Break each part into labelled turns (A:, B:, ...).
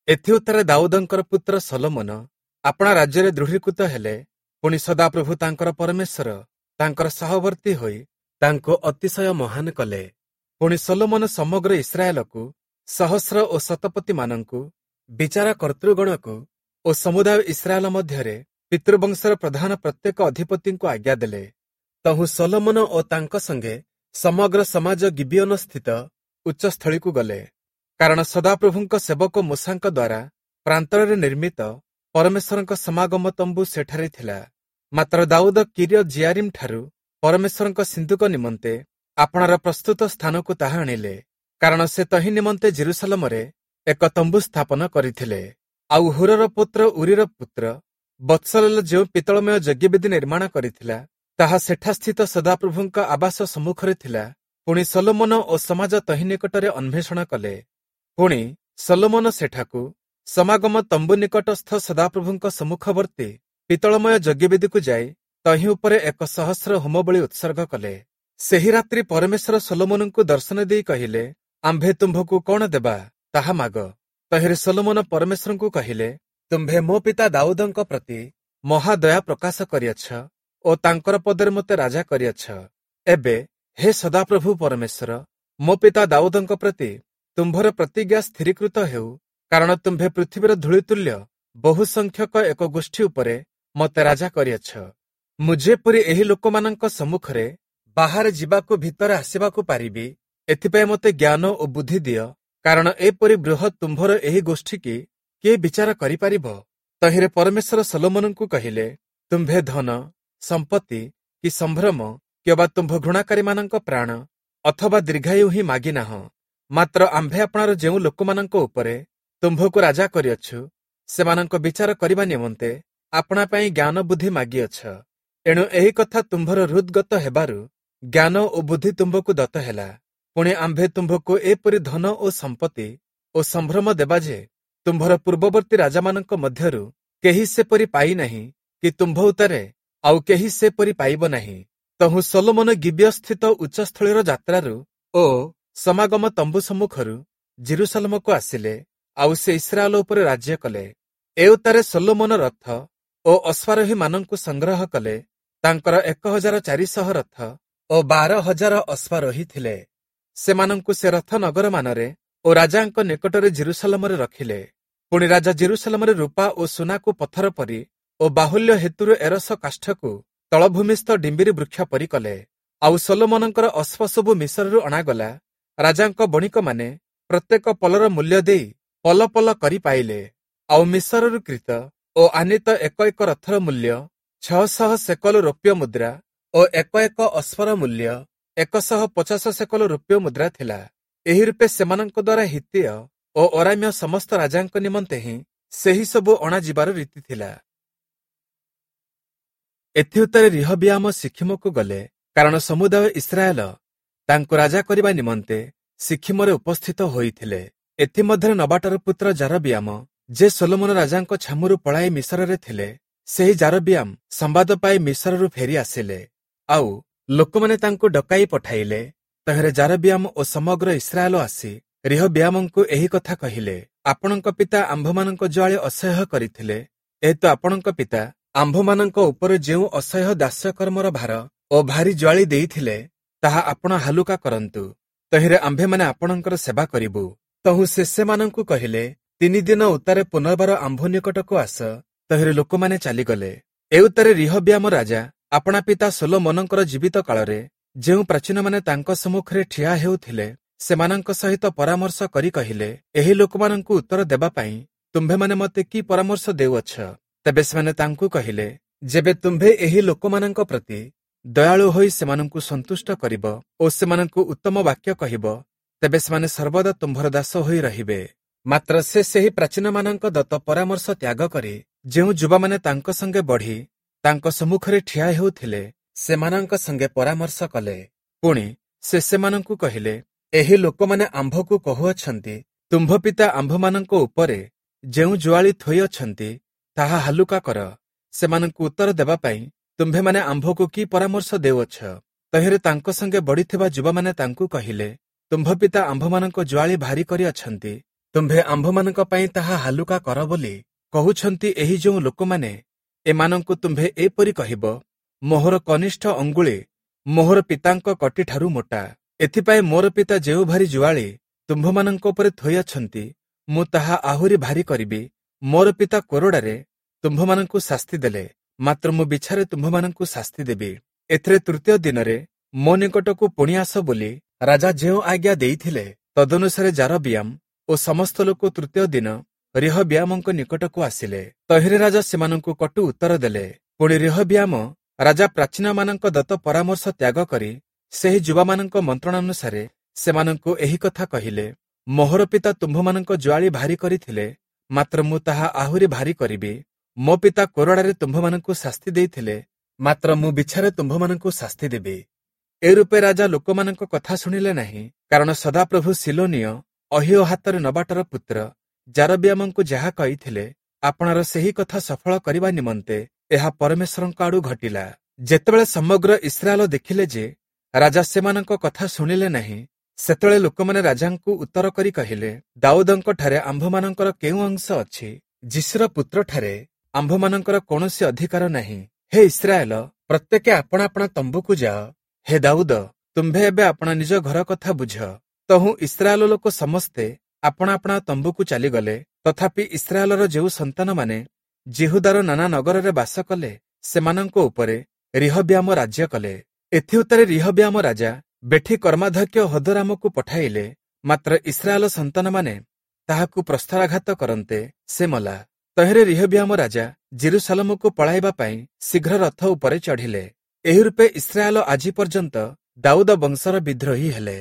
A: ଏଥି ଉତ୍ତାରେ ଦାଉଦଙ୍କର ପୁତ୍ର ସଲୋମନ ଆପଣା ରାଜ୍ୟରେ ଦୃଢ଼ୀକୃତ ହେଲେ। ପୁଣି ସଦାପ୍ରଭୁ ତାଙ୍କର ପରମେଶ୍ୱର ତାଙ୍କର ସହବର୍ତ୍ତୀ ହୋଇ ତାଙ୍କୁ ଅତିଶୟ ମହାନ କଲେ। ପୁଣି ସଲୋମନ ସମଗ୍ର ଇସ୍ରାଏଲକୁ, ସହସ୍ର ଓ ଶତପତିମାନଙ୍କୁ, ବିଚାର କର୍ତ୍ତୃଗଣକୁ ଓ ସମୁଦାୟ ଇସ୍ରାଏଲ ମଧ୍ୟରେ ପିତୃବଂଶର ପ୍ରଧାନ ପ୍ରତ୍ୟେକ ଅଧିପତିଙ୍କୁ ଆଜ୍ଞା ଦେଲେ। ତହୁଁ ସଲୋମନ ଓ ତାଙ୍କ ସଙ୍ଗେ ସମଗ୍ର ସମାଜ ଗିବିଅନ ସ୍ଥିତ ଉଚ୍ଚସ୍ଥଳୀକୁ ଗଲେ। କାରଣ ସଦାପ୍ରଭୁଙ୍କ ସେବକ ମୂଷାଙ୍କ ଦ୍ୱାରା ପ୍ରାନ୍ତରରେ ନିର୍ମିତ ପରମେଶ୍ୱରଙ୍କ ସମାଗମ ତମ୍ବୁ ସେଠାରେ ଥିଲା। ମାତ୍ର ଦାଉଦ କିରିୟତ୍ ଜିଆରିମ୍ ଠାରୁ ପରମେଶ୍ୱରଙ୍କ ସିନ୍ଦୁକ ନିମନ୍ତେ ଆପଣାର ପ୍ରସ୍ତୁତ ସ୍ଥାନକୁ ତାହା ଆଣିଲେ। କାରଣ ସେ ତହିଁ ନିମନ୍ତେ ଜେରୁସାଲମରେ ଏକ ତମ୍ବୁ ସ୍ଥାପନ କରିଥିଲେ। ଆଉ ହୁରର ପୁତ୍ର ଉରିର ପୁତ୍ର ବତ୍ସଲେଲ ଯେଉଁ ପିତ୍ତଳମୟ ଯଜ୍ଞବେଦୀ ନିର୍ମାଣ କରିଥିଲା, ତାହା ସେଠାସ୍ଥିତ ସଦାପ୍ରଭୁଙ୍କ ଆବାସ ସମ୍ମୁଖରେ ଥିଲା। ପୁଣି ସଲୋମନ ଓ ସମାଜ ତହିଁ ନିକଟରେ ଅନ୍ୱେଷଣ କଲେ। ପୁଣି ସଲୋମନ ସେଠାକୁ ସମାଗମ ତମ୍ବୁ ନିକଟସ୍ଥ ସଦାପ୍ରଭୁଙ୍କ ସମ୍ମୁଖବର୍ତ୍ତୀ ପିତ୍ତଳମୟ ଯଜ୍ଞବେଦୀକୁ ଯାଇ ତହିଁ ଉପରେ 1,000 ହୋମବଳି ଉତ୍ସର୍ଗ କଲେ। ସେହି ରାତ୍ରି ପରମେଶ୍ୱର ସଲୋମନଙ୍କୁ ଦର୍ଶନ ଦେଇ କହିଲେ, ଆମ୍ଭେ ତୁମ୍ଭକୁ କଣ ଦେବା, ତାହା ମାଗ। ତହିଁରେ ସଲୋମନ ପରମେଶ୍ୱରଙ୍କୁ କହିଲେ, ତୁମ୍ଭେ ମୋ ପିତା ଦାଉଦଙ୍କ ପ୍ରତି ମହାଦୟା ପ୍ରକାଶ କରିଅଛ ଓ ତାଙ୍କର ପଦରେ ମୋତେ ରାଜା କରିଅଛ। ଏବେ ହେ ସଦାପ୍ରଭୁ ପରମେଶ୍ୱର, ମୋ ପିତା ଦାଉଦଙ୍କ ପ୍ରତି ତୁମ୍ଭର ପ୍ରତିଜ୍ଞା ସ୍ଥିରୀକୃତ ହେଉ। କାରଣ ତୁମ୍ଭେ ପୃଥିବୀର ଧୂଳିତୁଲ୍ୟ ବହୁ ସଂଖ୍ୟକ ଏକ ଗୋଷ୍ଠୀ ଉପରେ ମୋତେ ରାଜା କରିଅଛ। ମୁଁ ଯେପରି ଏହି ଲୋକମାନଙ୍କ ସମ୍ମୁଖରେ ବାହାରେ ଯିବାକୁ ଭିତରେ ଆସିବାକୁ ପାରିବି, ଏଥିପାଇଁ ମୋତେ ଜ୍ଞାନ ଓ ବୁଦ୍ଧି ଦିଅ। କାରଣ ଏପରି ବୃହତ୍ ତୁମ୍ଭର ଏହି ଗୋଷ୍ଠୀକି କିଏ ବିଚାର କରିପାରିବ? ତହିଁରେ ପରମେଶ୍ୱର ସଲୋମନଙ୍କୁ କହିଲେ, ତୁମ୍ଭେ ଧନ, ସମ୍ପତ୍ତି କି ସମ୍ଭ୍ରମ କିମ୍ବା ତୁମ୍ଭ ଘୃଣାକାରୀମାନଙ୍କ ପ୍ରାଣ ଅଥବା ଦୀର୍ଘାୟୁ ହିଁ ମାଗିନାହଁ। ମାତ୍ର ଆମ୍ଭେ ଆପଣାର ଯେଉଁ ଲୋକମାନଙ୍କ ଉପରେ ତୁମ୍ଭକୁ ରାଜା କରିଅଛୁ, ସେମାନଙ୍କ ବିଚାର କରିବା ନିମନ୍ତେ ଆପଣା ପାଇଁ ଜ୍ଞାନ ବୁଦ୍ଧି ମାଗିଅଛ। ଏଣୁ ଏହି କଥା ତୁମ୍ଭର ହୃଦ୍ଗତ ହେବାରୁ ଜ୍ଞାନ ଓ ବୁଦ୍ଧି ତୁମ୍ଭକୁ ଦତ୍ତ ହେଲା। ପୁଣି ଆମ୍ଭେ ତୁମ୍ଭକୁ ଏପରି ଧନ ଓ ସମ୍ପତ୍ତି ଓ ସମ୍ଭ୍ରମ ଦେବା ଯେ ତୁମ୍ଭର ପୂର୍ବବର୍ତ୍ତୀ ରାଜାମାନଙ୍କ ମଧ୍ୟରୁ କେହି ସେପରି ପାଇନାହିଁ କି ତୁମ୍ଭ ଉତ୍ତାରେ ଆଉ କେହି ସେପରି ପାଇବ ନାହିଁ। ତହୁଁ ସଲୋମନ ଗିବିୟସ୍ଥିତ ଉଚ୍ଚସ୍ଥଳୀର ଯାତ୍ରାରୁ ଓ ସମାଗମ ତମ୍ବୁ ସମ୍ମୁଖରୁ ଜେରୁସାଲେମକୁ ଆସିଲେ। ଆଉ ସେ ଇସ୍ରାଏଲ ଉପରେ ରାଜ୍ୟ କଲେ। ଏ ଉତ୍ତାରେ ସଲୋମନ ରଥ ଓ ଅଶ୍ୱାରୋହୀମାନଙ୍କୁ ସଂଗ୍ରହ କଲେ। ତାଙ୍କର 1,400 ରଥ ଓ 12,000 ଅଶ୍ୱାରୋହୀ ଥିଲେ। ସେମାନଙ୍କୁ ସେ ରଥ ନଗରମାନରେ ଓ ରାଜାଙ୍କ ନିକଟରେ ଜେରୁସାଲେମରେ ରଖିଲେ। ପୁଣି ରାଜା ଜେରୁସାଲେମରେ ରୂପା ଓ ସୁନାକୁ ପଥର ପରି ଓ ବାହୁଲ୍ୟ ହେତୁରୁ ଏରସ କାଷ୍ଠକୁ ତଳଭୂମିସ୍ଥ ଡିମ୍ବିରି ବୃକ୍ଷ ପରି କଲେ। ଆଉ ସଲୋମନଙ୍କର ଅଶ୍ଵ ସବୁ ମିଶ୍ରରୁ ଅଣାଗଲା। ରାଜାଙ୍କ ବଣିକମାନେ ପ୍ରତ୍ୟେକ ପଲର ମୂଲ୍ୟ ଦେଇ ପଲ ପଲ କରି ପାଇଲେ। ଆଉ ମିଶ୍ରରୁ କ୍ରୀତ ଓ ଆନିତ ଏକ ଏକ ରଥର ମୂଲ୍ୟ 600 ସେକଲ ରୌପ୍ୟ ମୁଦ୍ରା ଓ ଏକ ଏକ ଅଶ୍ଵର ମୂଲ୍ୟ 150 ସେକଲ ରୌପ୍ୟ ମୁଦ୍ରା ଥିଲା। ଏହି ରୂପେ ସେମାନଙ୍କ ଦ୍ୱାରା ହିତୀୟ ଓ ଅରାମ୍ୟ ସମସ୍ତ ରାଜାଙ୍କ ନିମନ୍ତେ ହିଁ ସେହି ସବୁ ଅଣାଯିବାର ରୀତି ଥିଲା। ଏଥି ଉତ୍ତାରେ ରିହବିଆମ ସିଖିମକୁ ଗଲେ। କାରଣ ସମୁଦାୟ ଇସ୍ରାଏଲ ତାଙ୍କୁ ରାଜା କରିବା ନିମନ୍ତେ ସିଖିମରେ ଉପସ୍ଥିତ ହୋଇଥିଲେ। ଏଥିମଧ୍ୟରେ ନବାଟର ପୁତ୍ର ଜାରବିଆମ, ଯେ ସଲୋମନ ରାଜାଙ୍କ ଛାମୁରୁ ପଳାଇ ମିଶ୍ରରେ ଥିଲେ, ସେହି ଜାରବିଆମ ସମ୍ବାଦ ପାଇ ମିଶ୍ରରୁ ଫେରି ଆସିଲେ। ଆଉ ଲୋକମାନେ ତାଙ୍କୁ ଡକାଇ ପଠାଇଲେ। ତହିଁରେ ଜାରବିଆମ ଓ ସମଗ୍ର ଇସ୍ରାଏଲ ଆସି ରିହବିଆମଙ୍କୁ ଏହି କଥା କହିଲେ, ଆପଣଙ୍କ ପିତା ଆମ୍ଭମାନଙ୍କ ଜୁଆଳି ଅସହ୍ୟ କରିଥିଲେ। ଏହେତୁ ଆପଣଙ୍କ ପିତା ଆମ୍ଭମାନଙ୍କ ଉପରେ ଯେଉଁ ଅସହ୍ୟ ଦାସ୍ୟକର୍ମର ଭାର ଓ ଭାରି ଜୁଆଳି ଦେଇଥିଲେ, ତାହା ଆପଣ ହାଲୁକା କରନ୍ତୁ। ତହିଁରେ ଆମ୍ଭେମାନେ ଆପଣଙ୍କର ସେବା କରିବୁ। ତହୁଁ ସେ ସେମାନଙ୍କୁ କହିଲେ, 3 ଦିନ ଉତ୍ତାରେ ପୁନର୍ବାର ଆମ୍ଭ ନିକଟକୁ ଆସ। ତହିଁରେ ଲୋକମାନେ ଚାଲିଗଲେ। ଏ ଉତ୍ତାରେ ରିହବିଆମ ରାଜା ଆପଣା ପିତା ସଲୋମନଙ୍କର ଜୀବିତ କାଳରେ ଯେଉଁ ପ୍ରାଚୀନମାନେ ତାଙ୍କ ସମ୍ମୁଖରେ ଠିଆ ହେଉଥିଲେ, ସେମାନଙ୍କ ସହିତ ପରାମର୍ଶ କରି କହିଲେ, ଏହି ଲୋକମାନଙ୍କୁ ଉତ୍ତର ଦେବା ପାଇଁ ତୁମ୍ଭେମାନେ ମୋତେ କି ପରାମର୍ଶ ଦେଉଅଛ? ତେବେ ସେମାନେ ତାଙ୍କୁ କହିଲେ, ଯେବେ ତୁମ୍ଭେ ଏହି ଲୋକମାନଙ୍କ ପ୍ରତି ଦୟାଳୁ ହୋଇ ସେମାନଙ୍କୁ ସନ୍ତୁଷ୍ଟ କରିବ ଓ ସେମାନଙ୍କୁ ଉତ୍ତମ ବାକ୍ୟ କହିବ, ତେବେ ସେମାନେ ସର୍ବଦା ତୁମ୍ଭର ଦାସ ହୋଇ ରହିବେ। ମାତ୍ର ସେ ସେହି ପ୍ରାଚୀନମାନଙ୍କ ଦତ୍ତ ପରାମର୍ଶ ତ୍ୟାଗ କରି ଯେଉଁ ଯୁବାମାନେ ତାଙ୍କ ସଙ୍ଗେ ବଢ଼ି ତାଙ୍କ ସମ୍ମୁଖରେ ଠିଆ ହେଉଥିଲେ, ସେମାନଙ୍କ ସଙ୍ଗେ ପରାମର୍ଶ କଲେ। ପୁଣି ସେ ସେମାନଙ୍କୁ କହିଲେ, ଏହି ଲୋକମାନେ ଆମ୍ଭକୁ କହୁଅଛନ୍ତି, ତୁମ୍ଭ ପିତା ଆମ୍ଭମାନଙ୍କ ଉପରେ ଯେଉଁ ଜୁଆଳି ଥୋଇଅଛନ୍ତି, ତାହା ହାଲୁକା କର। ସେମାନଙ୍କୁ ଉତ୍ତର ଦେବା ପାଇଁ ତୁମ୍ଭେମାନେ ଆମ୍ଭକୁ କି ପରାମର୍ଶ ଦେଉଅଛ? ତହିଁରେ ତାଙ୍କ ସଙ୍ଗେ ବଢ଼ିଥିବା ଯୁବାମାନେ ତାଙ୍କୁ କହିଲେ, ତୁମ୍ଭ ପିତା ଆମ୍ଭମାନଙ୍କ ଜୁଆଳି ଭାରି କରିଅଛନ୍ତି। ତୁମ୍ଭେ ଆମ୍ଭମାନଙ୍କ ପାଇଁ ତାହା ହାଲୁକା କର ବୋଲି କହୁଛନ୍ତି ଏହି ଯେଉଁ ଲୋକମାନେ, ଏମାନଙ୍କୁ ତୁମ୍ଭେ ଏପରି କହିବ, ମୋହର କନିଷ୍ଠ ଅଙ୍ଗୁଳି ମୋହର ପିତାଙ୍କ କଟିଠାରୁ ମୋଟା। ଏଥିପାଇଁ ମୋର ପିତା ଯେଉଁ ଭାରି ଜୁଆଳି ତୁମ୍ଭମାନଙ୍କ ଉପରେ ଥୋଇଅଛନ୍ତି, ମୁଁ ତାହା ଆହୁରି ଭାରି କରିବି। ମୋର ପିତା କୋରଡ଼ାରେ ତୁମ୍ଭମାନଙ୍କୁ ଶାସ୍ତି ଦେଲେ, ମାତ୍ର ମୁଁ ବିଛାରେ ତୁମ୍ଭମାନଙ୍କୁ ଶାସ୍ତି ଦେବି। ଏଥିରେ ତୃତୀୟ ଦିନରେ ମୋ ନିକଟକୁ ପୁଣି ଆସ ବୋଲି ରାଜା ଯେଉଁ ଆଜ୍ଞା ଦେଇଥିଲେ, ତଦନୁସାରେ ଜାରବିଆମ ଓ ସମସ୍ତ ଲୋକ ତୃତୀୟ ଦିନ ରେହବିଆମଙ୍କ ନିକଟକୁ ଆସିଲେ। ତହିଁରେ ରାଜା ସେମାନଙ୍କୁ କଟୁ ଉତ୍ତର ଦେଲେ। ପୁଣି ରେହବିଆମ ରାଜା ପ୍ରାଚୀନମାନଙ୍କ ଦତ୍ତ ପରାମର୍ଶ ତ୍ୟାଗ କରି ସେହି ଯୁବାମାନଙ୍କ ମନ୍ତ୍ରଣାନୁସାରେ ସେମାନଙ୍କୁ ଏହି କଥା କହିଲେ, ମୋହର ପିତା ତୁମ୍ଭମାନଙ୍କ ଜୁଆଳି ଭାରି କରିଥିଲେ, ମାତ୍ର ମୁଁ ତାହା ଆହୁରି ଭାରି କରିବି। ମୋ ପିତା କୋରଡ଼ାରେ ତୁମ୍ଭମାନଙ୍କୁ ଶାସ୍ତି ଦେଇଥିଲେ, ମାତ୍ର ମୁଁ ବିଛାରେ ତୁମ୍ଭମାନଙ୍କୁ ଶାସ୍ତି ଦେବି। ଏ ରୂପେ ରାଜା ଲୋକମାନଙ୍କ କଥା ଶୁଣିଲେ ନାହିଁ, କାରଣ ସଦାପ୍ରଭୁ ସିଲୋନିୟ ଅହିଓହାତର ନବାଟର ପୁତ୍ର ଜାରବିଆମଙ୍କୁ ଯାହା କହିଥିଲେ, ଆପଣାର ସେହି କଥା ସଫଳ କରିବା ନିମନ୍ତେ ଏହା ପରମେଶ୍ୱରଙ୍କ ଆଡୁ ଘଟିଲା। ଯେତେବେଳେ ସମଗ୍ର ଇସ୍ରାଏଲ ଦେଖିଲେ ଯେ ରାଜା ସେମାନଙ୍କ କଥା ଶୁଣିଲେ ନାହିଁ, ସେତେବେଳେ ଲୋକମାନେ ରାଜାଙ୍କୁ ଉତ୍ତର କରି କହିଲେ, ଦାଉଦଙ୍କଠାରେ ଆମ୍ଭମାନଙ୍କର କେଉଁ ଅଂଶ ଅଛି? ଯିଶୁର ପୁତ୍ରଠାରେ ଆମ୍ଭମାନଙ୍କର କୌଣସି ଅଧିକାର ନାହିଁ। ହେ ଇସ୍ରାଏଲ, ପ୍ରତ୍ୟେକେ ଆପଣା ଆପଣା ତମ୍ବୁକୁ ଯାଅ। ହେ ଦାଉଦ, ତୁମ୍ଭେ ଏବେ ଆପଣା ନିଜ ଘର କଥା ବୁଝ। ତହୁଁ ଇସ୍ରାଏଲ ଲୋକ ସମସ୍ତେ ଆପଣା ଆପଣା ତମ୍ବୁକୁ ଚାଲିଗଲେ। ତଥାପି ଇସ୍ରାଏଲର ଯେଉଁ ସନ୍ତାନମାନେ ଜିହୁଦାର ନାନା ନଗରରେ ବାସ କଲେ, ସେମାନଙ୍କ ଉପରେ ରିହବିଆମ ରାଜ୍ୟ କଲେ। ଏଥି ଉତ୍ତାରେ ରିହବିଆମ ରାଜା ବେଠି କର୍ମାଧ୍ୟକ୍ଷ ହଦରାମକୁ ପଠାଇଲେ, ମାତ୍ର ଇସ୍ରାଏଲ ସନ୍ତାନମାନେ ତାହାକୁ ପ୍ରସ୍ତରାଘାତ କରନ୍ତେ ସେ ମଲା। ତହିଁରେ ରିହବିଆମ ରାଜା ଜେରୁସାଲେମକୁ ପଳାଇବା ପାଇଁ ଶୀଘ୍ର ରଥ ଉପରେ ଚଢ଼ିଲେ। ଏହି ରୂପେ ଇସ୍ରାଏଲ ଆଜି ପର୍ଯ୍ୟନ୍ତ ଦାଉଦ ବଂଶର ବିଦ୍ରୋହୀ ହେଲେ।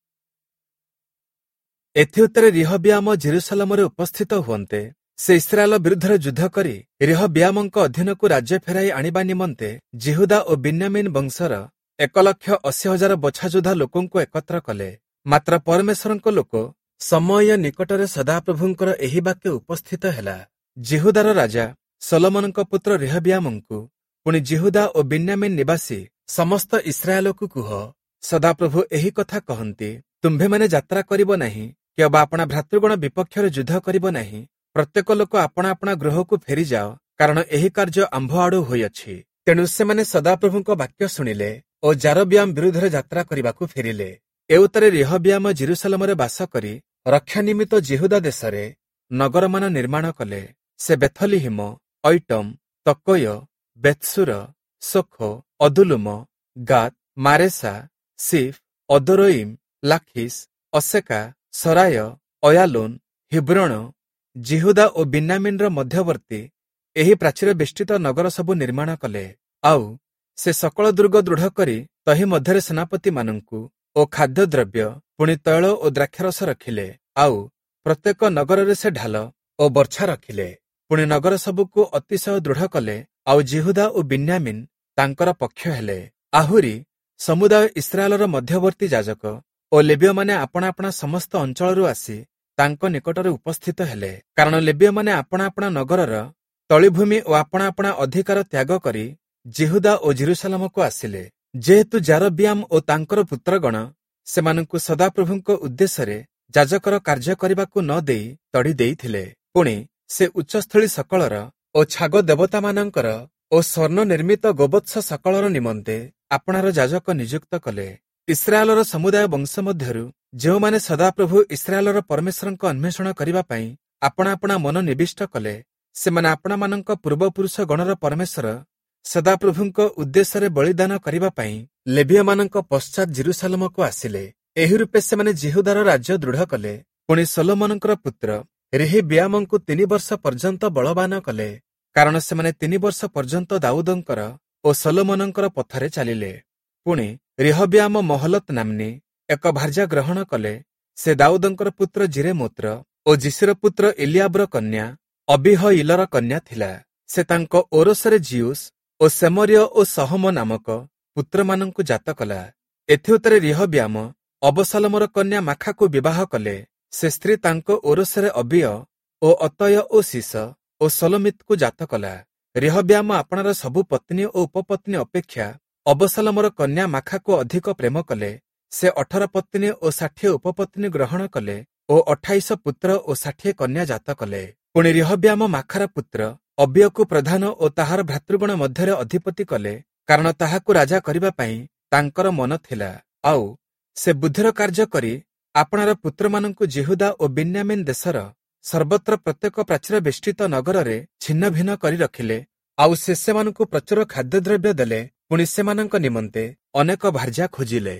A: ଏଥି ଉତ୍ତାରେ ରିହବିଆମ ଜେରୁସାଲେମରେ ଉପସ୍ଥିତ ହୁଅନ୍ତେ ସେ ଇସ୍ରାଏଲ ବିରୁଦ୍ଧରେ ଯୁଦ୍ଧ କରି ରିହବିଆମଙ୍କ ଅଧୀନକୁ ରାଜ୍ୟ ଫେରାଇ ଆଣିବା ନିମନ୍ତେ ଜିହୁଦା ଓ ବିନ୍ୟାମିନ ବଂଶର 1,80,000 ବଛାଯୋଦ୍ଧା ଲୋକଙ୍କୁ ଏକତ୍ର କଲେ। ମାତ୍ର ପରମେଶ୍ୱରଙ୍କ ଲୋକ ସମୟ ନିକଟରେ ସଦାପ୍ରଭୁଙ୍କର ଏହି ବାକ୍ୟ ଉପସ୍ଥିତ ହେଲା। ଜିହୁଦାର ରାଜା ସଲୋମନଙ୍କ ପୁତ୍ର ରେହବିଆମଙ୍କୁ, ପୁଣି ଜିହୁଦା ଓ ବିନ୍ୟାମିନ ନିବାସୀ ସମସ୍ତ ଇସ୍ରାଏଲକୁ କୁହ, ସଦାପ୍ରଭୁ ଏହି କଥା କହନ୍ତି, ତୁମ୍ଭେମାନେ ଯାତ୍ରା କରିବ ନାହିଁ, କିମ୍ବା ଆପଣା ଭ୍ରାତୃଗଣ ବିପକ୍ଷରେ ଯୁଦ୍ଧ କରିବ ନାହିଁ। ପ୍ରତ୍ୟେକ ଲୋକ ଆପଣା ଆପଣା ଗୃହକୁ ଫେରିଯାଅ, କାରଣ ଏହି କାର୍ଯ୍ୟ ଆମ୍ଭ ଆଡୁ ହୋଇଅଛି। ତେଣୁ ସେମାନେ ସଦାପ୍ରଭୁଙ୍କ ବାକ୍ୟ ଶୁଣିଲେ ଓ ଜାରବିଆମ ବିରୁଦ୍ଧରେ ଯାତ୍ରା କରିବାକୁ ଫେରିଲେ। ଏ ଉତ୍ତାରେ ରେହବିଆମ ଜେରୁସାଲେମରେ ବାସ କରି ରକ୍ଷା ନିମିତ୍ତ ଜିହୁଦା ଦେଶରେ ନଗରମାନ ନିର୍ମାଣ କଲେ। ସେ ବେଥଲିହିମ, ଅଇଟମ, ତକୋୟ, ବେତ୍ସୁର, ସୋଖୋ, ଅଦୁଲୁମ, ଗାତ, ମାରେସା, ସିଫ, ଅଦୋରଇମ, ଲାଖିସ, ଅସେକା, ସରାୟ, ଅୟାଲୋନ, ହିବ୍ରଣ, ଜିହୁଦା ଓ ବିନ୍ୟାମିନର ମଧ୍ୟବର୍ତ୍ତୀ ଏହି ପ୍ରାଚୀର ବେଷ୍ଟିତ ନଗର ସବୁ ନିର୍ମାଣ କଲେ। ଆଉ ସେ ସକଳ ଦୁର୍ଗ ଦୃଢ଼ କରି ତହି ମଧ୍ୟରେ ସେନାପତିମାନଙ୍କୁ ଓ ଖାଦ୍ୟଦ୍ରବ୍ୟ, ପୁଣି ତୈଳ ଓ ଦ୍ରାକ୍ଷରସ ରଖିଲେ। ଆଉ ପ୍ରତ୍ୟେକ ନଗରରେ ସେ ଢାଲ ଓ ବର୍ଚ୍ଛା ରଖିଲେ। ପୁଣି ନଗର ସବୁକୁ ଅତିଶୟ ଦୃଢ଼ କଲେ। ଆଉ ଜିହୁଦା ଓ ବିନ୍ୟାମିନ ତାଙ୍କର ପକ୍ଷ ହେଲେ। ଆହୁରି ସମୁଦାୟ ଇସ୍ରାଏଲର ମଧ୍ୟବର୍ତ୍ତୀ ଯାଜକ ଓ ଲେବୀୟମାନେ ଆପଣା ଆପଣା ସମସ୍ତ ଅଞ୍ଚଳରୁ ଆସି ତାଙ୍କ ନିକଟରେ ଉପସ୍ଥିତ ହେଲେ। କାରଣ ଲେବୀୟମାନେ ଆପଣା ଆପଣା ନଗରର ତଳିଭୂମି ଓ ଆପଣା ଆପଣା ଅଧିକାର ତ୍ୟାଗ କରି ଜିହୁଦା ଓ ଜେରୁସାଲେମକୁ ଆସିଲେ। ଯେହେତୁ ଜାରବିଆମ ଓ ତାଙ୍କର ପୁତ୍ରଗଣ ସେମାନଙ୍କୁ ସଦାପ୍ରଭୁଙ୍କ ଉଦ୍ଦେଶ୍ୟରେ ଯାଜକର କାର୍ଯ୍ୟ କରିବାକୁ ନ ଦେଇ ତଡ଼ି ଦେଇଥିଲେ, ପୁଣି ସେ ଉଚ୍ଚସ୍ଥଳୀ ସକଳର ଓ ଛାଗ ଦେବତାମାନଙ୍କର ଓ ସ୍ୱର୍ଣ୍ଣ ନିର୍ମିତ ଗୋବତ୍ସ ସକଳର ନିମନ୍ତେ ଆପଣାର ଯାଜକ ନିଯୁକ୍ତ କଲେ। ଇସ୍ରାଏଲର ସମୁଦାୟ ବଂଶ ମଧ୍ୟରୁ ଯେଉଁମାନେ ସଦାପ୍ରଭୁ ଇସ୍ରାଏଲର ପରମେଶ୍ୱରଙ୍କ ଅନ୍ୱେଷଣ କରିବା ପାଇଁ ଆପଣା ଆପଣା ମନ ନିବିଷ୍ଟ କଲେ, ସେମାନେ ଆପଣାମାନଙ୍କ ପୂର୍ବପୁରୁଷ ଗଣର ପରମେଶ୍ୱର ସଦାପ୍ରଭୁଙ୍କ ଉଦ୍ଦେଶ୍ୟରେ ବଳିଦାନ କରିବା ପାଇଁ ଲେବୀୟମାନଙ୍କ ପଶ୍ଚାତ ଜେରୁସାଲେମକୁ ଆସିଲେ। ଏହି ରୂପେ ସେମାନେ ଜିହୁଦାର ରାଜ୍ୟ ଦୃଢ଼ କଲେ। ପୁଣି ସଲୋମନଙ୍କର ପୁତ୍ର ରେହବିଆମଙ୍କୁ 3 ବର୍ଷ ପର୍ଯ୍ୟନ୍ତ ବଳବାନ କଲେ, କାରଣ ସେମାନେ 3 ବର୍ଷ ପର୍ଯ୍ୟନ୍ତ ଦାଉଦଙ୍କର ଓ ସଲୋମନଙ୍କର ପଥରେ ଚାଲିଲେ। ପୁଣି ରେହବିଆମ ମହଲତ ନାମ୍ନୀ ଏକ ଭାର୍ଯ୍ୟା ଗ୍ରହଣ କଲେ। ସେ ଦାଉଦଙ୍କର ପୁତ୍ର ଜିରେମୋତ୍ର ଓ ଯିଶିର ପୁତ୍ର ଏଲିଆବର କନ୍ୟା ଅବିହଇଲର କନ୍ୟା ଥିଲା। ସେ ତାଙ୍କ ଓରସରେ ଜିଉସ୍ ଓ ସେମରିୟ ଓ ସହମ ନାମକ ପୁତ୍ରମାନଙ୍କୁ ଜାତ କଲା। ଏଥି ଉତ୍ତାରେ ରେହବିଆମ ଅବସାଲମର କନ୍ୟା ମାଖାକୁ ବିବାହ କଲେ। ସେ ସ୍ତ୍ରୀ ତାଙ୍କ ଓରସରେ ଅବିୟ ଓ ଅତୟ ଓ ଶୀଷ ଓ ସଲୋମିତକୁ ଜାତ କଲା। ରେହବିଆମ ଆପଣାର ସବୁ ପତ୍ନୀ ଓ ଉପପତ୍ନୀ ଅପେକ୍ଷା ଅବସାଲମର କନ୍ୟା ମାଖାକୁ ଅଧିକ ପ୍ରେମ କଲେ। ସେ 18 ପତ୍ନୀ ଓ 60 ଉପପତ୍ନୀ ଗ୍ରହଣ କଲେ ଓ ଓ 28 ପୁତ୍ର ଓ 60 କନ୍ୟା ଜାତ କଲେ। ପୁଣି ରିହବ୍ୟାମ ମାଖାର ପୁତ୍ର ଅବିୟକୁ ପ୍ରଧାନ ଓ ତାହାର ଭ୍ରାତୃଗଣ ମଧ୍ୟରେ ଅଧିପତି କଲେ, କାରଣ ତାହାକୁ ରାଜା କରିବା ପାଇଁ ତାଙ୍କର ମନ ଥିଲା। ଆଉ ସେ ବୁଦ୍ଧିର କାର୍ଯ୍ୟ କରି ଆପଣାର ପୁତ୍ରମାନଙ୍କୁ ଜିହୁଦା ଓ ବିନ୍ୟାମିନ୍ ଦେଶର ସର୍ବତ୍ର ପ୍ରତ୍ୟେକ ପ୍ରାଚୀର ବେଷ୍ଟିତ ନଗରରେ ଛିନ୍ନ ଭିନ୍ନ କରି ରଖିଲେ। ଆଉ ସେ ସେମାନଙ୍କୁ ପ୍ରଚୁର ଖାଦ୍ୟଦ୍ରବ୍ୟ ଦେଲେ। ପୁଣି ସେମାନଙ୍କ ନିମନ୍ତେ ଅନେକ ଭାର୍ଯ୍ୟା ଖୋଜିଲେ।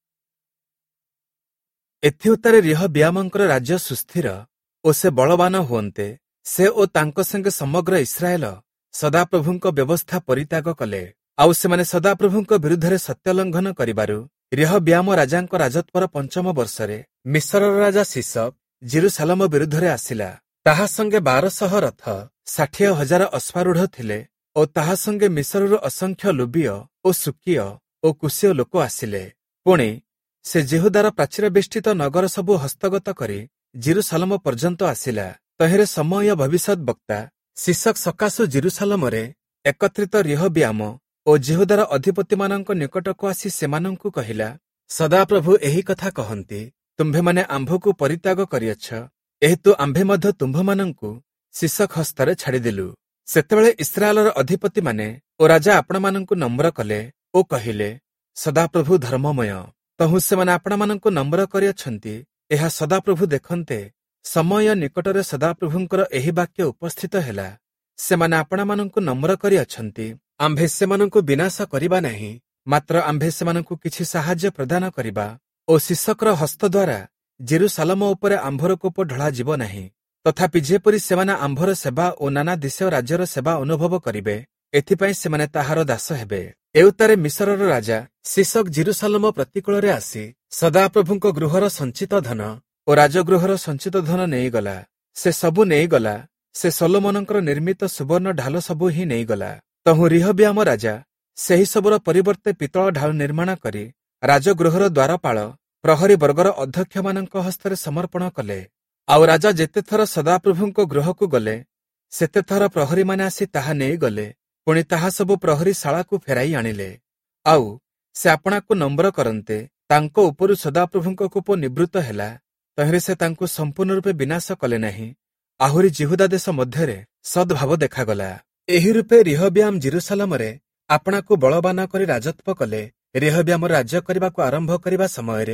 A: ଏଥିଉତ୍ତାରେ ରିହବ୍ୟାମଙ୍କର ରାଜ୍ୟ ସୁସ୍ଥିର ଓ ସେ ବଳବାନ ହୁଅନ୍ତେ, ସେ ଓ ତାଙ୍କ ସଙ୍ଗେ ସମଗ୍ର ଇସ୍ରାଏଲ ସଦାପ୍ରଭୁଙ୍କ ବ୍ୟବସ୍ଥା ପରିତ୍ୟାଗ କଲେ। ଆଉ ସେମାନେ ସଦାପ୍ରଭୁଙ୍କ ବିରୁଦ୍ଧରେ ସତ୍ୟଲଙ୍ଘନ କରିବାରୁ ରିହବ୍ୟାମ ରାଜାଙ୍କ ରାଜତ୍ୱର 5ମ ବର୍ଷରେ ମିଶ୍ରର ରାଜା ଶିଶକ ଜିରୁସାଲମ ବିରୁଦ୍ଧରେ ଆସିଲା। ତାହା ସଙ୍ଗେ 1200 ରଥ, 60,000 ଅଶ୍ୱାରୂଢ଼ ଥିଲେ ଓ ତାହା ସଙ୍ଗେ ମିଶ୍ରରୁ ଅସଂଖ୍ୟ ଲୁବୀୟ ଓ ସୁକୀୟ ଓ କୁଶୀୟ ଲୋକ ଆସିଲେ। ପୁଣି ସେ ଜିହୁଦାର ପ୍ରାଚୀର ବେଷ୍ଟିତ ନଗର ସବୁ ହସ୍ତଗତ କରି ଜିରୁସାଲମ ପର୍ଯ୍ୟନ୍ତ ଆସିଲା। ତହିଁରେ ସମୟ ଭବିଷ୍ୟତ ବକ୍ତା ଶିଶକ ସକାଶୁ ଜିରୁସାଲମରେ ଏକତ୍ରିତ ରିହବ୍ୟାମ ଓ ଜିହୁଦାର ଅଧିପତିମାନଙ୍କ ନିକଟକୁ ଆସି ସେମାନଙ୍କୁ କହିଲା, ସଦାପ୍ରଭୁ ଏହି କଥା କହନ୍ତି, ତୁମ୍ଭେମାନେ ଆମ୍ଭକୁ ପରିତ୍ୟାଗ କରିଅଛ, ଏହେତୁ ଆମ୍ଭେ ମଧ୍ୟ ତୁମ୍ଭମାନଙ୍କୁ ଶିଶକ ହସ୍ତରେ ଛାଡ଼ିଦେଲୁ। ସେତେବେଳେ ଇସ୍ରାଏଲର ଅଧିପତିମାନେ ଓ ରାଜା ଆପଣମାନଙ୍କୁ ନମ୍ର କଲେ ଓ କହିଲେ, ସଦାପ୍ରଭୁ ଧର୍ମମୟ। ତହୁଁ ସେମାନେ ଆପଣମାନଙ୍କୁ ନମ୍ର କରିଅଛନ୍ତି। ଏହା ସଦାପ୍ରଭୁ ଦେଖନ୍ତେ, ସମୟ ନିକଟରେ ସଦାପ୍ରଭୁଙ୍କର ଏହି ବାକ୍ୟ ଉପସ୍ଥିତ ହେଲା। ସେମାନେ ଆପଣମାନଙ୍କୁ ନମ୍ର କରିଅଛନ୍ତି। ଆମ୍ଭେ ସେମାନଙ୍କୁ ବିନାଶ କରିବା ନାହିଁ, ମାତ୍ର ଆମ୍ଭେ ସେମାନଙ୍କୁ କିଛି ସାହାଯ୍ୟ ପ୍ରଦାନ କରିବା ଓ ଶିଶକର ହସ୍ତ ଦ୍ୱାରା ଜେରୁସାଲମ ଉପରେ ଆମ୍ଭର କୋପ ଢଳାଯିବ ନାହିଁ। ତଥାପି ଯେପରି ସେମାନେ ଆମ୍ଭର ସେବା ଓ ନାନା ଦେଶୀୟ ରାଜ୍ୟର ସେବା ଅନୁଭବ କରିବେ, ଏଥିପାଇଁ ସେମାନେ ତାହାର ଦାସ ହେବେ। ଏଉତ୍ତାରେ ମିଶ୍ରର ରାଜା ଶିଶକ ଜିରୁସାଲମ ପ୍ରତିକୂଳରେ ଆସି ସଦାପ୍ରଭୁଙ୍କ ଗୃହର ସଞ୍ଚିତ ଧନ ଓ ରାଜଗୃହର ସଞ୍ଚିତ ଧନ ନେଇଗଲା। ସେ ସବୁ ନେଇଗଲା। ସେ ସଲୋମନଙ୍କର ନିର୍ମିତ ସୁବର୍ଣ୍ଣ ଢାଲ ସବୁ ହିଁ ନେଇଗଲା। ତହୁଁ ରିହବ୍ୟାମ ରାଜା ସେହି ସବୁର ପରିବର୍ତ୍ତେ ପିତ୍ତଳ ଢାଲ ନିର୍ମାଣ କରି ରାଜଗୃହର ଦ୍ୱାରପାଳ ପ୍ରହରୀ ବର୍ଗର ଅଧ୍ୟକ୍ଷମାନଙ୍କ ହସ୍ତରେ ସମର୍ପଣ କଲେ। ଆଉ ରାଜା ଯେତେଥର ସଦାପ୍ରଭୁଙ୍କ ଗୃହକୁ ଗଲେ, ସେତେଥର ପ୍ରହରୀମାନେ ଆସି ତାହା ନେଇଗଲେ। ପୁଣି ତାହା ସବୁ ପ୍ରହରୀ ଶାଳାକୁ ଫେରାଇ ଆଣିଲେ। ଆଉ ସେ ଆପଣାକୁ ନମ୍ର କରନ୍ତେ, ତାଙ୍କ ଉପରୁ ସଦାପ୍ରଭୁଙ୍କ କୋପ ନିବୃତ୍ତ ହେଲା। ତହିଁରେ ସେ ତାଙ୍କୁ ସମ୍ପୂର୍ଣ୍ଣ ରୂପେ ବିନାଶ କଲେ ନାହିଁ। ଆହୁରି ଜିହୁଦା ଦେଶ ମଧ୍ୟରେ ସଦ୍ଭାବ ଦେଖାଗଲା। ଏହି ରୂପେ ରିହବ୍ୟାମ ଜିରୁସାଲମରେ ଆପଣାକୁ ବଳବାନ କରି ରାଜତ୍ୱ କଲେ। ରିହବ୍ୟାମ ରାଜ୍ୟ କରିବାକୁ ଆରମ୍ଭ କରିବା ସମୟରେ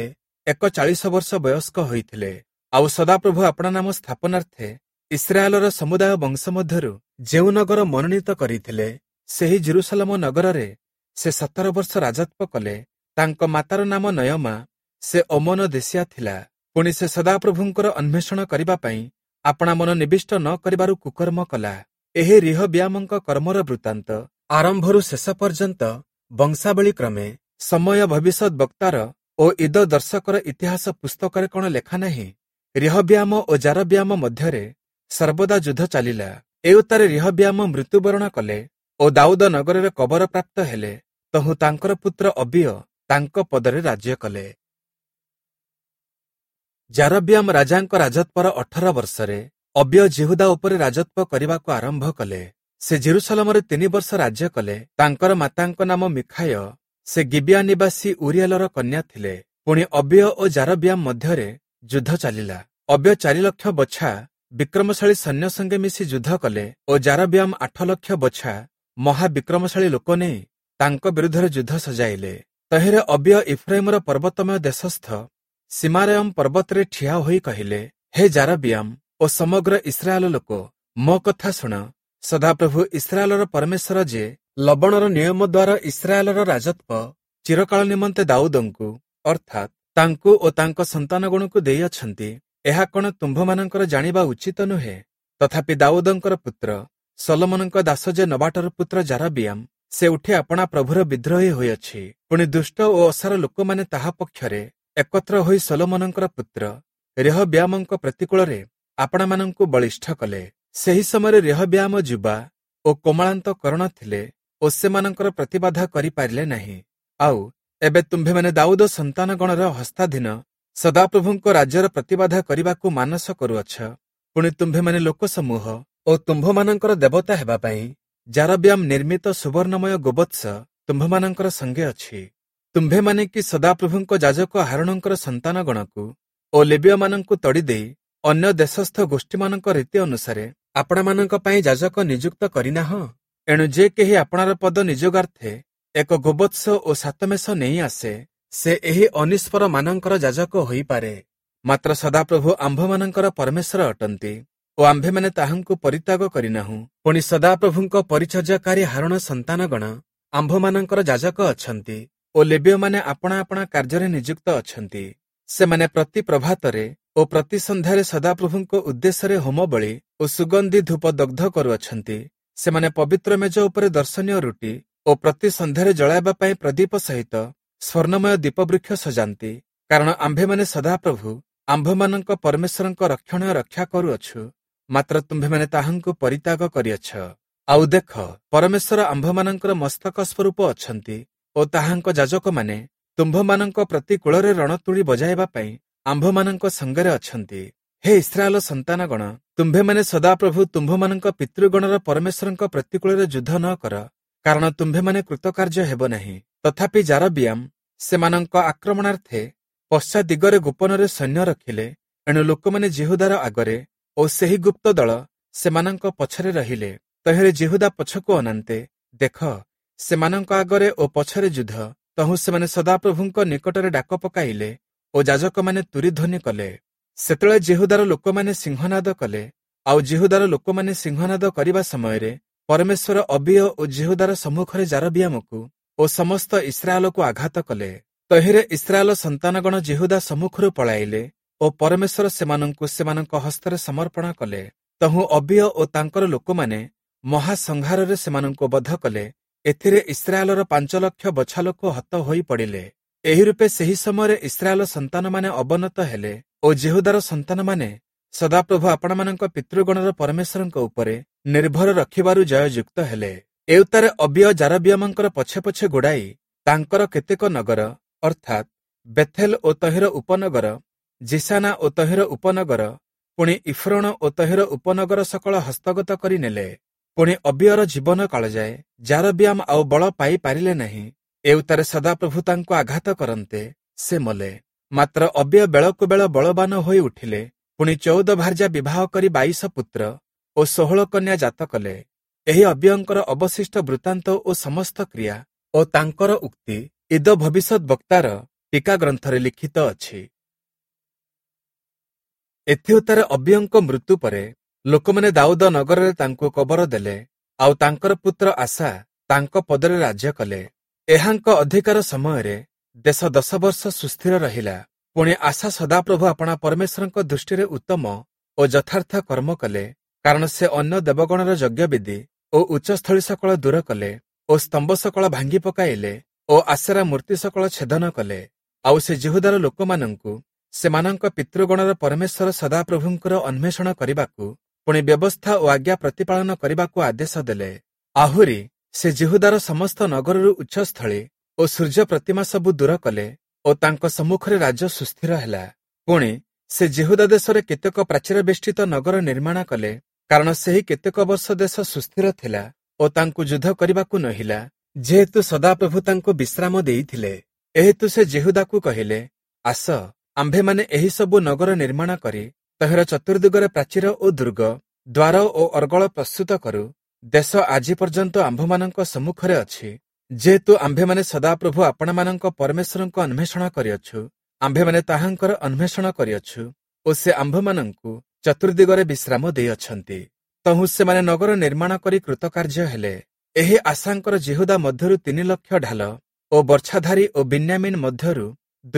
A: 41 ବର୍ଷ ବୟସ୍କ ହୋଇଥିଲେ। ଆଉ ସଦାପ୍ରଭୁ ଆପଣା ନାମ ସ୍ଥାପନାର୍ଥେ ଇସ୍ରାଏଲର ସମୁଦାୟ ବଂଶ ମଧ୍ୟରୁ ଯେଉଁ ନଗର ମନୋନୀତ କରିଥିଲେ, ସେହି ଜିରୁସାଲମ ନଗରରେ ସେ 17 ବର୍ଷ ରାଜତ୍ୱ କଲେ। ତାଙ୍କ ମାତାର ନାମ ନୟମା, ସେ ଅମୋନ ଦେଶିଆ ଥିଲା। ପୁଣି ସେ ସଦାପ୍ରଭୁଙ୍କର ଅନ୍ୱେଷଣ କରିବା ପାଇଁ ଆପଣା ମନ ନିବିଷ୍ଟ ନ କରିବାରୁ କୁକର୍ମ କଲା। ଏହି ରିହବ୍ୟାମଙ୍କ କର୍ମର ବୃତ୍ତାନ୍ତ ଆରମ୍ଭରୁ ଶେଷ ପର୍ଯ୍ୟନ୍ତ ବଂଶାବଳୀ କ୍ରମେ ସମୟ ଭବିଷ୍ୟତ ବକ୍ତାର ଓ ଇଦ ଦର୍ଶକର ଇତିହାସ ପୁସ୍ତକରେ କ'ଣ ଲେଖା ନାହିଁ? ରିହବ୍ୟାମ ଓ ଜାରବ୍ୟାମ ମଧ୍ୟରେ ସର୍ବଦା ଯୁଦ୍ଧ ଚାଲିଲା। ଏଉତ୍ତାରେ ରିହବ୍ୟାମ ମୃତ୍ୟୁବରଣ କଲେ ଓ ଦାଉଦ ନଗରରେ କବର ପ୍ରାପ୍ତ ହେଲେ। ତହୁଁ ତାଙ୍କର ପୁତ୍ର ଅବିୟ ତାଙ୍କ ପଦରେ ରାଜ୍ୟ କଲେ। ଜାରବ୍ୟାମ ରାଜାଙ୍କ ରାଜତ୍ୱର 18 ବର୍ଷରେ ଅବିୟ ଜିହୁଦା ଉପରେ ରାଜତ୍ୱ କରିବାକୁ ଆରମ୍ଭ କଲେ। ସେ ଜେରୁସାଲମରେ 3 ବର୍ଷ ରାଜ୍ୟ କଲେ। ତାଙ୍କର ମାତାଙ୍କ ନାମ ମିଖାୟ, ସେ ଗିବିଆ ନିବାସୀ ଉରିଏଲର କନ୍ୟା ଥିଲେ। ପୁଣି ଅବିୟ ଓ ଜାରବ୍ୟାମ ମଧ୍ୟରେ ଯୁଦ୍ଧ ଚାଲିଲା। ଅବିୟ 4 ଲକ୍ଷ ବଛା ବିକ୍ରମଶାଳୀ ସୈନ୍ୟ ସଙ୍ଗେ ମିଶି ଯୁଦ୍ଧ କଲେ ଓ ଜାରବ୍ୟାମ 8 ଲକ୍ଷ ବଛା ମହାବିକ୍ରମଶାଳୀ ଲୋକ ନେଇ ତାଙ୍କ ବିରୁଦ୍ଧରେ ଯୁଦ୍ଧ ସଜାଇଲେ। ତହିଁରେ ଅବିୟ ଇଫ୍ରାଇମର ପର୍ବତମୟ ଦେଶସ୍ଥ ସିମାରୟମ ପର୍ବତରେ ଠିଆ ହୋଇ କହିଲେ, ହେ ଜାରବ୍ୟାମ ଓ ସମଗ୍ର ଇସ୍ରାଏଲ ଲୋକ, ମୋ କଥା ଶୁଣ। ସଦାପ୍ରଭୁ ଇସ୍ରାଏଲର ପରମେଶ୍ୱର ଯେ ଲବଣର ନିୟମ ଦ୍ୱାରା ଇସ୍ରାଏଲର ରାଜତ୍ୱ ଚିରକାଳ ନିମନ୍ତେ ଦାଉଦଙ୍କୁ ଅର୍ଥାତ୍ ତାଙ୍କୁ ଓ ତାଙ୍କ ସନ୍ତାନଗଣକୁ ଦେଇଅଛନ୍ତି, ଏହା କ'ଣ ତୁମ୍ଭମାନଙ୍କର ଜାଣିବା ଉଚିତ ନୁହେଁ? ତଥାପି ଦାଉଦଙ୍କର ପୁତ୍ର ସଲୋମନଙ୍କ ଦାସ ଯେ ନବାଟର ପୁତ୍ର ଜାରବ୍ୟାମ, ସେ ଉଠି ଆପଣା ପ୍ରଭୁର ବିଦ୍ରୋହୀ ହୋଇଅଛି। ପୁଣି ଦୁଷ୍ଟ ଓ ଅସାର ଲୋକମାନେ ତାହା ପକ୍ଷରେ ଏକତ୍ର ହୋଇ ସଲୋମନଙ୍କର ପୁତ୍ର ରେହବ୍ୟାମଙ୍କ ପ୍ରତିକୂଳରେ ଆପଣାମାନଙ୍କୁ ବଳିଷ୍ଠ କଲେ। ସେହି ସମୟରେ ରେହବ୍ୟାମ ଯୁବା ଓ କୋମଳାନ୍ତ କରଣ ଥିଲେ ଓ ସେମାନଙ୍କର ପ୍ରତିବାଧା କରିପାରିଲେ ନାହିଁ। ଆଉ ଏବେ ତୁମ୍ଭେମାନେ ଦାଉଦ ସନ୍ତାନଗଣର ହସ୍ତାଧୀନ ସଦାପ୍ରଭୁଙ୍କ ରାଜ୍ୟର ପ୍ରତିବାଧା କରିବାକୁ ମାନସ କରୁଅଛ। ପୁଣି ତୁମ୍ଭେମାନେ ଲୋକସମୂହ ଓ ତୁମ୍ଭମାନଙ୍କର ଦେବତା ହେବା ପାଇଁ ଜାରବ୍ୟାମ ନିର୍ମିତ ସୁବର୍ଣ୍ଣମୟ ଗୋବତ୍ସ ତୁମ୍ଭମାନଙ୍କର ସଙ୍ଗେ ଅଛି। ତୁମ୍ଭେମାନେ କି ସଦାପ୍ରଭୁଙ୍କ ଯାଜକ ଆହାରଣଙ୍କର ସନ୍ତାନଗଣକୁ ଓ ଲେବୀୟମାନଙ୍କୁ ତଡ଼ିଦେଇ ଅନ୍ୟ ଦେଶସ୍ଥ ଗୋଷ୍ଠୀମାନଙ୍କ ରୀତି ଅନୁସାରେ ଆପଣମାନଙ୍କ ପାଇଁ ଯାଜକ ନିଯୁକ୍ତ କରିନାହଁ। ଏଣୁ ଯେ କେହି ଆପଣାର ପଦ ନିଯୋଗାର୍ଥେ ଏକ ଗୋବତ୍ସ ଓ 7 ମେଷ ନେଇ ଆସେ, ସେ ଏହି ଅନିସ୍ପର ମାନଙ୍କର ଯାଜକ ହୋଇପାରେ। ମାତ୍ର ସଦାପ୍ରଭୁ ଆମ୍ଭମାନଙ୍କର ପରମେଶ୍ୱର ଅଟନ୍ତି ଓ ଆମ୍ଭେମାନେ ତାହାଙ୍କୁ ପରିତ୍ୟାଗ କରିନାହୁଁ। ପୁଣି ସଦାପ୍ରଭୁଙ୍କ ପରିଚର୍ଯ୍ୟାକାରୀ ହାରଣ ସନ୍ତାନଗଣ ଆମ୍ଭମାନଙ୍କର ଯାଜକ ଅଛନ୍ତି ଓ ଲେବୀୟମାନେ ଆପଣା ଆପଣା କାର୍ଯ୍ୟରେ ନିଯୁକ୍ତ ଅଛନ୍ତି। ସେମାନେ ପ୍ରତି ପ୍ରଭାତରେ ଓ ପ୍ରତି ସନ୍ଧ୍ୟାରେ ସଦାପ୍ରଭୁଙ୍କ ଉଦ୍ଦେଶ୍ୟରେ ହୋମବଳି ଓ ସୁଗନ୍ଧି ଧୂପ ଦଗ୍ଧ କରୁଅଛନ୍ତି। ସେମାନେ ପବିତ୍ର ମେଜ ଉପରେ ଦର୍ଶନୀୟ ରୁଟି ଓ ପ୍ରତି ସନ୍ଧ୍ୟାରେ ଜଳାଇବା ପାଇଁ ପ୍ରଦୀପ ସହିତ ସ୍ୱର୍ଣ୍ଣମୟ ଦୀପବୃକ୍ଷ ସଜାନ୍ତି। କାରଣ ଆମ୍ଭେମାନେ ସଦାପ୍ରଭୁ ଆମ୍ଭମାନଙ୍କ ପରମେଶ୍ୱରଙ୍କ ରକ୍ଷଣୀୟ ରକ୍ଷା କରୁଅଛୁ, ମାତ୍ର ତୁମ୍ଭେମାନେ ତାହାଙ୍କୁ ପରିତ୍ୟାଗ କରିଅଛ। ଆଉ ଦେଖ, ପରମେଶ୍ୱର ଆମ୍ଭମାନଙ୍କର ମସ୍ତକ ସ୍ୱରୂପ ଅଛନ୍ତି ଓ ତାହାଙ୍କ ଯାଜକମାନେ ତୁମ୍ଭମାନଙ୍କ ପ୍ରତି କୂଳରେ ରଣତୁଳି ବଜାଇବା ପାଇଁ ଆମ୍ଭମାନଙ୍କ ସଙ୍ଗରେ ଅଛନ୍ତି। ହେ ଇସ୍ରାଏଲ ସନ୍ତାନଗଣ, ତୁମ୍ଭେମାନେ ସଦାପ୍ରଭୁ ତୁମ୍ଭମାନଙ୍କ ପିତୃଗଣର ପରମେଶ୍ୱରଙ୍କ ପ୍ରତିକୂଳରେ ଯୁଦ୍ଧ ନ କର, କାରଣ ତୁମ୍ଭେମାନେ କୃତକାର୍ଯ୍ୟ ହେବ ନାହିଁ। ତଥାପି ଯାରବିଆମ ସେମାନଙ୍କ ଆକ୍ରମଣାର୍ଥେ ପଶ୍ଚାତ ଦିଗରେ ଗୋପନରେ ସୈନ୍ୟ ରଖିଲେ। ଏଣୁ ଲୋକମାନେ ଜିହୁଦାର ଆଗରେ ଓ ସେହି ଗୁପ୍ତ ଦଳ ସେମାନଙ୍କ ପଛରେ ରହିଲେ। ତହିଁରେ ଜିହୁଦା ପଛକୁ ଅନାନ୍ତେ ଦେଖ, ସେମାନଙ୍କ ଆଗରେ ଓ ପଛରେ ଯୁଦ୍ଧ। ତହୁଁ ସେମାନେ ସଦାପ୍ରଭୁଙ୍କ ନିକଟରେ ଡାକ ପକାଇଲେ ଓ ଯାଜକମାନେ ତୁରୀ ଧ୍ୱନି କଲେ। ସେତେବେଳେ ଜିହୁଦାର ଲୋକମାନେ ସିଂହନାଦ କଲେ। ଆଉ ଜିହୁଦାର ଲୋକମାନେ ସିଂହନାଦ କରିବା ସମୟରେ ପରମେଶ୍ୱର ଅବିୟ ଓ ଜିହୁଦାର ସମ୍ମୁଖରେ ଯାରବିଆମକୁ ଓ ସମସ୍ତ ଇସ୍ରାଏଲକୁ ଆଘାତ କଲେ। ତହିଁରେ ଇସ୍ରାଏଲ ସନ୍ତାନଗଣ ଜିହୁଦା ସମ୍ମୁଖରୁ ପଳାଇଲେ ଓ ପରମେଶ୍ୱର ସେମାନଙ୍କୁ ସେମାନଙ୍କ ହସ୍ତରେ ସମର୍ପଣ କଲେ। ତହୁଁ ଅବିୟ ଓ ତାଙ୍କର ଲୋକମାନେ ମହାସଂହାରରେ ସେମାନଙ୍କୁ ବଧ କଲେ। ଏଥିରେ ଇସ୍ରାଏଲର 5 ଲକ୍ଷ ବଛା ଲୋକ ହତ ହୋଇ ପଡ଼ିଲେ। ଏହି ରୂପେ ସେହି ସମୟରେ ଇସ୍ରାଏଲ ସନ୍ତାନମାନେ ଅବନତ ହେଲେ ଓ ଜିହୁଦାର ସନ୍ତାନମାନେ ସଦାପ୍ରଭୁ ଆପଣମାନଙ୍କ ପିତୃଗଣର ପରମେଶ୍ୱରଙ୍କ ଉପରେ ନିର୍ଭର ରଖିବାରୁ ଜୟଯୁକ୍ତ ହେଲେ। ଏଉତାରେ ଅବିୟ ଯାରବିଆମଙ୍କର ପଛେ ପଛେ ଗୋଡ଼ାଇ ତାଙ୍କର କେତେକ ନଗର ଅର୍ଥାତ୍ ବେଥେଲ ଓ ତହିଁର ଉପନଗର, ଜିସାନା ଓ ତହିଁର ଉପନଗର, ପୁଣି ଇଫ୍ରୋଣ ଓ ତହିଁର ଉପନଗର ସକଳ ହସ୍ତଗତ କରି ନେଲେ। ପୁଣି ଅବିୟର ଜୀବନ କାଳଯାଏ ଯାରବିଆମ ଆଉ ବଳ ପାଇ ପାରିଲେ ନାହିଁ। ଏଉତାରେ ସଦାପ୍ରଭୁ ତାଙ୍କୁ ଆଘାତ କରନ୍ତେ ସେ ମଲେ। ମାତ୍ର ଅବିୟ ବେଳକୁ ବେଳ ବଳବାନ ହୋଇ ଉଠିଲେ। ପୁଣି 14 ଭାର୍ଯ୍ୟା ବିବାହ କରି 22 ପୁତ୍ର ଓ 16 କନ୍ୟା ଜାତ କଲେ। ଏହି ଅବିୟଙ୍କର ଅବଶିଷ୍ଟ ବୃତ୍ତାନ୍ତ ଓ ସମସ୍ତ କ୍ରିୟା ଓ ତାଙ୍କର ଉକ୍ତି ଇଦ ଭବିଷ୍ୟତ ବକ୍ତାର ଟୀକା ଗ୍ରନ୍ଥରେ ଲିଖିତ ଅଛି। ଏଥିଉତ୍ତାରେ ଅବିୟଙ୍କ ମୃତ୍ୟୁ ପରେ ଲୋକମାନେ ଦାଉଦ ନଗରରେ ତାଙ୍କୁ କବର ଦେଲେ। ଆଉ ତାଙ୍କର ପୁତ୍ର ଆଶା ତାଙ୍କ ପଦରେ ରାଜ୍ୟ କଲେ। ଏହାଙ୍କ ଅଧିକାର ସମୟରେ ଦେଶ 10 ବର୍ଷ ସୁସ୍ଥିର ରହିଲା। ପୁଣି ଆଶା ସଦାପ୍ରଭୁ ଆପଣା ପରମେଶ୍ୱରଙ୍କ ଦୃଷ୍ଟିରେ ଉତ୍ତମ ଓ ଯଥାର୍ଥ କର୍ମ କଲେ। କାରଣ ସେ ଅନ୍ୟ ଦେବଗଣର ଯଜ୍ଞବେଦୀ ଓ ଉଚ୍ଚସ୍ଥଳୀ ସକଳ ଦୂର କଲେ ଓ ସ୍ତମ୍ଭ ସକଳ ଭାଙ୍ଗି ପକାଇଲେ ଓ ଆଶେରା ମୂର୍ତ୍ତି ସକଳ ଛେଦନ କଲେ। ଆଉ ସେ ଜିହୁଦାର ଲୋକମାନଙ୍କୁ ସେମାନଙ୍କ ପିତୃଗଣର ପରମେଶ୍ୱର ସଦାପ୍ରଭୁଙ୍କର ଅନ୍ୱେଷଣ କରିବାକୁ, ପୁଣି ବ୍ୟବସ୍ଥା ଓ ଆଜ୍ଞା ପ୍ରତିପାଳନ କରିବାକୁ ଆଦେଶ ଦେଲେ। ଆହୁରି ସେ ଜିହୁଦାର ସମସ୍ତ ନଗରରୁ ଉଚ୍ଚସ୍ଥଳୀ ଓ ସୂର୍ଯ୍ୟ ପ୍ରତିମା ସବୁ ଦୂର କଲେ ଓ ତାଙ୍କ ସମ୍ମୁଖରେ ରାଜ୍ୟ ସୁସ୍ଥିର ହେଲା। ପୁଣି ସେ ଜିହୁଦା ଦେଶରେ କେତେକ ପ୍ରାଚୀର ବେଷ୍ଟିତ ନଗର ନିର୍ମାଣ କଲେ, କାରଣ ସେହି କେତେକ ବର୍ଷ ଦେଶ ସୁସ୍ଥିର ଥିଲା ଓ ତାଙ୍କୁ ଯୁଦ୍ଧ କରିବାକୁ ନହିଲା, ଯେହେତୁ ସଦାପ୍ରଭୁ ତାଙ୍କୁ ବିଶ୍ରାମ ଦେଇଥିଲେ। ଏହେତୁ ସେ ଜିହୁଦାକୁ କହିଲେ, ଆସ, ଆମ୍ଭେମାନେ ଏହି ସବୁ ନଗର ନିର୍ମାଣ କରି ତହିଁର ଚତୁର୍ଦିଗରେ ପ୍ରାଚୀର ଓ ଦୁର୍ଗ, ଦ୍ୱାର ଓ ଅର୍ଗଳ ପ୍ରସ୍ତୁତ କରୁ। ଦେଶ ଆଜି ପର୍ଯ୍ୟନ୍ତ ଆମ୍ଭମାନଙ୍କ ସମ୍ମୁଖରେ ଅଛି। ଯେହେତୁ ଆମ୍ଭେମାନେ ସଦାପ୍ରଭୁ ଆପଣମାନଙ୍କ ପରମେଶ୍ୱରଙ୍କ ଅନ୍ୱେଷଣ କରିଅଛୁ, ଆମ୍ଭେମାନେ ତାହାଙ୍କର ଅନ୍ୱେଷଣ କରିଅଛୁ ଓ ସେ ଆମ୍ଭମାନଙ୍କୁ ଚତୁର୍ଦିଗରେ ବିଶ୍ରାମ ଦେଇଅଛନ୍ତି। ତହୁଁ ସେମାନେ ନଗର ନିର୍ମାଣ କରି କୃତକାର୍ଯ୍ୟ ହେଲେ। ଏହି ଆଶାଙ୍କର ଜିହୁଦା ମଧ୍ୟରୁ 3 ଲକ୍ଷ ଢାଲ ଓ ବର୍ଚ୍ଛାଧାରୀ ଓ ବିନ୍ୟାମିନ୍ ମଧ୍ୟରୁ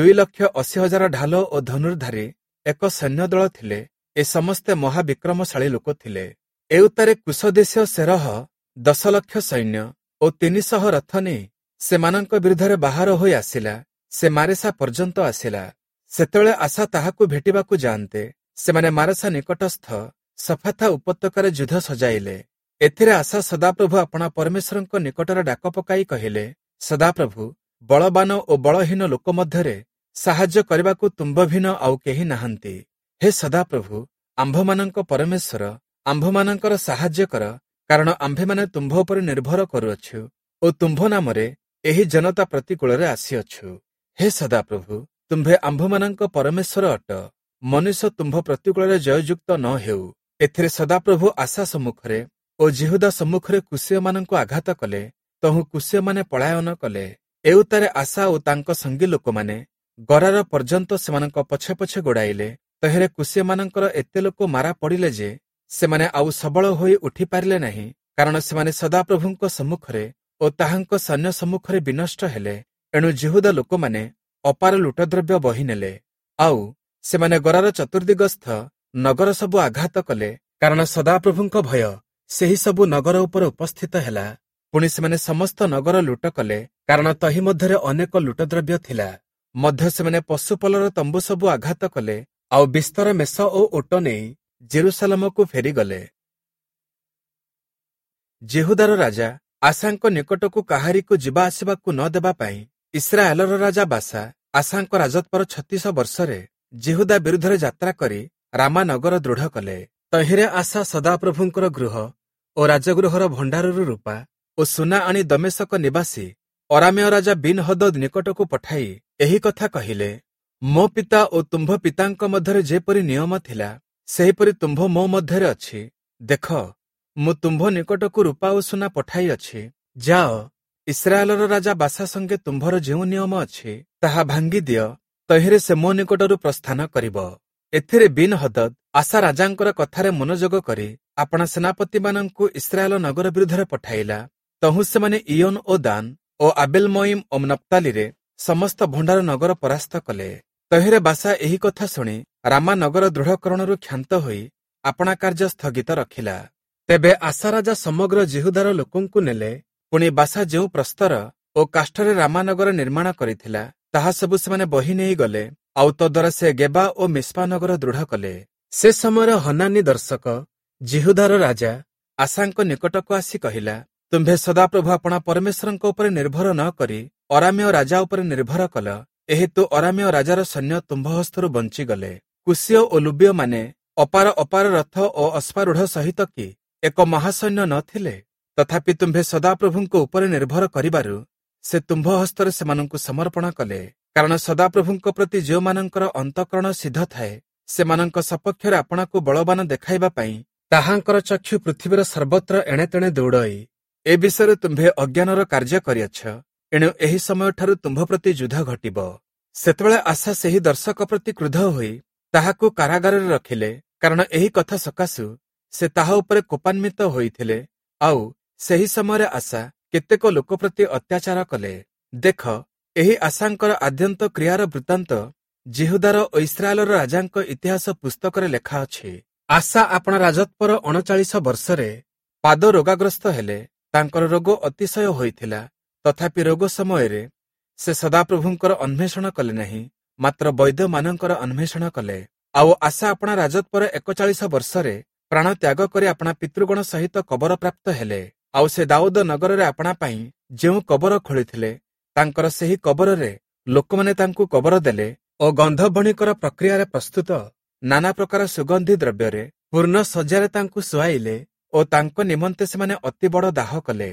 A: 2,80,000 ଢାଲ ଓ ଧନୁର୍ଧାରୀ ଏକ ସୈନ୍ୟଦଳ ଥିଲେ। ଏ ସମସ୍ତେ ମହାବିକ୍ରମଶାଳୀ ଲୋକ ଥିଲେ। ଏଉତାରେ କୁଶଦେଶୀୟ ସେରହ 10 ଲକ୍ଷ ସୈନ୍ୟ ଓ 300 ରଥ ନେଇ ସେମାନଙ୍କ ବିରୁଦ୍ଧରେ ବାହାର ହୋଇ ଆସିଲା। ସେ ମାରେସା ପର୍ଯ୍ୟନ୍ତ ଆସିଲା। ସେତେବେଳେ ଆଶା ତାହାକୁ ଭେଟିବାକୁ ଯାଆନ୍ତେ ସେମାନେ ମାରେସା ନିକଟସ୍ଥ ସଫାଥା ଉପତ୍ୟକାରେ ଯୁଦ୍ଧ ସଜାଇଲେ। ଏଥିରେ ଆଶା ସଦାପ୍ରଭୁ ଆପଣା ପରମେଶ୍ୱରଙ୍କ ନିକଟରେ ଡାକ ପକାଇ କହିଲେ, ସଦାପ୍ରଭୁ, ବଳବାନ ଓ ବଳହୀନ ଲୋକ ମଧ୍ୟରେ ସାହାଯ୍ୟ କରିବାକୁ ତୁମ୍ଭ ଭିନ୍ନ ଆଉ କେହି ନାହାନ୍ତି। ହେ ସଦାପ୍ରଭୁ, ଆମ୍ଭମାନଙ୍କ ପରମେଶ୍ୱର, ଆମ୍ଭମାନଙ୍କର ସାହାଯ୍ୟ କର, କାରଣ ଆମ୍ଭେମାନେ ତୁମ୍ଭ ଉପରେ ନିର୍ଭର କରୁଅଛୁ ଓ ତୁମ୍ଭ ନାମରେ ଏହି ଜନତା ପ୍ରତିକୂଳରେ ଆସିଅଛୁ। ହେ ସଦାପ୍ରଭୁ, ତୁମ୍ଭେ ଆମ୍ଭମାନଙ୍କ ପରମେଶ୍ୱର ଅଟ। ମନୁଷ୍ୟ ତୁମ୍ଭ ପ୍ରତିକୂଳରେ ଜୟଯୁକ୍ତ ନ ହେଉ। ଏଥିରେ ସଦାପ୍ରଭୁ ଆଶା ସମ୍ମୁଖରେ ଓ ଜିହୁଦା ସମ୍ମୁଖରେ କୁଶୀୟମାନଙ୍କୁ ଆଘାତ କଲେ, ତହୁଁ କୁଶୀୟମାନେ ପଳାୟନ କଲେ। ଏଉତାରେ ଆଶା ଓ ତାଙ୍କ ସଙ୍ଗୀ ଲୋକମାନେ ଗରାର ପର୍ଯ୍ୟନ୍ତ ସେମାନଙ୍କ ପଛେ ପଛେ ଗୋଡ଼ାଇଲେ। ତହିଁରେ କୁଶୀୟମାନଙ୍କର ଏତେ ଲୋକ ମାରା ପଡ଼ିଲେ ଯେ ସେମାନେ ଆଉ ସବଳ ହୋଇ ଉଠିପାରିଲେ ନାହିଁ, କାରଣ ସେମାନେ ସଦାପ୍ରଭୁଙ୍କ ସମ୍ମୁଖରେ ଓ ତାହାଙ୍କ ସୈନ୍ୟ ସମ୍ମୁଖରେ ବିନଷ୍ଟ ହେଲେ। ଏଣୁ ଜିହୁଦା ଲୋକମାନେ ଅପାର ଲୁଟଦ୍ରବ୍ୟ ବହି ନେଲେ। ଆଉ ସେମାନେ ଗରାର ଚତୁର୍ଦିଗସ୍ଥ ନଗର ସବୁ ଆଘାତ କଲେ, କାରଣ ସଦାପ୍ରଭୁଙ୍କ ଭୟ ସେହି ସବୁ ନଗର ଉପରେ ଉପସ୍ଥିତ ହେଲା। ପୁଣି ସେମାନେ ସମସ୍ତ ନଗର ଲୁଟ କଲେ, କାରଣ ତହି ମଧ୍ୟରେ ଅନେକ ଲୁଟଦ୍ରବ୍ୟ ଥିଲା। ମଧ୍ୟ ସେମାନେ ପଶୁପଲର ତମ୍ବୁ ସବୁ ଆଘାତ କଲେ, ଆଉ ବିସ୍ତର ମେଷ ଓ ଓଟ ନେଇ ଜେରୁସାଲେମକୁ ଫେରିଗଲେ। ଜିହୁଦାର ରାଜା ଆସାଙ୍କ ନିକଟକୁ କାହାରିକୁ ଯିବା ଆସିବାକୁ ନ ଦେବା ପାଇଁ ଇସ୍ରାଏଲର ରାଜା ବାସା ଆସାଙ୍କ ରାଜତ୍ୱର 36 ବର୍ଷରେ ଜିହୁଦା ବିରୁଦ୍ଧରେ ଯାତ୍ରା କରି ରାମା ନଗର ଦୃଢ଼ କଲେ। ତହିଁରେ ଆଶା ସଦାପ୍ରଭୁଙ୍କର ଗୃହ ଓ ରାଜଗୃହର ଭଣ୍ଡାରରୁ ରୂପା ଓ ସୁନା ଆଣି ଦମେଶକ ନିବାସୀ ଅରାମେୟ ରାଜା ବିନ୍ ହଦଦ ନିକଟକୁ ପଠାଇ ଏହି କଥା କହିଲେ, ମୋ ପିତା ଓ ତୁମ୍ଭ ପିତାଙ୍କ ମଧ୍ୟରେ ଯେପରି ନିୟମ ଥିଲା, ସେହିପରି ତୁମ୍ଭ ମୋ ମଧ୍ୟରେ ଅଛି। ଦେଖ, ମୁଁ ତୁମ୍ଭ ନିକଟକୁ ରୂପା ଓ ସୁନା ପଠାଇଅଛି। ଯାଅ, ଇସ୍ରାଏଲର ରାଜା ବାସା ସଙ୍ଗେ ତୁମ୍ଭର ଯେଉଁ ନିୟମ ଅଛି, ତାହା ଭାଙ୍ଗି ଦିଅ। ତହିଁରେ ସେ ମୋ ନିକଟରୁ ପ୍ରସ୍ଥାନ କରିବ। ଏଥିରେ ବିନ୍ ହଦଦ ଆଶା ରାଜାଙ୍କର କଥାରେ ମନୋଯୋଗ କରି ଆପଣା ସେନାପତିମାନଙ୍କୁ ଇସ୍ରାଏଲ ନଗର ବିରୁଦ୍ଧରେ ପଠାଇଲା। ତହୁଁ ସେମାନେ ଇୟୋନ ଓ ଦାନ ଓ ଆବେଲମୟିମ ଓ ନପ୍ତାଲିରେ ସମସ୍ତ ଭଣ୍ଡାର ନଗର ପରାସ୍ତ କଲେ। ତହିଁରେ ବାସା ଏହି କଥା ଶୁଣି ରାମା ନଗର ଦୃଢ଼କରଣରୁ କ୍ଷାନ୍ତ ହୋଇ ଆପଣା କାର୍ଯ୍ୟ ସ୍ଥଗିତ ରଖିଲା। ତେବେ ଆଶା ରାଜା ସମଗ୍ର ଜିହୁଦାର ଲୋକଙ୍କୁ ନେଲେ। ପୁଣି ବାସା ଯେଉଁ ପ୍ରସ୍ତର ଓ କାଷ୍ଠରେ ରାମାନଗର ନିର୍ମାଣ କରିଥିଲା, ତାହା ସବୁ ସେମାନେ ବହି ନେଇଗଲେ। ଆଉ ତଦ୍ୱାରା ସେ ଗେବା ଓ ମିସ୍ପା ନଗର ଦୃଢ଼ କଲେ। ସେ ସମୟରେ ହନାନୀ ଦର୍ଶକ ଜିହୁଦାର ରାଜା ଆଶାଙ୍କ ନିକଟକୁ ଆସି କହିଲା, ତୁମ୍ଭେ ସଦାପ୍ରଭୁ ଆପଣା ପରମେଶ୍ୱରଙ୍କ ଉପରେ ନିର୍ଭର ନ କରି ଅରାମେୟ ରାଜା ଉପରେ ନିର୍ଭର କଲ। ଏହେତୁ ଅରାମେୟ ରାଜାର ସୈନ୍ୟ ତୁମ୍ଭ ହସ୍ତରୁ ବଞ୍ଚିଗଲେ। କୁଶୀୟ ଓ ଲୁବ୍ୟମାନେ ଅପାର ଅପାର ରଥ ଓ ଅଶ୍ୱାରୂଢ଼ ସହିତ କି ଏକ ମହାସୈନ୍ୟ ନ ଥିଲେ? ତଥାପି ତୁମ୍ଭେ ସଦାପ୍ରଭୁଙ୍କ ଉପରେ ନିର୍ଭର କରିବାରୁ ସେ ତୁମ୍ଭ ହସ୍ତରେ ସେମାନଙ୍କୁ ସମର୍ପଣ କଲେ। କାରଣ ସଦାପ୍ରଭୁଙ୍କ ପ୍ରତି ଯେଉଁମାନଙ୍କର ଅନ୍ତଃକରଣ ସିଦ୍ଧ ଥାଏ, ସେମାନଙ୍କ ସପକ୍ଷରେ ଆପଣାକୁ ବଳବାନ ଦେଖାଇବା ପାଇଁ ତାହାଙ୍କର ଚକ୍ଷୁ ପୃଥିବୀର ସର୍ବତ୍ର ଏଣେତେଣେ ଦୌଡ଼ଇ। ଏ ବିଷୟରେ ତୁମ୍ଭେ ଅଜ୍ଞାନର କାର୍ଯ୍ୟ କରିଅଛ। ଏଣୁ ଏହି ସମୟଠାରୁ ତୁମ୍ଭ ପ୍ରତି ଯୁଦ୍ଧ ଘଟିବ। ସେତେବେଳେ ଆଶା ସେହି ଦର୍ଶକ ପ୍ରତି କ୍ରୁଦ୍ଧ ହୋଇ ତାହାକୁ କାରାଗାରରେ ରଖିଲେ, କାରଣ ଏହି କଥା ସକାଶୁ ସେ ତାହା ଉପରେ କୋପାନ୍ୱିତ ହୋଇଥିଲେ। ଆଉ ସେହି ସମୟରେ ଆଶା କେତେକ ଲୋକ ପ୍ରତି ଅତ୍ୟାଚାର କଲେ। ଦେଖ, ଏହି ଆଶାଙ୍କର ଆଦ୍ୟନ୍ତ କ୍ରିୟାର ବୃତ୍ତାନ୍ତ ଜିହୁଦାର ଓ ଇସ୍ରାଏଲର ରାଜାଙ୍କ ଇତିହାସ ପୁସ୍ତକରେ ଲେଖା ଅଛି। ଆଶା ଆପଣା ରାଜତ୍ୱର 39 ବର୍ଷରେ ପାଦ ରୋଗାଗ୍ରସ୍ତ ହେଲେ। ତାଙ୍କର ରୋଗ ଅତିଶୟ ହୋଇଥିଲା। ତଥାପି ରୋଗ ସମୟରେ ସେ ସଦାପ୍ରଭୁଙ୍କର ଅନ୍ୱେଷଣ କଲେ ନାହିଁ, ମାତ୍ର ବୈଦ୍ୟମାନଙ୍କର ଅନ୍ୱେଷଣ କଲେ। ଆଉ ଆଶା ଆପଣା ରାଜତ୍ୱର 41 ବର୍ଷରେ ପ୍ରାଣ ତ୍ୟାଗ କରି ଆପଣା ପିତୃଗଣ ସହିତ କବର ପ୍ରାପ୍ତ ହେଲେ। ଆଉ ସେ ଦାଉଦ ନଗରରେ ଆପଣା ପାଇଁ ଯେଉଁ କବର ଖୋଳିଥିଲେ, ତାଙ୍କର ସେହି କବରରେ ଲୋକମାନେ ତାଙ୍କୁ କବର ଦେଲେ ଓ ଗନ୍ଧବଣିକର ପ୍ରକ୍ରିୟାରେ ପ୍ରସ୍ତୁତ ନାନା ପ୍ରକାର ସୁଗନ୍ଧି ଦ୍ରବ୍ୟରେ ପୂର୍ଣ୍ଣ ଶଯ୍ୟାରେ ତାଙ୍କୁ ଶୁଆଇଲେ ଓ ତାଙ୍କ ନିମନ୍ତେ ସେମାନେ ଅତି ବଡ଼ ଦାହ କଲେ।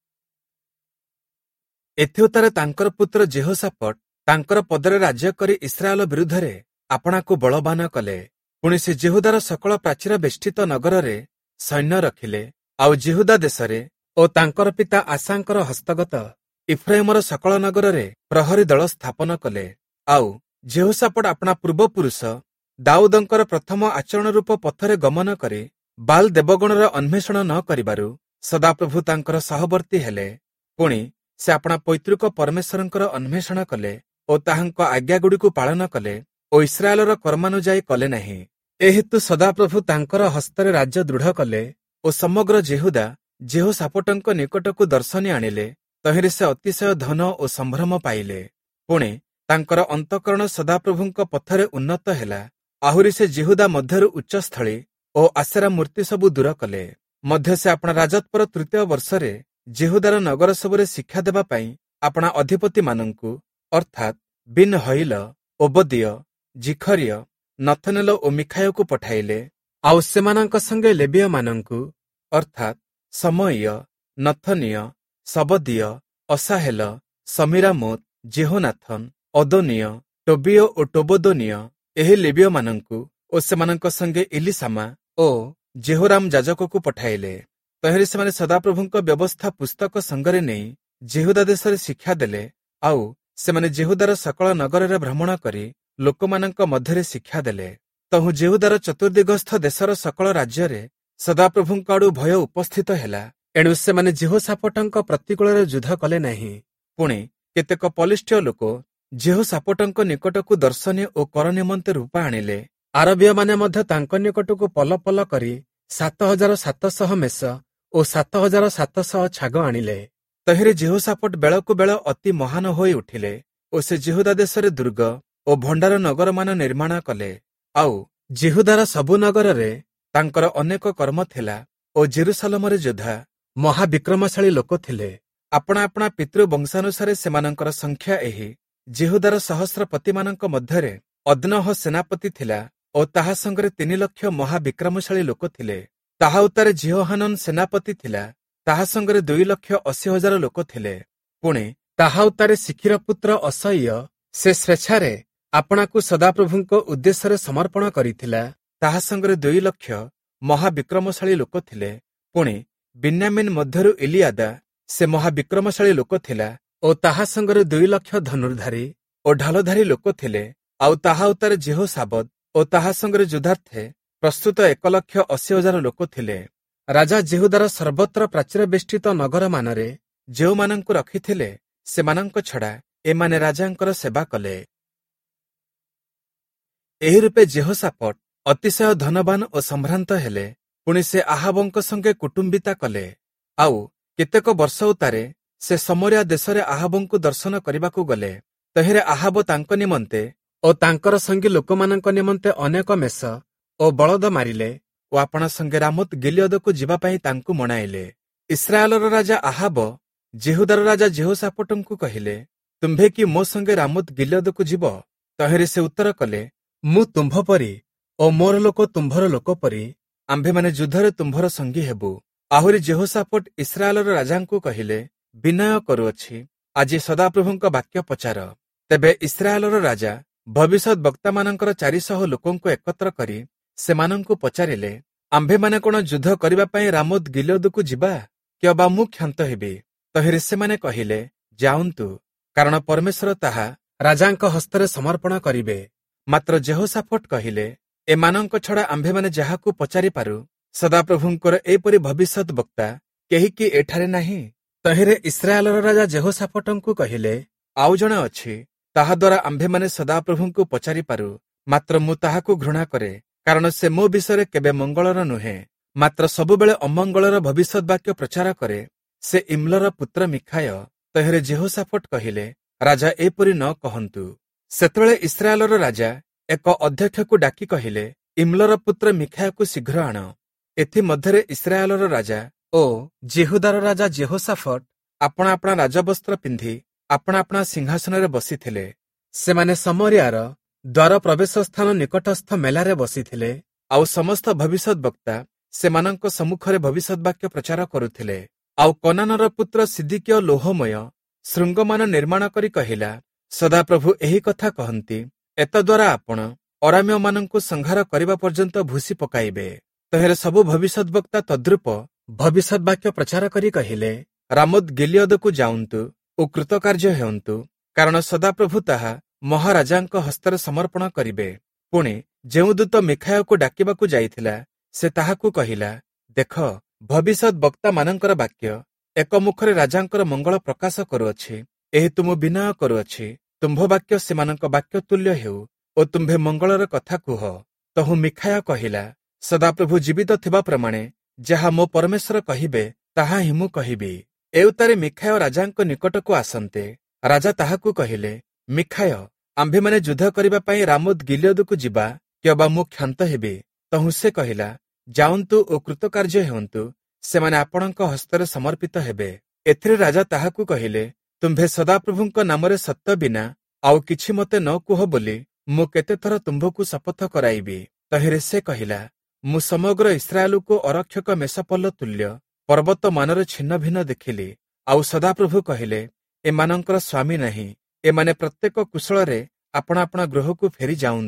A: ଏଥିଉତ୍ତାରେ ତାଙ୍କର ପୁତ୍ର ଜେହୋଶାଫଟ ତାଙ୍କର ପଦରେ ରାଜ୍ୟ କରି ଇସ୍ରାଏଲ ବିରୁଦ୍ଧରେ ଆପଣାକୁ ବଳବାନ କଲେ। ପୁଣି ସେ ଜିହୁଦାର ସକଳ ପ୍ରାଚୀର ବେଷ୍ଟିତ ନଗରରେ ସୈନ୍ୟ ରଖିଲେ। ଆଉ ଜିହୁଦା ଦେଶରେ ଓ ତାଙ୍କର ପିତା ଆଶାଙ୍କର ହସ୍ତଗତ ଇଫ୍ରାଇମର ସକଳ ନଗରରେ ପ୍ରହରୀ ଦଳ ସ୍ଥାପନ କଲେ। ଆଉ ଜେହୋଶାଫଟ ଆପଣା ପୂର୍ବପୁରୁଷ ଦାଉଦଙ୍କର ପ୍ରଥମ ଆଚରଣ ରୂପ ପଥରେ ଗମନ କରି ବାଲ ଦେବଗଣର ଅନ୍ୱେଷଣ ନ କରିବାରୁ ସଦାପ୍ରଭୁ ତାଙ୍କର ସହବର୍ତ୍ତୀ ହେଲେ। ପୁଣି ସେ ଆପଣା ପୈତୃକ ପରମେଶ୍ୱରଙ୍କର ଅନ୍ୱେଷଣ କଲେ ଓ ତାହାଙ୍କ ଆଜ୍ଞାଗୁଡ଼ିକୁ ପାଳନ କଲେ ଓ ଇସ୍ରାଏଲର କର୍ମାନୁଯାୟୀ କଲେ ନାହିଁ। ଏହେତୁ ସଦାପ୍ରଭୁ ତାଙ୍କର ହସ୍ତରେ ରାଜ୍ୟ ଦୃଢ଼ କଲେ ଓ ସମଗ୍ର ଜିହୁଦା ଜେହୋଶାଫଟଙ୍କ ନିକଟକୁ ଦର୍ଶନୀ ଆଣିଲେ। ତହିଁରେ ସେ ଅତିଶୟ ଧନ ଓ ସମ୍ଭ୍ରମ ପାଇଲେ। ପୁଣି ତାଙ୍କର ଅନ୍ତଃକରଣ ସଦାପ୍ରଭୁଙ୍କ ପଥରେ ଉନ୍ନତ ହେଲା। ଆହୁରି ସେ ଜିହୁଦା ମଧ୍ୟରୁ ଉଚ୍ଚସ୍ଥଳୀ ଓ ଆଶେରା ମୂର୍ତ୍ତି ସବୁ ଦୂର କଲେ। ମଧ୍ୟ ସେ ଆପଣା ରାଜତ୍ୱର 3ୟ ବର୍ଷରେ ଜିହୁଦାର ନଗର ସବୁରେ ଶିକ୍ଷା ଦେବା ପାଇଁ ଆପଣା ଅଧିପତିମାନଙ୍କୁ ଅର୍ଥାତ୍ ବିନ୍ ହଇଲ, ଓବଦିୟ, ଜିଖରିୟ, ନଥନେଲ ଓ ମିଖାୟକୁ ପଠାଇଲେ। ଆଉ ସେମାନଙ୍କ ସଙ୍ଗେ ଲେବୀୟମାନଙ୍କୁ ଅର୍ଥାତ୍ ସମୟ, ନଥନୀୟ, ସବଦିୟ, ଅସାହେଲ, ସମିରାମୋତ, ଜେହୋନାଥନ, ଅଦୋନିୟ, ଟୋବିୟ ଓ ଟୋବଦୋନିୟ ଏହି ଲେବୀୟମାନଙ୍କୁ ଓ ସେମାନଙ୍କ ସଙ୍ଗେ ଇଲିସାମା ଓ ଜେହୋରାମ ଯାଜକକୁ ପଠାଇଲେ। ତହିଁରେ ସେମାନେ ସଦାପ୍ରଭୁଙ୍କ ବ୍ୟବସ୍ଥା ପୁସ୍ତକ ସଙ୍ଗରେ ନେଇ ଜେହୁଦା ଦେଶରେ ଶିକ୍ଷା ଦେଲେ। ଆଉ ସେମାନେ ଜେହୁଦାର ସକଳ ନଗରରେ ଭ୍ରମଣ କରି ଲୋକମାନଙ୍କ ମଧ୍ୟରେ ଶିକ୍ଷା ଦେଲେ। ତହୁଁ ଜେହୁଦାର ଚତୁର୍ଦିଗସ୍ଥ ଦେଶର ସକଳ ରାଜ୍ୟରେ ସଦାପ୍ରଭୁଙ୍କ ଆଡୁ ଭୟ ଉପସ୍ଥିତ ହେଲା। ଏଣୁ ସେମାନେ ଜେହୋଶାଫଟଙ୍କ ପ୍ରତିକୂଳରେ ଯୁଦ୍ଧ କଲେ ନାହିଁ। ପୁଣି କେତେକ ପଲିଷ୍ଠୀୟ ଲୋକ ଜେହୋଶାଫଟଙ୍କ ନିକଟକୁ ଦର୍ଶନୀ ଓ କର ନିମନ୍ତେ ରୂପା ଆଣିଲେ। ଆରବୀୟମାନେ ମଧ୍ୟ ତାଙ୍କ ନିକଟକୁ ପଲ ପଲ କରି 7,700 ମେଷ ଓ 7,700 ଛାଗ ଆଣିଲେ। ତହିଁରେ ଜେହୋଶାଫଟ ବେଳକୁ ବେଳ ଅତି ମହାନ ହୋଇ ଉଠିଲେ ଓ ସେ ଜେହୁଦା ଦେଶରେ ଦୁର୍ଗ ଓ ଭଣ୍ଡାର ନଗରମାନ ନିର୍ମାଣ କଲେ। ଆଉ ଜେହୁଦାର ସବୁ ନଗରରେ ତାଙ୍କର ଅନେକ କର୍ମ ଥିଲା ଓ ଜେରୁସାଲମରେ ଯୋଦ୍ଧା ମହାବିକ୍ରମଶାଳୀ ଲୋକ ଥିଲେ। ଆପଣା ଆପଣା ପିତୃ ବଂଶାନୁସାରେ ସେମାନଙ୍କର ସଂଖ୍ୟା ଏହି। ଜେହୁଦାର ସହସ୍ରପତିମାନଙ୍କ ମଧ୍ୟରେ ଅଦ୍ନହ ସେନାପତି ଥିଲା ଓ ତାହା ସଙ୍ଗରେ 3,00,000 ମହାବିକ୍ରମଶାଳୀ ଲୋକ ଥିଲେ। ତାହା ଉତ୍ତାରେ ଜିହୋହାନନ ସେନାପତି ଥିଲା, ତାହା ସଙ୍ଗରେ 2,80,000 ଲୋକ ଥିଲେ। ପୁଣି ତାହା ଉତ୍ତାରେ ଶିଖିର ପୁତ୍ର ଅସହ୍ୟ ସେ ସ୍ୱେଚ୍ଛାରେ ଆପଣାକୁ ସଦାପ୍ରଭୁଙ୍କ ଉଦ୍ଦେଶ୍ୟରେ ସମର୍ପଣ କରିଥିଲା, ତାହା ସଙ୍ଗରେ 2,00,000 ମହାବିକ୍ରମଶାଳୀ ଲୋକ ଥିଲେ। ପୁଣି ବିନ୍ୟାମିନ୍ ମଧ୍ୟରୁ ଇଲିଆଦା ସେ ମହାବିକ୍ରମଶାଳୀ ଲୋକ ଥିଲା ଓ ତାହା ସଙ୍ଗରେ 2,00,000 ଧନୁର୍ଧାରୀ ଓ ଢାଲଧାରୀ ଲୋକ ଥିଲେ। ଆଉ ତାହା ଉତ୍ତାରେ ଜେହୋଶାବଦ ଓ ତାହା ସଙ୍ଗରେ ଯୁଦ୍ଧାର୍ଥେ ପ୍ରସ୍ତୁତ 1,80,000 ଲୋକ ଥିଲେ। ରାଜା ଜେହୁଦାର ସର୍ବତ୍ର ପ୍ରାଚୀର ବେଷ୍ଟିତ ନଗରମାନରେ ଯେଉଁମାନଙ୍କୁ ରଖିଥିଲେ ସେମାନଙ୍କ ଛଡ଼ା ଏମାନେ ରାଜାଙ୍କର ସେବା କଲେ। ଏହି ରୂପେ ଜେହୋଶାଫଟ ଅତିଶୟ ଧନବାନ ଓ ସମ୍ଭ୍ରାନ୍ତ ହେଲେ। ପୁଣି ସେ ଆହାବଙ୍କ ସଙ୍ଗେ କୁଟୁମ୍ବିତା କଲେ। ଆଉ କେତେକ ବର୍ଷ ଉତ୍ତାରେ ସେ ସମରିଆ ଦେଶରେ ଆହାବଙ୍କୁ ଦର୍ଶନ କରିବାକୁ ଗଲେ। ତହିଁରେ ଆହାବ ତାଙ୍କ ନିମନ୍ତେ ଓ ତାଙ୍କର ସଙ୍ଗୀ ଲୋକମାନଙ୍କ ନିମନ୍ତେ ଅନେକ ମେଷ ଓ ବଳଦ ମାରିଲେ ଓ ଆପଣା ସଙ୍ଗେ ରାମୋତ ଗିଲିୟଦକୁ ଯିବା ପାଇଁ ତାଙ୍କୁ ମଣାଇଲେ। ଇସ୍ରାଏଲର ରାଜା ଆହାବ ଜେହୁଦାର ରାଜା ଜେହୋଶାଫଟଙ୍କୁ କହିଲେ, ତୁମ୍ଭେ କି ମୋ ସଙ୍ଗେ ରାମୋତ ଗିଲିୟଦକୁ ଯିବ? ତହିଁରେ ସେ ଉତ୍ତର କଲେ, ମୁଁ ତୁମ୍ଭ ପରି ଓ ମୋର ଲୋକ ତୁମ୍ଭର ଲୋକ ପରି, ଆମ୍ଭେମାନେ ଯୁଦ୍ଧରେ ତୁମ୍ଭର ସଙ୍ଗୀ ହେବୁ। ଆହୁରି ଜେହୋଶାଫଟ ଇସ୍ରାଏଲର ରାଜାଙ୍କୁ କହିଲେ, ବିନୟ କରୁଅଛି, ଆଜି ସଦାପ୍ରଭୁଙ୍କ ବାକ୍ୟ ପଚାର। ତେବେ ଇସ୍ରାଏଲର ରାଜା ଭବିଷ୍ୟତ ବକ୍ତାମାନଙ୍କର 400 ଲୋକଙ୍କୁ ଏକତ୍ର କରି ସେମାନଙ୍କୁ ପଚାରିଲେ, ଆମ୍ଭେମାନେ କଣ ଯୁଦ୍ଧ କରିବା ପାଇଁ ରାମୋତ ଗିଲିୟଦକୁ ଯିବା କି ଅବା ମୁଁ କ୍ଷାନ୍ତ ହେବି? ତହିଁରେ ସେମାନେ କହିଲେ, ଯାଆନ୍ତୁ, କାରଣ ପରମେଶ୍ୱର ତାହା ରାଜାଙ୍କ ହସ୍ତରେ ସମର୍ପଣ କରିବେ। ମାତ୍ର ଜେହୋଶାଫଟ କହିଲେ, ଏମାନଙ୍କ ଛଡ଼ା ଆମ୍ଭେମାନେ ଯାହାକୁ ପଚାରିପାରୁ, ସଦାପ୍ରଭୁଙ୍କର ଏପରି ଭବିଷ୍ୟତ ବକ୍ତା କେହି କି ଏଠାରେ ନାହିଁ? ତହିଁରେ ଇସ୍ରାଏଲର ରାଜା ଜେହୋଶାଫଟଙ୍କୁ କହିଲେ, ଆଉ ଜଣେ ଅଛି, ତାହାଦ୍ୱାରା ଆମ୍ଭେମାନେ ସଦାପ୍ରଭୁଙ୍କୁ ପଚାରିପାରୁ। ମାତ୍ର ମୁଁ ତାହାକୁ ଘୃଣା କରେ, କାରଣ ସେ ମୋ ବିଷୟରେ କେବେ ମଙ୍ଗଳର ନୁହେଁ, ମାତ୍ର ସବୁବେଳେ ଅମଙ୍ଗଳର ଭବିଷ୍ୟତ ବାକ୍ୟ ପ୍ରଚାର କରେ। ସେ ଇମ୍ଲର ପୁତ୍ର ମିଖାୟ। ତହିଁରେ ଜେହୋଶାଫଟ କହିଲେ, ରାଜା ଏପରି ନ କହନ୍ତୁ। ସେତେବେଳେ ଇସ୍ରାଏଲର ରାଜା ଏକ ଅଧ୍ୟକ୍ଷକୁ ଡାକି କହିଲେ, ଇମ୍ଲର ପୁତ୍ର ମିଖାୟକୁ ଶୀଘ୍ର ଆଣ। ଏଥିମଧ୍ୟରେ ଇସ୍ରାଏଲର ରାଜା ଓ ଜେହୁଦାର ରାଜା ଜେହୋଶାଫଟ ଆପଣା ଆପଣା ରାଜବସ୍ତ୍ର ପିନ୍ଧି ଆପଣା ଆପଣା ସିଂହାସନରେ ବସିଥିଲେ। ସେମାନେ ସମରିଆର ଦ୍ୱାର ପ୍ରବେଶ ସ୍ଥାନ ନିକଟସ୍ଥ ମେଲାରେ ବସିଥିଲେ। ଆଉ ସମସ୍ତ ଭବିଷ୍ୟତ ବକ୍ତା ସେମାନଙ୍କ ସମ୍ମୁଖରେ ଭବିଷ୍ୟତ ବାକ୍ୟ ପ୍ରଚାର କରୁଥିଲେ। ଆଉ କନାନର ପୁତ୍ର ସିଦିକିୟ ଲୌହମୟ ଶୃଙ୍ଗମାନ ନିର୍ମାଣ କରି କହିଲା, ସଦାପ୍ରଭୁ ଏହି କଥା କହନ୍ତି, ଏତଦ୍ୱାରା ଆପଣ ଅରାମ୍ୟମାନଙ୍କୁ ସଂହାର କରିବା ପର୍ଯ୍ୟନ୍ତ ଭୁସି ପକାଇବେ। ତହିଁରେ ସବୁ ଭବିଷ୍ୟତ ବକ୍ତା ତଦ୍ରୂପ ଭବିଷ୍ୟତ ବାକ୍ୟ ପ୍ରଚାର କରି କହିଲେ, ରାମୋତ ଗିଲିୟଦକୁ ଯାଆନ୍ତୁ ଓ କୃତକାର୍ଯ୍ୟ ହେଉନ୍ତୁ, କାରଣ ସଦାପ୍ରଭୁ ତାହା ମହାରାଜାଙ୍କ ହସ୍ତରେ ସମର୍ପଣ କରିବେ। ପୁଣି ଯେଉଁ ଦୂତ ମିଖାୟକୁ ଡାକିବାକୁ ଯାଇଥିଲା, ସେ ତାହାକୁ କହିଲା, ଦେଖ, ଭବିଷ୍ୟତ ବକ୍ତାମାନଙ୍କର ବାକ୍ୟ ଏକ ମୁଖରେ ରାଜାଙ୍କର ମଙ୍ଗଳ ପ୍ରକାଶ କରୁଅଛି। ଏହି ତୁମ ବିନୟ କରୁଅଛି, ତୁମ୍ଭ ବାକ୍ୟ ସେମାନଙ୍କ ବାକ୍ୟ ତୁଲ୍ୟ ହେଉ ଓ ତୁମ୍ଭେ ମଙ୍ଗଳର କଥା କୁହ। ତହୁଁ ମିଖାୟ କହିଲା, ସଦାପ୍ରଭୁ ଜୀବିତ ଥିବା ପ୍ରମାଣେ ଯାହା ମୋ ପରମେଶ୍ୱର କହିବେ ତାହା ହିଁ ମୁଁ କହିବି। ଏଉତାରେ ମିଖାୟ ରାଜାଙ୍କ ନିକଟକୁ ଆସନ୍ତେ ରାଜା ତାହାକୁ କହିଲେ, ମିଖାୟ, ଆମ୍ଭେମାନେ ଯୁଦ୍ଧ କରିବା ପାଇଁ ରାମୋତ ଗିଲିୟଦକୁ ଯିବା କି ଅବା ମୁଁ କ୍ଷାନ୍ତ ହେବି? ତହୁଁ ସେ କହିଲା, ଯାଆନ୍ତୁ ଓ କୃତକାର୍ଯ୍ୟ ହେଉନ୍ତୁ, ସେମାନେ ଆପଣଙ୍କ ହସ୍ତରେ ସମର୍ପିତ ହେବେ। ଏଥିରେ ରାଜା ତାହାକୁ କହିଲେ, ତୁମ୍ଭେ ସଦାପ୍ରଭୁଙ୍କ ନାମରେ ସତ୍ୟ ବିନା ଆଉ କିଛି ମୋତେ ନ କୁହ ବୋଲି ମୁଁ କେତେଥର ତୁମ୍ଭକୁ ଶପଥ କରାଇବି। ତହିଁରେ ସେ କହିଲା, ମୁଁ ସମଗ୍ର ଇସ୍ରାଏଲକୁ ଅରକ୍ଷକ ମେଷପଲ୍ଲ ତୁଲ୍ୟ ପର୍ବତ ମାନର ଛିନ୍ନ ଭିନ୍ନ ଦେଖିଲି। ଆଉ ସଦାପ୍ରଭୁ କହିଲେ, ଏମାନଙ୍କର ସ୍ୱାମୀ ନାହିଁ, ଏମାନେ ପ୍ରତ୍ୟେକ କୁଶଳରେ ଆପଣା ଆପଣା ଗୃହକୁ ଫେରି ଯାଆନ୍ତୁ।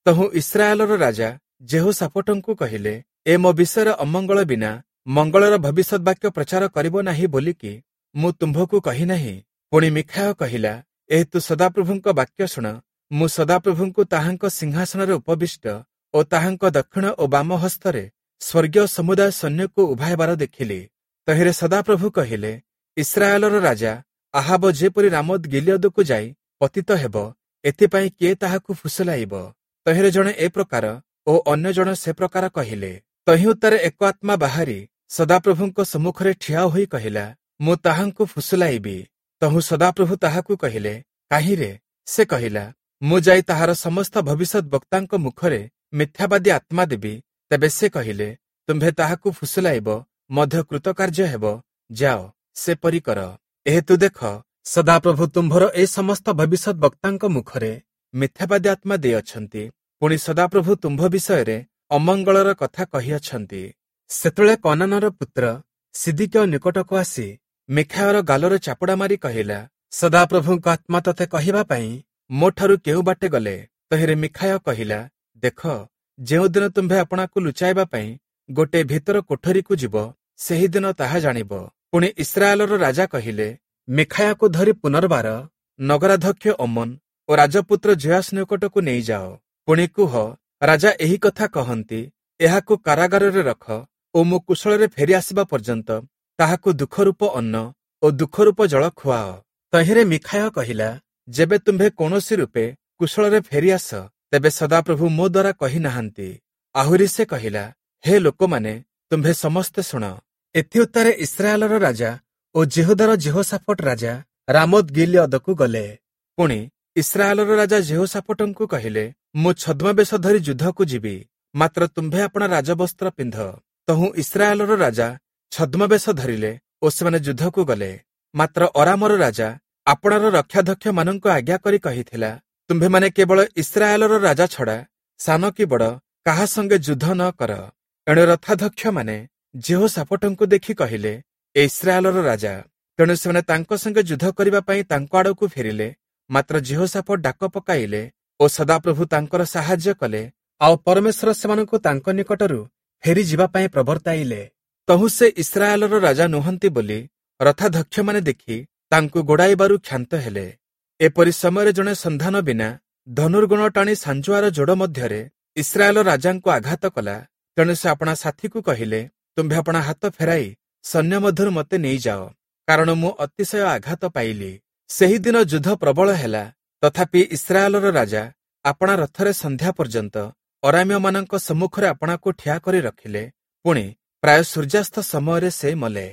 A: ତହୁଁ ଇସ୍ରାଏଲର ରାଜା ଜେହୋଶାଫଟଙ୍କୁ କହିଲେ, ଏ ମୋ ବିଷୟରେ ଅମଙ୍ଗଳ ବିନା ମଙ୍ଗଳର ଭବିଷ୍ୟତ୍ ବାକ୍ୟ ପ୍ରଚାର କରିବ ନାହିଁ ବୋଲିକି ମୁଁ ତୁମ୍ଭକୁ କହି ନାହିଁ। ପୁଣି ମିଖାୟ କହିଲା, ତୁ ସଦାପ୍ରଭୁଙ୍କ ବାକ୍ୟ ଶୁଣ। ମୁଁ ସଦାପ୍ରଭୁଙ୍କୁ ତାହାଙ୍କ ସିଂହାସନରେ ଉପବିଷ୍ଟ ଓ ତାହାଙ୍କ ଦକ୍ଷିଣ ଓ ବାମ ହସ୍ତରେ ସ୍ୱର୍ଗୀୟ ସମୁଦାୟ ସୈନ୍ୟକୁ ଉଭା ହେବାର ଦେଖିଲି। ତହିଁରେ ସଦାପ୍ରଭୁ କହିଲେ, ଇସ୍ରାଏଲର ରାଜା ଆହାବ ଯେପରି ରାମୋତ ଗିଲିୟଦକୁ ଯାଇ ପତିତ ହେବ, ଏଥିପାଇଁ କିଏ ତାହାକୁ ଫୁସୁଲାଇବ? ତହିଁରେ ଜଣେ ଏ ପ୍ରକାର ଓ ଅନ୍ୟ ଜଣେ ସେ ପ୍ରକାର କହିଲେ। ତହିଁ ଉତ୍ତାରେ ଏକ ଆତ୍ମା ବାହାରି ସଦାପ୍ରଭୁଙ୍କ ସମ୍ମୁଖରେ ଠିଆ ହୋଇ କହିଲା, ମୁଁ ତାହାଙ୍କୁ ଫୁସୁଲାଇବି। ତହୁଁ ସଦାପ୍ରଭୁ ତାହାକୁ କହିଲେ, କାହିଁରେ? ସେ କହିଲା, ମୁଁ ଯାଇ ତାହାର ସମସ୍ତ ଭବିଷ୍ୟତ୍ ବକ୍ତାଙ୍କ ମୁଖରେ ମିଥ୍ୟାବାଦୀ ଆତ୍ମା ଦେବି। ତେବେ ସେ କହିଲେ, ତୁମ୍ଭେ ତାହାକୁ ଫୁସୁଲାଇବ ମଧ୍ୟ କୃତକାର୍ଯ୍ୟ ହେବ। ଯାଅ, ସେପରି କର। ଏହେତୁ ଦେଖ, ସଦାପ୍ରଭୁ ତୁମ୍ଭର ଏ ସମସ୍ତ ଭବିଷ୍ୟତ୍ ବକ୍ତାଙ୍କ ମୁଖରେ ମିଥ୍ୟାବାଦୀ ଆତ୍ମା ଦେଇଅଛନ୍ତି। ପୁଣି ସଦାପ୍ରଭୁ ତୁମ୍ଭ ବିଷୟରେ ଅମଙ୍ଗଳର କଥା କହିଅଛନ୍ତି। ସେତେବେଳେ କନାନର ପୁତ୍ର ସିଦିକିୟ ନିକଟକୁ ଆସି ମିଖାୟର ଗାଲରେ ଚାପୁଡ଼ା ମାରି କହିଲା, ସଦାପ୍ରଭୁଙ୍କ ଆତ୍ମା ତତେ କହିବା ପାଇଁ ମୋ ଠାରୁ କେଉଁ ବାଟେ ଗଲେ? ତହିଁରେ ମିଖାୟ କହିଲା, ଦେଖ, ଯେଉଁଦିନ ତୁମ୍ଭେ ଆପଣାକୁ ଲୁଚାଇବା ପାଇଁ ଗୋଟିଏ ଭିତର କୋଠରୀକୁ ଯିବ, ସେହିଦିନ ତାହା ଜାଣିବ। ପୁଣି ଇସ୍ରାଏଲର ରାଜା କହିଲେ, ମିଖାୟାକୁ ଧରି ପୁନର୍ବାର ନଗରାଧ୍ୟକ୍ଷ ଅମନ ଓ ରାଜପୁତ୍ର ଜୋଆସ ନିକଟକୁ ନେଇଯାଅ। ପୁଣି କୁହ, ରାଜା ଏହି କଥା କହନ୍ତି, ଏହାକୁ କାରାଗାରରେ ରଖ ଓ ମୁଁ କୁଶଳରେ ଫେରି ଆସିବା ପର୍ଯ୍ୟନ୍ତ ତାହାକୁ ଦୁଃଖରୂପ ଅନ୍ନ ଓ ଦୁଃଖରୂପ ଜଳ ଖୁଆଅ। ତହିଁରେ ମିଖାୟ କହିଲା, ଯେବେ ତୁମ୍ଭେ କୌଣସି ରୂପେ କୁଶଳରେ ଫେରିଆସ, ତେବେ ସଦାପ୍ରଭୁ ମୋ ଦ୍ୱାରା କହି ନାହାନ୍ତି। ଆହୁରି ସେ କହିଲା, ହେ ଲୋକମାନେ, ତୁମ୍ଭେ ସମସ୍ତେ ଶୁଣ। ଏଥି ଉତ୍ତାରେ ଇସ୍ରାଏଲର ରାଜା ଓ ଜେହୁଦାର ଜେହୋଶାଫଟ ରାଜା ରାମୋତ ଗିଲିୟଦକୁ ଗଲେ। ପୁଣି ଇସ୍ରାଏଲର ରାଜା ଜେହୋଶାଫଟଙ୍କୁ କହିଲେ, ମୁଁ ଛଦ୍ମବେଶ ଧରି ଯୁଦ୍ଧକୁ ଯିବି, ମାତ୍ର ତୁମ୍ଭେ ଆପଣା ରାଜବସ୍ତ୍ର ପିନ୍ଧ। ତହୁଁ ଇସ୍ରାଏଲର ରାଜା ଛଦ୍ମବେଶ ଧରିଲେ ଓ ସେମାନେ ଯୁଦ୍ଧକୁ ଗଲେ। ମାତ୍ର ଅରାମର ରାଜା ଆପଣାର ରକ୍ଷାଧ୍ୟକ୍ଷମାନଙ୍କୁ ଆଜ୍ଞା କରି କହିଥିଲା, ତୁମ୍ଭେମାନେ କେବଳ ଇସ୍ରାଏଲର ରାଜା ଛଡ଼ା ସାନ କି ବଡ଼ କାହା ସଙ୍ଗେ ଯୁଦ୍ଧ ନ କର। ଏଣୁ ରଥାଧ୍ୟକ୍ଷମାନେ ଜେହୋଶାଫଟଙ୍କୁ ଦେଖି କହିଲେ, ଏ ଇସ୍ରାଏଲର ରାଜା। ତେଣୁ ସେମାନେ ତାଙ୍କ ସଙ୍ଗେ ଯୁଦ୍ଧ କରିବା ପାଇଁ ତାଙ୍କ ଆଡ଼କୁ ଫେରିଲେ। ମାତ୍ର ଜେହୋଶାଫଟ ଡାକ ପକାଇଲେ ଓ ସଦାପ୍ରଭୁ ତାଙ୍କର ସାହାଯ୍ୟ କଲେ, ଆଉ ପରମେଶ୍ୱର ସେମାନଙ୍କୁ ତାଙ୍କ ନିକଟରୁ ଫେରି ଯିବା ପାଇଁ ପ୍ରବର୍ତ୍ତାଇଲେ। ତହୁଁ ସେ ଇସ୍ରାଏଲର ରାଜା ନୁହନ୍ତି ବୋଲି ରଥାଧ୍ୟକ୍ଷମାନେ ଦେଖି ତାଙ୍କୁ ଗୋଡ଼ାଇବାରୁ କ୍ଷାନ୍ତ ହେଲେ। ଏପରି ସମୟରେ ଜଣେ ସନ୍ଧାନ ବିନା ଧନୁର୍ଗୁଣ ଟାଣି ସାଞ୍ଜୁଆର ଯୋଡ଼ ମଧ୍ୟରେ ଇସ୍ରାଏଲ ରାଜାଙ୍କୁ ଆଘାତ କଲା। ତେଣୁ ସେ ଆପଣା ସାଥୀକୁ କହିଲେ, ତୁମ୍ଭେ ଆପଣା ହାତ ଫେରାଇ ସୈନ୍ୟ ମଧ୍ୟରୁ ମୋତେ ନେଇଯାଅ, କାରଣ ମୁଁ ଅତିଶୟ ଆଘାତ ପାଇଲି। ସେହିଦିନ ଯୁଦ୍ଧ ପ୍ରବଳ ହେଲା। ତଥାପି ଇସ୍ରାଏଲର ରାଜା ଆପଣା ରଥରେ ସନ୍ଧ୍ୟା ପର୍ଯ୍ୟନ୍ତ ଅରାମୀୟମାନଙ୍କ ସମ୍ମୁଖରେ ଆପଣାକୁ ଠିଆ କରି ରଖିଲେ। ପୁଣି ପ୍ରାୟ ସୂର୍ଯ୍ୟାସ୍ତ ସମୟରେ ସେ ମଲେ।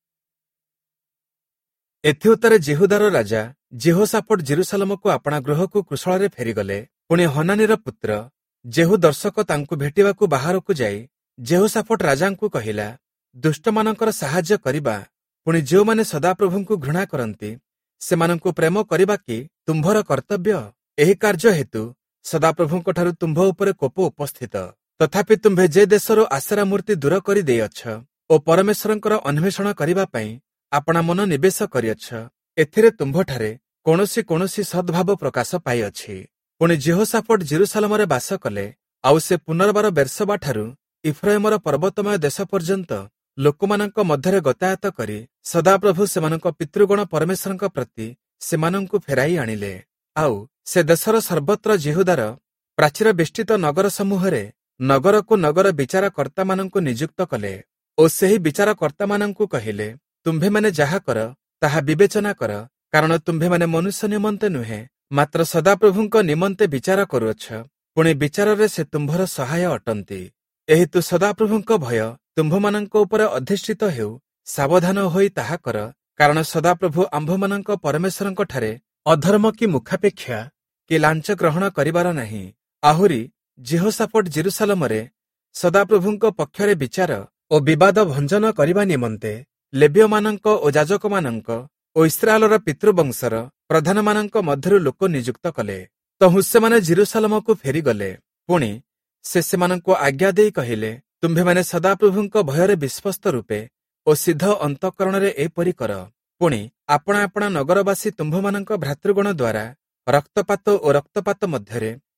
A: ଏଥି ଉତ୍ତାରେ ଜେହୁଦାର ରାଜା ଜେହୋଶାଫଟ ଜେରୁସାଲେମକୁ ଆପଣା ଗୃହକୁ କୁଶଳରେ ଫେରିଗଲେ। ପୁଣି ହନାନୀର ପୁତ୍ର ଜେହୁ ଦର୍ଶକ ତାଙ୍କୁ ଭେଟିବାକୁ ବାହାରକୁ ଯାଇ ଜେହୋଶାଫଟ ରାଜାଙ୍କୁ କହିଲା, ଦୁଷ୍ଟମାନଙ୍କର ସାହାଯ୍ୟ କରିବା, ପୁଣି ଯେଉଁମାନେ ସଦାପ୍ରଭୁଙ୍କୁ ଘୃଣା କରନ୍ତି ସେମାନଙ୍କୁ ପ୍ରେମ କରିବା କି ତୁମ୍ଭର କର୍ତ୍ତବ୍ୟ? ଏହି କାର୍ଯ୍ୟ ହେତୁ ସଦାପ୍ରଭୁଙ୍କଠାରୁ ତୁମ୍ଭ ଉପରେ କୋପ ଉପସ୍ଥିତ। ତଥାପି ତୁମ୍ଭେ ଯେ ଦେଶରୁ ଆସେରା ମୂର୍ତ୍ତି ଦୂର କରି ଦେଇଅଛ ଓ ପରମେଶ୍ୱରଙ୍କର ଅନ୍ୱେଷଣ କରିବା ପାଇଁ ଆପଣା ମନ ନିବେଶ କରିଅଛ, ଏଥିରେ ତୁମ୍ଭଠାରେ କୌଣସି ସଦ୍ଭାବ ପ୍ରକାଶ ପାଇଅଛି। ପୁଣି ଜେହୋଶାଫଟ ଜେରୁସାଲେମରେ ବାସ କଲେ। ଆଉ ସେ ପୁନର୍ବାର ବେର୍ଷବାଠାରୁ ଇଫ୍ରାଇମର ପର୍ବତମୟ ଦେଶ ପର୍ଯ୍ୟନ୍ତ ଲୋକମାନଙ୍କ ମଧ୍ୟରେ ଗତାୟତ କରି ସଦାପ୍ରଭୁ ସେମାନଙ୍କ ପିତୃଗଣ ପରମେଶ୍ୱରଙ୍କ ପ୍ରତି ସେମାନଙ୍କୁ ଫେରାଇ ଆଣିଲେ। ଆଉ ସେ ଦେଶର ସର୍ବତ୍ର ଜେହୁଦାର ପ୍ରାଚୀର ବେଷ୍ଟିତ ନଗର ସମୂହରେ ନଗରକୁ ନଗର ବିଚାରକର୍ତ୍ତାମାନଙ୍କୁ ନିଯୁକ୍ତ କଲେ ଓ ସେହି ବିଚାରକର୍ତ୍ତାମାନଙ୍କୁ କହିଲେ, ତୁମ୍ଭେମାନେ ଯାହା କର ତାହା ବିବେଚନା କର, କାରଣ ତୁମ୍ଭେମାନେ ମନୁଷ୍ୟ ନିମନ୍ତେ ନୁହେଁ, ମାତ୍ର ସଦାପ୍ରଭୁଙ୍କ ନିମନ୍ତେ ବିଚାର କରୁଅଛ। ପୁଣି ବିଚାରରେ ସେ ତୁମ୍ଭର ସହାୟ ଅଟନ୍ତି। ଏହେତୁ ସଦାପ୍ରଭୁଙ୍କ ଭୟ ତୁମ୍ଭମାନଙ୍କ ଉପରେ ଅଧିଷ୍ଠିତ ହେଉ, ସାବଧାନ ହୋଇ ତାହା କର, କାରଣ ସଦାପ୍ରଭୁ ଆମ୍ଭମାନଙ୍କ ପରମେଶ୍ୱରଙ୍କଠାରେ ଅଧର୍ମ କି ମୁଖାପେକ୍ଷା କି ଲାଞ୍ଚ ଗ୍ରହଣ କରିବାର ନାହିଁ। ଆହୁରି ଜେହୋଶାଫଟ ଜେରୁସାଲେମରେ ସଦାପ୍ରଭୁଙ୍କ ପକ୍ଷରେ ବିଚାର ଓ ବିବାଦ ଭଞ୍ଜନ କରିବା ନିମନ୍ତେ ଲେବୀୟମାନଙ୍କ ଓ ଯାଜକମାନଙ୍କ ଓ ଇସ୍ରାଏଲର ପିତୃବଂଶର ପ୍ରଧାନମାନଙ୍କ ମଧ୍ୟରୁ ଲୋକ ନିଯୁକ୍ତ କଲେ। ତହୁଁ ସେମାନେ ଜେରୁସାଲେମକୁ ଫେରିଗଲେ। ପୁଣି ସେ ସେମାନଙ୍କୁ ଆଜ୍ଞା ଦେଇ କହିଲେ, ତୁମ୍ଭେମାନେ ସଦାପ୍ରଭୁଙ୍କ ଭୟରେ ବିଶ୍ୱସ୍ତ ରୂପେ ଓ ସିଦ୍ଧ ଅନ୍ତଃକରଣରେ ଏପରି କର। ପୁଣି ଆପଣା ଆପଣା ନଗରବାସୀ ତୁମ୍ଭମାନଙ୍କ ଭ୍ରାତୃଗଣ ଦ୍ୱାରା ରକ୍ତପାତ ଓ ରକ୍ତପାତ ମଧ୍ୟରେ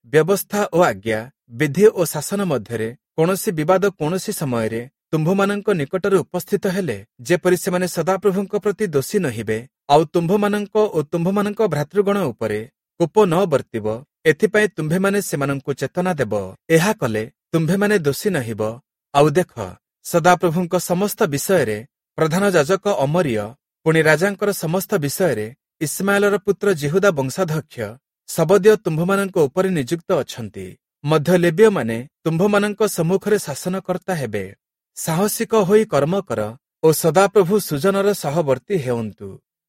A: ବ୍ୟବସ୍ଥା ଓ ଆଜ୍ଞା, ବିଧି ଓ ଶାସନ ମଧ୍ୟରେ କୌଣସି ବିବାଦ କୌଣସି ସମୟରେ ତୁମ୍ଭମାନଙ୍କ ନିକଟରେ ଉପସ୍ଥିତ ହେଲେ, ଯେପରି ସେମାନେ ସଦାପ୍ରଭୁଙ୍କ ପ୍ରତି ଦୋଷୀ ନହିବେ, ଆଉ ତୁମ୍ଭମାନଙ୍କ ଓ ତୁମ୍ଭମାନଙ୍କ ଭ୍ରାତୃଗଣ ଉପରେ କୋପ ନ ବର୍ତ୍ତିବ, ଏଥିପାଇଁ ତୁମ୍ଭେମାନେ ସେମାନଙ୍କୁ ଚେତନା ଦେବ। ଏହା କଲେ ତୁମ୍ଭେମାନେ ଦୋଷୀ ନହିବ। ଆଉ ଦେଖ, ସଦାପ୍ରଭୁଙ୍କ ସମସ୍ତ ବିଷୟରେ ପ୍ରଧାନ ଯାଜକ ଅମରିୟ, ପୁଣି ରାଜାଙ୍କର ସମସ୍ତ ବିଷୟରେ ଇସ୍ମାଏଲର ପୁତ୍ର ଜିହୁଦା ବଂଶାଧ୍ୟକ୍ଷ ସବଦିୟ ତୁମ୍ଭମାନଙ୍କ ଉପରେ ନିଯୁକ୍ତ ଅଛନ୍ତି। ମଧ୍ୟ ଲେବୀୟମାନେ ତୁମ୍ଭମାନଙ୍କ ସମ୍ମୁଖରେ ଶାସନକର୍ତ୍ତା ହେବେ। ସାହସିକ ହୋଇ କର୍ମ କର ଓ ସଦାପ୍ରଭୁ ସୁଜନର ସହବର୍ତ୍ତୀ ହେଉନ୍ତୁ।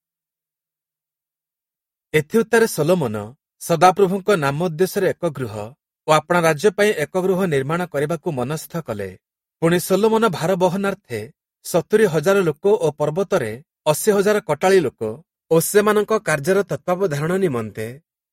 A: ଏଥିଉତ୍ତରେ ସଲୋମନ ସଦାପ୍ରଭୁଙ୍କ ନାମ ଉଦ୍ଦେଶ୍ୟରେ ଏକ ଗୃହ ଓ ଆପଣା ରାଜ୍ୟ ପାଇଁ ଏକ ଗୃହ ନିର୍ମାଣ କରିବାକୁ ମନସ୍ଥ କଲେ। ପୁଣି ସଲୋମନ ଭାର ବହନାର୍ଥେ 70,000 ଲୋକ ଓ ପର୍ବତରେ 80,000 କଟାଳି ଲୋକ ଓ ସେମାନଙ୍କ କାର୍ଯ୍ୟର ତତ୍ତ୍ୱାବଧାରଣ ନିମନ୍ତେ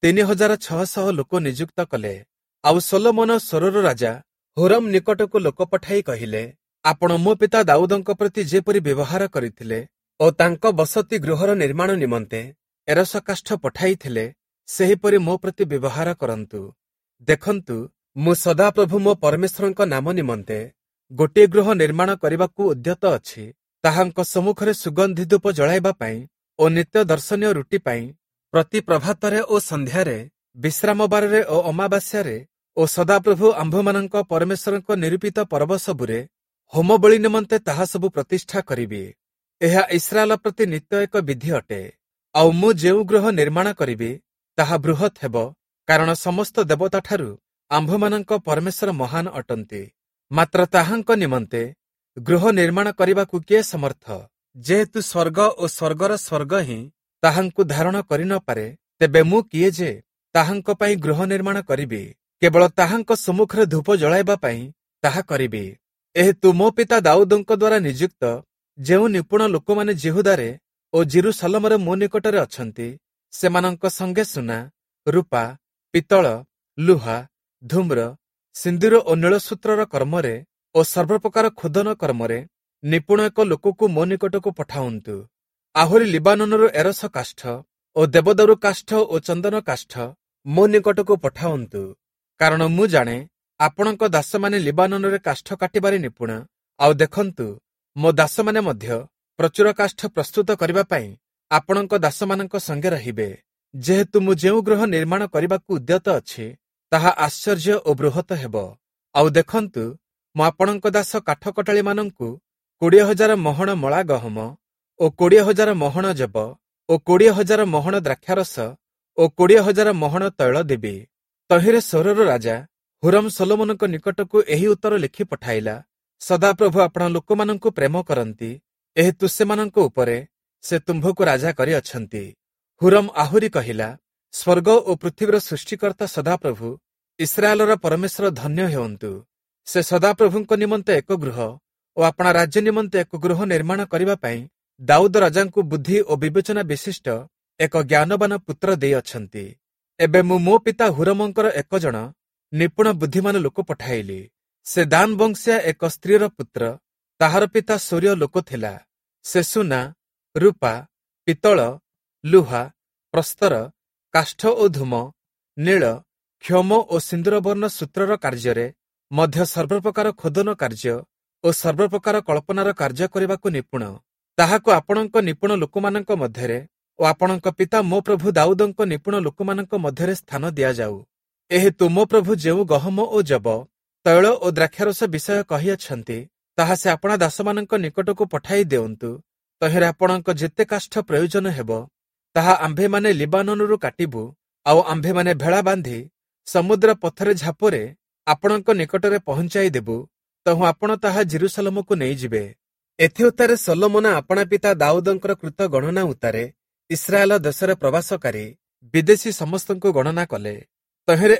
A: 3,600 ଲୋକ ନିଯୁକ୍ତ କଲେ। ଆଉ ସଲୋମନ ସୋରର ରାଜା ହୁରମ୍ ନିକଟକୁ ଲୋକ ପଠାଇ କହିଲେ, ଆପଣ ମୋ ପିତା ଦାଉଦଙ୍କ ପ୍ରତି ଯେପରି ବ୍ୟବହାର କରିଥିଲେ ଓ ତାଙ୍କ ବସତି ଗୃହର ନିର୍ମାଣ ନିମନ୍ତେ ଏରସ କାଷ୍ଠ ପଠାଇଥିଲେ, ସେହିପରି ମୋ ପ୍ରତି ବ୍ୟବହାର କରନ୍ତୁ। ଦେଖନ୍ତୁ, ମୁଁ ସଦାପ୍ରଭୁ ମୋ ପରମେଶ୍ୱରଙ୍କ ନାମ ନିମନ୍ତେ ଗୋଟିଏ ଗୃହ ନିର୍ମାଣ କରିବାକୁ ଉଦ୍ୟତ ଅଛି। ତାହାଙ୍କ ସମ୍ମୁଖରେ ସୁଗନ୍ଧି ଧୂପ ଜଳାଇବା ପାଇଁ ଓ ନିତ୍ୟ ଦର୍ଶନୀୟ ରୁଟି ପାଇଁ, ପ୍ରତି ପ୍ରଭାତରେ ଓ ସନ୍ଧ୍ୟାରେ, ବିଶ୍ରାମ ବାରରେ ଓ ଅମାବାସ୍ୟାରେ ଓ ସଦାପ୍ରଭୁ ଆମ୍ଭମାନଙ୍କ ପରମେଶ୍ୱରଙ୍କ ନିରୂପିତ ପର୍ବ ସବୁରେ ହୋମବଳି ନିମନ୍ତେ ତାହା ସବୁ ପ୍ରତିଷ୍ଠା କରିବି। ଏହା ଇସ୍ରାଏଲ ପ୍ରତି ନିତ୍ୟ ଏକ ବିଧି ଅଟେ। ଆଉ ମୁଁ ଯେଉଁ ଗୃହ ନିର୍ମାଣ କରିବି ତାହା ବୃହତ୍ ହେବ, କାରଣ ସମସ୍ତ ଦେବତାଠାରୁ ଆମ୍ଭମାନଙ୍କ ପରମେଶ୍ୱର ମହାନ ଅଟନ୍ତି। ମାତ୍ର ତାହାଙ୍କ ନିମନ୍ତେ ଗୃହ ନିର୍ମାଣ କରିବାକୁ କିଏ ସମର୍ଥ? ଯେହେତୁ ସ୍ୱର୍ଗ ଓ ସ୍ୱର୍ଗର ସ୍ୱର୍ଗ ହିଁ ତାହାଙ୍କୁ ଧାରଣ କରିନପାରେ, ତେବେ ମୁଁ କିଏ ଯେ ତାହାଙ୍କ ପାଇଁ ଗୃହ ନିର୍ମାଣ କରିବି? କେବଳ ତାହାଙ୍କ ସମ୍ମୁଖରେ ଧୂପ ଜଳାଇବା ପାଇଁ ତାହା କରିବି। ଏହେତୁ ମୋ ପିତା ଦାଉଦଙ୍କ ଦ୍ୱାରା ନିଯୁକ୍ତ ଯେଉଁ ନିପୁଣ ଲୋକମାନେ ଜିହୁଦାରେ ଓ ଜେରୁସାଲେମରେ ମୋ ନିକଟରେ ଅଛନ୍ତି, ସେମାନଙ୍କ ସଙ୍ଗେ ସୁନା, ରୂପା, ପିତ୍ତଳ, ଲୁହା, ଧୂମ୍ର, ସିନ୍ଦୁର ଓ ନୀଳସୂତ୍ରର କର୍ମରେ ଓ ସର୍ବପ୍ରକାର ଖୋଦନ କର୍ମରେ ନିପୁଣ ଏକ ଲୋକକୁ ମୋ ନିକଟକୁ ପଠାନ୍ତୁ। ଆହୁରି ଲିବାନନରୁ ଏରସ କାଷ୍ଠ ଓ ଦେବଦାରୁ କାଷ୍ଠ ଓ ଚନ୍ଦନ କାଷ୍ଠ ମୋ ନିକଟକୁ ପଠାନ୍ତୁ। କାରଣ ମୁଁ ଜାଣେ ଆପଣଙ୍କ ଦାସମାନେ ଲିବାନନରେ କାଷ୍ଠ କାଟିବାରେ ନିପୁଣ। ଆଉ ଦେଖନ୍ତୁ, ମୋ ଦାସମାନେ ମଧ୍ୟ ପ୍ରଚୁର କାଷ୍ଠ ପ୍ରସ୍ତୁତ କରିବା ପାଇଁ ଆପଣଙ୍କ ଦାସମାନଙ୍କ ସଙ୍ଗେ ରହିବେ। ଯେହେତୁ ମୁଁ ଯେଉଁ ଗୃହ ନିର୍ମାଣ କରିବାକୁ ଉଦ୍ୟତ ଅଛି, ତାହା ଆଶ୍ଚର୍ଯ୍ୟ ଓ ବୃହତ ହେବ। ଆଉ ଦେଖନ୍ତୁ, ମୁଁ ଆପଣଙ୍କ ଦାସ କାଠ କଟାଳିମାନଙ୍କୁ 20,000 ମହଣ ମଳା ଗହମ ଓ 20,000 ମହଣ ଜବ ଓ 20,000 ମହଣ ଦ୍ରାକ୍ଷାରସ ଓ 20,000 ମହଣ ତୈଳ ଦେବି। ତହିଁରେ ସୋରର ରାଜା ହୁରମ୍ ସଲୋମନଙ୍କ ନିକଟକୁ ଏହି ଉତ୍ତର ଲେଖି ପଠାଇଲା, ସଦାପ୍ରଭୁ ଆପଣ ଲୋକମାନଙ୍କୁ ପ୍ରେମ କରନ୍ତି, ଏହେତୁ ସେମାନଙ୍କ ଉପରେ ସେ ତୁମ୍ଭକୁ ରାଜା କରିଅଛନ୍ତି। ହୁରମ୍ ଆହୁରି କହିଲା, ସ୍ୱର୍ଗ ଓ ପୃଥିବୀର ସୃଷ୍ଟିକର୍ତ୍ତା ସଦାପ୍ରଭୁ ଇସ୍ରାଏଲର ପରମେଶ୍ୱର ଧନ୍ୟ ହେଉନ୍ତୁ। ସେ ସଦାପ୍ରଭୁଙ୍କ ନିମନ୍ତେ ଏକ ଗୃହ ଓ ଆପଣା ରାଜ୍ୟ ନିମନ୍ତେ ଏକ ଗୃହ ନିର୍ମାଣ କରିବା ପାଇଁ ଦାଉଦ ରାଜାଙ୍କୁ ବୁଦ୍ଧି ଓ ବିବେଚନା ବିଶିଷ୍ଟ ଏକ ଜ୍ଞାନବାନ ପୁତ୍ର ଦେଇଅଛନ୍ତି। ଏବେ ମୁଁ ମୋ ପିତା ହୁରମଙ୍କର ଏକ ଜଣ ନିପୁଣ ବୁଦ୍ଧିମାନ ଲୋକ ପଠାଇଲି। ସେ ଦାନ ବଂଶୀୟା ଏକ ସ୍ତ୍ରୀର ପୁତ୍ର। ତାହାର ପିତା ସୂର୍ଯ୍ୟ ଲୋକ ଥିଲା। ସେ ସୁନା, ରୂପା, ପିତ୍ତଳ, ଲୁହା, ପ୍ରସ୍ତର, କାଷ୍ଠ ଓ ଧୂମ, ନୀଳ, କ୍ଷମ ଓ ସିନ୍ଦୁରବର୍ଣ୍ଣ ସୂତ୍ରର କାର୍ଯ୍ୟରେ ମଧ୍ୟ ସର୍ବପ୍ରକାର ଖୋଦନ କାର୍ଯ୍ୟ ଓ ସର୍ବପ୍ରକାର କଳ୍ପନାର କାର୍ଯ୍ୟ କରିବାକୁ ନିପୁଣ। ତାହାକୁ ଆପଣଙ୍କ ନିପୁଣ ଲୋକମାନଙ୍କ ମଧ୍ୟରେ ଓ ଆପଣଙ୍କ ପିତା ମୋ ପ୍ରଭୁ ଦାଉଦଙ୍କ ନିପୁଣ ଲୋକମାନଙ୍କ ମଧ୍ୟରେ ସ୍ଥାନ ଦିଆଯାଉ। ଏହେତୁ ମୋ ପ୍ରଭୁ ଯେଉଁ ଗହମ ଓ ଜବ, ତୈଳ ଓ ଦ୍ରାକ୍ଷାରସ ବିଷୟ କହିଅଛନ୍ତି, ତାହା ସେ ଆପଣା ଦାସମାନଙ୍କ ନିକଟକୁ ପଠାଇ ଦିଅନ୍ତୁ। ତହିଁରେ ଆପଣଙ୍କ ଯେତେ କାଷ୍ଠ ପ୍ରୟୋଜନ ହେବ, ତାହା ଆମ୍ଭେମାନେ ଲିବାନନରୁ କାଟିବୁ। ଆଉ ଆମ୍ଭେମାନେ ଭେଳା ବାନ୍ଧି ସମୁଦ୍ର ପଥରେ ଝାପରେ ଆପଣଙ୍କ ନିକଟରେ ପହଞ୍ଚାଇ ଦେବୁ। ତହୁଁ ଆପଣ ତାହା ଜେରୁସାଲେମକୁ ନେଇଯିବେ। ଏଥି ଉତ୍ତାରେ ସଲୋମନ ଆପଣା ପିତା ଦାଉଦଙ୍କର କୃତ ଗଣନା ଉତ୍ତାରେ ଇସ୍ରାଏଲ ଦେଶରେ ପ୍ରବାସକାରୀ ବିଦେଶୀ ସମସ୍ତଙ୍କୁ ଗଣନା କଲେ। ତହିଁରେ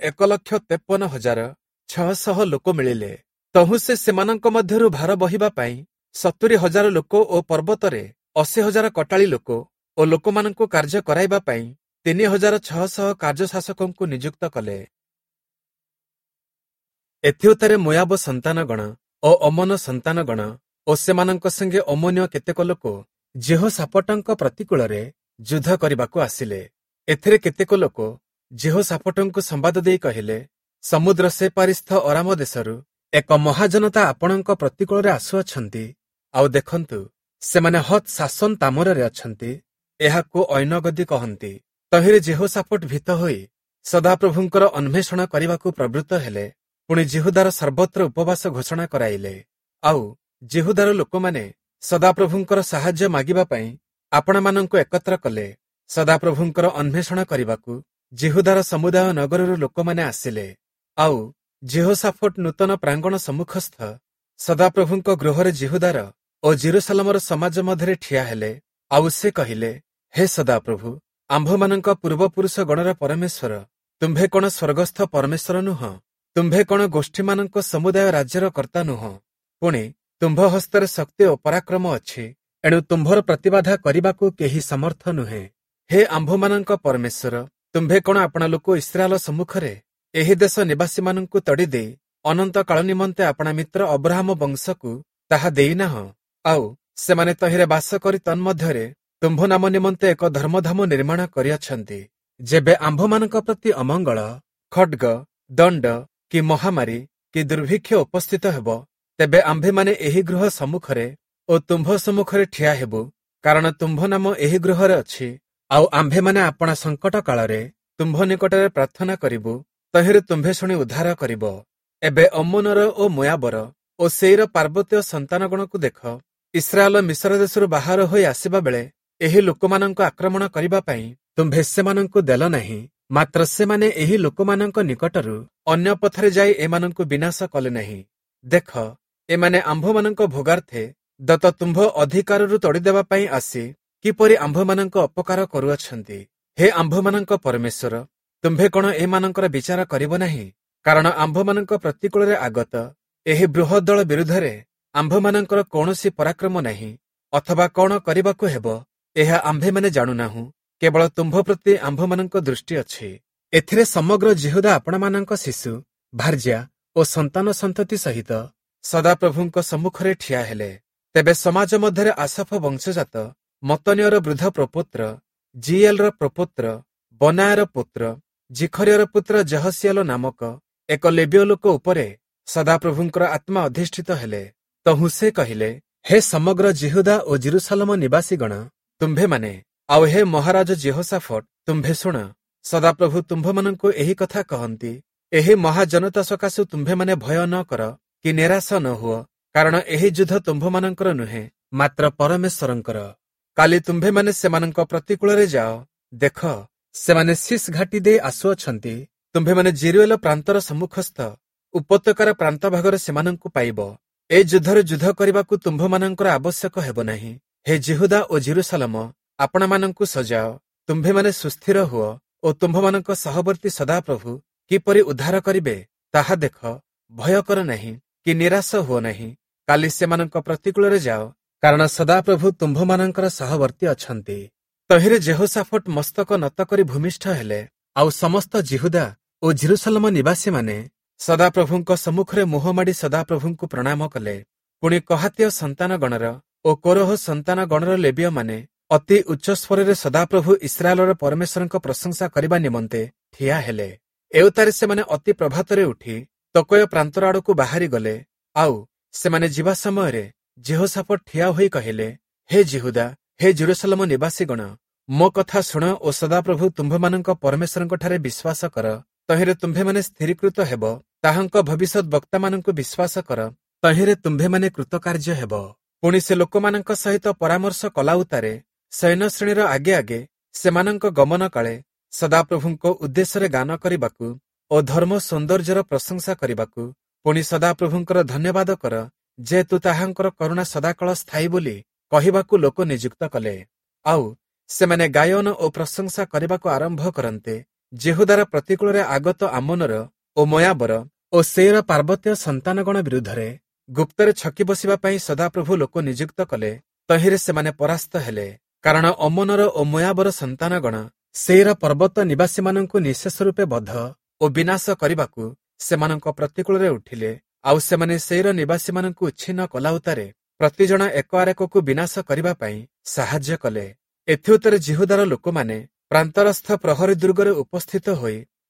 A: 1,53,600 ଲୋକ ମିଳିଲେ। ତହୁଁ ସେ ସେମାନଙ୍କ ମଧ୍ୟରୁ ଭାର ବହିବା ପାଇଁ 70,000 ଲୋକ ଓ ପର୍ବତରେ 80,000 କଟାଳି ଲୋକ ଓ ଲୋକମାନଙ୍କୁ କାର୍ଯ୍ୟ କରାଇବା ପାଇଁ 3,600 କାର୍ଯ୍ୟଶାସକଙ୍କୁ ନିଯୁକ୍ତ କଲେ। ଏଥିଉତ୍ତାରେ ମୋଆବ ସନ୍ତାନଗଣ ଓ ଅମନ ସନ୍ତାନଗଣ ଓ ସେମାନଙ୍କ ସଙ୍ଗେ ଅମୋନୀୟ କେତେକ ଲୋକ ଜେହୋଶାଫଟଙ୍କ ପ୍ରତିକୂଳରେ ଯୁଦ୍ଧ କରିବାକୁ ଆସିଲେ। ଏଥିରେ କେତେକ ଲୋକ ଜେହୋଶାଫଟଙ୍କୁ ସମ୍ବାଦ ଦେଇ କହିଲେ, ସମୁଦ୍ର ସେ ପାରିସ୍ଥ ଅରାମ ଦେଶରୁ ଏକ ମହାଜନତା ଆପଣଙ୍କ ପ୍ରତିକୂଳରେ ଆସୁଅଛନ୍ତି। ଆଉ ଦେଖନ୍ତୁ, ସେମାନେ ହତ୍ ଶାସନ ତାମରରେ ଅଛନ୍ତି। ଏହାକୁ ଐନଗଦି କହନ୍ତି। ତହିଁରେ ଯେହୋଶାଫଟ ଭୀତ ହୋଇ ସଦାପ୍ରଭୁଙ୍କର ଅନ୍ୱେଷଣ କରିବାକୁ ପ୍ରବୃତ୍ତ ହେଲେ। ପୁଣି ଜିହୁଦାର ସର୍ବତ୍ର ଉପବାସ ଘୋଷଣା କରାଇଲେ। ଆଉ ଜିହୁଦାର ଲୋକମାନେ ସଦାପ୍ରଭୁଙ୍କର ସାହାଯ୍ୟ ମାଗିବା ପାଇଁ ଆପଣମାନଙ୍କୁ ଏକତ୍ର କଲେ। ସଦାପ୍ରଭୁଙ୍କର ଅନ୍ୱେଷଣ କରିବାକୁ ଜିହୁଦାର ସମୁଦାୟ ନଗରରୁ ଲୋକମାନେ ଆସିଲେ। ଆଉ ଯେହୋଶାଫଟ ନୂତନ ପ୍ରାଙ୍ଗଣ ସମ୍ମୁଖସ୍ଥ ସଦାପ୍ରଭୁଙ୍କ ଗୃହରେ ଜିହୁଦାର ଓ ଜେରୁସାଲେମର ସମାଜ ମଧ୍ୟରେ ଠିଆ ହେଲେ। ଆଉ ସେ କହିଲେ, ହେ ସଦାପ୍ରଭୁ, ଆମ୍ଭମାନଙ୍କ ପୂର୍ବପୁରୁଷ ଗଣର ପରମେଶ୍ୱର, ତୁମ୍ଭେ କଣ ସ୍ୱର୍ଗସ୍ଥ ପରମେଶ୍ୱର ନୁହଁ? ତୁମ୍ଭେ କଣ ଗୋଷ୍ଠୀମାନଙ୍କ ସମୁଦାୟ ରାଜ୍ୟର କର୍ତ୍ତା ନୁହଁ? ପୁଣି ତୁମ୍ଭ ହସ୍ତରେ ଶକ୍ତି ଓ ପରାକ୍ରମ ଅଛି। ଏଣୁ ତୁମ୍ଭର ପ୍ରତିବାଧା କରିବାକୁ କେହି ସମର୍ଥ ନୁହେଁ। ହେ ଆମ୍ଭମାନଙ୍କ ପରମେଶ୍ୱର, ତୁମ୍ଭେ କଣ ଆପଣା ଲୋକ ଇସ୍ରାଏଲ ସମ୍ମୁଖରେ ଏହି ଦେଶ ନିବାସୀମାନଙ୍କୁ ତଡ଼ି ଦେଇ ଅନନ୍ତ କାଳ ନିମନ୍ତେ ଆପଣା ମିତ୍ର ଅବ୍ରାହମ ବଂଶକୁ ତାହା ଦେଇନାହଁ? ଆଉ ସେମାନେ ତହିଁରେ ବାସ କରି ତନ୍ମଧ୍ୟରେ ତୁମ୍ଭ ନାମ ନିମନ୍ତେ ଏକ ଧର୍ମଧାମ ନିର୍ମାଣ କରିଅଛନ୍ତି। ଯେବେ ଆମ୍ଭମାନଙ୍କ ପ୍ରତି ଅମଙ୍ଗଳ, ଖଡ୍ଗ, ଦଣ୍ଡ କି ମହାମାରୀ କି ଦୁର୍ଭିକ୍ଷ ଉପସ୍ଥିତ ହେବ, ତେବେ ଆମ୍ଭେମାନେ ଏହି ଗୃହ ସମ୍ମୁଖରେ ଓ ତୁମ୍ଭ ସମ୍ମୁଖରେ ଠିଆ ହେବୁ, କାରଣ ତୁମ୍ଭ ନାମ ଏହି ଗୃହରେ ଅଛି। ଆଉ ଆମ୍ଭେମାନେ ଆପଣା ସଙ୍କଟ କାଳରେ ତୁମ୍ଭ ନିକଟରେ ପ୍ରାର୍ଥନା କରିବୁ, ତହିଁରେ ତୁମ୍ଭେ ଶୁଣି ଉଦ୍ଧାର କରିବ। ଏବେ ଅମ୍ମୋନର ଓ ମୋୟାବର ଓ ସେଇର ପାର୍ବତ୍ୟ ସନ୍ତାନଗଣକୁ ଦେଖ। ଇସ୍ରାଏଲ ମିଶ୍ର ଦେଶରୁ ବାହାର ହୋଇ ଆସିବା ବେଳେ ଏହି ଲୋକମାନଙ୍କ ଆକ୍ରମଣ କରିବା ପାଇଁ ତୁମ୍ଭେ ସେମାନଙ୍କୁ ଦେଲ ନାହିଁ। ମାତ୍ର ସେମାନେ ଏହି ଲୋକମାନଙ୍କ ନିକଟରୁ ଅନ୍ୟ ପଥରେ ଯାଇ ଏମାନଙ୍କୁ ବିନାଶ କଲେ ନାହିଁ। ଦେଖ, ଏମାନେ ଆମ୍ଭମାନଙ୍କ ଭୋଗାର୍ଥେ ଦତ୍ତ ତୁମ୍ଭ ଅଧିକାରରୁ ତଡ଼ିଦେବା ପାଇଁ ଆସି କିପରି ଆମ୍ଭମାନଙ୍କ ଅପକାର କରୁଅଛନ୍ତି। ହେ ଆମ୍ଭମାନଙ୍କ ପରମେଶ୍ୱର, ତୁମ୍ଭେ କଣ ଏମାନଙ୍କର ବିଚାର କରିବ ନାହିଁ? କାରଣ ଆମ୍ଭମାନଙ୍କ ପ୍ରତିକୂଳରେ ଆଗତ ଏହି ବୃହତ୍ ଦଳ ବିରୁଦ୍ଧରେ ଆମ୍ଭମାନଙ୍କର କୌଣସି ପରାକ୍ରମ ନାହିଁ, ଅଥବା କଣ କରିବାକୁ ହେବ ଏହା ଆମ୍ଭେମାନେ ଜାଣୁନାହୁଁ। କେବଳ ତୁମ୍ଭ ପ୍ରତି ଆମ୍ଭମାନଙ୍କ ଦୃଷ୍ଟି ଅଛି। ଏଥିରେ ସମଗ୍ର ଜିହୁଦା ଆପଣମାନଙ୍କ ଶିଶୁ, ଭାର୍ଯ୍ୟା ଓ ସନ୍ତାନ ସନ୍ତତି ସହିତ ସଦାପ୍ରଭୁଙ୍କ ସମ୍ମୁଖରେ ଠିଆ ହେଲେ। ତେବେ ସମାଜ ମଧ୍ୟରେ ଆସଫ ବଂଶଜାତ ମତନିୟର ବୃଦ୍ଧ ପ୍ରପୋତ୍ର, ଜିଏଲର ପ୍ରପୋତ୍ର, ବନାୟର ପୁତ୍ର, ଜିଖରିୟର ପୁତ୍ର ଜହସିଏଲ ନାମକ ଏକ ଲେବୀୟ ଲୋକ ଉପରେ ସଦାପ୍ରଭୁଙ୍କର ଆତ୍ମା ଅଧିଷ୍ଠିତ ହେଲେ। ତହୁଁ ସେ କହିଲେ, ହେ ସମଗ୍ର ଜିହୁଦା ଓ ଜେରୁସାଲେମ ନିବାସୀଗଣ, ତୁମ୍ଭେମାନେ, ଆଉ ହେ ମହାରାଜ ଯେହୋଶାଫଟ, ତୁମ୍ଭେ ଶୁଣ। ସଦାପ୍ରଭୁ ତୁମ୍ଭମାନଙ୍କୁ ଏହି କଥା କହନ୍ତି, ଏହି ମହାଜନତା ସକାଶୁ ତୁମ୍ଭେମାନେ ଭୟ ନ କର କି ନିରାଶ ନ ହୁଅ, କାରଣ ଏହି ଯୁଦ୍ଧ ତୁମ୍ଭମାନଙ୍କର ନୁହେଁ, ମାତ୍ର ପରମେଶ୍ୱରଙ୍କର। କାଲି ତୁମ୍ଭେମାନେ ସେମାନଙ୍କ ପ୍ରତିକୂଳରେ ଯାଅ। ଦେଖ, ସେମାନେ ଶିସ୍ ଘାଟି ଦେଇ ଆସୁଅଛନ୍ତି। ତୁମ୍ଭେମାନେ ଜେରୁଏଲ ପ୍ରାନ୍ତର ସମ୍ମୁଖସ୍ଥ ଉପତ୍ୟକାର ପ୍ରାନ୍ତ ଭାଗରେ ସେମାନଙ୍କୁ ପାଇବ। ଏ ଯୁଦ୍ଧରେ ଯୁଦ୍ଧ କରିବାକୁ ତୁମ୍ଭମାନଙ୍କର ଆବଶ୍ୟକ ହେବ ନାହିଁ। ହେ ଜିହୁଦା ଓ ଜେରୁସାଲେମ, ଆପଣମାନଙ୍କୁ ସଜାଅ। ତୁମ୍ଭେମାନେ ସୁସ୍ଥିର ହୁଅ ଓ ତୁମ୍ଭମାନଙ୍କ ସହବର୍ତ୍ତୀ ସଦାପ୍ରଭୁ କିପରି ଉଦ୍ଧାର କରିବେ ତାହା ଦେଖ। ଭୟ କର ନାହିଁ କି ନିରାଶ ହୁଅ ନାହିଁ। କାଲି ସେମାନଙ୍କ ପ୍ରତିକୂଳରେ ଯାଅ, କାରଣ ସଦାପ୍ରଭୁ ତୁମ୍ଭମାନଙ୍କର ସହବର୍ତ୍ତୀ ଅଛନ୍ତି। ତହିଁରେ ଯେହୋଶାଫଟ ମସ୍ତକ ନତ କରି ଭୂମିଷ୍ଠ ହେଲେ। ଆଉ ସମସ୍ତ ଜିହୁଦା ଓ ଜେରୁସାଲେମ ନିବାସୀମାନେ ସଦାପ୍ରଭୁଙ୍କ ସମ୍ମୁଖରେ ମୁହଁମାଡ଼ି ସଦାପ୍ରଭୁଙ୍କୁ ପ୍ରଣାମ କଲେ। ପୁଣି କହାତୀୟ ସନ୍ତାନଗଣର ଓ କୋରହ ସନ୍ତାନଗଣର ଲେବୀୟମାନେ ଅତି ଉଚ୍ଚ ସ୍ୱରରେ ସଦାପ୍ରଭୁ ଇସ୍ରାଏଲର ପରମେଶ୍ୱରଙ୍କ ପ୍ରଶଂସା କରିବା ନିମନ୍ତେ ଠିଆ ହେଲେ। ଏଉତାରେ ସେମାନେ ଅତି ପ୍ରଭାତରେ ଉଠି ତକୟ ପ୍ରାନ୍ତର ଆଡ଼କୁ ବାହାରି ଗଲେ। ଆଉ ସେମାନେ ଯିବା ସମୟରେ ଯେହୋଶାଫଟ ଠିଆ ହୋଇ କହିଲେ, ହେ ଜିହୁଦା, ହେ ଜେରୁସାଲେମ ନିବାସୀଗଣ, ମୋ କଥା ଶୁଣ ଓ ସଦାପ୍ରଭୁ ତୁମ୍ଭମାନଙ୍କ ପରମେଶ୍ୱରଙ୍କଠାରେ ବିଶ୍ୱାସ କର। ତହିଁରେ ତୁମ୍ଭେମାନେ ସ୍ଥିରୀକୃତ ହେବ। ତାହାଙ୍କ ଭବିଷ୍ୟତ ବକ୍ତାମାନଙ୍କୁ ବିଶ୍ୱାସ କର, ତହିଁରେ ତୁମ୍ଭେମାନେ କୃତକାର୍ଯ୍ୟ ହେବ। ପୁଣି ସେ ଲୋକମାନଙ୍କ ସହିତ ପରାମର୍ଶ କଲାଉତାରେ ସୈନ୍ୟଶ୍ରେଣୀର ଆଗେ ଆଗେ ସେମାନଙ୍କ ଗମନ କାଳେ ସଦାପ୍ରଭୁଙ୍କ ଉଦ୍ଦେଶ୍ୟରେ ଗାନ କରିବାକୁ ଓ ଧର୍ମ ସୌନ୍ଦର୍ଯ୍ୟର ପ୍ରଶଂସା କରିବାକୁ, ପୁଣି ସଦାପ୍ରଭୁଙ୍କର ଧନ୍ୟବାଦ କର, ଯେହେତୁ ତାହାଙ୍କର କରୁଣା ସଦାକାଳ ସ୍ଥାୟୀ ବୋଲି କହିବାକୁ ଲୋକ ନିଯୁକ୍ତ କଲେ। ଆଉ ସେମାନେ ଗାୟନ ଓ ପ୍ରଶଂସା କରିବାକୁ ଆରମ୍ଭ କରନ୍ତେ। ଜେହୁଦାର ପ୍ରତିକୂଳରେ ଆଗତ ଆମୋନର ଓ ମୋୟାବର ଓ ସେଇର ପାର୍ବତ୍ୟ ସନ୍ତାନଗଣ ବିରୁଦ୍ଧରେ ଗୁପ୍ତରେ ଛକି ବସିବା ପାଇଁ ସଦାପ୍ରଭୁ ଲୋକ ନିଯୁକ୍ତ କଲେ। ତହିଁରେ ସେମାନେ ପରାସ୍ତ ହେଲେ, କାରଣ ଅମୋନର ଓ ମୋୟାବର ସନ୍ତାନଗଣ ସେଇର ପର୍ବତ ନିବାସୀମାନଙ୍କୁ ନିଃଶେଷ ରୂପେ ବଧ ଓ ବିନାଶ କରିବାକୁ ସେମାନଙ୍କ ପ୍ରତିକୂଳରେ ଉଠିଲେ। ଆଉ ସେମାନେ ସେଇର ନିବାସୀମାନଙ୍କୁ ଉଚ୍ଛିନ୍ନ କଲାଉତାରେ ପ୍ରତିଜଣ ଏକ ଆରେକକୁ ବିନାଶ କରିବା ପାଇଁ ସାହାଯ୍ୟ କଲେ। ଏଥିଉତ୍ତରେ ଜିହୁଦାର ଲୋକମାନେ ପ୍ରାନ୍ତରସ୍ଥ ପ୍ରହରୀ ଦୁର୍ଗରେ ଉପସ୍ଥିତ ହୋଇ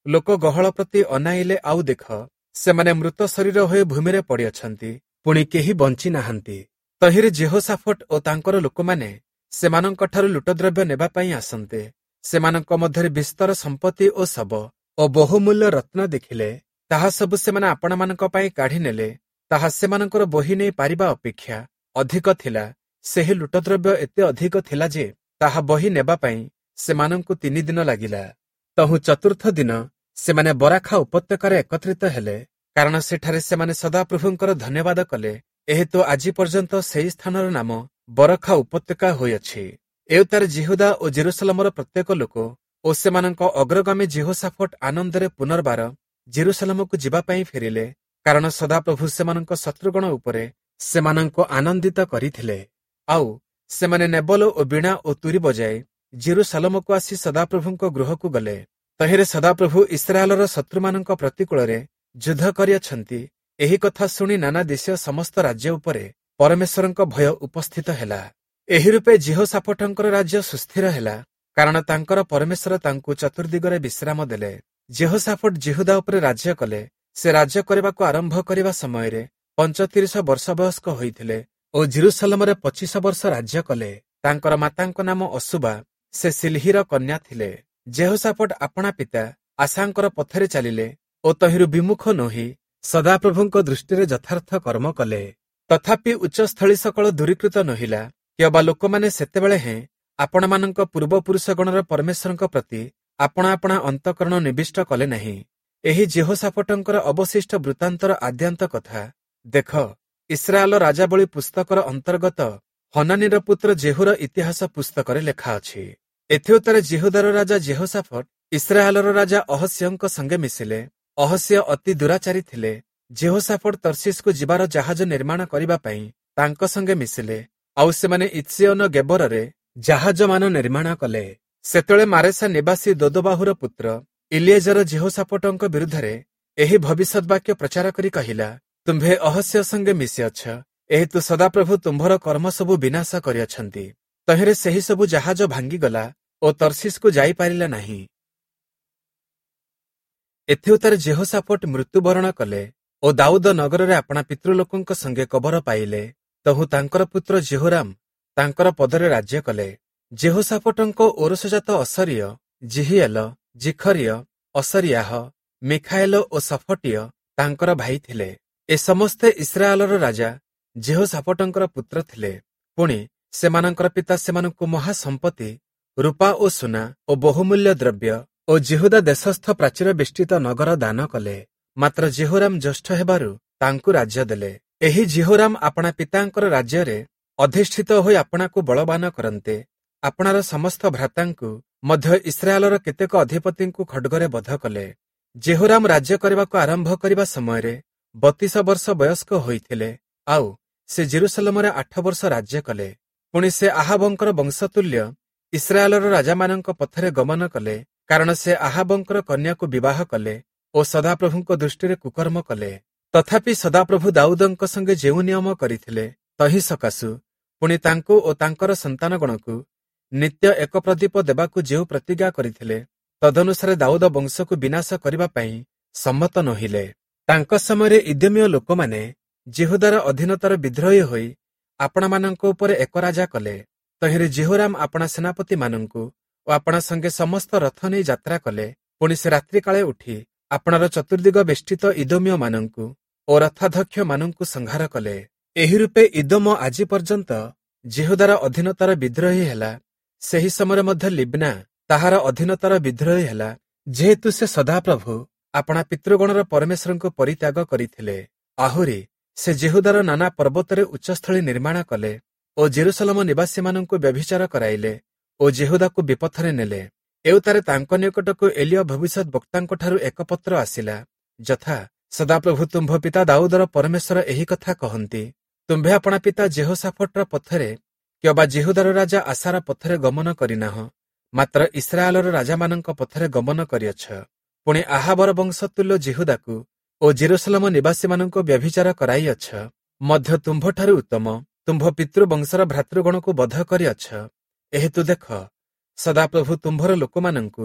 A: ଲୋକ ଗହଳ ପ୍ରତି ଅନାଇଲେ, ଆଉ ଦେଖ, ସେମାନେ ମୃତ ଶରୀର ହୋଇ ଭୂମିରେ ପଡ଼ିଅଛନ୍ତି, ପୁଣି କେହି ବଞ୍ଚି ନାହାନ୍ତି। ତହିଁରେ ଜେହୋଶାଫଟ ଓ ତାଙ୍କର ଲୋକମାନେ ସେମାନଙ୍କଠାରୁ ଲୁଟଦ୍ରବ୍ୟ ନେବା ପାଇଁ ଆସନ୍ତେ। ସେମାନଙ୍କ ମଧ୍ୟରେ ବିସ୍ତର ସମ୍ପତ୍ତି ଓ ଶବ ଓ ବହୁମୂଲ୍ୟ ରତ୍ନ ଦେଖିଲେ, ତାହା ସବୁ ସେମାନେ ଆପଣମାନଙ୍କ ପାଇଁ କାଢ଼ି ନେଲେ। ତାହା ସେମାନଙ୍କର ବୋହି ନେଇ ପାରିବା ଅପେକ୍ଷା ଅଧିକ ଥିଲା। ସେହି ଲୁଟଦ୍ରବ୍ୟ ଏତେ ଅଧିକ ଥିଲା ଯେ ତାହା ବହି ନେବା ପାଇଁ ସେମାନଙ୍କୁ 3 ଦିନ ଲାଗିଲା। ତହୁଁ ଚତୁର୍ଥ ଦିନ ସେମାନେ ବରାଖା ଉପତ୍ୟକାରେ ଏକତ୍ରିତ ହେଲେ, କାରଣ ସେଠାରେ ସେମାନେ ସଦାପ୍ରଭୁଙ୍କର ଧନ୍ୟବାଦ କଲେ। ଏହେତୁ ଆଜି ପର୍ଯ୍ୟନ୍ତ ସେହି ସ୍ଥାନର ନାମ ବରଖା ଉପତ୍ୟକା ହୋଇଅଛି। ଏଉତାରେ ଜିହୁଦା ଓ ଜେରୁସାଲେମର ପ୍ରତ୍ୟେକ ଲୋକ ଓ ସେମାନଙ୍କ ଅଗ୍ରଗାମୀ ଜେହୋଶାଫଟ ଆନନ୍ଦରେ ପୁନର୍ବାର ଜେରୁସାଲେମକୁ ଯିବା ପାଇଁ ଫେରିଲେ, କାରଣ ସଦାପ୍ରଭୁ ସେମାନଙ୍କ ଶତ୍ରୁଗଣ ଉପରେ ସେମାନଙ୍କୁ ଆନନ୍ଦିତ କରିଥିଲେ। ଆଉ ସେମାନେ ନେବଲ ଓ ବୀଣା ଓ ତୁରୀ ବଜାଇ ଜେରୁସାଲେମକୁ ଆସି ସଦାପ୍ରଭୁଙ୍କ ଗୃହକୁ ଗଲେ। ତହିଁରେ ସଦାପ୍ରଭୁ ଇସ୍ରାଏଲର ଶତ୍ରୁମାନଙ୍କ ପ୍ରତିକୂଳରେ ଯୁଦ୍ଧ କରିଅଛନ୍ତି। ଏହି କଥା ଶୁଣି ନାନା ଦେଶୀୟ ସମସ୍ତ ରାଜ୍ୟ ଉପରେ ପରମେଶ୍ୱରଙ୍କ ଭୟ ଉପସ୍ଥିତ ହେଲା। ଏହି ରୂପେ ଜେହୋଶାଫଟଙ୍କର ରାଜ୍ୟ ସୁସ୍ଥିର ହେଲା, କାରଣ ତାଙ୍କର ପରମେଶ୍ୱର ତାଙ୍କୁ ଚତୁର୍ଦିଗରେ ବିଶ୍ରାମ ଦେଲେ। ଜେହୋଶାଫଟ ଜିହୁଦା ଉପରେ ରାଜ୍ୟ କଲେ। ସେ ରାଜ୍ୟ କରିବାକୁ ଆରମ୍ଭ କରିବା ସମୟରେ 35 ବର୍ଷ ବୟସ୍କ ହୋଇଥିଲେ ଓ ଜେରୁସାଲେମରେ 25 ବର୍ଷ ରାଜ୍ୟ କଲେ। ତାଙ୍କର ମାତାଙ୍କ ନାମ ଅସୁବା, ସେ ସିଲ୍ହିର କନ୍ୟା ଥିଲେ। ଜେହୋଶାଫଟ ଆପଣା ପିତା ଆସାଙ୍କର ପଥରେ ଚାଲିଲେ ଓ ତହିଁରୁ ବିମୁଖ ନୋହି ସଦାପ୍ରଭୁଙ୍କ ଦୃଷ୍ଟିରେ ଯଥାର୍ଥ କର୍ମ କଲେ। ତଥାପି ଉଚ୍ଚସ୍ଥଳୀ ସକଳ ଦୂରୀକୃତ ନୋହିଲା, କିଅବା ଲୋକମାନେ ସେତେବେଳେ ହେଁ ଆପଣମାନଙ୍କ ପୂର୍ବପୁରୁଷଗଣର ପରମେଶ୍ୱରଙ୍କ ପ୍ରତି ଆପଣା ଆପଣା ଅନ୍ତଃକରଣ ନିବିଷ୍ଟ କଲେ ନାହିଁ। ଏହି ଜେହୋଶାଫଟଙ୍କର ଅବଶିଷ୍ଟ ବୃତ୍ତାନ୍ତର ଆଦ୍ୟାନ୍ତ କଥା ଦେଖ, ଇସ୍ରାଏଲ ରାଜାବଳୀ ପୁସ୍ତକର ଅନ୍ତର୍ଗତ ହନାନୀର ପୁତ୍ର ଜେହୁର ଇତିହାସ ପୁସ୍ତକରେ ଲେଖା ଅଛି। ଏଥିଉତ୍ତରେ ଜିହୁଦାର ରାଜା ଜେହୋଶାଫଟ ଇସ୍ରାଏଲର ରାଜା ଅହସ୍ୟଙ୍କ ସଙ୍ଗେ ମିଶିଲେ। ଅହସ୍ୟ ଅତି ଦୁରାଚାରୀ ଥିଲେ। ଜେହୋଶାଫଟ ତର୍ଷିସକୁ ଯିବାର ଜାହାଜ ନିର୍ମାଣ କରିବା ପାଇଁ ତାଙ୍କ ସଙ୍ଗେ ମିଶିଲେ, ଆଉ ସେମାନେ ଇତ୍ସିୟନ ଗେବରରେ ଜାହାଜମାନ ନିର୍ମାଣ କଲେ। ସେତେବେଳେ ମାରେସା ନିବାସୀ ଦୋଦୋବାହୁର ପୁତ୍ର ଇଲିଏଜର ଜେହୋଶାଫଟଙ୍କ ବିରୁଦ୍ଧରେ ଏହି ଭବିଷ୍ୟତ ବାକ୍ୟ ପ୍ରଚାର କରି କହିଲା, ତୁମ୍ଭେ ଅହସ୍ୟ ସଙ୍ଗେ ମିଶିଅଛ, ଏହେତୁ ସଦାପ୍ରଭୁ ତୁମ୍ଭର କର୍ମ ସବୁ ବିନାଶ କରିଅଛନ୍ତି। ତହିଁରେ ସେହି ସବୁ ଜାହାଜ ଭାଙ୍ଗିଗଲା ଓ ତର୍ଷିସକୁ ଯାଇପାରିଲା ନାହିଁ। ଏଥିଉତ୍ତରେ ଜେହୋଶାଫଟ ମୃତ୍ୟୁବରଣ କଲେ ଓ ଦାଉଦ ନଗରରେ ଆପଣା ପିତୃଲୋକଙ୍କ ସଙ୍ଗେ କବର ପାଇଲେ। ତହୁଁ ତାଙ୍କର ପୁତ୍ର ଜେହୋରାମ ତାଙ୍କର ପଦରେ ରାଜ୍ୟ କଲେ। ଜେହୋଶାଫଟଙ୍କ ଔରସଜାତ ଅସରିୟ, ଜିହିଏଲ, ଜିଖରିୟ, ଅସରିୟାହ, ମିଖାଏଲ ଓ ସଫଟିୟ ତାଙ୍କର ଭାଇ ଥିଲେ। ଏ ସମସ୍ତେ ଇସ୍ରାଏଲର ରାଜା ଜେହୋଶାଫଟଙ୍କର ପୁତ୍ର ଥିଲେ। ପୁଣି ସେମାନଙ୍କର ପିତା ସେମାନଙ୍କୁ ମହାସମ୍ପତ୍ତି, ରୂପା ଓ ସୁନା ଓ ବହୁମୂଲ୍ୟ ଦ୍ରବ୍ୟ ଓ ଜିହୁଦା ଦେଶସ୍ଥ ପ୍ରାଚୀର ବେଷ୍ଟିତ ନଗର ଦାନ କଲେ। ମାତ୍ର ଜେହୋରାମ ଜ୍ୟେଷ୍ଠ ହେବାରୁ ତାଙ୍କୁ ରାଜ୍ୟ ଦେଲେ। ଏହି ଜେହୋରାମ ଆପଣା ପିତାଙ୍କର ରାଜ୍ୟରେ ଅଧିଷ୍ଠିତ ହୋଇ ଆପଣାକୁ ବଳବାନ କରନ୍ତେ ଆପଣାର ସମସ୍ତ ଭ୍ରାତାଙ୍କୁ ମଧ୍ୟ ଇସ୍ରାଏଲର କେତେକ ଅଧିପତିଙ୍କୁ ଖଡ୍ଗରେ ବଧ କଲେ। ଜେହୋରାମ ରାଜ୍ୟ କରିବାକୁ ଆରମ୍ଭ କରିବା ସମୟରେ 32 ବର୍ଷ ବୟସ୍କ ହୋଇଥିଲେ, ଆଉ ସେ ଜେରୁସାଲେମରେ 8 ବର୍ଷ ରାଜ୍ୟ କଲେ। ପୁଣି ସେ ଆହାବଙ୍କର ବଂଶତୁଲ୍ୟ ଇସ୍ରାଏଲର ରାଜାମାନଙ୍କ ପଥରେ ଗମନ କଲେ, କାରଣ ସେ ଆହାବଙ୍କର କନ୍ୟାକୁ ବିବାହ କଲେ ଓ ସଦାପ୍ରଭୁଙ୍କ ଦୃଷ୍ଟିରେ କୁକର୍ମ କଲେ। ତଥାପି ସଦାପ୍ରଭୁ ଦାଉଦଙ୍କ ସଙ୍ଗେ ଯେଉଁ ନିୟମ କରିଥିଲେ, ତହିଁ ସକାଶୁ ପୁଣି ତାଙ୍କୁ ଓ ତାଙ୍କର ସନ୍ତାନଗଣକୁ ନିତ୍ୟ ଏକ ପ୍ରଦୀପ ଦେବାକୁ ଯେଉଁ ପ୍ରତିଜ୍ଞା କରିଥିଲେ, ତଦନୁସାରେ ଦାଉଦ ବଂଶକୁ ବିନାଶ କରିବା ପାଇଁ ସମ୍ମତ ନୋହିଲେ। ତାଙ୍କ ସମୟରେ ଇଦୋମୀୟ ଲୋକମାନେ ଜିହୁଦାର ଅଧୀନତାର ବିଦ୍ରୋହୀ ହୋଇ ଆପଣାମାନଙ୍କ ଉପରେ ଏକ ରାଜା କଲେ। ତହିଁରେ ଜେହୋରାମ ଆପଣା ସେନାପତିମାନଙ୍କୁ ଓ ଆପଣା ସଙ୍ଗେ ସମସ୍ତ ରଥ ନେଇ ଯାତ୍ରା କଲେ। ପୁଣି ସେ ରାତ୍ରିକାଳେ ଉଠି ଆପଣାର ଚତୁର୍ଦିଗ ବେଷ୍ଟିତ ଇଦୋମୀୟମାନଙ୍କୁ ଓ ରଥାଧ୍ୟକ୍ଷମାନଙ୍କୁ ସଂହାର କଲେ। ଏହି ରୂପେ ଇଦୋମ ଆଜି ପର୍ଯ୍ୟନ୍ତ ଜିହୁଦାର ଅଧୀନତାର ବିଦ୍ରୋହୀ ହେଲା। ସେହି ସମୟରେ ମଧ୍ୟ ଲିବ୍ନା ତାହାର ଅଧୀନତାର ବିଦ୍ରୋହୀ ହେଲା, ଯେହେତୁ ସେ ସଦାପ୍ରଭୁ ଆପଣା ପିତୃଗଣର ପରମେଶ୍ୱରଙ୍କୁ ପରିତ୍ୟାଗ କରିଥିଲେ। ଆହୁରି ସେ ଜିହୁଦାର ନାନା ପର୍ବତରେ ଉଚ୍ଚସ୍ଥଳୀ ନିର୍ମାଣ କଲେ ଓ ଜେରୁସାଲେମ ନିବାସୀମାନଙ୍କୁ ବ୍ୟଭିଚାର କରାଇଲେ ଓ ଜିହୁଦାକୁ ବିପଥରେ ନେଲେ। ଏଉତାରେ ତାଙ୍କ ନିକଟକୁ ଏଲିୟ ଭବିଷ୍ୟତ ବକ୍ତାଙ୍କଠାରୁ ଏକ ପତ୍ର ଆସିଲା, ଯଥା, ସଦାପ୍ରଭୁ ତୁମ୍ଭ ପିତା ଦାଉଦର ପରମେଶ୍ୱର ଏହି କଥା କହନ୍ତି, ତୁମ୍ଭେ ଆପଣା ପିତା ଜେହୋଶାଫଟର ପଥରେ କିମ୍ବା ଜିହୁଦାର ରାଜା ଆସାର ପଥରେ ଗମନ କରିନାହଁ, ମାତ୍ର ଇସ୍ରାଏଲର ରାଜାମାନଙ୍କ ପଥରେ ଗମନ କରିଅଛ। ପୁଣି ଆହାବର ବଂଶତୁଲ୍ୟ ଜିହୁଦାକୁ ଓ ଜେରୁସାଲେମ ନିବାସୀମାନଙ୍କୁ ବ୍ୟଭିଚାର କରାଇଅଛ। ମଧ୍ୟ ତୁମ୍ଭଠାରୁ ଉତ୍ତମ ତୁମ୍ଭ ପିତୃବଂଶର ଭ୍ରାତୃଗଣକୁ ବଧ କରିଅଛ। ଏହେତୁ ଦେଖ, ସଦାପ୍ରଭୁ ତୁମ୍ଭର ଲୋକମାନଙ୍କୁ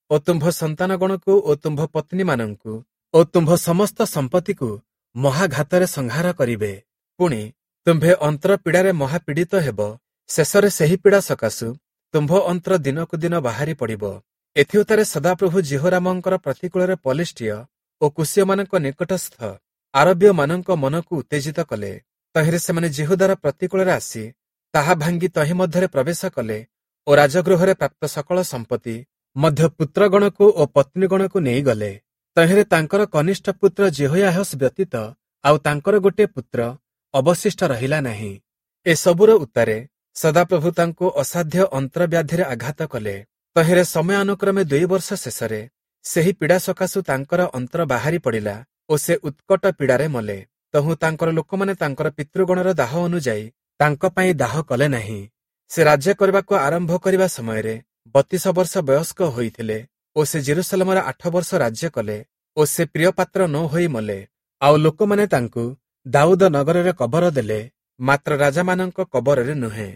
A: ଓ ତୁମ୍ଭ ସନ୍ତାନଗଣକୁ ଓ ତୁମ୍ଭ ପତ୍ନୀମାନଙ୍କୁ ଓ ତୁମ୍ଭ ସମସ୍ତ ସମ୍ପତ୍ତିକୁ ମହାଘାତରେ ସଂହାର କରିବେ। ପୁଣି ତୁମ୍ଭେ ଅନ୍ତର ପୀଡ଼ାରେ ମହାପୀଡ଼ିତ ହେବ। ଶେଷରେ ସେହି ପୀଡ଼ା ସକାଶୁ ତୁମ୍ଭ ଅନ୍ତର ଦିନକୁ ଦିନ ବାହାରି ପଡ଼ିବ। ଏଥିଉତ୍ତାରେ ସଦାପ୍ରଭୁ ଜିହୋରାମଙ୍କର ପ୍ରତିକୂଳରେ ପଲିଷ୍ଟିୟ ଓ କୁଶୀୟମାନଙ୍କ ନିକଟସ୍ଥ ଆରବୀୟମାନଙ୍କ ମନକୁ ଉତ୍ତେଜିତ କଲେ। ତହିଁରେ ସେମାନେ ଜିହୁଦାର ପ୍ରତିକୂଳରେ ଆସି ତାହା ଭାଙ୍ଗି ତହିଁ ମଧ୍ୟରେ ପ୍ରବେଶ କଲେ ଓ ରାଜଗୃହରେ ପ୍ରାପ୍ତ ସକଳ ସମ୍ପତ୍ତି ମଧ୍ୟ ପୁତ୍ରଗଣକୁ ଓ ପତ୍ନୀଗଣକୁ ନେଇଗଲେ। ତହିଁରେ ତାଙ୍କର କନିଷ୍ଠ ପୁତ୍ର ଜେହୋୟାହସ ବ୍ୟତୀତ ଆଉ ତାଙ୍କର ଗୋଟିଏ ପୁତ୍ର ଅବଶିଷ୍ଟ ରହିଲା ନାହିଁ। ଏସବୁର ଉତ୍ତାରେ ସଦାପ୍ରଭୁ ତାଙ୍କୁ ଅସାଧ୍ୟ ଅନ୍ତର୍ବ୍ୟାଧିରେ ଆଘାତ କଲେ। ତହିଁରେ ସମୟାନୁକ୍ରମେ 2 ବର୍ଷ ଶେଷରେ ସେହି ପୀଡ଼ା ସକାଶୁ ତାଙ୍କର ଅନ୍ତର ବାହାରି ପଡ଼ିଲା ଓ ସେ ଉତ୍କଟ ପୀଡ଼ାରେ ମଲେ। ତହୁଁ ତାଙ୍କର ଲୋକମାନେ ତାଙ୍କର ପିତୃଗଣର ଦାହ ଅନୁଯାୟୀ ତାଙ୍କ ପାଇଁ ଦାହ କଲେ ନାହିଁ। ସେ ରାଜ୍ୟ କରିବାକୁ ଆରମ୍ଭ କରିବା ସମୟରେ 32 ବର୍ଷ ବୟସ୍କ ହୋଇଥିଲେ ଓ ସେ ଜେରୁସାଲେମରେ 8 ବର୍ଷ ରାଜ୍ୟ କଲେ ଓ ସେ ପ୍ରିୟପାତ୍ର ନ ହୋଇ ମଲେ। ଆଉ ଲୋକମାନେ ତାଙ୍କୁ ଦାଉଦ ନଗରରେ କବର ଦେଲେ, ମାତ୍ର ରାଜାମାନଙ୍କ କବରରେ ନୁହେଁ।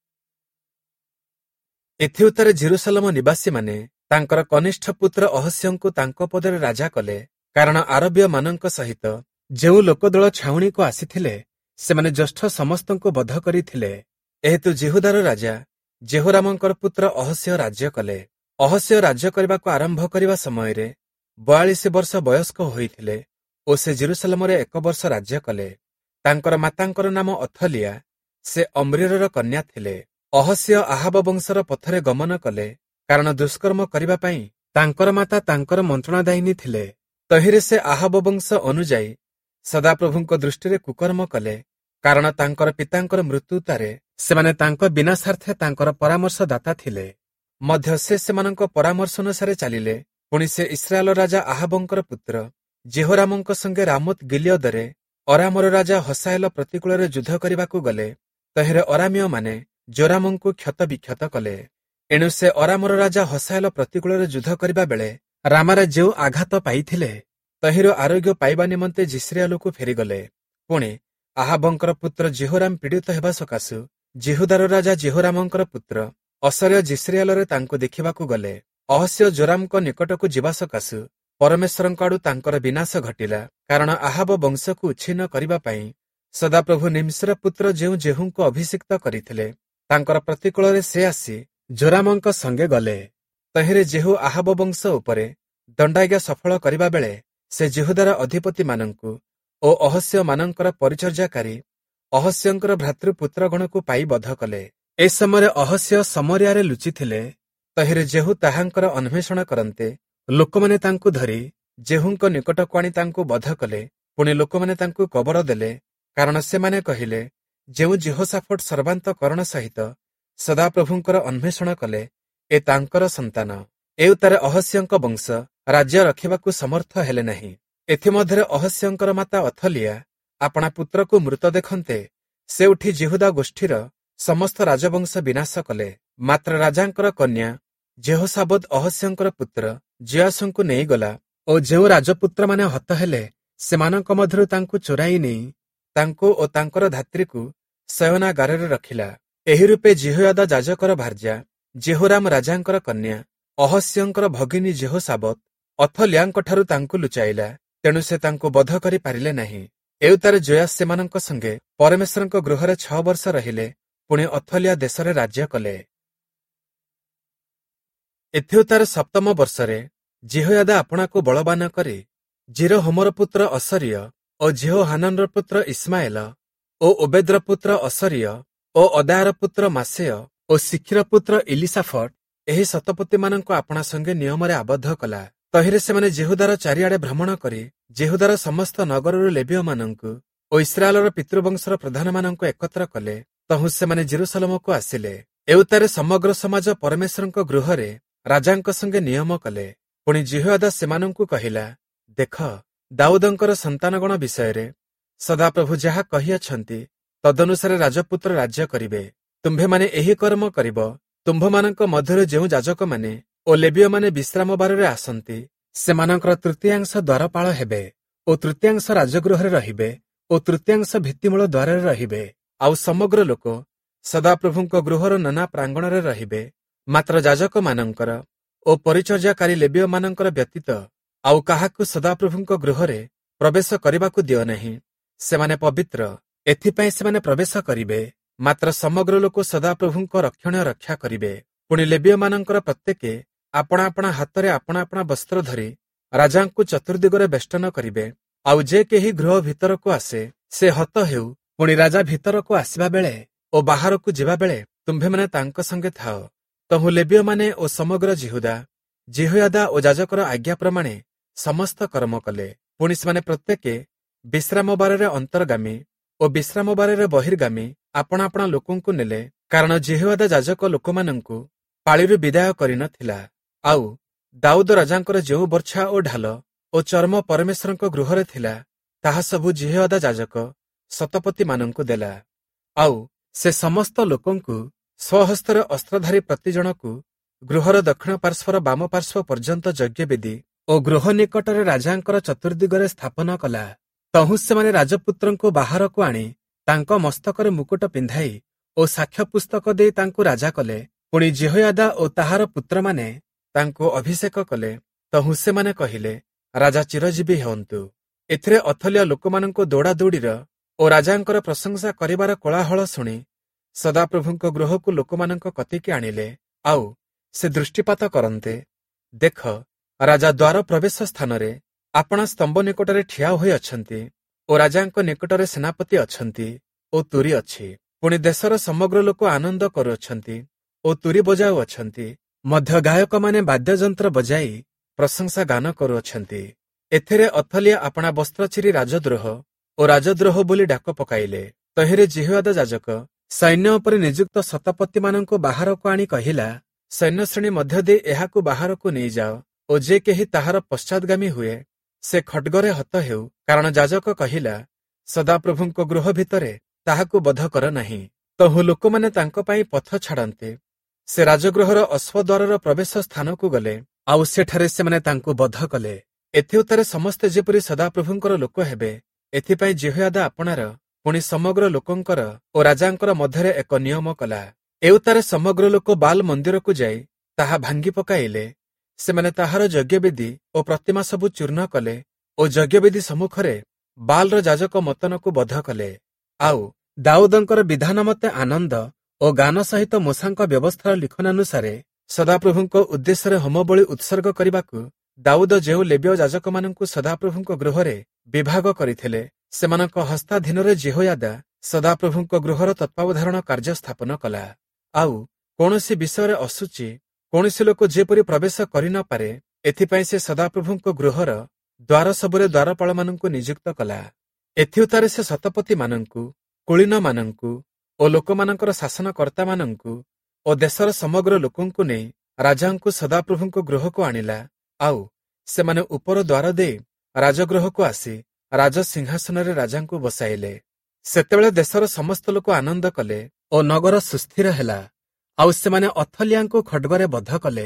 A: ଏଥିଉତ୍ତାରେ ଜେରୁସାଲେମ ନିବାସୀମାନେ ତାଙ୍କର କନିଷ୍ଠ ପୁତ୍ର ଅହସ୍ୟଙ୍କୁ ତାଙ୍କ ପଦରେ ରାଜା କଲେ, କାରଣ ଆରବୀୟମାନଙ୍କ ସହିତ ଯେଉଁ ଲୋକଦଳ ଛାଉଣିକୁ ଆସିଥିଲେ ସେମାନେ ଜ୍ୟେଷ୍ଠ ସମସ୍ତଙ୍କୁ ବଧ କରିଥିଲେ। ଏହେତୁ ଜିହୁଦାର ରାଜା ଜେହୋରାମଙ୍କର ପୁତ୍ର ଅହସ୍ୟ ରାଜ୍ୟ କଲେ। ଅହସ୍ୟ ରାଜ୍ୟ କରିବାକୁ ଆରମ୍ଭ କରିବା ସମୟରେ 42 ବର୍ଷ ବୟସ୍କ ହୋଇଥିଲେ ଓ ସେ ଜେରୁସାଲେମରେ 1 ବର୍ଷ ରାଜ୍ୟ କଲେ। ତାଙ୍କର ମାତାଙ୍କର ନାମ ଅଥଲିଆ, ସେ ଅମ୍ରିର କନ୍ୟା ଥିଲେ। ଅହସ୍ୟ ଆହାବ ବଂଶର ପଥରେ ଗମନ କଲେ, କାରଣ ଦୁଷ୍କର୍ମ କରିବା ପାଇଁ ତାଙ୍କର ମାତା ତାଙ୍କର ମନ୍ତ୍ରଣାଦାୟିନୀ ଥିଲେ। ତହିଁରେ ସେ ଆହାବ ବଂଶ ଅନୁଯାୟୀ ସଦାପ୍ରଭୁଙ୍କ ଦୃଷ୍ଟିରେ କୁକର୍ମ କଲେ, କାରଣ ତାଙ୍କର ପିତାଙ୍କର ମୃତ୍ୟୁତାରେ ସେମାନେ ତାଙ୍କ ବିନାଶାର୍ଥେ ତାଙ୍କର ପରାମର୍ଶଦାତା ଥିଲେ। ମଧ୍ୟ ସେ ସେମାନଙ୍କ ପରାମର୍ଶ ଅନୁସାରେ ଚାଲିଲେ। ପୁଣି ସେ ଇସ୍ରାଏଲ ରାଜା ଆହାବଙ୍କର ପୁତ୍ର ଜେହୋରାମଙ୍କ ସଙ୍ଗେ ରାମୋତ ଗିଲିୟଦରେ ଅରାମର ରାଜା ହସାଏଲ ପ୍ରତିକୂଳରେ ଯୁଦ୍ଧ କରିବାକୁ ଗଲେ। ତହିଁରେ ଅରାମୀୟମାନେ ଜୋରାମଙ୍କୁ କ୍ଷତ ବିକ୍ଷତ କଲେ। ଏଣୁ ସେ ଅରାମର ରାଜା ହସାଏଲ ପ୍ରତିକୂଳରେ ଯୁଦ୍ଧ କରିବା ବେଳେ ରାମାରେ ଯେଉଁ ଆଘାତ ପାଇଥିଲେ ତହିଁରୁ ଆରୋଗ୍ୟ ପାଇବା ନିମନ୍ତେ ଜିସ୍ରିଏଲକୁ ଫେରିଗଲେ। ପୁଣି ଆହାବଙ୍କର ପୁତ୍ର ଜେହୋରାମ ପୀଡ଼ିତ ହେବା ସକାଶୁ ଜିହୁଦାର ରାଜା ଜେହୋରାମଙ୍କର ପୁତ୍ର ଅସର୍ୟ ଜିସ୍ରିଏଲରେ ତାଙ୍କୁ ଦେଖିବାକୁ ଗଲେ। ଅହସ୍ୟ ଜୋରାମଙ୍କ ନିକଟକୁ ଯିବା ସକାଶୁ ପରମେଶ୍ୱରଙ୍କ ଆଡୁ ତାଙ୍କର ବିନାଶ ଘଟିଲା, କାରଣ ଆହାବ ବଂଶକୁ ଉଚ୍ଛିନ୍ନ କରିବା ପାଇଁ ସଦାପ୍ରଭୁ ନିମ୍ସିର ପୁତ୍ର ଯେଉଁ ଜେହୁଙ୍କୁ ଅଭିଷିକ୍ତ କରିଥିଲେ ତାଙ୍କର ପ୍ରତିକୂଳରେ ସେ ଆସି ଜୋରାମଙ୍କ ସଙ୍ଗେ ଗଲେ। ତହିଁରେ ଜେହୁ ଆହାବ ବଂଶ ଉପରେ ଦଣ୍ଡାଜ୍ଞା ସଫଳ କରିବା ବେଳେ ସେ ଜିହୁଦାର ଅଧିପତିମାନଙ୍କୁ ଓ ଅହସ୍ୟମାନଙ୍କର ପରିଚର୍ଯ୍ୟାକାରୀ ଅହସ୍ୟଙ୍କର ଭ୍ରାତୃପୁତ୍ରଗଣକୁ ପାଇ ବଧ କଲେ। ଏ ସମୟରେ ଅହସ୍ୟ ସମରିଆରେ ଲୁଚିଥିଲେ। ତହିଁରେ ଜେହୁ ତାହାଙ୍କର ଅନ୍ୱେଷଣ କରନ୍ତେ ଲୋକମାନେ ତାଙ୍କୁ ଧରି ଜେହୁଙ୍କ ନିକଟକୁ ଆଣି ତାଙ୍କୁ ବଧ କଲେ। ପୁଣି ଲୋକମାନେ ତାଙ୍କୁ କବର ଦେଲେ, କାରଣ ସେମାନେ କହିଲେ, ଯେଉଁ ଜେହୋଶାଫଟ ସର୍ବାନ୍ତକରଣ ସହିତ ସଦାପ୍ରଭୁଙ୍କର ଅନ୍ୱେଷଣ କଲେ ଏ ତାଙ୍କର ସନ୍ତାନ। ଏ ଉତ୍ତାରେ ଅହସ୍ୟଙ୍କ ବଂଶ ରାଜ୍ୟ ରଖିବାକୁ ସମର୍ଥ ହେଲେ ନାହିଁ। ଏଥିମଧ୍ୟରେ ଅହସ୍ୟଙ୍କର ମାତା ଅଥଲିଆ ଆପଣା ପୁତ୍ରକୁ ମୃତ ଦେଖନ୍ତେ ସେ ଉଠି ଜିହୁଦା ଗୋଷ୍ଠୀର ସମସ୍ତ ରାଜବଂଶ ବିନାଶ କଲେ। ମାତ୍ର ରାଜାଙ୍କର କନ୍ୟା ଜେହୋଶାବତ ଅହସ୍ୟଙ୍କର ପୁତ୍ର ଜିଆସଙ୍କୁ ନେଇଗଲା ଓ ଯେଉଁ ରାଜପୁତ୍ରମାନେ ହତ ହେଲେ ସେମାନଙ୍କ ମଧ୍ୟରୁ ତାଙ୍କୁ ଚୋରାଇ ନେଇ ତାଙ୍କୁ ଓ ତାଙ୍କର ଧାତ୍ରୀକୁ ଶୟନାଗାରରେ ରଖିଲା। ଏହି ରୂପେ ଜିହୋୟାଦା ଯାଜକର ଭାର୍ଯ୍ୟା ଜେହୋରାମ ରାଜାଙ୍କର କନ୍ୟା ଅହସ୍ୟଙ୍କର ଭଗିନୀ ଜେହୋଶାବତ ଅଥଲିଆଙ୍କଠାରୁ ତାଙ୍କୁ ଲୁଚାଇଲା। ତେଣୁ ସେ ତାଙ୍କୁ ବଧ କରି ପାରିଲେ ନାହିଁ। ଏଉତାରେ ଜୋୟାସ ସେମାନଙ୍କ ସଙ୍ଗେ ପରମେଶ୍ୱରଙ୍କ ଗୃହରେ 6 ବର୍ଷ ରହିଲେ। ପୁଣି ଅଥଲିଆ ଦେଶରେ ରାଜ୍ୟ କଲେ। ଏଥିଉତ୍ତାରେ 7ମ ବର୍ଷରେ ଜେହୋୟାଦା ଆପଣାକୁ ବଳବାନ କରି ଜିରୋହୋମର ପୁତ୍ର ଅସରିୟ ଓ ଜେହୋହାନାନର ପୁତ୍ର ଇସ୍ମାଏଲ ଓ ଓବେଦର ପୁତ୍ର ଅସରିୟ ଓ ଅଦାୟାର ପୁତ୍ର ମାସେୟ ଓ ଶିଖିର ପୁତ୍ର ଇଲିସାଫଟ ଏହି ଶତପତିମାନଙ୍କୁ ଆପଣା ସଙ୍ଗେ ନିୟମରେ ଆବଦ୍ଧ କଲା। ତହିଁରେ ସେମାନେ ଜେହୁଦାର ଚାରିଆଡେ ଭ୍ରମଣ କରି ଜେହୁଦାର ସମସ୍ତ ନଗରରୁ ଲେବୀୟମାନଙ୍କୁ ଓ ଇସ୍ରାଏଲର ପିତୃବଂଶର ପ୍ରଧାନମାନଙ୍କୁ ଏକତ୍ର କଲେ। ତହୁଁ ସେମାନେ ଜେରୁସାଲେମକୁ ଆସିଲେ। ଏଉତ୍ତାରେ ସମଗ୍ର ସମାଜ ପରମେଶ୍ୱରଙ୍କ ଗୃହରେ ରାଜାଙ୍କ ସଙ୍ଗେ ନିୟମ କଲେ। ପୁଣି ଜିହୋୟାଦା ସେମାନଙ୍କୁ କହିଲା, ଦେଖ, ଦାଉଦଙ୍କର ସନ୍ତାନଗଣ ବିଷୟରେ ସଦାପ୍ରଭୁ ଯାହା କହିଅଛନ୍ତି ତଦନୁସାରେ ରାଜପୁତ୍ର ରାଜ୍ୟ କରିବେ। ତୁମ୍ଭେମାନେ ଏହି କର୍ମ କରିବ। ତୁମ୍ଭମାନଙ୍କ ମଧ୍ୟରୁ ଯେଉଁ ଯାଜକମାନେ ଓ ଲେବୀୟମାନେ ବିଶ୍ରାମ ବାରରେ ଆସନ୍ତି ସେମାନଙ୍କର ତୃତୀୟାଂଶ ଦ୍ୱାରପାଳ ହେବେ ଓ ତୃତୀୟାଂଶ ରାଜଗୃହରେ ରହିବେ ଓ ତୃତୀୟାଂଶ ଭିତ୍ତିମୂଳ ଦ୍ୱାରରେ ରହିବେ। ଆଉ ସମଗ୍ର ଲୋକ ସଦାପ୍ରଭୁଙ୍କ ଗୃହର ନାନା ପ୍ରାଙ୍ଗଣରେ ରହିବେ। ମାତ୍ର ଯାଜକମାନଙ୍କର ଓ ପରିଚର୍ଯ୍ୟାକାରୀ ଲେବୀୟମାନଙ୍କର ବ୍ୟତୀତ ଆଉ କାହାକୁ ସଦାପ୍ରଭୁଙ୍କ ଗୃହରେ ପ୍ରବେଶ କରିବାକୁ ଦିଅ ନାହିଁ। ସେମାନେ ପବିତ୍ର, ଏଥିପାଇଁ ସେମାନେ ପ୍ରବେଶ କରିବେ। ମାତ୍ର ସମଗ୍ର ଲୋକ ସଦାପ୍ରଭୁଙ୍କ ରକ୍ଷଣ ରକ୍ଷା କରିବେ। ପୁଣି ଲେବୀୟମାନଙ୍କର ପ୍ରତ୍ୟେକେ ଆପଣା ଆପଣା ହାତରେ ଆପଣା ଆପଣା ବସ୍ତ୍ର ଧରି ରାଜାଙ୍କୁ ଚତୁର୍ଦିଗରେ ବେଷ୍ଟନ କରିବେ। ଆଉ ଯେ କେହି ଗୃହ ଭିତରକୁ ଆସେ ସେ ହତ ହେଉ। ପୁଣି ରାଜା ଭିତରକୁ ଆସିବା ବେଳେ ଓ ବାହାରକୁ ଯିବାବେଳେ ତୁମ୍ଭେମାନେ ତାଙ୍କ ସଙ୍ଗେ ଥାଅ। ତହୁ ଲେବୀୟମାନେ ଓ ସମଗ୍ର ଜିହୋୟାଦା ଓ ଯାଜକର ଆଜ୍ଞା ପ୍ରମାଣେ ସମସ୍ତ କର୍ମ କଲେ। ପୁଣି ସେମାନେ ପ୍ରତ୍ୟେକେ ବିଶ୍ରାମବାରରେ ଅନ୍ତର୍ଗାମୀ ଓ ବିଶ୍ରାମବାରରେ ବହିର୍ଗାମୀ ଆପଣା ଆପଣା ଲୋକଙ୍କୁ ନେଲେ, କାରଣ ଜିହୋୟାଦା ଯାଜକ ଲୋକମାନଙ୍କୁ ପାଳିରୁ ବିଦାୟ କରିନଥିଲା। ଆଉ ଦାଉଦ ରାଜାଙ୍କର ଯେଉଁ ବର୍ଚ୍ଛା ଓ ଢାଲ ଓ ଚର୍ମ ପରମେଶ୍ୱରଙ୍କ ଗୃହରେ ଥିଲା, ତାହା ସବୁ ଜିହୋୟାଦା ଯାଜକ ଶତପତିମାନଙ୍କୁ ଦେଲା। ଆଉ ସେ ସମସ୍ତ ଲୋକଙ୍କୁ ସ୍ୱହସ୍ତରେ ଅସ୍ତ୍ରଧାରୀ ପ୍ରତି ଜଣକୁ ଗୃହର ଦକ୍ଷିଣ ପାର୍ଶ୍ୱର ବାମ ପାର୍ଶ୍ୱ ପର୍ଯ୍ୟନ୍ତ ଯଜ୍ଞବେଦୀ ଓ ଗୃହ ନିକଟରେ ରାଜାଙ୍କର ଚତୁର୍ଦିଗରେ ସ୍ଥାପନ କଲା। ତହୁଁ ସେମାନେ ରାଜପୁତ୍ରଙ୍କୁ ବାହାରକୁ ଆଣି ତାଙ୍କ ମସ୍ତକରେ ମୁକୁଟ ପିନ୍ଧାଇ ଓ ସାକ୍ଷ୍ୟ ପୁସ୍ତକ ଦେଇ ତାଙ୍କୁ ରାଜା କଲେ। ପୁଣି ଜିହୋୟାଦା ଓ ତାହାର ପୁତ୍ରମାନେ ତାଙ୍କୁ ଅଭିଷେକ କଲେ। ତହୁଁ ସେମାନେ କହିଲେ, ରାଜା ଚିରଜୀବୀ ହୁଅନ୍ତୁ। ଏଥିରେ ଅଥଲ୍ୟା ଲୋକମାନଙ୍କୁ ଦୌଡ଼ାଦୌଡ଼ିର ଓ ରାଜାଙ୍କର ପ୍ରଶଂସା କରିବାର କୋଳାହଳ ଶୁଣି ସଦାପ୍ରଭୁଙ୍କ ଗୃହକୁ ଲୋକମାନଙ୍କ କତିକି ଆଣିଲେ। ଆଉ ସେ ଦୃଷ୍ଟିପାତ କରନ୍ତେ, ଦେଖ, ରାଜା ଦ୍ୱାର ପ୍ରବେଶ ସ୍ଥାନରେ ଆପଣା ସ୍ତମ୍ଭ ନିକଟରେ ଠିଆ ହୋଇ ଅଛନ୍ତି ଓ ରାଜାଙ୍କ ନିକଟରେ ସେନାପତି ଅଛନ୍ତି ଓ ତୁରୀ ଅଛି। ପୁଣି ଦେଶର ସମଗ୍ର ଲୋକ ଆନନ୍ଦ କରୁଅଛନ୍ତି ଓ ତୁରୀ ବଜାଉଅଛନ୍ତି। ମଧ୍ୟ ଗାୟକମାନେ ବାଦ୍ୟଯନ୍ତ୍ର ବଜାଇ ପ୍ରଶଂସା ଗାନ କରୁଅଛନ୍ତି। ଏଥିରେ ଅଥଲ୍ୟା ଆପଣା ବସ୍ତ୍ର ଚିରି ରାଜଦ୍ରୋହ ଓ ରାଜଦ୍ରୋହ ବୋଲି ଡାକ ପକାଇଲେ। ତହିଁରେ ଜିହୋୟାଦା ଯାଜକ ସୈନ୍ୟ ଉପରେ ନିଯୁକ୍ତ ଶତପତିମାନଙ୍କୁ ବାହାରକୁ ଆଣି କହିଲା, ସୈନ୍ୟଶ୍ରେଣୀ ମଧ୍ୟ ଦେଇ ଏହାକୁ ବାହାରକୁ ନେଇଯାଅ ଓ ଯେ କେହି ତାହାର ପଶ୍ଚାଦଗାମୀ ହୁଏ ସେ ଖड्गରେ ହତ ହେଉ। କାରଣ ଯାଜକ କହିଲା, ସଦାପ୍ରଭୁଙ୍କ ଗୃହ ଭିତରେ ତାହାକୁ ବଧ କର ନାହିଁ। ତହୁ ଲୋକମାନେ ତାଙ୍କ ପାଇଁ ପଥ ଛାଡ଼ନ୍ତେ ସେ ରାଜଗୃହର ଅଶ୍ୱଦ୍ୱାରର ପ୍ରବେଶ ସ୍ଥାନକୁ ଗଲେ। ଆଉ ସେଠାରେ ସେମାନେ ତାଙ୍କୁ ବଧ କଲେ। ଏଥି ଉତ୍ତାରେ ସମସ୍ତେ ଯେପରି ସଦାପ୍ରଭୁଙ୍କର ଲୋକ ହେବେ, ଏଥିପାଇଁ ଜିହୋୟାଦା ଆପଣାର ପୁଣି ସମଗ୍ର ଲୋକଙ୍କର ଓ ରାଜାଙ୍କର ମଧ୍ୟରେ ଏକ ନିୟମ କଲା। ଏ ଉତ୍ତାରେ ସମଗ୍ର ଲୋକ ବାଲ୍ ମନ୍ଦିରକୁ ଯାଇ ତାହା ଭାଙ୍ଗି ପକାଇଲେ। ସେମାନେ ତାହାର ଯଜ୍ଞବେଦୀ ଓ ପ୍ରତିମା ସବୁ ଚୂର୍ଣ୍ଣ କଲେ ଓ ଯଜ୍ଞବେଦୀ ସମ୍ମୁଖରେ ବାଲ୍ର ଯାଜକ ମତନକୁ ବଧ କଲେ। ଆଉ ଦାଉଦଙ୍କର ବିଧାନ ମତେ ଆନନ୍ଦ ଓ ଗାନ ସହିତ ମୋଶାଙ୍କ ବ୍ୟବସ୍ଥାର ଲିଖନାନୁସାରେ ସଦାପ୍ରଭୁଙ୍କ ଉଦ୍ଦେଶ୍ୟରେ ହୋମବଳି ଉତ୍ସର୍ଗ କରିବାକୁ ଦାଉଦ ଯେଉଁ ଲେବୀୟ ଯାଜକମାନଙ୍କୁ ସଦାପ୍ରଭୁଙ୍କ ଗୃହରେ ବିଭାଗ କରିଥିଲେ, ସେମାନଙ୍କ ହସ୍ତାଧୀନରେ ଜିହୋୟାଦା ସଦାପ୍ରଭୁଙ୍କ ଗୃହର ତତ୍ତ୍ୱାବଧାରଣ କାର୍ଯ୍ୟ ସ୍ଥାପନ କଲା। ଆଉ କୌଣସି ବିଷୟରେ ଅଶୁଚି କୌଣସି ଲୋକ ଯେପରି ପ୍ରବେଶ କରିନପାରେ, ଏଥିପାଇଁ ସେ ସଦାପ୍ରଭୁଙ୍କ ଗୃହର ଦ୍ୱାର ସବୁରେ ଦ୍ୱାରପାଳମାନଙ୍କୁ ନିଯୁକ୍ତ କଲା। ଏଥିଉତ୍ତାରେ ସେ ଶତପତିମାନଙ୍କୁ, କୁଳୀନମାନଙ୍କୁ ଓ ଲୋକମାନଙ୍କର ଶାସନକର୍ତ୍ତାମାନଙ୍କୁ ଓ ଦେଶର ସମଗ୍ର ଲୋକଙ୍କୁ ନେଇ ରାଜାଙ୍କୁ ସଦାପ୍ରଭୁଙ୍କ ଗୃହକୁ ଆଣିଲା। ଆଉ ସେମାନେ ଉପର ଦ୍ୱାର ଦେଇ ରାଜଗୃହକୁ ଆସି ରାଜସିଂହାସନରେ ରାଜାଙ୍କୁ ବସାଇଲେ। ସେତେବେଳେ ଦେଶର ସମସ୍ତ ଲୋକ ଆନନ୍ଦ କଲେ ଓ ନଗର ସୁସ୍ଥିର ହେଲା। ଆଉ ସେମାନେ ଅଥଲ୍ୟାଙ୍କୁ ଖड्गରେ ବଧ କଲେ।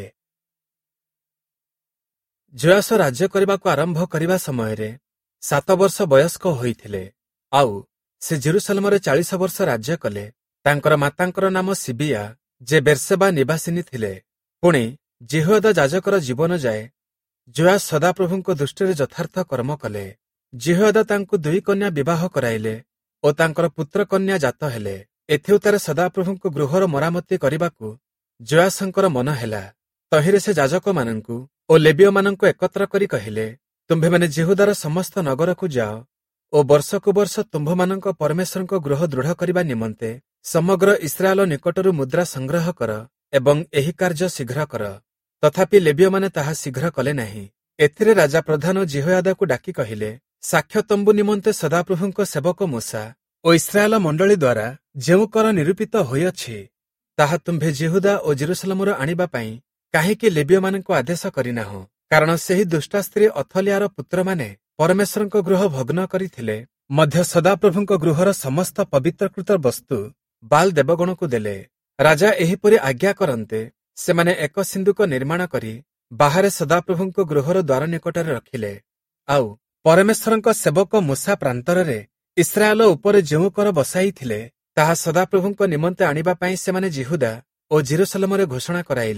A: ଯୋଆସ ରାଜ୍ୟ କରିବାକୁ ଆରମ୍ଭ କରିବା ସମୟରେ 7 ବର୍ଷ ବୟସ୍କ ହୋଇଥିଲେ। ଆଉ ସେ ଜେରୁସାଲେମରେ 40 ବର୍ଷ ରାଜ୍ୟ କଲେ। ତାଙ୍କର ମାତାଙ୍କର ନାମ ସିବିଆ, ଯେ ବେର୍ସେବା ନିବାସିନୀ ଥିଲେ। ପୁଣି ଜିହୋୟାଦା ଯାଜକର ଜୀବନ ଯାଏ ଯୋଆସ ସଦାପ୍ରଭୁଙ୍କ ଦୃଷ୍ଟିରେ ଯଥାର୍ଥ କର୍ମ କଲେ। ଜିହୋୟାଦା ତାଙ୍କୁ 2 କନ୍ୟା ବିବାହ କରାଇଲେ ଓ ତାଙ୍କର ପୁତ୍ରକନ୍ୟା ଜାତ ହେଲେ। ଏଥିଉତ୍ତାରେ ସଦାପ୍ରଭୁଙ୍କ ଗୃହର ମରାମତି କରିବାକୁ ଯୋଆସଙ୍କର ମନ ହେଲା। ତହିଁରେ ସେ ଯାଜକମାନଙ୍କୁ ଓ ଲେବୀୟମାନଙ୍କୁ ଏକତ୍ର କରି କହିଲେ, ତୁମ୍ଭେମାନେ ଜିହୁଦାର ସମସ୍ତ ନଗରକୁ ଯାଅ ଓ ବର୍ଷକୁ ବର୍ଷ ତୁମ୍ଭମାନଙ୍କ ପରମେଶ୍ୱରଙ୍କ ଗୃହ ଦୃଢ଼ କରିବା ନିମନ୍ତେ ସମଗ୍ର ଇସ୍ରାଏଲ ନିକଟରୁ ମୁଦ୍ରା ସଂଗ୍ରହ କର ଏବଂ ଏହି କାର୍ଯ୍ୟ ଶୀଘ୍ର କର। ତଥାପି ଲେବୀୟମାନେ ତାହା ଶୀଘ୍ର କଲେ ନାହିଁ। ଏଥିରେ ରାଜା ପ୍ରଧାନ ଜିହୋୟାଦାକୁ ଡାକି କହିଲେ, ସାକ୍ଷ୍ୟ ତମ୍ବୁ ନିମନ୍ତେ ସଦାପ୍ରଭୁଙ୍କ ସେବକ ମୋଶା ଓ ଇସ୍ରାଏଲ ମଣ୍ଡଳୀ ଦ୍ୱାରା ଯେଉଁ କର ନିରୂପିତ ହୋଇଅଛି, ତାହା ତୁମ୍ଭେ ଜିହୁଦା ଓ ଜେରୁସାଲେମରୁ ଆଣିବା ପାଇଁ କାହିଁକି ଲେବୀୟମାନଙ୍କୁ ଆଦେଶ କରିନାହଁ? କାରଣ ସେହି ଦୁଷ୍ଟା ସ୍ତ୍ରୀ ଅଥଲ୍ୟାର ପୁତ୍ରମାନେ ପରମେଶ୍ୱରଙ୍କ ଗୃହ ଭଗ୍ନ କରିଥିଲେ, ମଧ୍ୟ ସଦାପ୍ରଭୁଙ୍କ ଗୃହର ସମସ୍ତ ପବିତ୍ରକୃତ ବସ୍ତୁ ବାଲ୍ ଦେବଗଣକୁ ଦେଲେ। ରାଜା ଏହିପରି ଆଜ୍ଞା କରନ୍ତେ ସେମାନେ ଏକ ସିନ୍ଦୁକ ନିର୍ମାଣ କରି ବାହାରେ ସଦାପ୍ରଭୁଙ୍କ ଗୃହର ଦ୍ୱାର ନିକଟରେ ରଖିଲେ। ଆଉ ପରମେଶ୍ୱରଙ୍କ ସେବକ ମୋଶା ପ୍ରାନ୍ତରରେ ଇସ୍ରାଏଲ ଉପରେ ଯେଉଁ କର ବସାଇଥିଲେ, ତାହା ସଦାପ୍ରଭୁଙ୍କ ନିମନ୍ତେ ଆଣିବା ପାଇଁ ସେମାନେ ଜିହୁଦା ଓ ଜେରୁସାଲେମରେ ଘୋଷଣା କରାଇଲେ।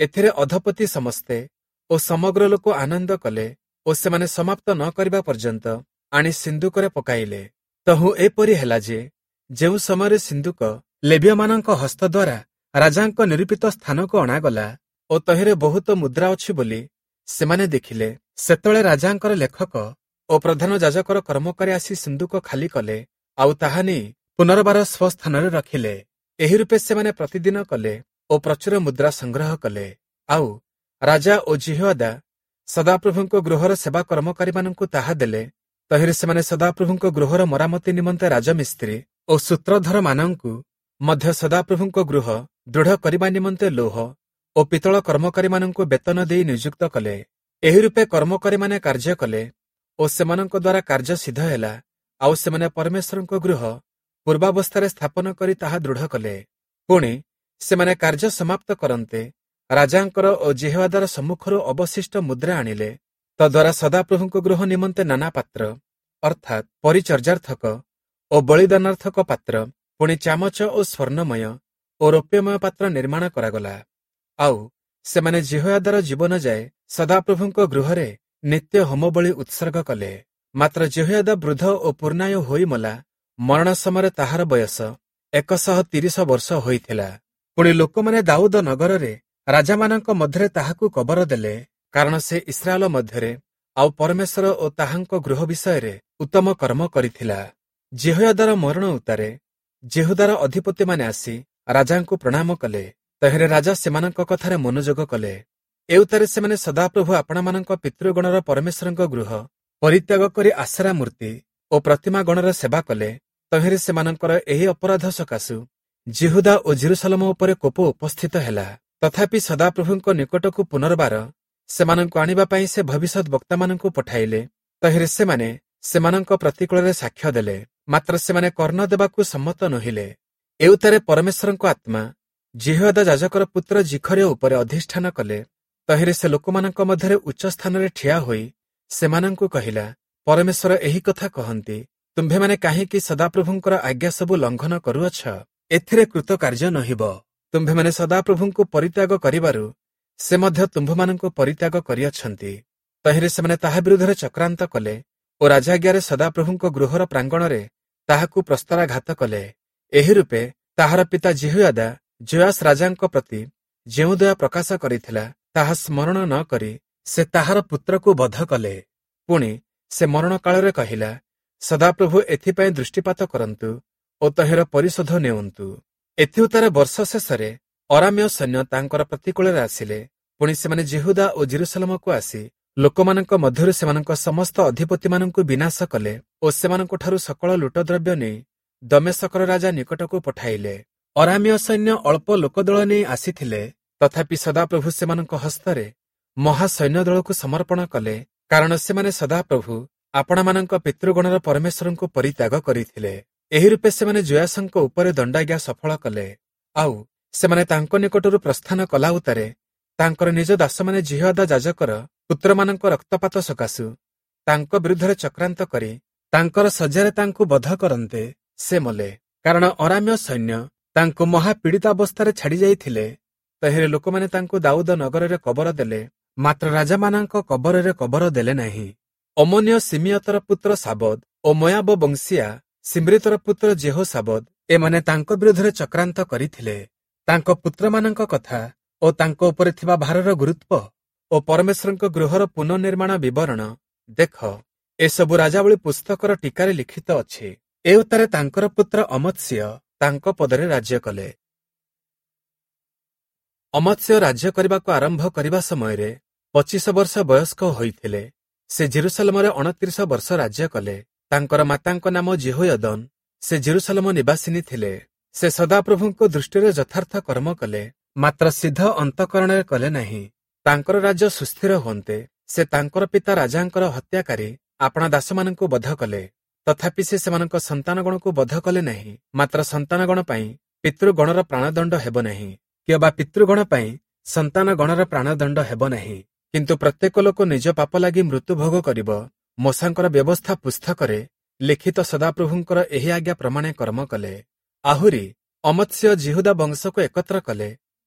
A: ଏଥିରେ ଅଧପତି ସମସ୍ତେ ଓ ସମଗ୍ର ଲୋକ ଆନନ୍ଦ କଲେ ଓ ସେମାନେ ସମାପ୍ତ ନ କରିବା ପର୍ଯ୍ୟନ୍ତ ଆଣି ସିନ୍ଦୁକରେ ପକାଇଲେ। ତହୁ ଏପରି ହେଲା ଯେ ଯେଉଁ ସମୟରେ ସିନ୍ଦୁକ ଲେବୀୟମାନଙ୍କ ହସ୍ତ ଦ୍ୱାରା ରାଜାଙ୍କ ନିରୂପିତ ସ୍ଥାନକୁ ଅଣାଗଲା ଓ ତହିଁରେ ବହୁତ ମୁଦ୍ରା ଅଛି ବୋଲି ସେମାନେ ଦେଖିଲେ, ସେତେବେଳେ ରାଜାଙ୍କର ଲେଖକ ଓ ପ୍ରଧାନ ଯାଜକର କର୍ମକାରୀ ଆସି ସିନ୍ଦୁକ ଖାଲି କଲେ ଆଉ ତାହା ନେଇ ପୁନର୍ବାର ସ୍ୱସ୍ଥାନରେ ରଖିଲେ। ଏହି ରୂପେ ସେମାନେ ପ୍ରତିଦିନ କଲେ ଓ ପ୍ରଚୁର ମୁଦ୍ରା ସଂଗ୍ରହ କଲେ। ଆଉ ରାଜା ଓ ଜିହୋଆଦା ସଦାପ୍ରଭୁଙ୍କ ଗୃହର ସେବା କର୍ମକାରୀମାନଙ୍କୁ ତାହା ଦେଲେ। ତହିଁରେ ସେମାନେ ସଦାପ୍ରଭୁଙ୍କ ଗୃହର ମରାମତି ନିମନ୍ତେ ରାଜମିସ୍ତ୍ରୀ ଓ ସୂତ୍ରଧରମାନଙ୍କୁ ମଧ୍ୟ ସଦାପ୍ରଭୁଙ୍କ ଗୃହ ଦୃଢ଼ କରିବା ନିମନ୍ତେ ଲୌହ ଓ ପିତ୍ତଳ କର୍ମକାରୀମାନଙ୍କୁ ବେତନ ଦେଇ ନିଯୁକ୍ତ କଲେ। ଏହି ରୂପେ କର୍ମକାରୀମାନେ କାର୍ଯ୍ୟ କଲେ ଓ ସେମାନଙ୍କ ଦ୍ୱାରା କାର୍ଯ୍ୟ ସିଦ୍ଧ ହେଲା। ଆଉ ସେମାନେ ପରମେଶ୍ୱରଙ୍କ ଗୃହ ପୂର୍ବାବସ୍ଥାରେ ସ୍ଥାପନ କରି ତାହା ଦୃଢ଼ କଲେ। ପୁଣି ସେମାନେ କାର୍ଯ୍ୟ ସମାପ୍ତ କରନ୍ତେ ରାଜାଙ୍କର ଓ ଜିହୋଆଦାର ସମ୍ମୁଖରୁ ଅବଶିଷ୍ଟ ମୁଦ୍ରା ଆଣିଲେ। ତଦ୍ୱାରା ସଦାପ୍ରଭୁଙ୍କ ଗୃହ ନିମନ୍ତେ ନାନା ପାତ୍ର ଅର୍ଥାତ୍ ପରିଚର୍ଯ୍ୟାର୍ଥକ ଓ ବଳିଦାନାର୍ଥକ ପାତ୍ର, ପୁଣି ଚାମଚ ଓ ସ୍ୱର୍ଣ୍ଣମୟ ଓ ରୌପ୍ୟମୟ ପାତ୍ର ନିର୍ମାଣ କରାଗଲା। ଆଉ ସେମାନେ ଜିହୋଆଦାର ଜୀବନ ଯାଏ ସଦାପ୍ରଭୁଙ୍କ ଗୃହରେ ନିତ୍ୟ ହୋମବଳି ଉତ୍ସର୍ଗ କଲେ। ମାତ୍ର ଜିହୋଆଦା ବୃଦ୍ଧ ଓ ପୂର୍ଣ୍ଣାୟୁ ହୋଇ ମଲା। ମରଣ ସମୟରେ ତାହାର ବୟସ 130 ବର୍ଷ ହୋଇଥିଲା। ପୁଣି ଲୋକମାନେ ଦାଉଦ ନଗରରେ ରାଜାମାନଙ୍କ ମଧ୍ୟରେ ତାହାକୁ କବର ଦେଲେ, କାରଣ ସେ ଇସ୍ରାଏଲ ମଧ୍ୟରେ ଆଉ ପରମେଶ୍ୱର ଓ ତାହାଙ୍କ ଗୃହ ବିଷୟରେ ଉତ୍ତମ କର୍ମ କରିଥିଲା। ଜିହୋଆଦାର ମରଣ ଉତ୍ତାରେ ଯେହୁଦାର ଅଧିପତିମାନେ ଆସି ରାଜାଙ୍କୁ ପ୍ରଣାମ କଲେ। ତହିଁରେ ରାଜା ସେମାନଙ୍କ କଥାରେ ମନୋଯୋଗ କଲେ। ଏ ଉତ୍ତାରେ ସେମାନେ ସଦାପ୍ରଭୁ ଆପଣମାନଙ୍କ ପିତୃଗଣର ପରମେଶ୍ୱରଙ୍କ ଗୃହ ପରିତ୍ୟାଗ କରି ଆସରା ମୂର୍ତ୍ତି ଓ ପ୍ରତିମା ଗଣର ସେବା କଲେ। ତହିଁରେ ସେମାନଙ୍କର ଏହି ଅପରାଧ ସକାଶୁ ଜିହୁଦା ଓ ଜେରୁସାଲେମ ଉପରେ କୋପ ଉପସ୍ଥିତ ହେଲା। ତଥାପି ସଦାପ୍ରଭୁଙ୍କ ନିକଟକୁ ପୁନର୍ବାର ସେମାନଙ୍କୁ ଆଣିବା ପାଇଁ ସେ ଭବିଷ୍ୟତ ବକ୍ତାମାନଙ୍କୁ ପଠାଇଲେ। ତହିଁରେ ସେମାନେ ସେମାନଙ୍କ ପ୍ରତିକୂଳରେ ସାକ୍ଷ୍ୟ ଦେଲେ, ମାତ୍ର ସେମାନେ କର୍ଣ୍ଣ ଦେବାକୁ ସମ୍ମତ ନୋହିଲେ। ଏ ଉତ୍ତାରେ ପରମେଶ୍ୱରଙ୍କ ଆତ୍ମା ଜିହୋଆଦା ଯାଜକର ପୁତ୍ର ଜିଖର୍ୟ ଉପରେ ଅଧିଷ୍ଠାନ କଲେ। ତହିଁରେ ସେ ଲୋକମାନଙ୍କ ମଧ୍ୟରେ ଉଚ୍ଚ ସ୍ଥାନରେ ଠିଆ ହୋଇ ସେମାନଙ୍କୁ କହିଲା, ପରମେଶ୍ୱର ଏହି କଥା କହନ୍ତି, ତୁମ୍ଭେମାନେ କାହିଁକି ସଦାପ୍ରଭୁଙ୍କର ଆଜ୍ଞା ସବୁ ଲଙ୍ଘନ କରୁଅଛ? ଏଥିରେ କୃତକାର୍ଯ୍ୟ ନହିବ। ତୁମ୍ଭେମାନେ ସଦାପ୍ରଭୁଙ୍କୁ ପରିତ୍ୟାଗ କରିବାରୁ ସେ ମଧ୍ୟ ତୁମ୍ଭମାନଙ୍କୁ ପରିତ୍ୟାଗ କରିଅଛନ୍ତି। ତହିଁରେ ସେମାନେ ତାହା ବିରୁଦ୍ଧରେ ଚକ୍ରାନ୍ତ କଲେ ଓ ରାଜାଜ୍ଞାରେ ସଦାପ୍ରଭୁଙ୍କ ଗୃହର ପ୍ରାଙ୍ଗଣରେ ତାହାକୁ ପ୍ରସ୍ତରାଘାତ କଲେ। ଏହି ରୂପେ ତାହାର ପିତା ଜିହୋଆଦା ଜୋଆସ ରାଜାଙ୍କ ପ୍ରତି ଯେଉଁ ଦୟା ପ୍ରକାଶ କରିଥିଲା ତାହା ସ୍ମରଣ ନ କରି ସେ ତାହାର ପୁତ୍ରକୁ ବଧ କଲେ। ପୁଣି ସେ ମରଣ କାଳରେ କହିଲା, ସଦାପ୍ରଭୁ ଏଥିପାଇଁ ଦୃଷ୍ଟିପାତ କରନ୍ତୁ ଓ ତହିଁର ପରିଶୋଧ ନେଉନ୍ତୁ। ଏଥିଉତ୍ତାରେ ବର୍ଷ ଶେଷରେ ଅରାମ୍ୟ ସୈନ୍ୟ ତାଙ୍କର ପ୍ରତିକୂଳରେ ଆସିଲେ। ପୁଣି ସେମାନେ ଯେହୁଦା ଓ ଜେରୁସାଲେମକୁ ଆସି ଲୋକମାନଙ୍କ ମଧ୍ୟରୁ ସେମାନଙ୍କ ସମସ୍ତ ଅଧିପତିମାନଙ୍କୁ ବିନାଶ କଲେ ଓ ସେମାନଙ୍କଠାରୁ ସକଳ ଲୁଟଦ୍ରବ୍ୟ ନେଇ ଦମେଶକର ରାଜା ନିକଟକୁ ପଠାଇଲେ। ଅରାମ୍ୟ ସୈନ୍ୟ ଅଳ୍ପ ଲୋକଦଳ ନେଇ ଆସିଥିଲେ, ତଥାପି ସଦାପ୍ରଭୁ ସେମାନଙ୍କ ହସ୍ତରେ ମହାସୈନ୍ୟ ଦଳକୁ ସମର୍ପଣ କଲେ, କାରଣ ସେମାନେ ସଦାପ୍ରଭୁ ଆପଣମାନଙ୍କ ପିତୃଗଣର ପରମେଶ୍ୱରଙ୍କୁ ପରିତ୍ୟାଗ କରିଥିଲେ। ଏହି ରୂପେ ସେମାନେ ଜୋଆସଙ୍କ ଉପରେ ଦଣ୍ଡାଜ୍ଞା ସଫଳ କଲେ। ଆଉ ସେମାନେ ତାଙ୍କ ନିକଟରୁ ପ୍ରସ୍ଥାନ କଲା ଉତ୍ତାରେ ତାଙ୍କର ନିଜ ଦାସମାନେ ଜିହୋଆଦା ଯାଜକର ପୁତ୍ରମାନଙ୍କ ରକ୍ତପାତ ସକାଶୁ ତାଙ୍କ ବିରୁଦ୍ଧରେ ଚକ୍ରାନ୍ତ କରି ତାଙ୍କର ଶଯ୍ୟାରେ ତାଙ୍କୁ ବଧ କରନ୍ତେ ସେ ମଲେ। କାରଣ ଅରାମ୍ୟ ସୈନ୍ୟ ତାଙ୍କୁ ମହାପୀଡ଼ିତାବସ୍ଥାରେ ଛାଡ଼ି ଯାଇଥିଲେ। ତହିଁରେ ଲୋକମାନେ ତାଙ୍କୁ ଦାଉଦ ନଗରରେ କବର ଦେଲେ, ମାତ୍ର ରାଜାମାନଙ୍କ କବରରେ କବର ଦେଲେ ନାହିଁ। ଅମୋନୀୟ ସିମିୟତର ପୁତ୍ର ସାବଦ ଓ ମୋୟାବ ବଂଶୀୟା ସିମ୍ରିତର ପୁତ୍ର ଜେହୋଶାବଦ ଏମାନେ ତାଙ୍କ ବିରୁଦ୍ଧରେ ଚକ୍ରାନ୍ତ କରିଥିଲେ। ତାଙ୍କ ପୁତ୍ରମାନଙ୍କ କଥା ଓ ତାଙ୍କ ଉପରେ ଥିବା ଭାରର ଗୁରୁତ୍ୱ ଓ ପରମେଶ୍ୱରଙ୍କ ଗୃହର ପୁନଃନିର୍ମାଣ ବିବରଣ ଦେଖ, ଏସବୁ ରାଜାବଳୀ ପୁସ୍ତକର ଟୀକାରେ ଲିଖିତ ଅଛି। ଏ ଉତ୍ତାରେ ତାଙ୍କର ପୁତ୍ର ଅମତ୍ସ୍ୟ ତାଙ୍କ ପଦରେ ରାଜ୍ୟ କଲେ। ଅମତ୍ସ୍ୟ ରାଜ୍ୟ କରିବାକୁ ଆରମ୍ଭ କରିବା ସମୟରେ 25 ବର୍ଷ ବୟସ୍କ ହୋଇଥିଲେ। ସେ ଜେରୁସାଲେମରେ 29 ବର୍ଷ ରାଜ୍ୟ କଲେ। ତାଙ୍କର ମାତାଙ୍କ ନାମ ଜେହୋୟଦନ୍। ସେ ଜେରୁସାଲେମ ନିବାସିନୀ ଥିଲେ। ସେ ସଦାପ୍ରଭୁଙ୍କ ଦୃଷ୍ଟିରେ ଯଥାର୍ଥ କର୍ମ କଲେ, ମାତ୍ର ସିଦ୍ଧ ଅନ୍ତଃକରଣରେ କଲେ ନାହିଁ। ତାଙ୍କର ରାଜ୍ୟ ସୁସ୍ଥିର ହୁଅନ୍ତେ ସେ ତାଙ୍କର ପିତା ରାଜାଙ୍କର ହତ୍ୟାକାରୀ ଆପଣା ଦାସମାନଙ୍କୁ ବଧ କଲେ। ତଥାପି ସେ ସେମାନଙ୍କ ସନ୍ତାନଗଣକୁ ବଧ କଲେ ନାହିଁ। ମାତ୍ର ସନ୍ତାନଗଣ ପାଇଁ ପିତୃଗଣର ପ୍ରାଣଦଣ୍ଡ ହେବ ନାହିଁ, କିମ୍ବା ପିତୃଗଣ ପାଇଁ ସନ୍ତାନଗଣର ପ୍ରାଣଦଣ୍ଡ ହେବ ନାହିଁ। କିନ୍ତୁ ପ୍ରତ୍ୟେକ ଲୋକ ନିଜ ପାପ ଲାଗି ମୃତ୍ୟୁଭୋଗ କରିବ। ମୋଶାଙ୍କର ବ୍ୟବସ୍ଥା ପୁସ୍ତକରେ ଲିଖିତ ସଦାପ୍ରଭୁଙ୍କର ଏହି ଆଜ୍ଞା ପ୍ରମାଣେ କର୍ମ କଲେ। ଆହୁରି ଅମତ୍ସ୍ୟ ଜିହୁଦା ବଂଶକୁ ଏକତ୍ର କଲେ।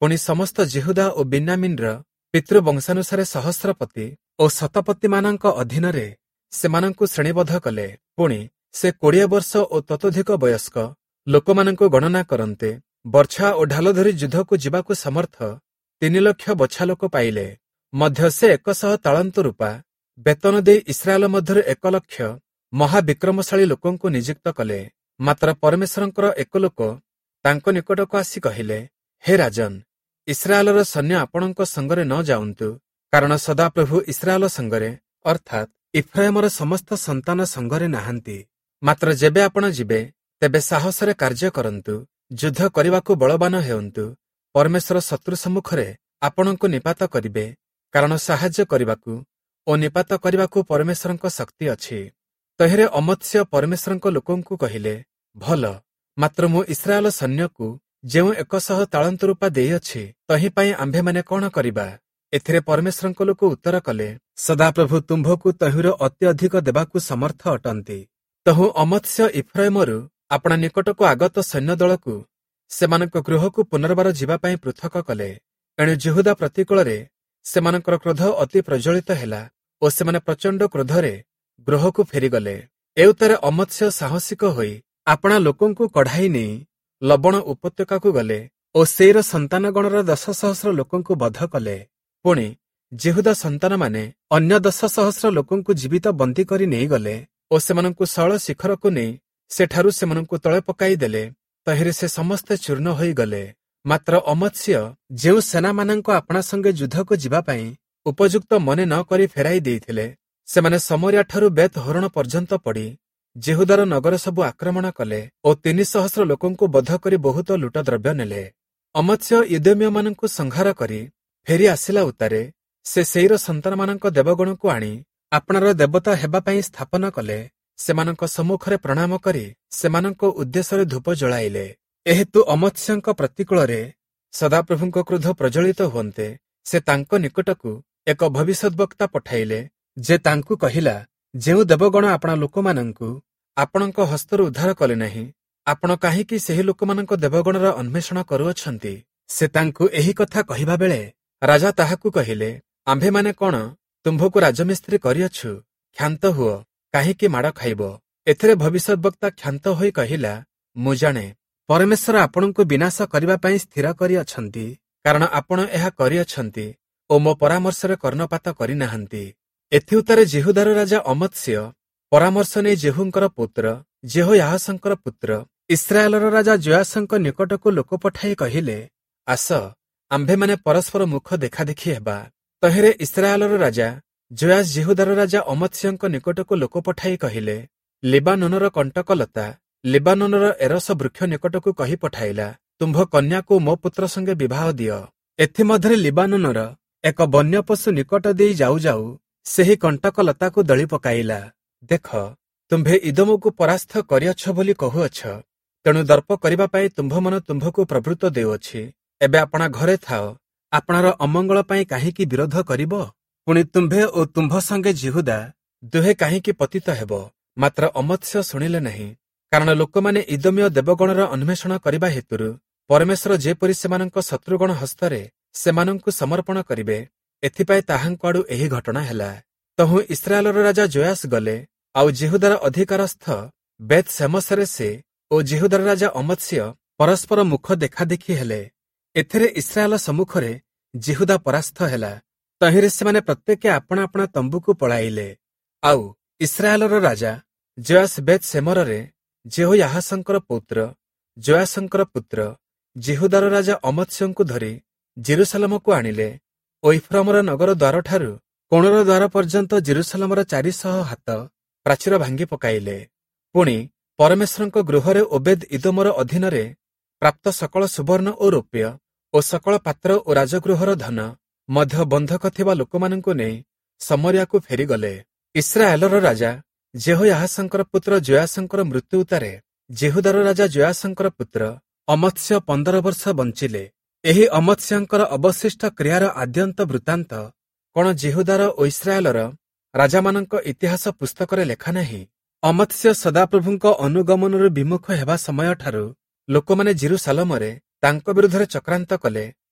A: ପୁଣି ସମସ୍ତ ଜିହୁଦା ଓ ବିନ୍ୟାମିନ୍ର ପିତୃବଂଶାନୁସାରେ ସହସ୍ରପତି ଓ ଶତପତିମାନଙ୍କ ଅଧୀନରେ ସେମାନଙ୍କୁ ଶ୍ରେଣୀବଦ୍ଧ କଲେ। ପୁଣି ସେ 20 ବର୍ଷ ଓ ତତୋଧିକ ବୟସ୍କ ଲୋକମାନଙ୍କୁ ଗଣନା କରନ୍ତେ ବର୍ଚ୍ଛା ଓ ଢାଲ ଧରି ଯୁଦ୍ଧକୁ ଯିବାକୁ ସମର୍ଥ 3 ଲକ୍ଷ ବଛା ଲୋକ ପାଇଲେ। ମଧ୍ୟ ସେ 100 ତାଳନ୍ତ ରୂପା ବେତନ ଦେଇ ଇସ୍ରାଏଲ ମଧ୍ୟରେ 1 ଲକ୍ଷ ମହାବିକ୍ରମଶାଳୀ ଲୋକଙ୍କୁ ନିଯୁକ୍ତ କଲେ। ମାତ୍ର ପରମେଶ୍ୱରଙ୍କର ଏକ ଲୋକ ତାଙ୍କ ନିକଟକୁ ଆସି କହିଲେ, ହେ ରାଜନ୍, ଇସ୍ରାଏଲର ସୈନ୍ୟ ଆପଣଙ୍କ ସଙ୍ଗରେ ନ ଯାଆନ୍ତୁ, କାରଣ ସଦାପ୍ରଭୁ ଇସ୍ରାଏଲ ସଙ୍ଗରେ ଅର୍ଥାତ୍ ଇଫ୍ରାଏମର ସମସ୍ତ ସନ୍ତାନ ସଙ୍ଗରେ ନାହାନ୍ତି। ମାତ୍ର ଯେବେ ଆପଣ ଯିବେ, ତେବେ ସାହସରେ କାର୍ଯ୍ୟ କରନ୍ତୁ, ଯୁଦ୍ଧ କରିବାକୁ ବଳବାନ ହେଉନ୍ତୁ। ପରମେଶ୍ୱର ଶତ୍ରୁ ସମ୍ମୁଖରେ ଆପଣଙ୍କୁ ନିପାତ କରିବେ, କାରଣ ସାହାଯ୍ୟ କରିବାକୁ ଓ ନିପାତ କରିବାକୁ ପରମେଶ୍ୱରଙ୍କ ଶକ୍ତି ଅଛି। ତହିଁରେ ଅମତ୍ସ୍ୟ ପରମେଶ୍ୱରଙ୍କ ଲୋକଙ୍କୁ କହିଲେ, ଭଲ, ମାତ୍ର ମୁଁ ଇସ୍ରାଏଲ ସୈନ୍ୟକୁ ଯେଉଁ 100 ତାଳନ୍ତ ରୂପା ଦେଇଅଛି, ତହିଁ ପାଇଁ ଆମ୍ଭେମାନେ କ'ଣ କରିବା? ଏଥିରେ ପରମେଶ୍ୱରଙ୍କ ଲୋକ ଉତ୍ତର କଲେ, ସଦାପ୍ରଭୁ ତୁମ୍ଭକୁ ତହିଁର ଅତି ଅଧିକ ଦେବାକୁ ସମର୍ଥ ଅଟନ୍ତି। ତହୁଁ ଅମତ୍ସ୍ୟ ଇଫ୍ରାଏମରୁ ଆପଣା ନିକଟକୁ ଆଗତ ସୈନ୍ୟ ଦଳକୁ ସେମାନଙ୍କ ଗୃହକୁ ପୁନର୍ବାର ଯିବା ପାଇଁ ପୃଥକ କଲେ। ଏଣୁ ଜିହୁଦା ପ୍ରତିକୂଳରେ ସେମାନଙ୍କର କ୍ରୋଧ ଅତି ପ୍ରଜ୍ୱଳିତ ହେଲା ଓ ସେମାନେ ପ୍ରଚଣ୍ଡ କ୍ରୋଧରେ ଗୃହକୁ ଫେରିଗଲେ। ଏଉତରେ ଅମତ୍ସ୍ୟ ସାହସିକ ହୋଇ ଆପଣା ଲୋକଙ୍କୁ କଢ଼ାଇ ନେଇ ଲବଣ ଉପତ୍ୟକାକୁ ଗଲେ ଓ ସେଇର ସନ୍ତାନଗଣର 10,000 ଲୋକଙ୍କୁ ବଧ କଲେ। ପୁଣି ଜିହୁଦା ସନ୍ତାନମାନେ ଅନ୍ୟ 10,000 ଲୋକଙ୍କୁ ଜୀବିତ ବନ୍ଦୀ କରି ନେଇଗଲେ ଓ ସେମାନଙ୍କୁ ଶୈଳ ଶିଖରକୁ ନେଇ ସେଠାରୁ ସେମାନଙ୍କୁ ତଳେ ପକାଇ ଦେଲେ। ତହିଁରେ ସେ ସମସ୍ତେ ଚୂର୍ଣ୍ଣ ହୋଇଗଲେ। ମାତ୍ର ଅମତ୍ସ୍ୟ ଯେଉଁ ସେନାମାନଙ୍କ ଆପଣା ସଙ୍ଗେ ଯୁଦ୍ଧକୁ ଯିବା ପାଇଁ ଉପଯୁକ୍ତ ମନେ ନ କରି ଫେରାଇ ଦେଇଥିଲେ, ସେମାନେ ସମରିଆଠାରୁ ବେତ୍ ହୋରଣ ପର୍ଯ୍ୟନ୍ତ ପଡ଼ି ଜିହୁଦାର ନଗର ସବୁ ଆକ୍ରମଣ କଲେ ଓ 300 ଲୋକଙ୍କୁ ବଧ କରି ବହୁତ ଲୁଟଦ୍ରବ୍ୟ ନେଲେ। ଅମତ୍ସ୍ୟ ଇଦୋମୀୟମାନଙ୍କୁ ସଂହାର କରି ଫେରି ଆସିଲା ଉତ୍ତାରେ ସେ ସେଇର ସନ୍ତାନମାନଙ୍କ ଦେବଗଣକୁ ଆଣି ଆପଣାର ଦେବତା ହେବା ପାଇଁ ସ୍ଥାପନ କଲେ। ସେମାନଙ୍କ ସମ୍ମୁଖରେ ପ୍ରଣାମ କରି ସେମାନଙ୍କ ଉଦ୍ଦେଶ୍ୟରେ ଧୂପ ଜଳାଇଲେ। ଏହେତୁ ଅମତ୍ସ୍ୟଙ୍କ ପ୍ରତିକୂଳରେ ସଦାପ୍ରଭୁଙ୍କ କ୍ରୋଧ ପ୍ରଜ୍ୱଳିତ ହୁଅନ୍ତେ ସେ ତାଙ୍କ ନିକଟକୁ ଏକ ଭବିଷ୍ୟଦ୍ବକ୍ତା ପଠାଇଲେ, ଯେ ତାଙ୍କୁ କହିଲା, ଯେଉଁ ଦେବଗଣ ଆପଣା ଲୋକମାନଙ୍କୁ ଆପଣଙ୍କ ହସ୍ତରୁ ଉଦ୍ଧାର କଲେ ନାହିଁ, ଆପଣ କାହିଁକି ସେହି ଲୋକମାନଙ୍କ ଦେବଗଣର ଅନ୍ୱେଷଣ କରୁଅଛନ୍ତି? ସେ ତାଙ୍କୁ ଏହି କଥା କହିବା ବେଳେ ରାଜା ତାହାକୁ କହିଲେ, ଆମ୍ଭେମାନେ କ'ଣ ତୁମ୍ଭକୁ ରାଜମିସ୍ତ୍ରୀ କରିଅଛୁ? କ୍ଷାନ୍ତ ହୁଅ, କାହିଁକି ମାଡ଼ ଖାଇବ? ଏଥିରେ ଭବିଷ୍ୟଦ୍ବକ୍ତା କ୍ଷାନ୍ତ ହୋଇ କହିଲା, ମୁଁ ଜାଣେ ପରମେଶ୍ୱର ଆପଣଙ୍କୁ ବିନାଶ କରିବା ପାଇଁ ସ୍ଥିର କରିଅଛନ୍ତି, କାରଣ ଆପଣ ଏହା କରିଅଛନ୍ତି ଓ ମୋ ପରାମର୍ଶରେ କର୍ଣ୍ଣପାତ କରିନାହାନ୍ତି। ଏଥିଉତ୍ତରେ ଜିହୁଦାର ରାଜା ଅମତ୍ସ୍ୟ ପରାମର୍ଶ ନେଇ ଜେହୁଙ୍କର ପୁତ୍ର ଜେହୋୟାହାସଙ୍କର ପୁତ୍ର ଇସ୍ରାଏଲର ରାଜା ଯୋଆସଙ୍କ ନିକଟକୁ ଲୋକ ପଠାଇ କହିଲେ, ଆସ, ଆମ୍ଭେମାନେ ପରସ୍ପର ମୁଖ ଦେଖାଦେଖି ହେବା। ତହିଁରେ ଇସ୍ରାଏଲର ରାଜା ଯୋଆସ ଜିହୁଦାର ରାଜା ଅମତ୍ସ୍ୟଙ୍କ ନିକଟକୁ ଲୋକ ପଠାଇ କହିଲେ, ଲିବାନୋନର କଣ୍ଟକଲତା ଲିବାନୋନର ଏରସ ବୃକ୍ଷ ନିକଟକୁ କହି ପଠାଇଲା, ତୁମ୍ଭ କନ୍ୟାକୁ ମୋ ପୁତ୍ର ସଙ୍ଗେ ବିବାହ ଦିଅ। ଏଥିମଧ୍ୟରେ ଲିବାନୋନର ଏକ ବନ୍ୟ ପଶୁ ନିକଟ ଦେଇ ଯାଉ ଯାଉ ସେହି କଣ୍ଟକଲତାକୁ ଦଳି ପକାଇଲା। ଦେଖ, ତୁମ୍ଭେ ଇଦୋମକୁ ପରାସ୍ତ କରିଅଛ ବୋଲି କହୁଅଛ, ତେଣୁ ଦର୍ପ କରିବା ପାଇଁ ତୁମ୍ଭମାନ ତୁମ୍ଭକୁ ପ୍ରବୃତ୍ତ ଦେଉଅଛି। ଏବେ ଆପଣା ଘରେ ଥାଅ, ଆପଣାର ଅମଙ୍ଗଳ ପାଇଁ କାହିଁକି ବିରୋଧ କରିବ? ପୁଣି ତୁମ୍ଭେ ଓ ତୁମ୍ଭ ସଙ୍ଗେ ଜିହୁଦା ଦୁହେଁ କାହିଁକି ପତିତ ହେବ? ମାତ୍ର ଅମତ୍ସ୍ୟ ଶୁଣିଲେ ନାହିଁ, କାରଣ ଲୋକମାନେ ଇଦୋମୀୟ ଦେବଗଣର ଅନ୍ୱେଷଣ କରିବା ହେତୁରୁ ପରମେଶ୍ୱର ଯେପରି ସେମାନଙ୍କ ଶତ୍ରୁଗଣ ହସ୍ତରେ ସେମାନଙ୍କୁ ସମର୍ପଣ କରିବେ, ଏଥିପାଇଁ ତାହାଙ୍କ ଆଡୁ ଏହି ଘଟଣା ହେଲା। ତହୁଁ ଇସ୍ରାଏଲର ରାଜା ଯୋଆସ ଗଲେ, ଆଉ ଜିହୁଦାର ଅଧିକାରସ୍ଥ ବେତ୍ ଶେମେଶରେ ସେ ଓ ଜିହୁଦାର ରାଜା ଅମତ୍ସ୍ୟ ପରସ୍ପର ମୁଖ ଦେଖାଦେଖି ହେଲେ। ଏଥିରେ ଇସ୍ରାଏଲ ସମ୍ମୁଖରେ ଜିହୁଦା ପରାସ୍ତ ହେଲା। ତହିଁରେ ସେମାନେ ପ୍ରତ୍ୟେକେ ଆପଣା ଆପଣା ତମ୍ବୁକୁ ପଳାଇଲେ। ଆଉ ଇସ୍ରାଏଲର ରାଜା ଯୋଆସ ବେତ୍ ଶେମରରେ ଜେହୋୟାହାସଙ୍କର ପୌତ୍ର ଯୋଆସଙ୍କର ପୁତ୍ର ଜିହୁଦାର ରାଜା ଅମତ୍ସ୍ୟଙ୍କୁ ଧରି ଜେରୁସାଲେମକୁ ଆଣିଲେ ଓ ଇଫ୍ରାମର ନଗର ଦ୍ୱାରଠାରୁ କୋଣର ଦ୍ୱାର ପର୍ଯ୍ୟନ୍ତ ଜେରୁସାଲେମର 400 ହାତ ପ୍ରାଚୀର ଭାଙ୍ଗି ପକାଇଲେ। ପୁଣି ପରମେଶ୍ୱରଙ୍କ ଗୃହରେ ଓବେଦ ଇଦୋମର ଅଧୀନରେ ପ୍ରାପ୍ତ ସକଳ ସୁବର୍ଣ୍ଣ ଓ ରୌପ୍ୟ ଓ ସକଳ ପାତ୍ର ଓ ରାଜଗୃହର ଧନ ମଧ୍ୟ ବନ୍ଧକ ଥିବା ଲୋକମାନଙ୍କୁ ନେଇ ସମରିଆକୁ ଫେରିଗଲେ। ଇସ୍ରାଏଲର ରାଜା ଜେହୋୟାହାସଙ୍କର ପୁତ୍ର ଯୋଆସଙ୍କର ମୃତ୍ୟୁ ଉତ୍ତାରେ ଜିହୁଦାର ରାଜା ଯୋଆସଙ୍କର ପୁତ୍ର ଅମତ୍ସ୍ୟ 15 ବର୍ଷ ବଞ୍ଚିଲେ। ଏହି ଅମତ୍ସ୍ୟଙ୍କର ଅବଶିଷ୍ଟ କ୍ରିୟାର ଆଦ୍ୟନ୍ତ ବୃତ୍ତାନ୍ତ କ'ଣ ଜିହୁଦାର ଓ ଇସ୍ରାଏଲର ରାଜାମାନଙ୍କ ଇତିହାସ ପୁସ୍ତକରେ ଲେଖା ନାହିଁ? ଅମତ୍ସ୍ୟ ସଦାପ୍ରଭୁଙ୍କ ଅନୁଗମନରୁ ବିମୁଖ ହେବା ସମୟଠାରୁ ଲୋକମାନେ ଜେରୁସାଲେମରେ ତାଙ୍କ ବିରୁଦ୍ଧରେ ଚକ୍ରାନ୍ତ କଲେ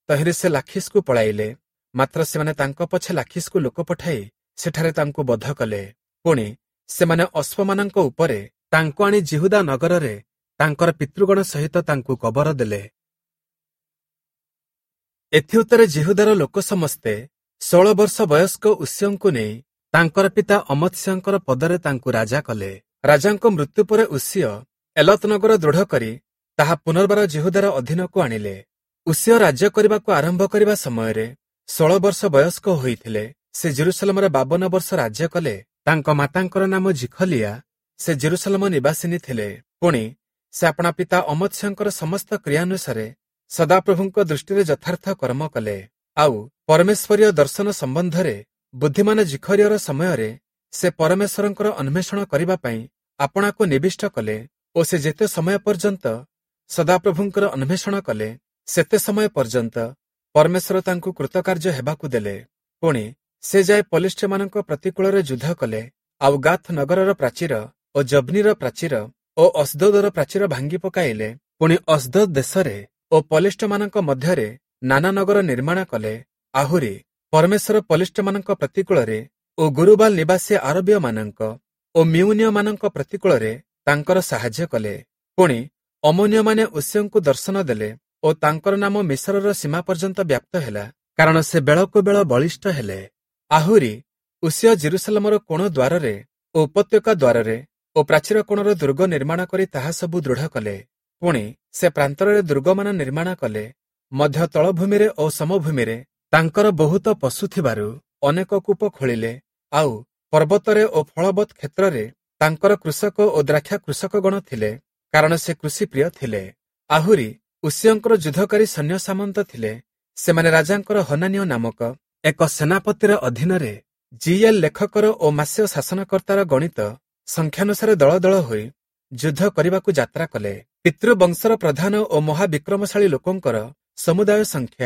A: ତହିଁରେ ସେ ଲାଖିସ୍କୁ ପଳାଇଲେ। ମାତ୍ର ସେମାନେ ତାଙ୍କ ପଛେ ଲାଖିସ୍କୁ ଲୋକ ପଠାଇ ସେଠାରେ ତାଙ୍କୁ ବଧ କଲେ। ପୁଣି ସେମାନେ ଅଶ୍ୱମାନଙ୍କ ଉପରେ ତାଙ୍କୁ ଆଣି ଜିହୁଦା ନଗରରେ ତାଙ୍କର ପିତୃଗଣ ସହିତ ତାଙ୍କୁ କବର ଦେଲେ। ଏଥିଉତ୍ତରେ ଜିହୁଦାର ଲୋକ ସମସ୍ତେ 16 ବର୍ଷ ବୟସ୍କ ଉସିୟଙ୍କୁ ନେଇ ତାଙ୍କର ପିତା ଅମତ୍ସ୍ୟଙ୍କର ପଦରେ ତାଙ୍କୁ ରାଜା କଲେ। ରାଜାଙ୍କ ମୃତ୍ୟୁ ପରେ ଉସିୟ ଏଲତ ନଗର ଦୃଢ଼ କରି ତାହା ପୁନର୍ବାର ଜିହୁଦାର ଅଧୀନକୁ ଆଣିଲେ। ଉସିୟ ରାଜ୍ୟ କରିବାକୁ ଆରମ୍ଭ କରିବା ସମୟରେ 16 ବର୍ଷ ବୟସ୍କ ହୋଇଥିଲେ। ସେ ଜେରୁସାଲେମରେ 52 ବର୍ଷ ରାଜ୍ୟ କଲେ। ତାଙ୍କ ମାତାଙ୍କର ନାମ ଜିଖଲିଆ, ସେ ଜେରୁସାଲେମ ନିବାସିନୀ ଥିଲେ। ପୁଣି ସେ ଆପଣା ପିତା ଅମତ୍ସ୍ୟଙ୍କର ସମସ୍ତ କ୍ରିୟାନୁସାରେ ସଦାପ୍ରଭୁଙ୍କ ଦୃଷ୍ଟିରେ ଯଥାର୍ଥ କର୍ମ କଲେ। ଆଉ ପରମେଶ୍ୱରୀୟ ଦର୍ଶନ ସମ୍ବନ୍ଧରେ ବୁଦ୍ଧିମାନ ଜିଖରିୟର ସମୟରେ ସେ ପରମେଶ୍ୱରଙ୍କର ଅନ୍ୱେଷଣ କରିବା ପାଇଁ ଆପଣାକୁ ନିବିଷ୍ଟ କଲେ ଓ ସେ ଯେତେ ସମୟ ପର୍ଯ୍ୟନ୍ତ ସଦାପ୍ରଭୁଙ୍କର ଅନ୍ୱେଷଣ କଲେ ସେତେ ସମୟ ପର୍ଯ୍ୟନ୍ତ ପରମେଶ୍ୱର ତାଙ୍କୁ କୃତକାର୍ଯ୍ୟ ହେବାକୁ ଦେଲେ। ପୁଣି ସେ ଯାଇ ପଲିଷ୍ଟ୍ୟମାନଙ୍କ ପ୍ରତିକୂଳରେ ଯୁଦ୍ଧ କଲେ। ଆଉ ଗାଥ ନଗରର ପ୍ରାଚୀର ଓ ଜବ୍ନିର ପ୍ରାଚୀର ଓ ଅସ୍ଦୋଦର ପ୍ରାଚୀର ଭାଙ୍ଗି ପକାଇଲେ। ପୁଣି ଅସ୍ଦୋଦ ଦେଶରେ ଓ ପଲିଷ୍ଟ୍ୟମାନଙ୍କ ମଧ୍ୟରେ ନାନା ନଗର ନିର୍ମାଣ କଲେ। ଆହୁରି ପରମେଶ୍ୱର ପଲିଷ୍ଟ୍ୟମାନଙ୍କ ପ୍ରତିକୂଳରେ ଓ ଗୁରୁବାଲ ନିବାସୀ ଆରବୀୟମାନଙ୍କ ଓ ମିଉନୀୟମାନଙ୍କ ପ୍ରତିକୂଳରେ ତାଙ୍କର ସାହାଯ୍ୟ କଲେ। ପୁଣି ଅମୋନୀୟମାନେ ଉସିୟଙ୍କୁ ଦର୍ଶନ ଦେଲେ ଓ ତାଙ୍କର ନାମ ମିଶ୍ରର ସୀମା ପର୍ଯ୍ୟନ୍ତ ବ୍ୟାପ୍ତ ହେଲା, କାରଣ ସେ ବେଳକୁ ବେଳ ବଳିଷ୍ଠ ହେଲେ। ଆହୁରି ଉସିୟ ଜେରୁସାଲେମର କୋଣ ଦ୍ୱାରରେ ଓ ଉପତ୍ୟକା ଦ୍ୱାରରେ ଓ ପ୍ରାଚୀର କୋଣର ଦୁର୍ଗ ନିର୍ମାଣ କରି ତାହା ସବୁ ଦୃଢ଼ କଲେ। ପୁଣି ସେ ପ୍ରାନ୍ତରରେ ଦୁର୍ଗମାନ ନିର୍ମାଣ କଲେ। ମଧ୍ୟ ତଳଭୂମିରେ ଓ ସମଭୂମିରେ ତାଙ୍କର ବହୁତ ପଶୁ ଥିବାରୁ ଅନେକ କୂପ ଖୋଳିଲେ। ଆଉ ପର୍ବତରେ ଓ ଫଳବତ୍ କ୍ଷେତ୍ରରେ ତାଙ୍କର କୃଷକ ଓ ଦ୍ରାକ୍ଷା କୃଷକଗଣ ଥିଲେ, କାରଣ ସେ କୃଷିପ୍ରିୟ ଥିଲେ। ଆହୁରି ଉସିୟଙ୍କର ଯୁଦ୍ଧକାରୀ ସୈନ୍ୟ ସାମନ୍ତ ଥିଲେ। ସେମାନେ ରାଜାଙ୍କର ହନାନୀୟ ନାମକ ଏକ ସେନାପତିର ଅଧୀନରେ ଜିଏଲ ଲେଖକର ଓ ମାସ୍ୟ ଶାସନକର୍ତ୍ତାର ଗଣିତ ସଂଖ୍ୟାନୁସାରେ ଦଳ ଦଳ ହୋଇ ଯୁଦ୍ଧ କରିବାକୁ ଯାତ୍ରା କଲେ। ପିତୃବଂଶର ପ୍ରଧାନ ଓ ମହାବିକ୍ରମଶାଳୀ ଲୋକଙ୍କର ସମୁଦାୟ ସଂଖ୍ୟା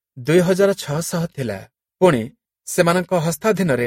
A: 2600 ଥିଲା। ପୁଣି ସେମାନଙ୍କ ହସ୍ତାଧୀନରେ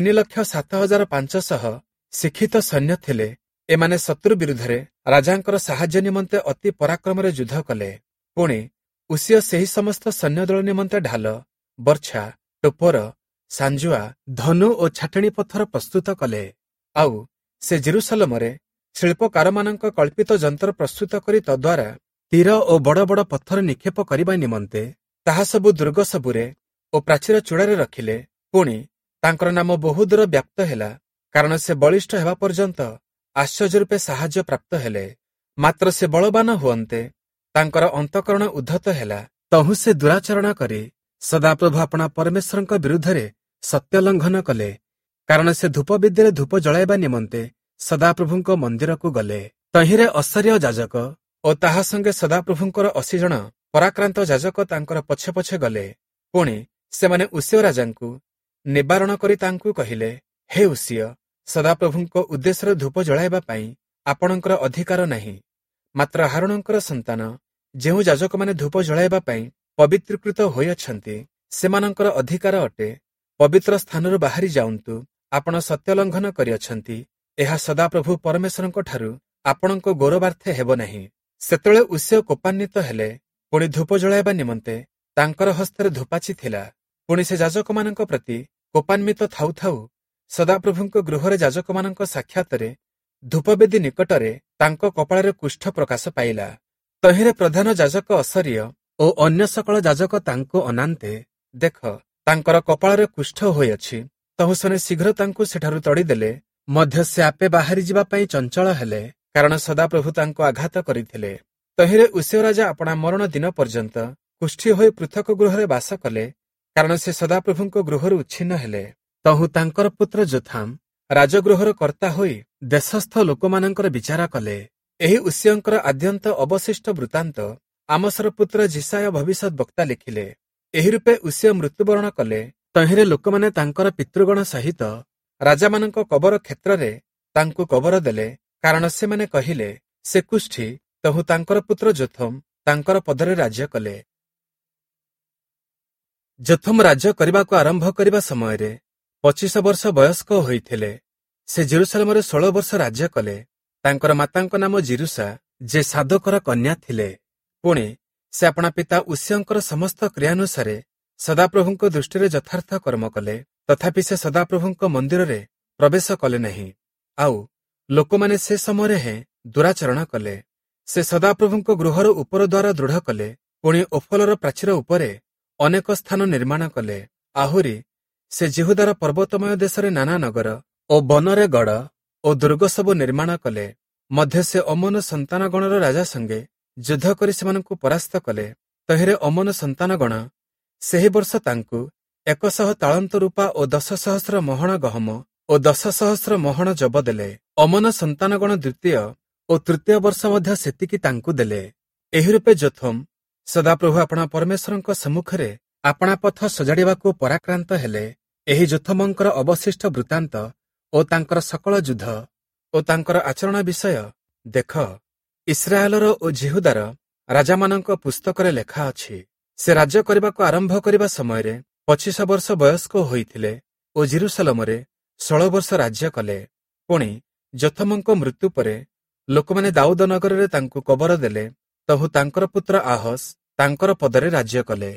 A: 3,07,500 ଶିକ୍ଷିତ ସୈନ୍ୟ ଥିଲେ। ଏମାନେ ଶତ୍ରୁ ବିରୁଦ୍ଧରେ ରାଜାଙ୍କର ସାହାଯ୍ୟ ନିମନ୍ତେ ଅତି ପରାକ୍ରମରେ ଯୁଦ୍ଧ କଲେ। ପୁଣି ଉସିୟ ସେହି ସମସ୍ତ ସୈନ୍ୟ ଦଳ ନିମନ୍ତେ ଢାଲ, ବର୍ଚ୍ଛା, ଟୋପର, ସାଞ୍ଜୁଆ, ଧନୁ ଓ ଛାଟେଣି ପଥର ପ୍ରସ୍ତୁତ କଲେ। ଆଉ ସେ ଜେରୁସାଲେମରେ ଶିଳ୍ପକାରମାନଙ୍କ କଳ୍ପିତ ଯନ୍ତ୍ର ପ୍ରସ୍ତୁତ କରି ତଦ୍ୱାରା ତୀର ଓ ବଡ଼ ବଡ଼ ପଥର ନିକ୍ଷେପ କରିବା ନିମନ୍ତେ ତାହା ସବୁ ଦୁର୍ଗ ସବୁରେ ଓ ପ୍ରାଚୀର ଚୂଡ଼ାରେ ରଖିଲେ। ପୁଣି ତାଙ୍କର ନାମ ବହୁ ଦୂର ବ୍ୟାପ୍ତ ହେଲା, କାରଣ ସେ ବଳିଷ୍ଠ ହେବା ପର୍ଯ୍ୟନ୍ତ ଆଶ୍ଚର୍ଯ୍ୟ ରୂପେ ସାହାଯ୍ୟ ପ୍ରାପ୍ତ ହେଲେ। ମାତ୍ର ସେ ବଳବାନ ହୁଅନ୍ତେ ତାଙ୍କର ଅନ୍ତଃକରଣ ଉଦ୍ଧତ ହେଲା। ତହୁଁ ସେ ଦୁରାଚରଣ କରି ସଦାପ୍ରଭୁ ଆପଣା ପରମେଶ୍ୱରଙ୍କ ବିରୁଦ୍ଧରେ ସତ୍ୟ ଲଙ୍ଘନ କଲେ, କାରଣ ସେ ଧୂପବେଦୀରେ ଧୂପ ଜଳାଇବା ନିମନ୍ତେ ସଦାପ୍ରଭୁଙ୍କ ମନ୍ଦିରକୁ ଗଲେ। ତହିଁରେ ଅସର୍ୟ ଯାଜକ ଓ ତାହା ସଙ୍ଗେ ସଦାପ୍ରଭୁଙ୍କର 80 ଜଣ ପରାକ୍ରାନ୍ତ ଯାଜକ ତାଙ୍କର ପଛେ ପଛେ ଗଲେ। ପୁଣି ସେମାନେ ଉସିୟ ରାଜାଙ୍କୁ ନିବାରଣ କରି ତାଙ୍କୁ କହିଲେ, ହେ ଉସିୟ, ସଦାପ୍ରଭୁଙ୍କ ଉଦ୍ଦେଶ୍ୟରେ ଧୂପ ଜଳାଇବା ପାଇଁ ଆପଣଙ୍କର ଅଧିକାର ନାହିଁ। ମାତ୍ର ଆହାରଣଙ୍କର ସନ୍ତାନ ଯେଉଁ ଯାଜକମାନେ ଧୂପ ଜଳାଇବା ପାଇଁ ପବିତ୍ରୀକୃତ ହୋଇଅଛନ୍ତି ସେମାନଙ୍କର ଅଧିକାର ଅଟେ। ପବିତ୍ର ସ୍ଥାନରୁ ବାହାରି ଯାଆନ୍ତୁ। ଆପଣ ସତ୍ୟ ଲଙ୍ଘନ କରିଅଛନ୍ତି। ଏହା ସଦାପ୍ରଭୁ ପରମେଶ୍ୱରଙ୍କ ଠାରୁ ଆପଣଙ୍କ ଗୌରବାର୍ଥେ ହେବ ନାହିଁ। ସେତେବେଳେ ଉସିୟ କୋପାନ୍ୱିତ ହେଲେ। ପୁଣି ଧୂପ ଜଳାଇବା ନିମନ୍ତେ ତାଙ୍କର ହସ୍ତରେ ଧୂପାଚି ଥିଲା। ପୁଣି ସେ ଯାଜକମାନଙ୍କ ପ୍ରତି କୋପାନ୍ୱିତ ଥାଉ ଥାଉ ସଦାପ୍ରଭୁଙ୍କ ଗୃହରେ ଯାଜକମାନଙ୍କ ସାକ୍ଷାତରେ ଧୂପବେଦୀ ନିକଟରେ ତାଙ୍କ କପାଳରେ କୁଷ୍ଠ ପ୍ରକାଶ ପାଇଲା। ତହିଁରେ ପ୍ରଧାନ ଯାଜକ ଅସର୍ୟ ଓ ଅନ୍ୟ ସକଳ ଯାଜକ ତାଙ୍କୁ ଅନାନ୍ତେ, ଦେଖ, ତାଙ୍କର କପାଳରେ କୁଷ୍ଠ ହୋଇଅଛି। ତହୁଁ ସେମାନେ ଶୀଘ୍ର ତାଙ୍କୁ ସେଠାରୁ ତଡ଼ିଦେଲେ। ମଧ୍ୟ ସେ ଆପେ ବାହାରି ଯିବା ପାଇଁ ଚଞ୍ଚଳ ହେଲେ, କାରଣ ସଦାପ୍ରଭୁ ତାଙ୍କୁ ଆଘାତ କରିଥିଲେ। ତହିଁରେ ଉସିୟ ରାଜା ଆପଣା ମରଣ ଦିନ ପର୍ଯ୍ୟନ୍ତ କୁଷ୍ଠୀ ହୋଇ ପୃଥକ ଗୃହରେ ବାସ କଲେ, କାରଣ ସେ ସଦାପ୍ରଭୁଙ୍କ ଗୃହରୁ ଉଚ୍ଛିନ୍ନ ହେଲେ। ତହୁଁ ତାଙ୍କର ପୁତ୍ର ଯୋଥାମ ରାଜଗୃହର କର୍ତ୍ତା ହୋଇ ଦେଶସ୍ଥ ଲୋକମାନଙ୍କର ବିଚାର କଲେ। ଏହି ଉସିୟଙ୍କର ଆଦ୍ୟନ୍ତ ଅବଶିଷ୍ଟ ବୃତ୍ତାନ୍ତ ଆମସର ପୁତ୍ର ଜିସାୟ ଭବିଷ୍ୟତ ବକ୍ତା ଲେଖିଲେ। ଏହି ରୂପେ ଉସିୟ ମୃତ୍ୟୁବରଣ କଲେ। ତହିଁରେ ଲୋକମାନେ ତାଙ୍କର ପିତୃଗଣ ସହିତ ରାଜାମାନଙ୍କ କବର କ୍ଷେତ୍ରରେ ତାଙ୍କୁ କବର ଦେଲେ, କାରଣ ସେମାନେ କହିଲେ, ସେ କୁଷ୍ଠୀ। ତହୁଁ ତାଙ୍କର ପୁତ୍ର ଯୋଥମ ତାଙ୍କର ପଦରେ ରାଜ୍ୟ କଲେ। ଯୋଥମ ରାଜ୍ୟ କରିବାକୁ ଆରମ୍ଭ କରିବା ସମୟରେ 25 ବର୍ଷ ବୟସ୍କ ହୋଇଥିଲେ। ସେ ଜେରୁସାଲେମରେ 16 ବର୍ଷ ରାଜ୍ୟ କଲେ। ତାଙ୍କର ମାତାଙ୍କ ନାମ ଜିରୁଷା, ଯେ ସାଦୋକର କନ୍ୟା ଥିଲେ। ପୁଣି ସେ ଆପଣା ପିତା ଉସିୟଙ୍କର ସମସ୍ତ କ୍ରିୟାନୁସାରେ ସଦାପ୍ରଭୁଙ୍କ ଦୃଷ୍ଟିରେ ଯଥାର୍ଥ କର୍ମ କଲେ। ତଥାପି ସେ ସଦାପ୍ରଭୁଙ୍କ ମନ୍ଦିରରେ ପ୍ରବେଶ କଲେ ନାହିଁ। ଆଉ ଲୋକମାନେ ସେ ସମୟରେ ହିଁ ଦୁରାଚରଣ କଲେ। ସେ ସଦାପ୍ରଭୁଙ୍କ ଗୃହର ଉପର ଦ୍ୱାର ଦୃଢ଼ କଲେ। ପୁଣି ଓଫଲର ପ୍ରାଚୀର ଉପରେ ଅନେକ ସ୍ଥାନ ନିର୍ମାଣ କଲେ। ଆହୁରି ସେ ଜିହୁଦାର ପର୍ବତମୟ ଦେଶରେ ନାନା ନଗର ଓ ବନରେ ଗଡ଼ ଓ ଦୁର୍ଗ ସବୁ ନିର୍ମାଣ କଲେ। ମଧ୍ୟ ସେ ଅମନ ସନ୍ତାନଗଣର ରାଜା ସଙ୍ଗେ ଯୁଦ୍ଧ କରି ସେମାନଙ୍କୁ ପରାସ୍ତ କଲେ। ତହିଁରେ ଅମନ ସନ୍ତାନଗଣ ସେହି ବର୍ଷ ତାଙ୍କୁ 100 ତାଳନ୍ତ ରୂପା ଓ 10,000 ମହଣ ଗହମ ଓ 10,000 ମହଣ ଜବ ଦେଲେ। ଅମନ ସନ୍ତାନଗଣ ଦ୍ୱିତୀୟ ଓ ତୃତୀୟ ବର୍ଷ ମଧ୍ୟ ସେତିକି ତାଙ୍କୁ ଦେଲେ। ଏହି ରୂପେ ଯୋଥମ୍ ସଦାପ୍ରଭୁ ଆପଣା ପରମେଶ୍ୱରଙ୍କ ସମ୍ମୁଖରେ ଆପଣା ପଥ ସଜାଡ଼ିବାକୁ ପରାକ୍ରାନ୍ତ ହେଲେ। ଏହି ଯୋଥମଙ୍କର ଅବଶିଷ୍ଟ ବୃତ୍ତାନ୍ତ ଓ ତାଙ୍କର ସକଳ ଯୁଦ୍ଧ ଓ ତାଙ୍କର ଆଚରଣ ବିଷୟ ଦେଖ, ଇସ୍ରାଏଲର ଓ ଜିହୁଦାର ରାଜାମାନଙ୍କ ପୁସ୍ତକରେ ଲେଖା ଅଛି। ସେ ରାଜ୍ୟ କରିବାକୁ ଆରମ୍ଭ କରିବା ସମୟରେ 25 ବର୍ଷ ବୟସ୍କ ହୋଇଥିଲେ ଓ ଜେରୁସାଲେମରେ 16 ବର୍ଷ ରାଜ୍ୟ କଲେ। ପୁଣି ଯୋଥମଙ୍କ ମୃତ୍ୟୁ ପରେ ଲୋକମାନେ ଦାଉଦ ନଗରରେ ତାଙ୍କୁ କବର ଦେଲେ। ତହୁ ତାଙ୍କର ପୁତ୍ର ଆହସ୍ ତାଙ୍କର ପଦରେ ରାଜ୍ୟ କଲେ।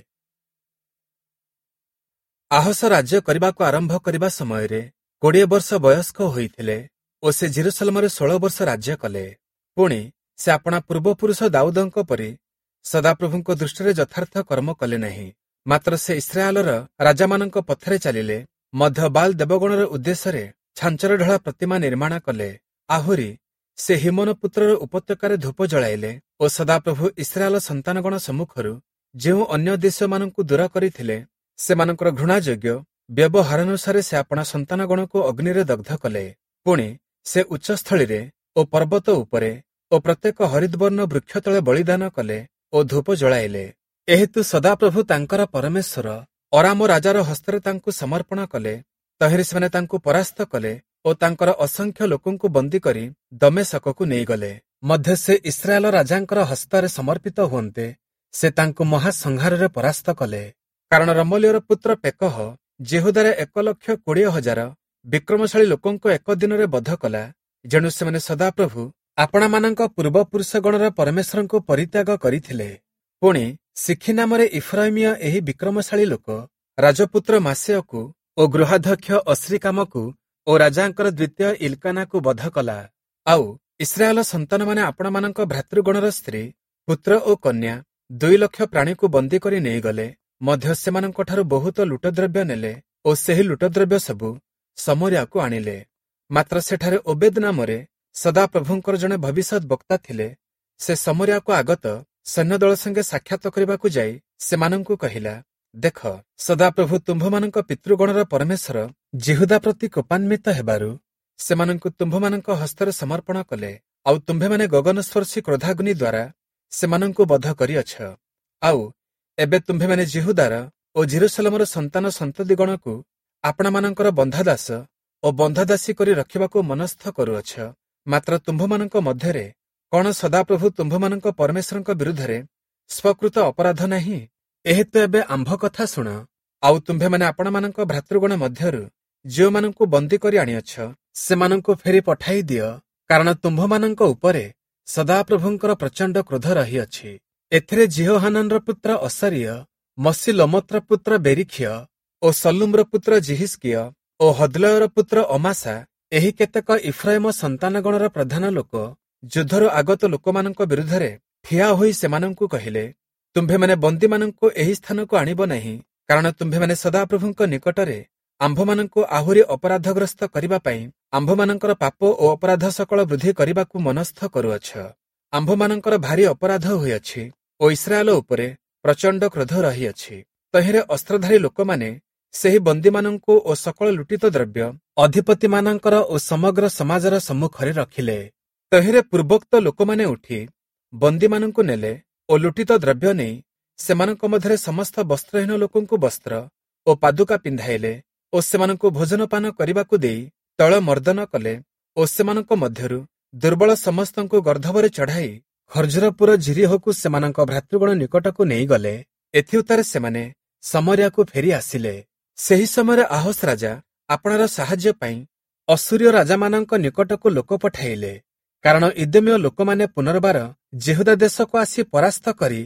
A: ଆହସ ରାଜ୍ୟ କରିବାକୁ ଆରମ୍ଭ କରିବା ସମୟରେ 20 ବର୍ଷ ବୟସ୍କ ହୋଇଥିଲେ ଓ ସେ ଜେରୁସାଲେମରେ 16 ବର୍ଷ ରାଜ୍ୟ କଲେ। ପୁଣି ସେ ଆପଣା ପୂର୍ବପୁରୁଷ ଦାଉଦଙ୍କ ପରି ସଦାପ୍ରଭୁଙ୍କ ଦୃଷ୍ଟିରେ ଯଥାର୍ଥ କର୍ମ କଲେ ନାହିଁ। ମାତ୍ର ସେ ଇସ୍ରାଏଲର ରାଜାମାନଙ୍କ ପଥରେ ଚାଲିଲେ। ମଧ୍ୟ ବାଲ୍ ଦେବଗଣର ଉଦ୍ଦେଶ୍ୟରେ ଛାଞ୍ଚରେ ଢଳା ପ୍ରତିମା ନିର୍ମାଣ କଲେ। ଆହୁରି ସେ ହିମନ ପୁତ୍ରର ଉପତ୍ୟକାରେ ଧୂପ ଜଳାଇଲେ ଓ ସଦାପ୍ରଭୁ ଇସ୍ରାଏଲ ସନ୍ତାନଗଣ ସମ୍ମୁଖରୁ ଯେଉଁ ଅନ୍ୟ ଦେଶମାନଙ୍କୁ ଦୂର କରିଥିଲେ ସେମାନଙ୍କର ଘୃଣାଯୋଗ୍ୟ ବ୍ୟବହାରାନୁସାରେ ସେ ଆପଣା ସନ୍ତାନଗଣକୁ ଅଗ୍ନିରେ ଦଗ୍ଧ କଲେ। ପୁଣି ସେ ଉଚ୍ଚସ୍ଥଳୀରେ ଓ ପର୍ବତ ଉପରେ ଓ ପ୍ରତ୍ୟେକ ହରିଦ୍ବର୍ଣ୍ଣ ବୃକ୍ଷ ତଳେ ବଳିଦାନ କଲେ ଓ ଧୂପ ଜଳାଇଲେ। ଏହେତୁ ସଦାପ୍ରଭୁ ତାଙ୍କର ପରମେଶ୍ୱର ଅରାମ ରାଜାର ହସ୍ତରେ ତାଙ୍କୁ ସମର୍ପଣ କଲେ। ତହିଁରେ ସେମାନେ ତାଙ୍କୁ ପରାସ୍ତ କଲେ ଓ ତାଙ୍କର ଅସଂଖ୍ୟ ଲୋକଙ୍କୁ ବନ୍ଦୀ କରି ଦମେଶକକୁ ନେଇଗଲେ। ମଧ୍ୟ ସେ ଇସ୍ରାଏଲ ରାଜାଙ୍କର ହସ୍ତରେ ସମର୍ପିତ ହୁଅନ୍ତେ ସେ ତାଙ୍କୁ ମହାସଂହାରରେ ପରାସ୍ତ କଲେ। କାରଣ ରମଲ୍ୟର ପୁତ୍ର ପେକହ ଜିହୁଦାରେ 1,20,000 ବିକ୍ରମଶାଳୀ ଲୋକଙ୍କୁ ଏକ ଦିନରେ ବଧ କଲା। ଯେଣୁ ସେମାନେ ସଦାପ୍ରଭୁ ଆପଣାମାନଙ୍କ ପୂର୍ବପୁରୁଷଗଣର ପରମେଶ୍ୱରଙ୍କୁ ପରିତ୍ୟାଗ କରିଥିଲେ। ପୁଣି ଶିଖି ନାମରେ ଇଫ୍ରାଇମୀୟ ଏହି ବିକ୍ରମଶାଳୀ ଲୋକ ରାଜପୁତ୍ର ମାସେୟକୁ ଓ ଗୃହାଧ୍ୟକ୍ଷ ଅଶ୍ରିକାମକୁ ଓ ରାଜାଙ୍କର ଦ୍ୱିତୀୟ ଇଲକାନାକୁ ବଧ କଲା। ଆଉ ଇସ୍ରାଏଲ ସନ୍ତାନମାନେ ଆପଣମାନଙ୍କ ଭ୍ରାତୃଗଣର ସ୍ତ୍ରୀ, ପୁତ୍ର ଓ କନ୍ୟା 2 ଲକ୍ଷ ପ୍ରାଣୀକୁ ବନ୍ଦୀ କରି ନେଇଗଲେ। ମଧ୍ୟ ସେମାନଙ୍କଠାରୁ ବହୁତ ଲୁଟଦ୍ରବ୍ୟ ନେଲେ ଓ ସେହି ଲୁଟଦ୍ରବ୍ୟ ସବୁ ସମରିୟାକୁ ଆଣିଲେ। ମାତ୍ର ସେଠାରେ ଓବେଦ ନାମରେ ସଦାପ୍ରଭୁଙ୍କର ଜଣେ ଭବିଷ୍ୟତ ବକ୍ତା ଥିଲେ। ସେ ସମରିୟାକୁ ଆଗତ ସୈନ୍ୟଦଳ ସଙ୍ଗେ ସାକ୍ଷାତ କରିବାକୁ ଯାଇ ସେମାନଙ୍କୁ କହିଲା, ଦେଖ, ସଦାପ୍ରଭୁ ତୁମ୍ଭମାନଙ୍କ ପିତୃଗଣର ପରମେଶ୍ୱର ଜିହୁଦା ପ୍ରତି କୋପାନ୍ୱିତ ହେବାରୁ ସେମାନଙ୍କୁ ତୁମ୍ଭମାନଙ୍କ ହସ୍ତରେ ସମର୍ପଣ କଲେ। ଆଉ ତୁମ୍ଭେମାନେ ଗଗନସ୍ପର୍ଶୀ କ୍ରୋଧାଗ୍ନି ଦ୍ୱାରା ସେମାନଙ୍କୁ ବଧ କରିଅଛ। ଆଉ ଏବେ ତୁମ୍ଭେମାନେ ଜିହୁଦାର ଓ ଜେରୁସାଲେମର ସନ୍ତାନ ସନ୍ତତିଗଣକୁ ଆପଣମାନଙ୍କର ବନ୍ଧାଦାସ ଓ ବନ୍ଧାଦାସୀ କରି ରଖିବାକୁ ମନସ୍ଥ କରୁଅଛ। ମାତ୍ର ତୁମ୍ଭମାନଙ୍କ ମଧ୍ୟରେ କଣ ସଦାପ୍ରଭୁ ତୁମ୍ଭମାନଙ୍କ ପରମେଶ୍ୱରଙ୍କ ବିରୁଦ୍ଧରେ ସ୍ୱକୃତ ଅପରାଧ ନାହିଁ? ଏହେତୁ ଏବେ ଆମ୍ଭ କଥା ଶୁଣ। ଆଉ ତୁମ୍ଭେମାନେ ଆପଣମାନଙ୍କ ଭ୍ରାତୃଗଣ ମଧ୍ୟରୁ ଯେଉଁମାନଙ୍କୁ ବନ୍ଦୀ କରି ଆଣିଅଛ ସେମାନଙ୍କୁ ଫେରି ପଠାଇ ଦିଅ। କାରଣ ତୁମ୍ଭମାନଙ୍କ ଉପରେ ସଦାପ୍ରଭୁଙ୍କର ପ୍ରଚଣ୍ଡ କ୍ରୋଧ ରହିଅଛି। ଏଥିରେ ଜିହୋହାନାନର ପୁତ୍ର ଅସରିୟ, ମସିଲମୋତ୍ର ପୁତ୍ର ବେରିଖିୟ ଓ ସଲ୍ଲୁମର ପୁତ୍ର ଜିହିସ୍କିୟ ଓ ହଦଲୟର ପୁତ୍ର ଅମାସା ଏହି କେତେକ ଇଫ୍ରାଇମ ସନ୍ତାନଗଣର ପ୍ରଧାନ ଲୋକ ଯୁଦ୍ଧରୁ ଆଗତ ଲୋକମାନଙ୍କ ବିରୁଦ୍ଧରେ ଠିଆ ହୋଇ ସେମାନଙ୍କୁ କହିଲେ, ତୁମ୍ଭେମାନେ ବନ୍ଦୀମାନଙ୍କୁ ଏହି ସ୍ଥାନକୁ ଆଣିବ ନାହିଁ। କାରଣ ତୁମ୍ଭେମାନେ ସଦାପ୍ରଭୁଙ୍କ ନିକଟରେ ଆମ୍ଭମାନଙ୍କୁ ଆହୁରି ଅପରାଧଗ୍ରସ୍ତ କରିବା ପାଇଁ ଆମ୍ଭମାନଙ୍କର ପାପ ଓ ଅପରାଧ ସକଳ ବୃଦ୍ଧି କରିବାକୁ ମନସ୍ଥ କରୁଅଛ। ଆମ୍ଭମାନଙ୍କର ଭାରି ଅପରାଧ ହୋଇଅଛି ଓ ଇସ୍ରାଏଲ ଉପରେ ପ୍ରଚଣ୍ଡ କ୍ରୋଧ ରହିଅଛି। ତହିଁରେ ଅସ୍ତ୍ରଧାରୀ ଲୋକମାନେ ସେହି ବନ୍ଦୀମାନଙ୍କୁ ଓ ସକଳ ଲୁଟିତ ଦ୍ରବ୍ୟ ଅଧିପତିମାନଙ୍କର ଓ ସମଗ୍ର ସମାଜର ସମ୍ମୁଖରେ ରଖିଲେ। ତହିଁରେ ପୂର୍ବୋକ୍ତ ଲୋକମାନେ ଉଠି ବନ୍ଦୀମାନଙ୍କୁ ନେଲେ ଓ ଲୁଟିତ ଦ୍ରବ୍ୟ ନେଇ ସେମାନଙ୍କ ମଧ୍ୟରେ ସମସ୍ତ ବସ୍ତ୍ରହୀନ ଲୋକଙ୍କୁ ବସ୍ତ୍ର ଓ ପାଦୁକା ପିନ୍ଧାଇଲେ ଓ ସେମାନଙ୍କୁ ଭୋଜନପାନ କରିବାକୁ ଦେଇ ତୈଳ ମର୍ଦ୍ଦନ କଲେ ଓ ସେମାନଙ୍କ ମଧ୍ୟରୁ ଦୁର୍ବଳ ସମସ୍ତଙ୍କୁ ଗର୍ଦ୍ଧବରେ ଚଢ଼ାଇ ଖର୍ଜୁରପୁର ଜିରିହକୁ ସେମାନଙ୍କ ଭ୍ରାତୃଗଣ ନିକଟକୁ ନେଇଗଲେ। ଏଥିଉତ୍ତାରେ ସେମାନେ ସମରିୟାକୁ ଫେରି ଆସିଲେ। ସେହି ସମୟରେ ଆହସ ରାଜା ଆପଣାର ସାହାଯ୍ୟ ପାଇଁ ଅସୁରୀୟ ରାଜାମାନଙ୍କ ନିକଟକୁ ଲୋକ ପଠାଇଲେ। କାରଣ ଇଦୋମୀୟ ଲୋକମାନେ ପୁନର୍ବାର ଜିହୁଦା ଦେଶକୁ ଆସି ପରାସ୍ତ କରି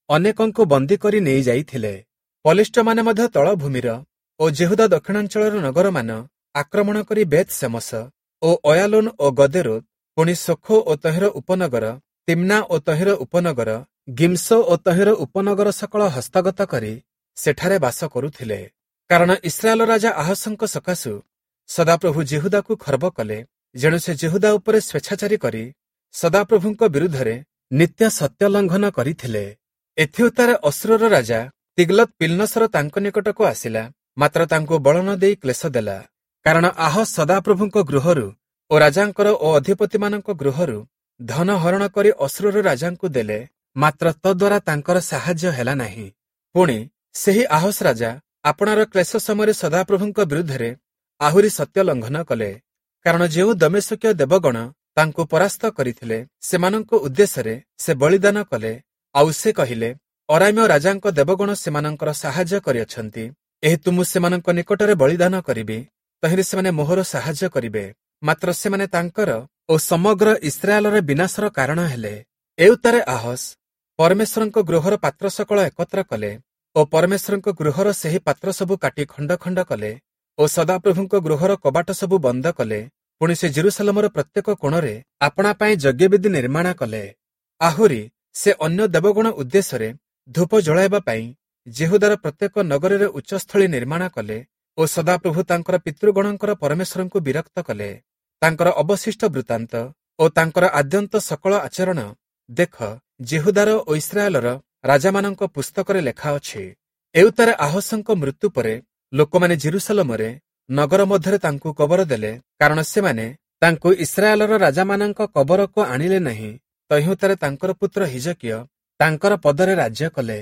A: ଅନେକଙ୍କୁ ବନ୍ଦୀ କରି ନେଇଯାଇଥିଲେ। ପଲିଷ୍ଟମାନେ ମଧ୍ୟ ତଳଭୂମିର ଓ ଜେହୁଦା ଦକ୍ଷିଣାଞ୍ଚଳର ନଗରମାନ ଆକ୍ରମଣ କରି ବେତ୍ ସେମସ ଓ ଅୟାଲୋନ ଓ ଗଦେରୋତ, ପୁଣି ସୋଖୋ ଓ ତହିର ଉପନଗର, ତିମ୍ନା ଓ ତହିର ଉପନଗର, ଗିମ୍ସୋ ଓ ତହିର ଉପନଗର ସକଳ ହସ୍ତଗତ କରି ସେଠାରେ ବାସ କରୁଥିଲେ। କାରଣ ଇସ୍ରାଏଲ ରାଜା ଆହାସଙ୍କ ସକାଶୁ ସଦାପ୍ରଭୁ ଜେହୁଦାକୁ ଖର୍ବ କଲେ, ଯେଣୁ ସେ ଜେହୁଦା ଉପରେ ସ୍ୱେଚ୍ଛାଚାରୀ କରି ସଦାପ୍ରଭୁଙ୍କ ବିରୁଦ୍ଧରେ ନିତ୍ୟ ସତ୍ୟ ଲଙ୍ଘନ କରିଥିଲେ। ଏଥିଉତ୍ତାରେ ଅଶ୍ରୁର ରାଜା ତିଗ୍ଲତ୍ ପିଲ୍ନସର ତାଙ୍କ ନିକଟକୁ ଆସିଲା, ମାତ୍ର ତାଙ୍କୁ ବଳ ନ ଦେଇ କ୍ଲେଶ ଦେଲା। କାରଣ ଆହସ୍ ସଦାପ୍ରଭୁଙ୍କ ଗୃହରୁ ଓ ରାଜାଙ୍କର ଓ ଅଧିପତିମାନଙ୍କ ଗୃହରୁ ଧନ ହରଣ କରି ଅଶ୍ରୁର ରାଜାଙ୍କୁ ଦେଲେ, ମାତ୍ର ତଦ୍ୱାରା ତାଙ୍କର ସାହାଯ୍ୟ ହେଲା ନାହିଁ। ପୁଣି ସେହି ଆହସ୍ ରାଜା ଆପଣାର କ୍ଲେଶ ସମୟରେ ସଦାପ୍ରଭୁଙ୍କ ବିରୁଦ୍ଧରେ ଆହୁରି ସତ୍ୟ ଲଙ୍ଘନ କଲେ। କାରଣ ଯେଉଁ ଦମେଶକୀୟ ଦେବଗଣ ତାଙ୍କୁ ପରାସ୍ତ କରିଥିଲେ, ସେମାନଙ୍କ ଉଦ୍ଦେଶ୍ୟରେ ସେ ବଳିଦାନ କଲେ। ଆଉ ସେ କହିଲେ, ଅରାମ୍ୟ ରାଜାଙ୍କ ଦେବଗଣ ସେମାନଙ୍କର ସାହାଯ୍ୟ କରିଅଛନ୍ତି, ଏହେତୁ ମୁଁ ସେମାନଙ୍କ ନିକଟରେ ବଳିଦାନ କରିବି, ତହିଁରେ ସେମାନେ ମୋହର ସାହାଯ୍ୟ କରିବେ। ମାତ୍ର ସେମାନେ ତାଙ୍କର ଓ ସମଗ୍ର ଇସ୍ରାଏଲର ବିନାଶର କାରଣ ହେଲେ। ଏଉତ୍ତାରେ ଆହସ୍ ପରମେଶ୍ୱରଙ୍କ ଗୃହର ପାତ୍ର ସକଳ ଏକତ୍ର କଲେ ଓ ପରମେଶ୍ୱରଙ୍କ ଗୃହର ସେହି ପାତ୍ର ସବୁ କାଟି ଖଣ୍ଡ ଖଣ୍ଡ କଲେ ଓ ସଦାପ୍ରଭୁଙ୍କ ଗୃହର କବାଟ ସବୁ ବନ୍ଦ କଲେ। ପୁଣି ସେ ଜେରୁସାଲେମର ପ୍ରତ୍ୟେକ କୋଣରେ ଆପଣା ପାଇଁ ଯଜ୍ଞବେଦୀ ନିର୍ମାଣ କଲେ। ଆହୁରି ସେ ଅନ୍ୟ ଦେବଗଣ ଉଦ୍ଦେଶ୍ୟରେ ଧୂପ ଜଳାଇବା ପାଇଁ ଜେହୁଦାର ପ୍ରତ୍ୟେକ ନଗରରେ ଉଚ୍ଚସ୍ଥଳୀ ନିର୍ମାଣ କଲେ ଓ ସଦାପ୍ରଭୁ ତାଙ୍କର ପିତୃଗଣଙ୍କର ପରମେଶ୍ୱରଙ୍କୁ ବିରକ୍ତ କଲେ। ତାଙ୍କର ଅବଶିଷ୍ଟ ବୃତ୍ତାନ୍ତ ଓ ତାଙ୍କର ଆଦ୍ୟନ୍ତ ସକଳ ଆଚରଣ ଦେଖ ଜେହୁଦାର ଓ ଇସ୍ରାଏଲର ରାଜାମାନଙ୍କ ପୁସ୍ତକରେ ଲେଖା ଅଛି। ଏଉତ୍ତାରେ ଆହସଙ୍କ ମୃତ୍ୟୁ ପରେ ଲୋକମାନେ ଜେରୁସାଲେମରେ ନଗର ମଧ୍ୟରେ ତାଙ୍କୁ କବର ଦେଲେ, କାରଣ ସେମାନେ ତାଙ୍କୁ ଇସ୍ରାଏଲର ରାଜାମାନଙ୍କ କବରକୁ ଆଣିଲେ ନାହିଁ। ତହିଁଉତ୍ତାରେ ତାଙ୍କର ପୁତ୍ର ହିଜକିୟ ତାଙ୍କର ପଦରେ ରାଜ୍ୟ କଲେ।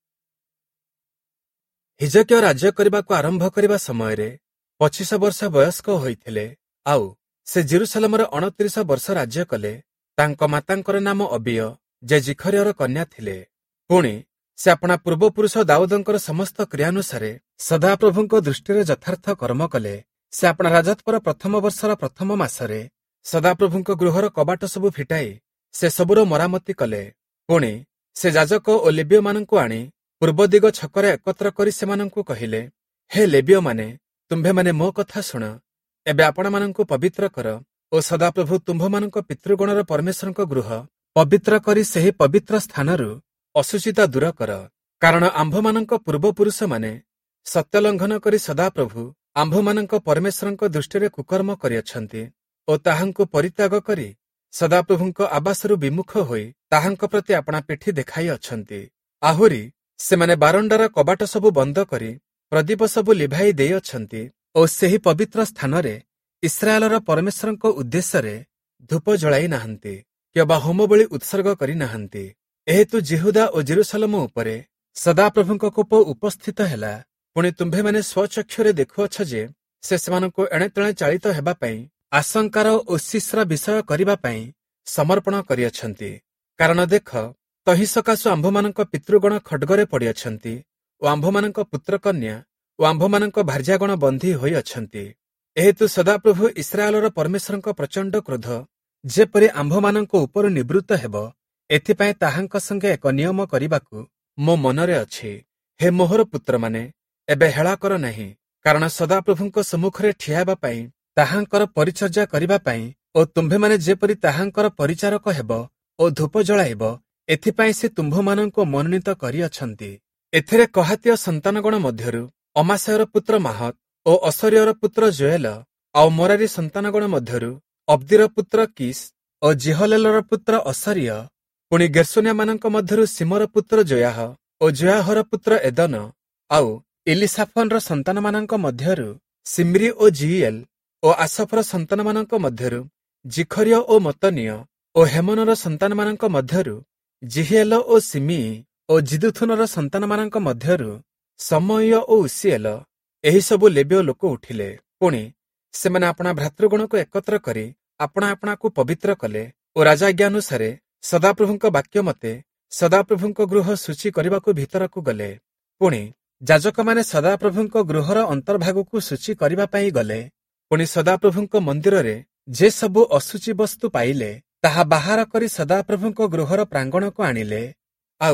A: ହିଜକିୟ ରାଜ୍ୟ କରିବାକୁ ଆରମ୍ଭ କରିବା ସମୟରେ 25 ବର୍ଷ ବୟସ୍କ ହୋଇଥିଲେ। ଆଉ ସେ ଜେରୁସାଲେମର 29 ବର୍ଷ ରାଜ୍ୟ କଲେ। ତାଙ୍କ ମାତାଙ୍କର ନାମ ଅବିୟ, ଯେ ଜିଖରିୟର କନ୍ୟା ଥିଲେ। ପୁଣି ସେ ଆପଣା ପୂର୍ବପୁରୁଷ ଦାଉଦଙ୍କର ସମସ୍ତ କ୍ରିୟାନୁସାରେ ସଦାପ୍ରଭୁଙ୍କ ଦୃଷ୍ଟିରେ ଯଥାର୍ଥ କର୍ମ କଲେ। ସେ ଆପଣା ରାଜତ୍ୱର ପ୍ରଥମ ବର୍ଷର ପ୍ରଥମ ମାସରେ ସଦାପ୍ରଭୁଙ୍କ ଗୃହର କବାଟ ସବୁ ଫିଟାଇ ସେ ସବୁର ମରାମତି କଲେ। ପୁଣି ସେ ଯାଜକ ଓ ଲେବୀୟମାନଙ୍କୁ ଆଣି ପୂର୍ବ ଦିଗ ଛକରେ ଏକତ୍ର କରି ସେମାନଙ୍କୁ କହିଲେ, ହେ ଲେବୀୟମାନେ, ତୁମ୍ଭେମାନେ ମୋ କଥା ଶୁଣ। ଏବେ ଆପଣମାନଙ୍କୁ ପବିତ୍ର କର ଓ ସଦାପ୍ରଭୁ ତୁମ୍ଭମାନଙ୍କ ପିତୃଗଣର ପରମେଶ୍ୱରଙ୍କ ଗୃହ ପବିତ୍ର କରି ସେହି ପବିତ୍ର ସ୍ଥାନରୁ ଅଶୁଚିତା ଦୂର କର। କାରଣ ଆମ୍ଭମାନଙ୍କ ପୂର୍ବପୁରୁଷମାନେ ସତ୍ୟଲଙ୍ଘନ କରି ସଦାପ୍ରଭୁ ଆମ୍ଭମାନଙ୍କ ପରମେଶ୍ୱରଙ୍କ ଦୃଷ୍ଟିରେ କୁକର୍ମ କରିଅଛନ୍ତି ଓ ତାହାଙ୍କୁ ପରିତ୍ୟାଗ କରି ସଦାପ୍ରଭୁଙ୍କ ଆବାସରୁ ବିମୁଖ ହୋଇ ତାହାଙ୍କ ପ୍ରତି ଆପଣା ପିଠି ଦେଖାଇ ଅଛନ୍ତି। ଆହୁରି ସେମାନେ ବାରଣ୍ଡାର କବାଟ ସବୁ ବନ୍ଦ କରି ପ୍ରଦୀପ ସବୁ ଲିଭାଇ ଦେଇଅଛନ୍ତି ଓ ସେହି ପବିତ୍ର ସ୍ଥାନରେ ଇସ୍ରାଏଲର ପରମେଶ୍ୱରଙ୍କ ଉଦ୍ଦେଶ୍ୟରେ ଧୂପ ଜଳାଇ ନାହାନ୍ତି କିମ୍ବା ହୋମବଳି ଉତ୍ସର୍ଗ କରି ନାହାନ୍ତି। ଏହେତୁ ଜେହୁଦା ଓ ଜେରୁସାଲେମ ଉପରେ ସଦାପ୍ରଭୁଙ୍କ କୋପ ଉପସ୍ଥିତ ହେଲା। ପୁଣି ତୁମ୍ଭେମାନେ ସ୍ୱଚକ୍ଷୁରେ ଦେଖୁଅଛ ଯେ ସେ ସେମାନଙ୍କୁ ଏଣେତେଣେ ଚାଳିତ ହେବା ପାଇଁ ଆଶଙ୍କାର ଓ ଶିସ୍ର ବିଷୟ କରିବା ପାଇଁ ସମର୍ପଣ କରିଅଛନ୍ତି। କାରଣ ଦେଖ, ତହିଁ ସକାଶୁ ଆମ୍ଭମାନଙ୍କ ପିତୃଗଣ ଖଡ୍ଗରେ ପଡ଼ିଅଛନ୍ତି ଓ ଆମ୍ଭମାନଙ୍କ ପୁତ୍ରକନ୍ୟା ଓ ଆମ୍ଭମାନଙ୍କ ଭାର୍ଯ୍ୟାଗଣ ବନ୍ଦୀ ହୋଇଅଛନ୍ତି। ଏହେତୁ ସଦାପ୍ରଭୁ ଇସ୍ରାଏଲର ପରମେଶ୍ୱରଙ୍କ ପ୍ରଚଣ୍ଡ କ୍ରୋଧ ଯେପରି ଆମ୍ଭମାନଙ୍କ ଉପରୁ ନିବୃତ୍ତ ହେବ, ଏଥିପାଇଁ ତାହାଙ୍କ ସଙ୍ଗେ ଏକ ନିୟମ କରିବାକୁ ମୋ ମନରେ ଅଛି। ହେ ମୋହର ପୁତ୍ରମାନେ, ଏବେ ହେଳା କର ନାହିଁ। କାରଣ ସଦାପ୍ରଭୁଙ୍କ ସମ୍ମୁଖରେ ଠିଆ ହେବା ପାଇଁ, ତାହାଙ୍କର ପରିଚର୍ଯ୍ୟା କରିବା ପାଇଁ ଓ ତୁମ୍ଭେମାନେ ଯେପରି ତାହାଙ୍କର ପରିଚାରକ ହେବ ଓ ଧୂପ ଜଳାଇବ, ଏଥିପାଇଁ ସେ ତୁମ୍ଭମାନଙ୍କୁ ମନୋନୀତ କରିଅଛନ୍ତି। ଏଥିରେ କହାତୀୟ ସନ୍ତାନଗଣ ମଧ୍ୟରୁ ଅମାସାୟର ପୁତ୍ର ମାହତ ଓ ଅସରିୟର ପୁତ୍ର ଜୋଏଲ, ଆଉ ମରାରୀ ସନ୍ତାନଗଣ ମଧ୍ୟରୁ ଅବ୍ଦିର ପୁତ୍ର କିସ୍ ଓ ଜିହଲେଲର ପୁତ୍ର ଅସରିୟ, ପୁଣି ଗେର୍ଶୋନ୍ୟମାନଙ୍କ ମଧ୍ୟରୁ ସିମର ପୁତ୍ର ଜୋୟାହ ଓ ଜୋୟାହର ପୁତ୍ର ଏଦନ, ଆଉ ଇଲିସାଫନର ସନ୍ତାନମାନଙ୍କ ମଧ୍ୟରୁ ସିମ୍ରି ଓ ଜିଇଏଲ, ଓ ଆସଫର ସନ୍ତାନମାନଙ୍କ ମଧ୍ୟରୁ ଜିଖରିୟ ଓ ମତନୀୟ, ଓ ହେମନର ସନ୍ତାନମାନଙ୍କ ମଧ୍ୟରୁ ଜିହିଏଲ ଓ ସିମିଇ, ଓ ଜିଦୁଥୁନର ସନ୍ତାନମାନଙ୍କ ମଧ୍ୟରୁ ସମୟ ଓ ଉସିଏଲ, ଏହିସବୁ ଲେବୀୟ ଲୋକ ଉଠିଲେ। ପୁଣି ସେମାନେ ଆପଣା ଭ୍ରାତୃଗଣକୁ ଏକତ୍ର କରି ଆପଣା ଆପଣାକୁ ପବିତ୍ର କଲେ ଓ ରାଜାଜ୍ଞାନୁସାରେ ସଦାପ୍ରଭୁଙ୍କ ବାକ୍ୟ ମତେ ସଦାପ୍ରଭୁଙ୍କ ଗୃହ ସୂଚୀ କରିବାକୁ ଭିତରକୁ ଗଲେ। ପୁଣି ଯାଜକମାନେ ସଦାପ୍ରଭୁଙ୍କ ଗୃହର ଅନ୍ତର୍ଭାଗକୁ ସୂଚୀ କରିବା ପାଇଁ ଗଲେ। ପୁଣି ସଦାପ୍ରଭୁଙ୍କ ମନ୍ଦିରରେ ଯେ ସବୁ ଅଶୁଚି ବସ୍ତୁ ପାଇଲେ, ତାହା ବାହାର କରି ସଦାପ୍ରଭୁଙ୍କ ଗୃହର ପ୍ରାଙ୍ଗଣକୁ ଆଣିଲେ। ଆଉ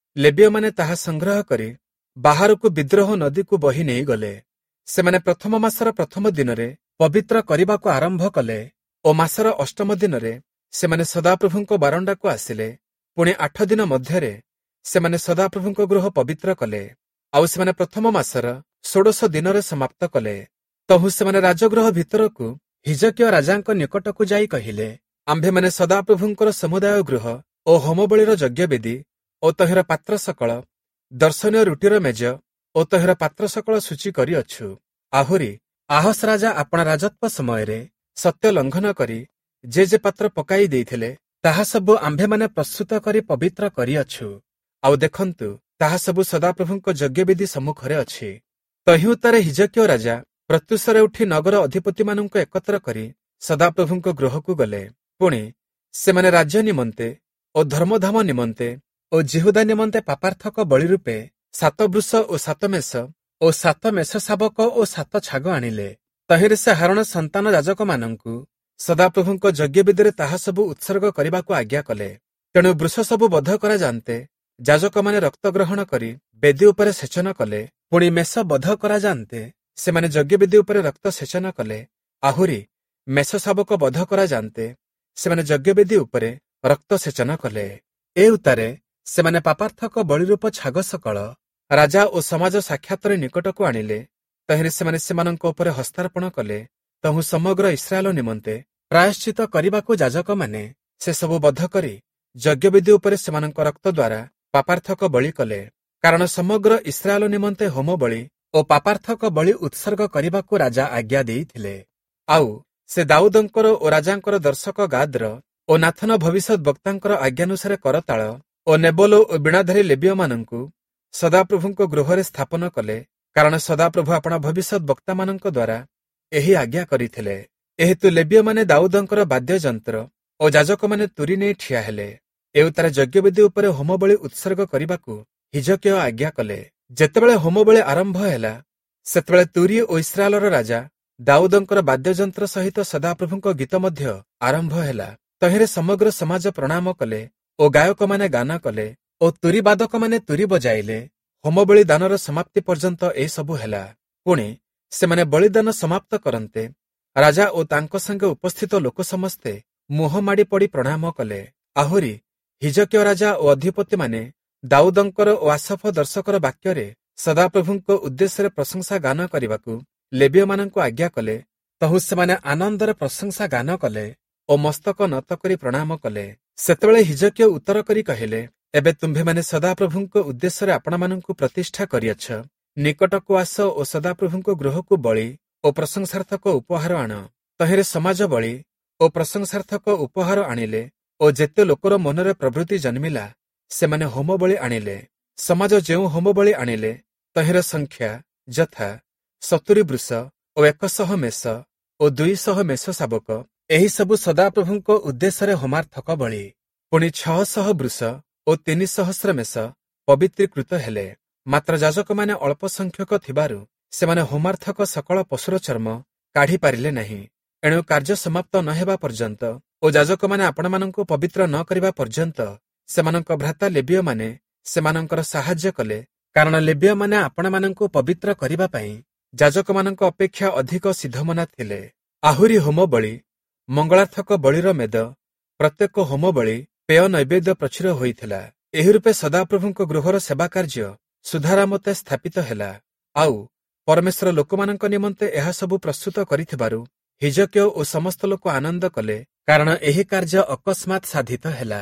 A: ଲେବୀୟମାନେ ତାହା ସଂଗ୍ରହ କରି ବାହାରକୁ ବିଦ୍ରୋହ ନଦୀକୁ ବହି ନେଇଗଲେ। ସେମାନେ ପ୍ରଥମ ମାସର ପ୍ରଥମ ଦିନରେ ପବିତ୍ର କରିବାକୁ ଆରମ୍ଭ କଲେ ଓ ମାସର ଅଷ୍ଟମ ଦିନରେ ସେମାନେ ସଦାପ୍ରଭୁଙ୍କ ବାରଣ୍ଡାକୁ ଆସିଲେ। ପୁଣି 8 ଦିନ ମଧ୍ୟରେ ସେମାନେ ସଦାପ୍ରଭୁଙ୍କ ଗୃହ ପବିତ୍ର କଲେ। ଆଉ ସେମାନେ ପ୍ରଥମ ମାସର 16 ଦିନରେ ସମାପ୍ତ କଲେ। ତହୁ ସେମାନେ ରାଜଗୃହ ଭିତରକୁ ହିଜକିୟ ରାଜାଙ୍କ ନିକଟକୁ ଯାଇ କହିଲେ, ଆମ୍ଭେମାନେ ସଦାପ୍ରଭୁଙ୍କର ସମୁଦାୟ ଗୃହ ଓ ହୋମବଳିର ଯଜ୍ଞବେଦୀ ଓ ତହିଁର ପାତ୍ର ସକଳ, ଦର୍ଶନୀୟ ରୁଟିର ମେଜ ଓ ତହିଁର ପାତ୍ର ସକଳ ସୂଚୀ କରିଅଛୁ। ଆହୁରି ଆହସ ରାଜା ଆପଣା ରାଜତ୍ୱ ସମୟରେ ସତ୍ୟ ଲଙ୍ଘନ କରି ଯେ ପାତ୍ର ପକାଇ ଦେଇଥିଲେ, ତାହା ସବୁ ଆମ୍ଭେମାନେ ପ୍ରସ୍ତୁତ କରି ପବିତ୍ର କରିଅଛୁ। ଆଉ ଦେଖନ୍ତୁ, ତାହା ସବୁ ସଦାପ୍ରଭୁଙ୍କ ଯଜ୍ଞବେଦୀ ସମ୍ମୁଖରେ ଅଛି। ତହିଁଉତ୍ତାରେ ହିଜକିୟ ରାଜା ପ୍ରତ୍ୟୁଷରେ ଉଠି ନଗର ଅଧିପତିମାନଙ୍କୁ ଏକତ୍ର କରି ସଦାପ୍ରଭୁଙ୍କ ଗୃହକୁ ଗଲେ। ପୁଣି ସେମାନେ ରାଜ୍ୟ ନିମନ୍ତେ ଓ ଧର୍ମଧାମ ନିମନ୍ତେ ଓ ଜିହୁଦା ନିମନ୍ତେ ପାପାର୍ଥକ ବଳି ରୂପେ 7 ବୃଷ ଓ 7 ମେଷ ଓ 7 ମେଷ ଶାବକ ଓ 7 ଛାଗ ଆଣିଲେ। ତହିଁରେ ସେ ହାରଣ ସନ୍ତାନ ଯାଜକମାନଙ୍କୁ ସଦାପ୍ରଭୁଙ୍କ ଯଜ୍ଞବେଦୀରେ ତାହା ସବୁ ଉତ୍ସର୍ଗ କରିବାକୁ ଆଜ୍ଞା କଲେ। ତେଣୁ ବୃଷ ସବୁ ବଧ କରାଯାନ୍ତେ ଯାଜକମାନେ ରକ୍ତ ଗ୍ରହଣ କରି ବେଦୀ ଉପରେ ସେଚନ କଲେ। ପୁଣି ମେଷ ବଧ କରାଯାନ୍ତେ ସେମାନେ ଯଜ୍ଞବେଦୀ ଉପରେ ରକ୍ତ ସେଚନ କଲେ। ଆହୁରି ମେଷ ଶାବକ ବଧ କରାଯାନ୍ତେ ସେମାନେ ଯଜ୍ଞବେଦୀ ଉପରେ ରକ୍ତ ସେଚନ କଲେ। ଏ ଉତ୍ତାରେ ସେମାନେ ପାପାର୍ଥକ ବଳିରୂପ ଛାଗ ସକଳ ରାଜା ଓ ସମାଜ ସାକ୍ଷାତରେ ନିକଟକୁ ଆଣିଲେ। ତହିଁରେ ସେମାନେ ସେମାନଙ୍କ ଉପରେ ହସ୍ତାର୍ପଣ କଲେ। ତହୁଁ ସମଗ୍ର ଇସ୍ରାଏଲ ନିମନ୍ତେ ପ୍ରାୟଶ୍ଚିତ କରିବାକୁ ଯାଜକମାନେ ସେସବୁ ବଧ କରି ଯଜ୍ଞବେଦୀ ଉପରେ ସେମାନଙ୍କ ରକ୍ତ ଦ୍ୱାରା ପାପାର୍ଥକ ବଳି କଲେ। କାରଣ ସମଗ୍ର ଇସ୍ରାଏଲ ନିମନ୍ତେ ହୋମ ବଳି ଓ ପାପାର୍ଥକ ବଳି ଉତ୍ସର୍ଗ କରିବାକୁ ରାଜା ଆଜ୍ଞା ଦେଇଥିଲେ। ଆଉ ସେ ଦାଉଦଙ୍କର ଓ ରାଜାଙ୍କର ଦର୍ଶକ ଗାଦ୍ର ଓ ନାଥନ ଭବିଷ୍ୟତ ବକ୍ତାଙ୍କର ଆଜ୍ଞାନୁସାରେ କରତାଳ ଓ ନେବଲ ଓ ବୀଣାଧାରୀ ଲେବୀୟମାନଙ୍କୁ ସଦାପ୍ରଭୁଙ୍କ ଗୃହରେ ସ୍ଥାପନ କଲେ। କାରଣ ସଦାପ୍ରଭୁ ଆପଣା ଭବିଷ୍ୟତ ବକ୍ତାମାନଙ୍କ ଦ୍ୱାରା ଏହି ଆଜ୍ଞା କରିଥିଲେ। ଏହେତୁ ଲେବୀୟମାନେ ଦାଉଦଙ୍କର ବାଦ୍ୟଯନ୍ତ୍ର ଓ ଯାଜକମାନେ ତୁରୀ ନେଇ ଠିଆ ହେଲେ। ଏଉତାରେ ଯଜ୍ଞବେଦୀ ଉପରେ ହୋମବଳି ଉତ୍ସର୍ଗ କରିବାକୁ ହିଜକିୟ ଆଜ୍ଞା କଲେ। ଯେତେବେଳେ ହୋମବଳି ଆରମ୍ଭ ହେଲା, ସେତେବେଳେ ତୁରୀ ଓ ଇସ୍ରାଏଲର ରାଜା ଦାଉଦଙ୍କର ବାଦ୍ୟଯନ୍ତ୍ର ସହିତ ସଦାପ୍ରଭୁଙ୍କ ଗୀତ ମଧ୍ୟ ଆରମ୍ଭ ହେଲା। ତହିଁରେ ସମଗ୍ର ସମାଜ ପ୍ରଣାମ କଲେ ଓ ଗାୟକମାନେ ଗାନ କଲେ ଓ ତୁରୀବାଦକମାନେ ତୁରୀ ବଜାଇଲେ। ହୋମବଳି ଦାନର ସମାପ୍ତି ପର୍ଯ୍ୟନ୍ତ ଏସବୁ ହେଲା। ପୁଣି ସେମାନେ ବଳିଦାନ ସମାପ୍ତ କରନ୍ତେ ରାଜା ଓ ତାଙ୍କ ସଙ୍ଗେ ଉପସ୍ଥିତ ଲୋକ ସମସ୍ତେ ମୁହଁ ମାଡ଼ି ପଡ଼ି ପ୍ରଣାମ କଲେ। ଆହୁରି ହିଜକିୟ ରାଜା ଓ ଅଧିପତିମାନେ ଦାଉଦଙ୍କର ଓ ଆସଫ ଦର୍ଶକର ବାକ୍ୟରେ ସଦାପ୍ରଭୁଙ୍କ ଉଦ୍ଦେଶ୍ୟରେ ପ୍ରଶଂସା ଗାନ କରିବାକୁ ଲେବୀୟମାନଙ୍କୁ ଆଜ୍ଞା କଲେ। ତହୁ ସେମାନେ ଆନନ୍ଦରେ ପ୍ରଶଂସା ଗାନ କଲେ ଓ ମସ୍ତକ ନତ କରି ପ୍ରଣାମ କଲେ। ସେତେବେଳେ ହିଜକିୟ ଉତ୍ତର କରି କହିଲେ, ଏବେ ତୁମ୍ଭେମାନେ ସଦାପ୍ରଭୁଙ୍କ ଉଦ୍ଦେଶ୍ୟରେ ଆପଣମାନଙ୍କୁ ପ୍ରତିଷ୍ଠା କରିଅଛ। ନିକଟକୁ ଆସ ଓ ସଦାପ୍ରଭୁଙ୍କ ଗୃହକୁ ବଳି ଓ ପ୍ରଶଂସାର୍ଥକ ଉପହାର ଆଣ। ତହିଁରେ ସମାଜ ବଳି ଓ ପ୍ରଶଂସାର୍ଥକ ଉପହାର ଆଣିଲେ ଓ ଯେତେ ଲୋକର ମନରେ ପ୍ରବୃତ୍ତି ଜନ୍ମିଲା ସେମାନେ ହୋମବଳି ଆଣିଲେ। ସମାଜ ଯେଉଁ ହୋମବଳି ଆଣିଲେ ତହିଁର ସଂଖ୍ୟା ଯଥା 70 ବୃଷ ଓ 100 ମେଷ ଓ 200 ମେଷ ଶାବକ। ଏହିସବୁ ସଦାପ୍ରଭୁଙ୍କ ଉଦ୍ଦେଶ୍ୟରେ ହୋମାର୍ଥକ ବଳି। ପୁଣି 600 ବୃଷ ଓ 300 ମେଷ ପବିତ୍ରୀକୃତ ହେଲେ। ମାତ୍ର ଯାଜକମାନେ ଅଳ୍ପ ସଂଖ୍ୟକ ଥିବାରୁ ସେମାନେ ହୋମାର୍ଥକ ସକଳ ପଶୁର ଚର୍ମ କାଢ଼ି ପାରିଲେ ନାହିଁ। ଏଣୁ କାର୍ଯ୍ୟ ସମାପ୍ତ ନ ହେବା ପର୍ଯ୍ୟନ୍ତ ଓ ଯାଜକମାନେ ଆପଣମାନଙ୍କୁ ପବିତ୍ର ନ କରିବା ପର୍ଯ୍ୟନ୍ତ ସେମାନଙ୍କ ଭ୍ରାତା ଲେବୀୟମାନେ ସେମାନଙ୍କର ସାହାଯ୍ୟ କଲେ। କାରଣ ଲେବୀୟମାନେ ଆପଣମାନଙ୍କୁ ପବିତ୍ର କରିବା ପାଇଁ ଯାଜକମାନଙ୍କ ଅପେକ୍ଷା ଅଧିକ ସିଦ୍ଧମନା ଥିଲେ। ଆହୁରି ହୋମବଳି, ମଙ୍ଗଳାର୍ଥକ ବଳିର ମେଦ, ପ୍ରତ୍ୟେକ ହୋମବଳି, ପେୟ ନୈବେଦ୍ୟ ପ୍ରଚୁର ହୋଇଥିଲା। ଏହି ରୂପେ ସଦାପ୍ରଭୁଙ୍କ ଗୃହର ସେବା କାର୍ଯ୍ୟ ସୁଧାରାମତେ ସ୍ଥାପିତ ହେଲା। ଆଉ ପରମେଶ୍ୱର ଲୋକମାନଙ୍କ ନିମନ୍ତେ ଏହା ସବୁ ପ୍ରସ୍ତୁତ କରିଥିବାରୁ ହିଜକିୟ ଓ ସମସ୍ତ ଲୋକ ଆନନ୍ଦ କଲେ, କାରଣ ଏହି କାର୍ଯ୍ୟ ଅକସ୍ମାତ୍ ସାଧିତ ହେଲା।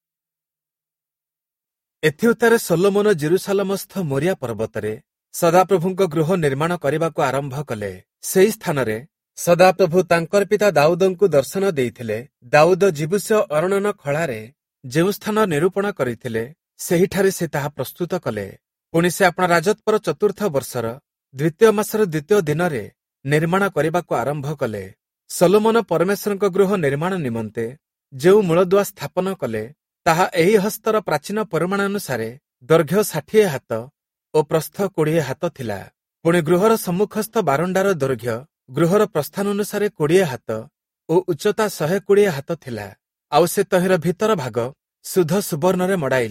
A: ଏଥିଉତ୍ତାରେ ସୋଲୋମନ ଜେରୁସାଲେମସ୍ଥ ମୋରିଆ ପର୍ବତରେ ସଦାପ୍ରଭୁଙ୍କ ଗୃହ ନିର୍ମାଣ କରିବାକୁ ଆରମ୍ଭ କଲେ। ସେହି ସ୍ଥାନରେ ସଦାପ୍ରଭୁ ତାଙ୍କର ପିତା ଦାଉଦଙ୍କୁ ଦର୍ଶନ ଦେଇଥିଲେ। ଦାଉଦ ଜିବୁସ ଅରଣ୍ୟନ ଖଳାରେ ଯେଉଁ ସ୍ଥାନ ନିରୂପଣ କରିଥିଲେ ସେହିଠାରେ ସେ ତାହା ପ୍ରସ୍ତୁତ କଲେ। ପୁଣି ସେ ଆପଣା ରାଜତ୍ୱର 4ଥ ବର୍ଷର 2ୟ ମାସର 2ୟ ଦିନରେ ନିର୍ମାଣ କରିବାକୁ ଆରମ୍ଭ କଲେ। ସୋଲୋମନ ପରମେଶ୍ୱରଙ୍କ ଗୃହ ନିର୍ମାଣ ନିମନ୍ତେ ଯେଉଁ ମୂଳଦୁଆ ସ୍ଥାପନ କଲେ ତାହା ଏହି ହସ୍ତର ପ୍ରାଚୀନ ପରିମାଣାନୁସାରେ ଦୈର୍ଘ୍ୟ 60 ହାତ ଓ ପ୍ରସ୍ଥ 20 ହାତ ଥିଲା। ପୁଣି ଗୃହର ସମ୍ମୁଖସ୍ଥ ବାରଣ୍ଡାର ଦୈର୍ଘ୍ୟ ଗୃହର ପ୍ରସ୍ଥାନାନୁସାରେ 20 ହାତ ଓ ଉଚ୍ଚତା 120 ହାତ ଥିଲା। ଆଉ ସେ ତହିଁର ଭିତର ଭାଗ ଶୁଦ୍ଧ ସୁବର୍ଣ୍ଣରେ ମଡ଼ାଇଲେ।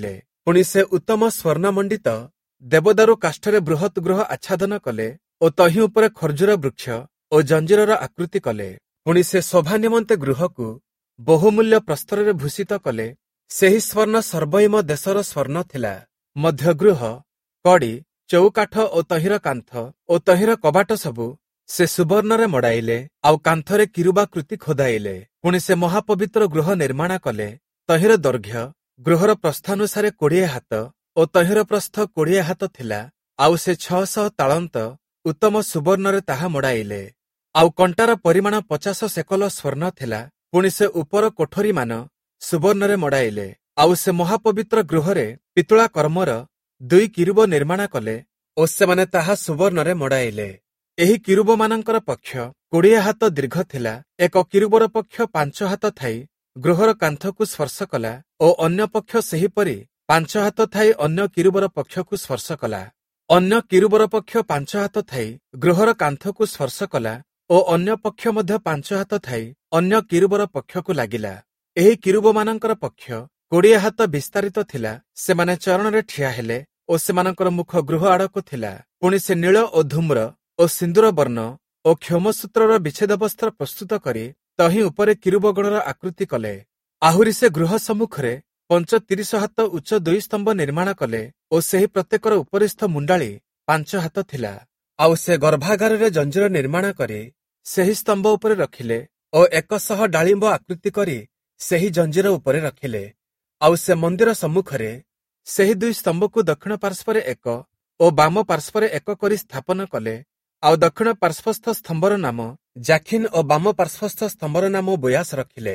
A: ପୁଣି ସେ ଉତ୍ତମ ସ୍ୱର୍ଣ୍ଣମଣ୍ଡିତ ଦେବଦାରୁ କାଷ୍ଠରେ ବୃହତ୍ ଗୃହ ଆଚ୍ଛାଦନ କଲେ ଓ ତହିଁ ଉପରେ ଖର୍ଜୁର ବୃକ୍ଷ ଓ ଜଞ୍ଜିରର ଆକୃତି କଲେ। ପୁଣି ସେ ଶୋଭା ନିମନ୍ତେ ଗୃହକୁ ବହୁମୂଲ୍ୟ ପ୍ରସ୍ତରରେ ଭୂଷିତ କଲେ। ସେହି ସ୍ୱର୍ଣ୍ଣ ସର୍ବୈମ ଦେଶର ସ୍ୱର୍ଣ୍ଣ ଥିଲା। ମଧ୍ୟଗୃହ, କଡ଼ି, ଚଉକାଠ ଓ ତହିଁର କାନ୍ଥ ଓ ତହିଁର କବାଟ ସବୁ ସେ ସୁବର୍ଣ୍ଣରେ ମଡ଼ାଇଲେ, ଆଉ କାନ୍ଥରେ କିରୁବାକୃତି ଖୋଦାଇଲେ। ପୁଣି ସେ ମହାପବିତ୍ର ଗୃହ ନିର୍ମାଣ କଲେ। ତହିଁର ଦୈର୍ଘ୍ୟ ଗୃହର ପ୍ରସ୍ଥାନୁସାରେ 20 ହାତ ଓ ତହିଁର ପ୍ରସ୍ଥ 20 ହାତ ଥିଲା। ଆଉ ସେ 600 ତାଳନ୍ତ ଉତ୍ତମ ସୁବର୍ଣ୍ଣରେ ତାହା ମଡ଼ାଇଲେ। ଆଉ କଣ୍ଟାର ପରିମାଣ 50 ସେକଲ ସ୍ୱର୍ଣ୍ଣ ଥିଲା। ପୁଣି ସେ ଉପର କୋଠରୀମାନ ସୁବର୍ଣ୍ଣରେ ମଡ଼ାଇଲେ। ଆଉ ସେ ମହାପବିତ୍ର ଗୃହରେ ପିତୁଳା କର୍ମର 2 କିରୁବ ନିର୍ମାଣ କଲେ ଓ ସେମାନେ ତାହା ସୁବର୍ଣ୍ଣରେ ମଡ଼ାଇଲେ। ଏହି କିରୁବମାନଙ୍କର ପକ୍ଷ 20 ହାତ ଦୀର୍ଘ ଥିଲା। ଏକ କିରୁବର ପକ୍ଷ 5 ହାତ ଥାଇ ଗୃହର କାନ୍ଥକୁ ସ୍ପର୍ଶ କଲା ଓ ଅନ୍ୟ ପକ୍ଷ ସେହିପରି 5 ହାତ ଥାଇ ଅନ୍ୟ କିରୁବର ପକ୍ଷକୁ ସ୍ପର୍ଶ କଲା। ଅନ୍ୟ କିରୁବର ପକ୍ଷ 5 ହାତ ଥାଇ ଗୃହର କାନ୍ଥକୁ ସ୍ପର୍ଶ କଲା ଓ ଅନ୍ୟ ପକ୍ଷ ମଧ୍ୟ 5 ହାତ ଥାଇ ଅନ୍ୟ କିରୁବର ପକ୍ଷକୁ ଲାଗିଲା। ଏହି କିରୁବମାନଙ୍କର ପକ୍ଷ 20 ହାତ ବିସ୍ତାରିତ ଥିଲା। ସେମାନେ ଚରଣରେ ଠିଆ ହେଲେ ଓ ସେମାନଙ୍କର ମୁଖ ଗୃହ ଆଡ଼କୁ ଥିଲା। ପୁଣି ସେ ନୀଳ ଓ ଧୂମ୍ର ଓ ସିନ୍ଦୁର ବର୍ଣ୍ଣ ଓ କ୍ଷୌମସୂତ୍ରର ବିଚ୍ଛେଦ ବସ୍ତ୍ର ପ୍ରସ୍ତୁତ କରି ତହିଁ ଉପରେ କିରୁବଗଣର ଆକୃତି କଲେ। ଆହୁରି ସେ ଗୃହ ସମ୍ମୁଖରେ 35 ହାତ ଉଚ୍ଚ 2 ସ୍ତମ୍ଭ ନିର୍ମାଣ କଲେ ଓ ସେହି ପ୍ରତ୍ୟେକର ଉପରିସ୍ଥ ମୁଣ୍ଡାଳି 5 ହାତ ଥିଲା। ଆଉ ସେ ଗର୍ଭାଗାରରେ ଜଞ୍ଜିର ନିର୍ମାଣ କରି ସେହି ସ୍ତମ୍ଭ ଉପରେ ରଖିଲେ ଓ 100 ଡାଳିମ୍ବ ଆକୃତି କରି ସେହି ଜଞ୍ଜିର ଉପରେ ରଖିଲେ। ଆଉ ସେ ମନ୍ଦିର ସମ୍ମୁଖରେ ସେହି 2 ସ୍ତମ୍ଭକୁ ଦକ୍ଷିଣ ପାର୍ଶ୍ୱରେ 1 ଓ ବାମ ପାର୍ଶ୍ୱରେ 1 କରି ସ୍ଥାପନ କଲେ। ଆଉ ଦକ୍ଷିଣ ପାର୍ଶ୍ୱସ୍ଥ ସ୍ତମ୍ଭର ନାମ ଜାଖିନ୍ ଓ ବାମ ପାର୍ଶ୍ୱସ୍ଥ ସ୍ତମ୍ଭର ନାମ ବୋୟାସ ରଖିଲେ।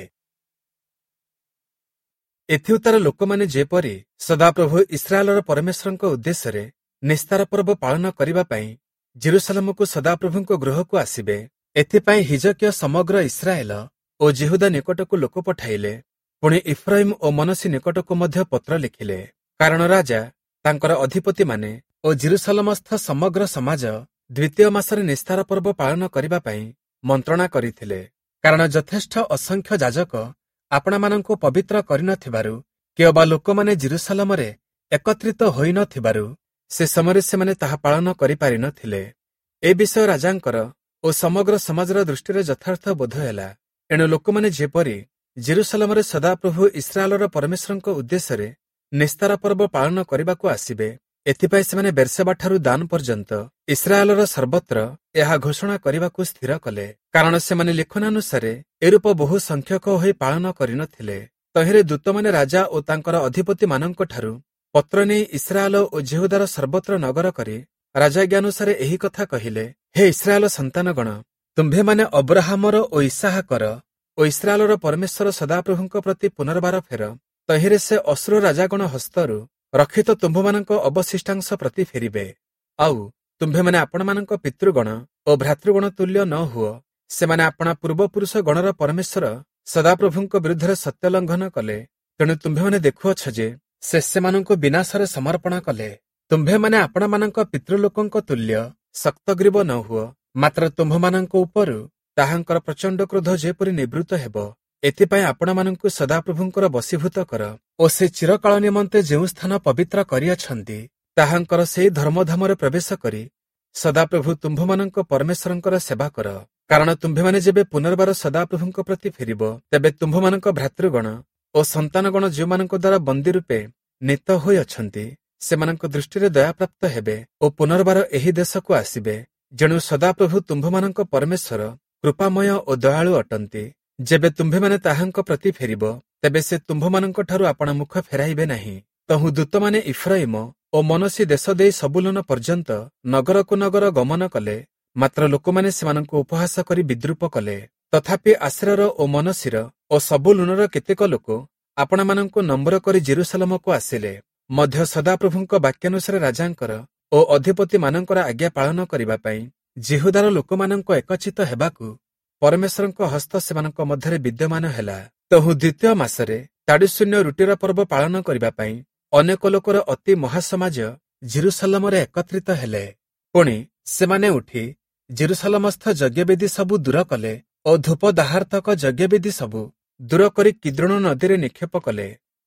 A: ଏଥିଉତ୍ତାର ଲୋକମାନେ ଯେପରି ସଦାପ୍ରଭୁ ଇସ୍ରାଏଲର ପରମେଶ୍ୱରଙ୍କ ଉଦ୍ଦେଶ୍ୟରେ ନିସ୍ତାର ପର୍ବ ପାଳନ କରିବା ପାଇଁ ଜେରୁସାଲେମକୁ ସଦାପ୍ରଭୁଙ୍କ ଗୃହକୁ ଆସିବେ, ଏଥିପାଇଁ ହିଜକିୟ ସମଗ୍ର ଇସ୍ରାଏଲ ଓ ଜିହୁଦା ନିକଟକୁ ଲୋକ ପଠାଇଲେ। ପୁଣି ଇଫ୍ରାଇମ୍ ଓ ମନସୀ ନିକଟକୁ ମଧ୍ୟ ପତ୍ର ଲେଖିଲେ। କାରଣ ରାଜା, ତାଙ୍କର ଅଧିପତିମାନେ ଓ ଜେରୁସାଲେମସ୍ଥ ସମଗ୍ର ସମାଜ 2ୟ ମାସରେ ନିସ୍ତାର ପର୍ବ ପାଳନ କରିବା ପାଇଁ ମନ୍ତ୍ରଣା କରିଥିଲେ। କାରଣ ଯଥେଷ୍ଟ ଅସଂଖ୍ୟ ଯାଜକ ଆପଣମାନଙ୍କୁ ପବିତ୍ର କରିନଥିବାରୁ କିମ୍ବା ଲୋକମାନେ ଜେରୁସାଲେମରେ ଏକତ୍ରିତ ହୋଇନଥିବାରୁ ସେ ସମୟରେ ସେମାନେ ତାହା ପାଳନ କରିପାରିନଥିଲେ। ଏ ବିଷୟ ରାଜାଙ୍କର ଓ ସମଗ୍ର ସମାଜର ଦୃଷ୍ଟିରେ ଯଥାର୍ଥ ବୋଧ ହେଲା। ଏଣୁ ଲୋକମାନେ ଯେପରି ଜେରୁସାଲେମରେ ସଦାପ୍ରଭୁ ଇସ୍ରାଏଲର ପରମେଶ୍ୱରଙ୍କ ଉଦ୍ଦେଶ୍ୟରେ ନିସ୍ତାର ପର୍ବ ପାଳନ କରିବାକୁ ଆସିବେ, ଏଥିପାଇଁ ସେମାନେ ବେର୍ଷେବାଠାରୁ ଦାନ ପର୍ଯ୍ୟନ୍ତ ଇସ୍ରାଏଲର ସର୍ବତ୍ର ଏହା ଘୋଷଣା କରିବାକୁ ସ୍ଥିର କଲେ। କାରଣ ସେମାନେ ଲେଖନାନୁସାରେ ଏରୂପ ବହୁ ସଂଖ୍ୟକ ହୋଇ ପାଳନ କରିନଥିଲେ। ତହିଁରେ ଦୂତମାନେ ରାଜା ଓ ତାଙ୍କର ଅଧିପତିମାନଙ୍କଠାରୁ ପତ୍ର ନେଇ ଇସ୍ରାଏଲ ଓ ଜିହୁଦାର ସର୍ବତ୍ର ନଗର କରି ରାଜାଜ୍ଞାନୁସାରେ ଏହି କଥା କହିଲେ, ହେ ଇସ୍ରାଏଲ ସନ୍ତାନଗଣ, ତୁମ୍ଭେମାନେ ଅବ୍ରାହାମର ଓ ଇସାହାକର ଓ ଇସ୍ରାଏଲର ପରମେଶ୍ୱର ସଦାପ୍ରଭୁଙ୍କ ପ୍ରତି ପୁନର୍ବାର ଫେର। ତହିଁରେ ସେ ଅସୁର ରାଜାଗଣ ହସ୍ତରୁ ରକ୍ଷିତ ତୁମ୍ଭମାନଙ୍କ ଅବଶିଷ୍ଟାଂଶ ପ୍ରତି ଫେରିବେ। ଆଉ ତୁମ୍ଭେମାନେ ଆପଣମାନଙ୍କ ପିତୃଗଣ ଓ ଭ୍ରାତୃଗଣ ତୁଲ୍ୟ ନ ହୁଅ। ସେମାନେ ଆପଣା ପୂର୍ବପୁରୁଷ ଗଣର ପରମେଶ୍ୱର ସଦାପ୍ରଭୁଙ୍କ ବିରୁଦ୍ଧରେ ସତ୍ୟ ଲଙ୍ଘନ କଲେ। ତେଣୁ ତୁମ୍ଭେମାନେ ଦେଖୁଅଛ ଯେ ସେ ସେମାନଙ୍କୁ ବିନାଶରେ ସମର୍ପଣ କଲେ। ତୁମ୍ଭେମାନେ ଆପଣମାନଙ୍କ ପିତୃଲୋକଙ୍କ ତୁଲ୍ୟ ଶକ୍ତଗ୍ରୀବ ନ ହୁଅ। ମାତ୍ର ତୁମ୍ଭମାନଙ୍କ ଉପରୁ ତାହାଙ୍କର ପ୍ରଚଣ୍ଡ କ୍ରୋଧ ଯେପରି ନିବୃତ୍ତ ହେବ, ଏଥିପାଇଁ ଆପଣମାନଙ୍କୁ ସଦାପ୍ରଭୁଙ୍କର ବଶୀଭୂତ କର ଓ ସେ ଚିରକାଳ ନିମନ୍ତେ ଯେଉଁ ସ୍ଥାନ ପବିତ୍ର କରିଅଛନ୍ତି ତାହାଙ୍କର ସେହି ଧର୍ମଧାମରେ ପ୍ରବେଶ କରି ସଦାପ୍ରଭୁ ତୁମ୍ଭମାନଙ୍କ ପରମେଶ୍ୱରଙ୍କର ସେବା କର। କାରଣ ତୁମ୍ଭେମାନେ ଯେବେ ପୁନର୍ବାର ସଦାପ୍ରଭୁଙ୍କ ପ୍ରତି ଫେରିବ, ତେବେ ତୁମ୍ଭମାନଙ୍କ ଭ୍ରାତୃଗଣ ଓ ସନ୍ତାନଗଣ ଯେଉଁମାନଙ୍କ ଦ୍ୱାରା ବନ୍ଦୀ ରୂପେ ନୀତ ହୋଇଅଛନ୍ତି, ସେମାନଙ୍କ ଦୃଷ୍ଟିରେ ଦୟାପ୍ରାପ୍ତ ହେବେ ଓ ପୁନର୍ବାର ଏହି ଦେଶକୁ ଆସିବେ। ଯେଣୁ ସଦାପ୍ରଭୁ ତୁମ୍ଭମାନଙ୍କ ପରମେଶ୍ୱର କୃପାମୟ ଓ ଦୟାଳୁ ଅଟନ୍ତି। ଯେବେ ତୁମ୍ଭେମାନେ ତାହାଙ୍କ ପ୍ରତି ଫେରିବ, ତେବେ ସେ ତୁମ୍ଭମାନଙ୍କଠାରୁ ଆପଣ ମୁଖ ଫେରାଇବେ ନାହିଁ। ତହୁଁ ଦୂତମାନେ ଇଫ୍ରାଇମ ଓ ମନସୀ ଦେଶ ଦେଇ ସବୁଲନ ପର୍ଯ୍ୟନ୍ତ ନଗରକୁ ନଗର ଗମନ କଲେ। ମାତ୍ର ଲୋକମାନେ ସେମାନଙ୍କୁ ଉପହାସ କରି ବିଦ୍ରୂପ କଲେ। ତଥାପି ଆଶେରର ଓ ମନସୀର ଓ ସବୁଲୁନର କେତେକ ଲୋକ ଆପଣମାନଙ୍କୁ ନମ୍ର କରି ଜେରୁସାଲେମକୁ ଆସିଲେ। ମଧ୍ୟ ସଦାପ୍ରଭୁଙ୍କ ବାକ୍ୟାନୁସାରେ ରାଜାଙ୍କର ଓ ଅଧିପତିମାନଙ୍କର ଆଜ୍ଞା ପାଳନ କରିବା ପାଇଁ ଜିହୁଦାର ଲୋକମାନଙ୍କ ଏକଚିତ ହେବାକୁ ପରମେଶ୍ୱରଙ୍କ ହସ୍ତ ସେମାନଙ୍କ ମଧ୍ୟରେ ବିଦ୍ୟମାନ ହେଲା। ତହୁଁ 2ୟ ମାସରେ ତାଡୁଶୂନ୍ୟ ରୁଟିର ପର୍ବ ପାଳନ କରିବା ପାଇଁ ଅନେକ ଲୋକର ଅତି ମହାସମାଜ ଜେରୁସାଲେମରେ ଏକତ୍ରିତ ହେଲେ। ପୁଣି ସେମାନେ ଉଠି ଜେରୁସାଲେମସ୍ଥ ଯଜ୍ଞବେଦୀ ସବୁ ଦୂର କଲେ ଓ ଧୂପ ଦାହାର୍ତ୍ତକ ଯଜ୍ଞବେଦୀ ସବୁ ଦୂର କରି କିଦ୍ରୋନ ନଦୀରେ ନିକ୍ଷେପ କଲେ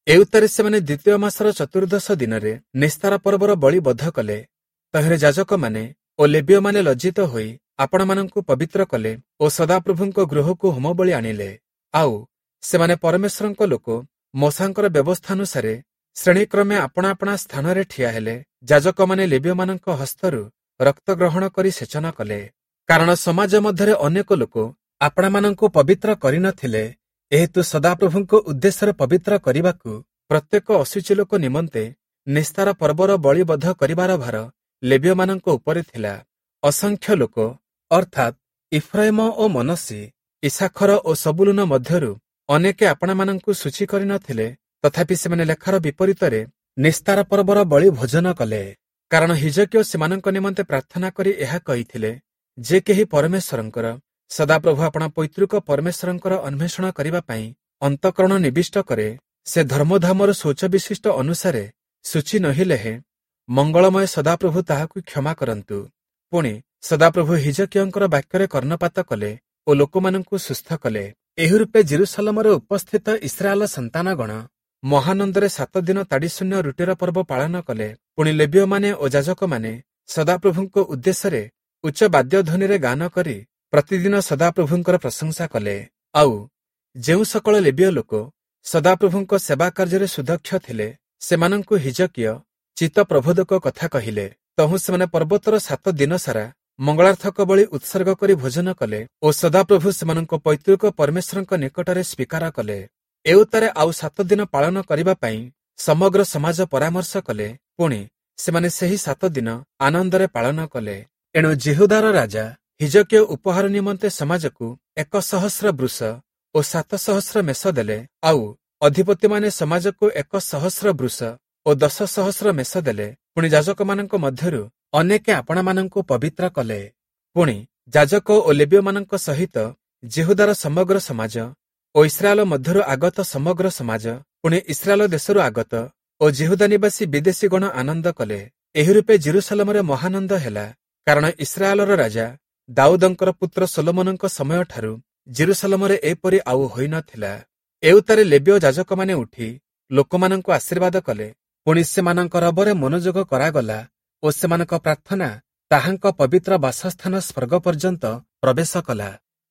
A: ଏଉତାରେ ସେମାନେ ଦ୍ୱିତୀୟ ମାସର ଚତୁର୍ଦ୍ଦଶ ଦିନରେ ନିସ୍ତାର ପର୍ବର ବଳି ବଧ କଲେ। ତହିଁରେ ଯାଜକମାନେ ଓ ଲେବୀୟମାନେ ଲଜ୍ଜିତ ହୋଇ ଆପଣମାନଙ୍କୁ ପବିତ୍ର କଲେ ଓ ସଦାପ୍ରଭୁଙ୍କ ଗୃହକୁ ହୋମବଳି ଆଣିଲେ। ଆଉ ସେମାନେ ପରମେଶ୍ୱରଙ୍କ ଲୋକ ମୋଶାଙ୍କର ବ୍ୟବସ୍ଥାନୁସାରେ ଶ୍ରେଣୀକ୍ରମେ ଆପଣା ଆପଣା ସ୍ଥାନରେ ଠିଆ ହେଲେ। ଯାଜକମାନେ ଲେବୀୟମାନଙ୍କ ହସ୍ତରୁ ରକ୍ତ ଗ୍ରହଣ କରି ସେଚନ କଲେ। କାରଣ ସମାଜ ମଧ୍ୟରେ ଅନେକ ଲୋକ ଆପଣମାନଙ୍କୁ ପବିତ୍ର କରିନଥିଲେ, ଏହେତୁ ସଦାପ୍ରଭୁଙ୍କ ଉଦ୍ଦେଶ୍ୟରେ ପବିତ୍ର କରିବାକୁ ପ୍ରତ୍ୟେକ ଅଶୁଚି ଲୋକ ନିମନ୍ତେ ନିସ୍ତାର ପର୍ବର ବଳିବଦ୍ଧ କରିବାର ଭାର ଲେବୀୟମାନଙ୍କ ଉପରେ ଥିଲା। ଅସଂଖ୍ୟ ଲୋକ ଅର୍ଥାତ୍ ଇଫ୍ରାଇମ ଓ ମନସ୍ସୀ, ଇସାଖର ଓ ସବୁଲୁନ ମଧ୍ୟରୁ ଅନେକେ ଆପଣମାନଙ୍କୁ ସୂଚୀ କରିନଥିଲେ, ତଥାପି ସେମାନେ ଲେଖାର ବିପରୀତରେ ନିସ୍ତାର ପର୍ବର ବଳି ଭୋଜନ କଲେ। କାରଣ ହିଜକିୟ ସେମାନଙ୍କ ନିମନ୍ତେ ପ୍ରାର୍ଥନା କରି ଏହା କହିଥିଲେ, ଯେ କେହି ପରମେଶ୍ୱରଙ୍କର ସଦାପ୍ରଭୁ ଆପଣା ପୈତୃକ ପରମେଶ୍ୱରଙ୍କର ଅନ୍ୱେଷଣ କରିବା ପାଇଁ ଅନ୍ତଃକରଣ ନିବିଷ୍ଟ କରେ, ସେ ଧର୍ମଧାମର ଶୌଚ ବିଶିଷ୍ଟ ଅନୁସାରେ ସୂଚୀ ନହିଲେ ହେଁ ମଙ୍ଗଳମୟ ସଦାପ୍ରଭୁ ତାହାକୁ କ୍ଷମା କରନ୍ତୁ। ପୁଣି ସଦାପ୍ରଭୁ ହିଜକିୟଙ୍କର ବାକ୍ୟରେ କର୍ଣ୍ଣପାତ କଲେ ଓ ଲୋକମାନଙ୍କୁ ସୁସ୍ଥ କଲେ। ଏହି ରୂପେ ଜେରୁସାଲେମରେ ଉପସ୍ଥିତ ଇସ୍ରାଏଲ ସନ୍ତାନଗଣ ମହାନନ୍ଦରେ 7 ଦିନ ତାଡ଼ିଶୂନ୍ୟ ରୁଟିର ପର୍ବ ପାଳନ କଲେ। ପୁଣି ଲେବୀୟମାନେ ଓ ଯାଜକମାନେ ସଦାପ୍ରଭୁଙ୍କ ଉଦ୍ଦେଶ୍ୟରେ ଉଚ୍ଚ ବାଦ୍ୟଧ୍ୱନିରେ ଗାନ କରି ପ୍ରତିଦିନ ସଦାପ୍ରଭୁଙ୍କର ପ୍ରଶଂସା କଲେ। ଆଉ ଯେଉଁ ସକଳ ଲେବୀୟ ଲୋକ ସଦାପ୍ରଭୁଙ୍କ ସେବା କାର୍ଯ୍ୟରେ ସୁଦକ୍ଷ ଥିଲେ, ସେମାନଙ୍କୁ ହିଜକିୟ ଚିତ୍ତ ପ୍ରବୋଧକ କଥା କହିଲେ। ତହୁଁ ସେମାନେ ପର୍ବତର 7 ଦିନ ସାରା ମଙ୍ଗଳାର୍ଥକ ବଳି ଉତ୍ସର୍ଗ କରି ଭୋଜନ କଲେ ଓ ସଦାପ୍ରଭୁ ସେମାନଙ୍କ ପୈତୃକ ପରମେଶ୍ୱରଙ୍କ ନିକଟରେ ସ୍ୱୀକାର କଲେ। ଏଉତାରେ ଆଉ 7 ଦିନ ପାଳନ କରିବା ପାଇଁ ସମଗ୍ର ସମାଜ ପରାମର୍ଶ କଲେ। ପୁଣି ସେମାନେ ସେହି 7 ଦିନ ଆନନ୍ଦରେ ପାଳନ କଲେ। ଏଣୁ ଜିହୁଦାର ରାଜା ହିଜକିୟ ଉପହାର ନିମନ୍ତେ ସମାଜକୁ 1,000 ବୃଷ ଓ 7,000 ମେଷ ଦେଲେ। ଆଉ ଅଧିପତିମାନେ ସମାଜକୁ 1,000 ବୃଷ ଓ 10,000 ମେଷ ଦେଲେ। ପୁଣି ଯାଜକମାନଙ୍କ ମଧ୍ୟରୁ ଅନେକେ ଆପଣମାନଙ୍କୁ ପବିତ୍ର କଲେ। ପୁଣି ଯାଜକ ଓ ଲେବୀୟମାନଙ୍କ ସହିତ ଜିହୁଦାର ସମଗ୍ର ସମାଜ ଓ ଇସ୍ରାଏଲ ମଧ୍ୟରୁ ଆଗତ ସମଗ୍ର ସମାଜ, ପୁଣି ଇସ୍ରାଏଲ ଦେଶରୁ ଆଗତ ଓ ଜିହୁଦା ନିବାସୀ ବିଦେଶୀଗଣ ଆନନ୍ଦ କଲେ। ଏହି ରୂପେ ଜେରୁସାଲେମରେ ମହାନନ୍ଦ ହେଲା, କାରଣ ଇସ୍ରାଏଲର ରାଜା ଦାଉଦଙ୍କର ପୁତ୍ର ସୋଲୋମନଙ୍କ ସମୟଠାରୁ ଜେରୁସାଲେମରେ ଏପରି ଆଉ ହୋଇନଥିଲା। ଏଉତାରେ ଲେବୀୟ ଯାଜକମାନେ ଉଠି ଲୋକମାନଙ୍କୁ ଆଶୀର୍ବାଦ କଲେ। ପୁଣି ସେମାନଙ୍କ ରବରେ ମନୋଯୋଗ କରାଗଲା ଓ ସେମାନଙ୍କ ପ୍ରାର୍ଥନା ତାହାଙ୍କ ପବିତ୍ର ବାସସ୍ଥାନ ସ୍ୱର୍ଗ ପର୍ଯ୍ୟନ୍ତ ପ୍ରବେଶ କଲା।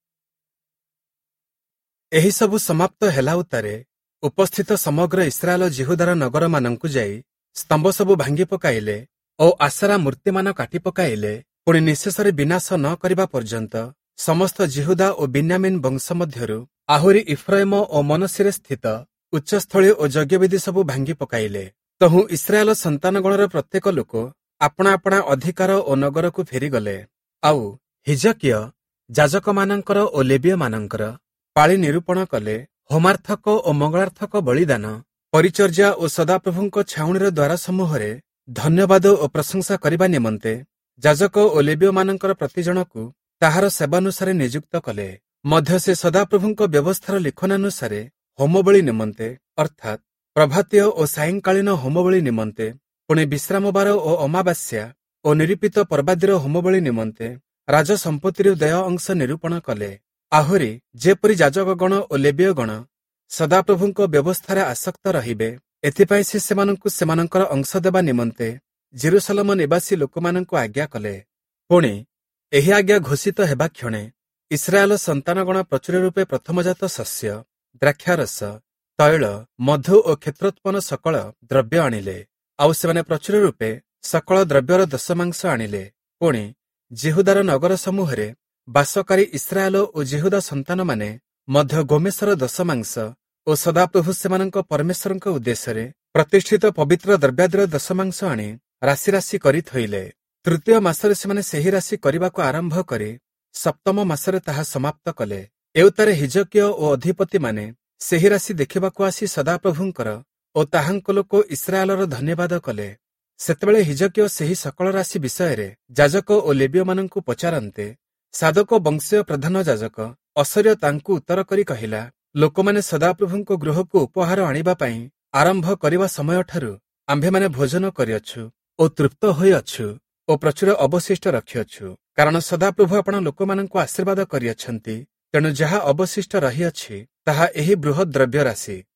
A: ଏହିସବୁ ସମାପ୍ତ ହେଲା ଉତ୍ତାରେ ଉପସ୍ଥିତ ସମଗ୍ର ଇସ୍ରାଏଲ ଜିହୁଦାର ନଗରମାନଙ୍କୁ ଯାଇ ସ୍ତମ୍ଭ ସବୁ ଭାଙ୍ଗି ପକାଇଲେ ଓ ଆସରା ମୂର୍ତ୍ତିମାନ କାଟି ପକାଇଲେ। ପୁଣି ନିଶେଷରେ ବିନାଶ ନ କରିବା ପର୍ଯ୍ୟନ୍ତ ସମସ୍ତ ଜିହୁଦା ଓ ବିନ୍ୟାମିନ୍ ବଂଶ ମଧ୍ୟରୁ ଆହୁରି ଇଫ୍ରାଇମ ଓ ମନସ୍ସୀରେ ସ୍ଥିତ ଉଚ୍ଚସ୍ଥଳୀ ଓ ଯଜ୍ଞବେଦୀ ସବୁ ଭାଙ୍ଗି ପକାଇଲେ। ତହୁଁ ଇସ୍ରାଏଲ ସନ୍ତାନଗଣର ପ୍ରତ୍ୟେକ ଲୋକ ଆପଣା ଆପଣା ଅଧିକାର ଓ ନଗରକୁ ଫେରିଗଲେ। ଆଉ ହିଜକିୟ ଯାଜକମାନଙ୍କର ଓ ଲେବୀୟମାନଙ୍କର ପାଳି ନିରୂପଣ କଲେ। ହୋମାର୍ଥକ ଓ ମଙ୍ଗଳାର୍ଥକ ବଳିଦାନ, ପରିଚର୍ଯ୍ୟା ଓ ସଦାପ୍ରଭୁଙ୍କ ଛାଉଣୀର ଦ୍ୱାର ସମୂହରେ ଧନ୍ୟବାଦ ଓ ପ୍ରଶଂସା କରିବା ନିମନ୍ତେ ଯାଜକ ଓ ଲେବୀୟମାନଙ୍କର ପ୍ରତିଜଣକୁ ତାହାର ସେବାନୁସାରେ ନିଯୁକ୍ତ କଲେ। ମଧ୍ୟ ସେ ସଦାପ୍ରଭୁଙ୍କ ବ୍ୟବସ୍ଥାର ଲିଖନାନୁସାରେ ହୋମବଳି ନିମନ୍ତେ ଅର୍ଥାତ୍ ପ୍ରଭାତୀୟ ଓ ସାୟଂକାଳୀନ ହୋମବଳି ନିମନ୍ତେ, ପୁଣି ବିଶ୍ରାମବାର ଓ ଅମାବାସ୍ୟା ଓ ନିରୂପିତ ପର୍ବାଦିର ହୋମବଳି ନିମନ୍ତେ ରାଜସମ୍ପତ୍ତିରୁ ଦେୟ ଅଂଶ ନିରୂପଣ କଲେ। ଆହୁରି ଯେପରି ଯାଜକଗଣ ଓ ଲେବୀୟଗଣ ସଦାପ୍ରଭୁଙ୍କ ବ୍ୟବସ୍ଥାରେ ଆସକ୍ତ ରହିବେ, ଏଥିପାଇଁ ସେ ସେମାନଙ୍କୁ ସେମାନଙ୍କର ଅଂଶ ଦେବା ନିମନ୍ତେ ଜେରୁସାଲେମ ନିବାସୀ ଲୋକମାନଙ୍କୁ ଆଜ୍ଞା କଲେ। ପୁଣି ଏହି ଆଜ୍ଞା ଘୋଷିତ ହେବା କ୍ଷଣେ ଇସ୍ରାଏଲ ସନ୍ତାନଗଣ ପ୍ରଚୁର ରୂପେ ପ୍ରଥମଜାତ ଶସ୍ୟ, ଦ୍ରାକ୍ଷାରସ, ତୈଳ, ମଧୁ ଓ କ୍ଷେତ୍ରୋତ୍ପନ୍ନ ସକଳ ଦ୍ରବ୍ୟ ଆଣିଲେ। ଆଉ ସେମାନେ ପ୍ରଚୁର ରୂପେ ସକଳ ଦ୍ରବ୍ୟର ଦଶମାଂଶ ଆଣିଲେ। ପୁଣି ଜିହୁଦାର ନଗର ସମୂହରେ ବାସକାରୀ ଇସ୍ରାଏଲ ଓ ଜିହୁଦା ସନ୍ତାନମାନେ ମଧ୍ୟ ଗୋମେଶର ଦଶମାଂଶ ଓ ସଦାପ୍ରଭୁ ସେମାନଙ୍କ ପରମେଶ୍ୱରଙ୍କ ଉଦ୍ଦେଶ୍ୟରେ ପ୍ରତିଷ୍ଠିତ ପବିତ୍ର ଦ୍ରବ୍ୟାଦିର ଦଶମାଂଶ ଆଣି ରାଶି ରାଶି କରି ଥୋଇଲେ। ତୃତୀୟ ମାସରେ ସେମାନେ ସେହି ରାଶି କରିବାକୁ ଆରମ୍ଭ କରି ସପ୍ତମ ମାସରେ ତାହା ସମାପ୍ତ କଲେ। ଏଉତାରେ ହିଜକିୟ ଓ ଅଧିପତିମାନେ ସେହି ରାଶି ଦେଖିବାକୁ ଆସି ସଦାପ୍ରଭୁଙ୍କର ଓ ତାହାଙ୍କ ଲୋକ ଇସ୍ରାଏଲର ଧନ୍ୟବାଦ କଲେ। ସେତେବେଳେ ହିଜକିୟ ସେହି ସକଳ ରାଶି ବିଷୟରେ ଯାଜକ ଓ ଲେବୀୟମାନଙ୍କୁ ପଚାରନ୍ତେ ସାଦୋକ ବଂଶୀୟ ପ୍ରଧାନ ଯାଜକ ଅସର୍ୟ ତାଙ୍କୁ ଉତ୍ତର କରି କହିଲା, ଲୋକମାନେ ସଦାପ୍ରଭୁଙ୍କ ଗୃହକୁ ଉପହାର ଆଣିବା ପାଇଁ ଆରମ୍ଭ କରିବା ସମୟଠାରୁ ଆମ୍ଭେମାନେ ଭୋଜନ କରିଅଛୁ ଓ ତୃପ୍ତ ହୋଇଅଛୁ ଓ ପ୍ରଚୁର ଅବଶିଷ୍ଟ ରଖିଅଛୁ। କାରଣ ସଦାପ୍ରଭୁ ଆପଣ ଲୋକମାନଙ୍କୁ ଆଶୀର୍ବାଦ କରିଅଛନ୍ତି। ତେଣୁ ଯାହା ଅବଶିଷ୍ଟ ରହିଅଛି ତାହା ଏହି ବୃହତ୍ ଦ୍ରବ୍ୟ ରାଶି।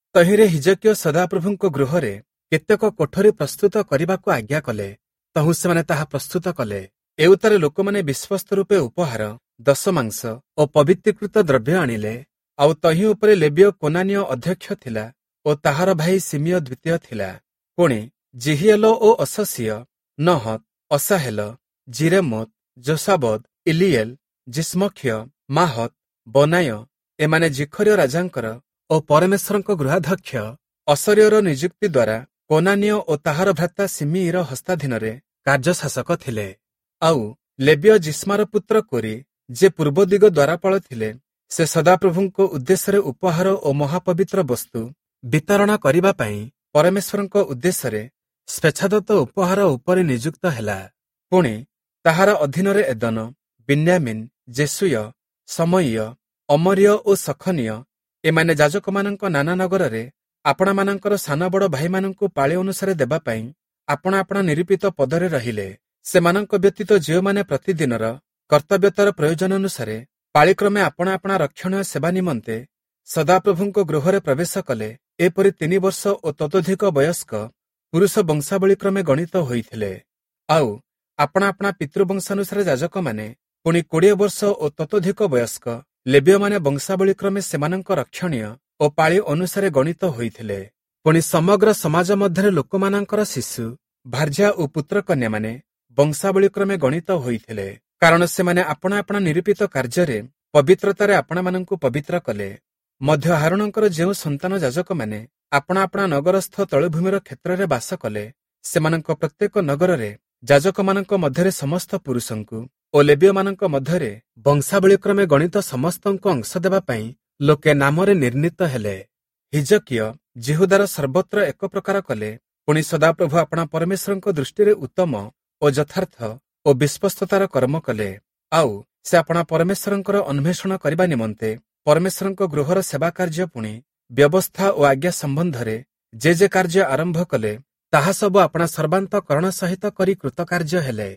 A: ତହିଁରେ ହିଜକିୟ ସଦାପ୍ରଭୁଙ୍କ ଗୃହରେ କେତେକ କୋଠରୀ ପ୍ରସ୍ତୁତ କରିବାକୁ ଆଜ୍ଞା କଲେ। ତହୁଁ ସେମାନେ ତାହା ପ୍ରସ୍ତୁତ କଲେ। ଏଉତାରେ ଲୋକମାନେ ବିଶ୍ୱସ୍ତ ରୂପେ ଉପହାର, ଦଶମାଂଶ ଓ ପବିତ୍ରୀକୃତ ଦ୍ରବ୍ୟ ଆଣିଲେ। ଆଉ ତହିଁ ଉପରେ ଲେବୀୟ କୋନାନୀୟ ଅଧ୍ୟକ୍ଷ ଥିଲା ଓ ତାହାର ଭାଇ ସିମିୟ ଦ୍ୱିତୀୟ ଥିଲା। ପୁଣି ଜିହିଏଲ ଓ ଅସସିୟ, ନହତ, ଅସାହେଲ, ଜିରେମୋତ, ଯୋସାବଦ, ଇଲିଏଲ, ଜିସ୍ମଖ୍ୟ, ମାହତ, ବନାୟ ଏମାନେ ଜିଖର୍ୟ ରାଜାଙ୍କର ଓ ପରମେଶ୍ୱରଙ୍କ ଗୃହାଧ୍ୟକ୍ଷ ଅସର୍ୟର ନିଯୁକ୍ତି ଦ୍ୱାରା କୋନାନୀୟ ଓ ତାହାର ଭ୍ରାତା ସିମିଇର ହସ୍ତାଧୀନରେ କାର୍ଯ୍ୟଶାସକ ଥିଲେ। ଆଉ ଲେବୀୟ ଜିସ୍ମାର ପୁତ୍ର କୋରି, ଯେ ପୂର୍ବ ଦିଗ ଦ୍ୱାରପାଳ ଥିଲେ, ସେ ସଦାପ୍ରଭୁଙ୍କ ଉଦ୍ଦେଶ୍ୟରେ ଉପହାର ଓ ମହାପବିତ୍ର ବସ୍ତୁ ବିତରଣ କରିବା ପାଇଁ ପରମେଶ୍ୱରଙ୍କ ଉଦ୍ଦେଶ୍ୟରେ ସ୍ୱେଚ୍ଛାଦତ୍ତ ଉପହାର ଉପରେ ନିଯୁକ୍ତ ହେଲା। ପୁଣି ତାହାର ଅଧୀନରେ ଏଦନ, ବିନ୍ୟାମିନ, ଜେସୁୟ, ସମୟୀୟ, ଅମରୀୟ ଓ ସଖନୀୟ ଏମାନେ ଯାଜକମାନଙ୍କ ନାନା ନଗରରେ ଆପଣମାନଙ୍କର ସାନ ବଡ଼ ଭାଇମାନଙ୍କୁ ପାଳି ଅନୁସାରେ ଦେବା ପାଇଁ ଆପଣା ଆପଣା ନିରୂପିତ ପଦରେ ରହିଲେ। ସେମାନଙ୍କ ବ୍ୟତୀତ ଯେଉଁମାନେ ପ୍ରତିଦିନର କର୍ତ୍ତବ୍ୟତାର ପ୍ରୟୋଜନ ଅନୁସାରେ ପାଳିକ୍ରମେ ଆପଣା ଆପଣା ରକ୍ଷଣୀୟ ସେବା ନିମନ୍ତେ ସଦାପ୍ରଭୁଙ୍କ ଗୃହରେ ପ୍ରବେଶ କଲେ, ଏପରି 3 ବର୍ଷ ଓ ତତୋଧିକ ବୟସ୍କ ପୁରୁଷ ବଂଶାବଳୀକ୍ରମେ ଗଣିତ ହୋଇଥିଲେ। ଆଉ ଆପଣା ଆପଣା ପିତୃବଂଶାନୁସାରେ ଯାଜକମାନେ ପୁଣି 20 ବର୍ଷ ଓ ତତୋଧିକ ବୟସ୍କ ଲେବୀୟମାନେ ବଂଶାବଳୀକ୍ରମେ ସେମାନଙ୍କ ରକ୍ଷଣୀୟ ଓ ପାଳି ଅନୁସାରେ ଗଣିତ ହୋଇଥିଲେ। ପୁଣି ସମଗ୍ର ସମାଜ ମଧ୍ୟରେ ଲୋକମାନଙ୍କର ଶିଶୁ, ଭାର୍ଯ୍ୟା ଓ ପୁତ୍ରକନ୍ୟାମାନେ ବଂଶାବଳୀକ୍ରମେ ଗଣିତ ହୋଇଥିଲେ, କାରଣ ସେମାନେ ଆପଣା ଆପଣା ନିରୂପିତ କାର୍ଯ୍ୟରେ ପବିତ୍ରତାରେ ଆପଣାମାନଙ୍କୁ ପବିତ୍ର କଲେ। ମଧ୍ୟ ଆହାରଣଙ୍କର ଯେଉଁ ସନ୍ତାନ ଯାଜକମାନେ ଆପଣା ଆପଣା ନଗରସ୍ଥ ତଳଭୂମିର କ୍ଷେତ୍ରରେ ବାସ କଲେ, ସେମାନଙ୍କ ପ୍ରତ୍ୟେକ ନଗରରେ ଯାଜକମାନଙ୍କ ମଧ୍ୟରେ ସମସ୍ତ ପୁରୁଷଙ୍କୁ ଓ ଲେବୀୟମାନଙ୍କ ମଧ୍ୟରେ ବଂଶାବଳୀକ୍ରମେ ଗଣିତ ସମସ୍ତଙ୍କୁ ଅଂଶ ଦେବା ପାଇଁ ଲୋକେ ନାମରେ ନିର୍ଣ୍ଣୀତ ହେଲେ। ହିଜକିୟ ଜିହୁଦାର ସର୍ବତ୍ର ଏକ ପ୍ରକାର କଲେ। ପୁଣି ସଦାପ୍ରଭୁ ଆପଣା ପରମେଶ୍ୱରଙ୍କ ଦୃଷ୍ଟିରେ ଉତ୍ତମ ଓ ଯଥାର୍ଥ ଓ ବିଶ୍ୱସ୍ତତାର କର୍ମ କଲେ। ଆଉ ସେ ଆପଣା ପରମେଶ୍ୱରଙ୍କର ଅନ୍ୱେଷଣ କରିବା ନିମନ୍ତେ ପରମେଶ୍ୱରଙ୍କ ଗୃହର ସେବା କାର୍ଯ୍ୟ ପୁଣି ବ୍ୟବସ୍ଥା ଓ ଆଜ୍ଞା ସମ୍ବନ୍ଧରେ ଯେ କାର୍ଯ୍ୟ ଆରମ୍ଭ କଲେ, ତାହା ସବୁ ଆପଣା ସର୍ବାନ୍ତକରଣ ସହିତ କରି କୃତକାର୍ଯ୍ୟ ହେଲେ।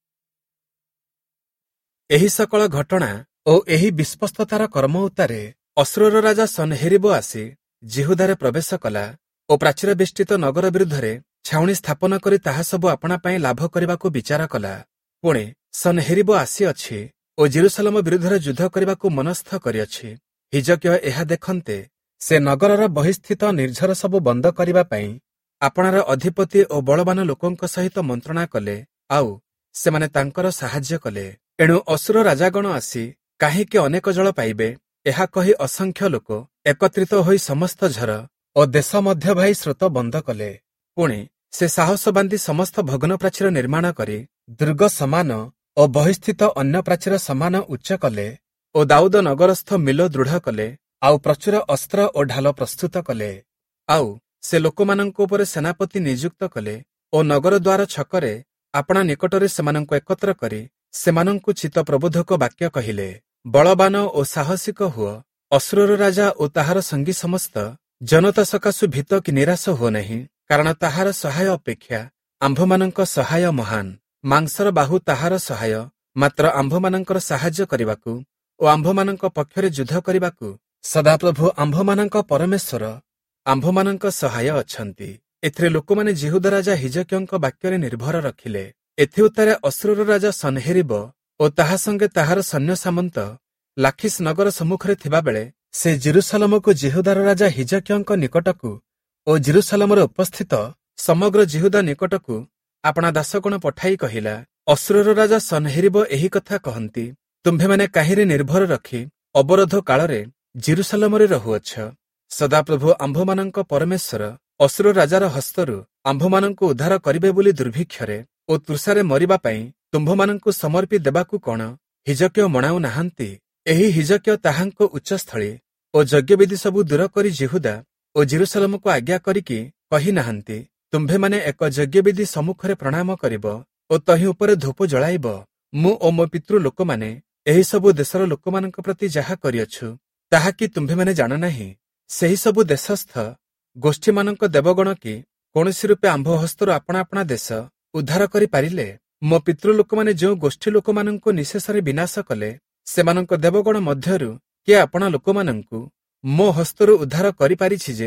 A: ଏହି ସକଳ ଘଟଣା ଓ ଏହି ବିଶ୍ୱସ୍ତତାର କର୍ମ ଉତ୍ତାରେ ଅଶ୍ରୁର ରାଜା ସନ୍ହେରିବ ଆସି ଜିହୁଦାରେ ପ୍ରବେଶ କଲା ଓ ପ୍ରାଚୀର ବେଷ୍ଟିତ ନଗର ବିରୁଦ୍ଧରେ ଛାଉଣି ସ୍ଥାପନ କରି ତାହା ସବୁ ଆପଣା ପାଇଁ ଲାଭ କରିବାକୁ ବିଚାର କଲା। ପୁଣି ସନ୍ହେରିବ ଆସିଅଛି ଓ ଜେରୁସାଲେମ ବିରୁଦ୍ଧରେ ଯୁଦ୍ଧ କରିବାକୁ ମନସ୍ଥ କରିଅଛି। ହିଜକିୟ ଏହା ଦେଖନ୍ତେ ସେ ନଗରର ବହିସ୍ଥିତ ନିର୍ଝର ସବୁ ବନ୍ଦ କରିବା ପାଇଁ ଆପଣାର ଅଧିପତି ଓ ବଳବାନ ଲୋକଙ୍କ ସହିତ ମନ୍ତ୍ରଣା କଲେ। ଆଉ ସେମାନେ ତାଙ୍କର ସାହାଯ୍ୟ କଲେ। ଏଣୁ ଅସୁର ରାଜାଗଣ ଆସି କାହିଁକି ଅନେକ ଜଳ ପାଇବେ, ଏହା କହି ଅସଂଖ୍ୟ ଲୋକ ଏକତ୍ରିତ ହୋଇ ସମସ୍ତ ଝର ଓ ଦେଶ ମଧ୍ୟ ଭାଇ ସ୍ରୋତ ବନ୍ଦ କଲେ। ପୁଣି ସେ ସାହସ ବାନ୍ଧି ସମସ୍ତ ଭଗ୍ନ ପ୍ରାଚୀର ନିର୍ମାଣ କରି ଦୁର୍ଗ ସମାନ ଓ ବହିସ୍ଥିତ ଅନ୍ୟ ପ୍ରାଚୀର ସମାନ ଉଚ୍ଚ କଲେ ଓ ଦାଉଦ ନଗରସ୍ଥ ମିଲୋ ଦୃଢ଼ କଲେ। ଆଉ ପ୍ରଚୁର ଅସ୍ତ୍ର ଓ ଢାଲ ପ୍ରସ୍ତୁତ କଲେ। ଆଉ ସେ ଲୋକମାନଙ୍କ ଉପରେ ସେନାପତି ନିଯୁକ୍ତ କଲେ ଓ ନଗର ଦ୍ୱାର ଛକରେ ଆପଣା ନିକଟରେ ସେମାନଙ୍କୁ ଏକତ୍ର କରି ସେମାନଙ୍କୁ ଚିତ୍ତ ପ୍ରବୋଧକ ବାକ୍ୟ କହିଲେ। ବଳବାନ ଓ ସାହସିକ ହୁଅ, ଅଶ୍ରୁର ରାଜା ଓ ତାହାର ସଙ୍ଗୀ ସମସ୍ତ ଜନତା ସକାଶୁ ଭୀତ କି ନିରାଶ ହୁଅ ନାହିଁ, କାରଣ ତାହାର ସହାୟ ଅପେକ୍ଷା ଆମ୍ଭମାନଙ୍କ ସହାୟ ମହାନ। ମାଂସର ବାହୁ ତାହାର ସହାୟ, ମାତ୍ର ଆମ୍ଭମାନଙ୍କର ସାହାଯ୍ୟ କରିବାକୁ ଓ ଆମ୍ଭମାନଙ୍କ ପକ୍ଷରେ ଯୁଦ୍ଧ କରିବାକୁ ସଦାପ୍ରଭୁ ଆମ୍ଭମାନଙ୍କ ପରମେଶ୍ୱର ଆମ୍ଭମାନଙ୍କ ସହାୟ ଅଛନ୍ତି। ଏଥିରେ ଲୋକମାନେ ଜିହୁଦା ରାଜା ହିଜକିୟଙ୍କ ବାକ୍ୟରେ ନିର୍ଭର ରଖିଲେ। ଏଥି ଉତ୍ତାରେ ଅଶ୍ରୁର ରାଜା ସନ୍ହେରିବ ଓ ତାହା ସଙ୍ଗେ ତାହାର ସୈନ୍ୟ ସାମନ୍ତ ଲାଖିସ୍ ନଗର ସମ୍ମୁଖରେ ଥିବାବେଳେ ସେ ଜେରୁସାଲେମକୁ ଜିହୁଦାର ରାଜା ହିଜକିୟଙ୍କ ନିକଟକୁ ଓ ଜେରୁସାଲେମରେ ଉପସ୍ଥିତ ସମଗ୍ର ଜିହୁଦା ନିକଟକୁ ଆପଣା ଦାସଗଣ ପଠାଇ କହିଲା, ଅଶ୍ରୁର ରାଜା ସନ୍ହେରିବ ଏହି କଥା କହନ୍ତି, ତୁମ୍ଭେମାନେ କାହିଁରେ ନିର୍ଭର ରଖି ଅବରୋଧ କାଳରେ ଜେରୁସାଲେମରେ ରହୁଅଛ? ସଦାପ୍ରଭୁ ଆମ୍ଭମାନଙ୍କ ପରମେଶ୍ୱର ଅଶ୍ରୁର ରାଜାର ହସ୍ତରୁ ଆମ୍ଭମାନଙ୍କୁ ଉଦ୍ଧାର କରିବେ ବୋଲି ଦୁର୍ଭିକ୍ଷରେ ଓ ତୃଷାରେ ମରିବା ପାଇଁ ତୁମ୍ଭମାନଙ୍କୁ ସମର୍ପି ଦେବାକୁ କଣ ହିଜକିୟ ମଣାଉ ନାହାନ୍ତି? ଏହି ହିଜକିୟ ତାହାଙ୍କ ଉଚ୍ଚସ୍ଥଳୀ ଓ ଯଜ୍ଞବେଦୀ ସବୁ ଦୂର କରି ଜିହୁଦା ଓ ଜେରୁସାଲେମକୁ ଆଜ୍ଞା କରିକି କହି ନାହାନ୍ତି, ତୁମ୍ଭେମାନେ ଏକ ଯଜ୍ଞବେଦୀ ସମ୍ମୁଖରେ ପ୍ରଣାମ କରିବ ଓ ତହିଁ ଉପରେ ଧୂପ ଜଳାଇବ। ମୁଁ ଓ ମୋ ପିତୃ ଲୋକମାନେ ଏହି ସବୁ ଦେଶର ଲୋକମାନଙ୍କ ପ୍ରତି ଯାହା କରିଅଛୁ, ତାହା କି ତୁମ୍ଭେମାନେ ଜାଣ ନାହିଁ? ସେହି ସବୁ ଦେଶସ୍ଥ ଗୋଷ୍ଠୀମାନଙ୍କ ଦେବଗଣ କି କୌଣସି ରୂପେ ଆମ୍ଭ ହସ୍ତରୁ ଆପଣା ଆପଣା ଦେଶ ଉଦ୍ଧାର କରିପାରିଲେ? ମୋ ପିତୃ ଲୋକମାନେ ଯେଉଁ ଗୋଷ୍ଠୀ ଲୋକମାନଙ୍କୁ ନିଶେଷରେ ବିନାଶ କଲେ, ସେମାନଙ୍କ ଦେବଗଣ ମଧ୍ୟରୁ କିଏ ଆପଣା ଲୋକମାନଙ୍କୁ ମୋ ହସ୍ତରୁ ଉଦ୍ଧାର କରିପାରିଛି ଯେ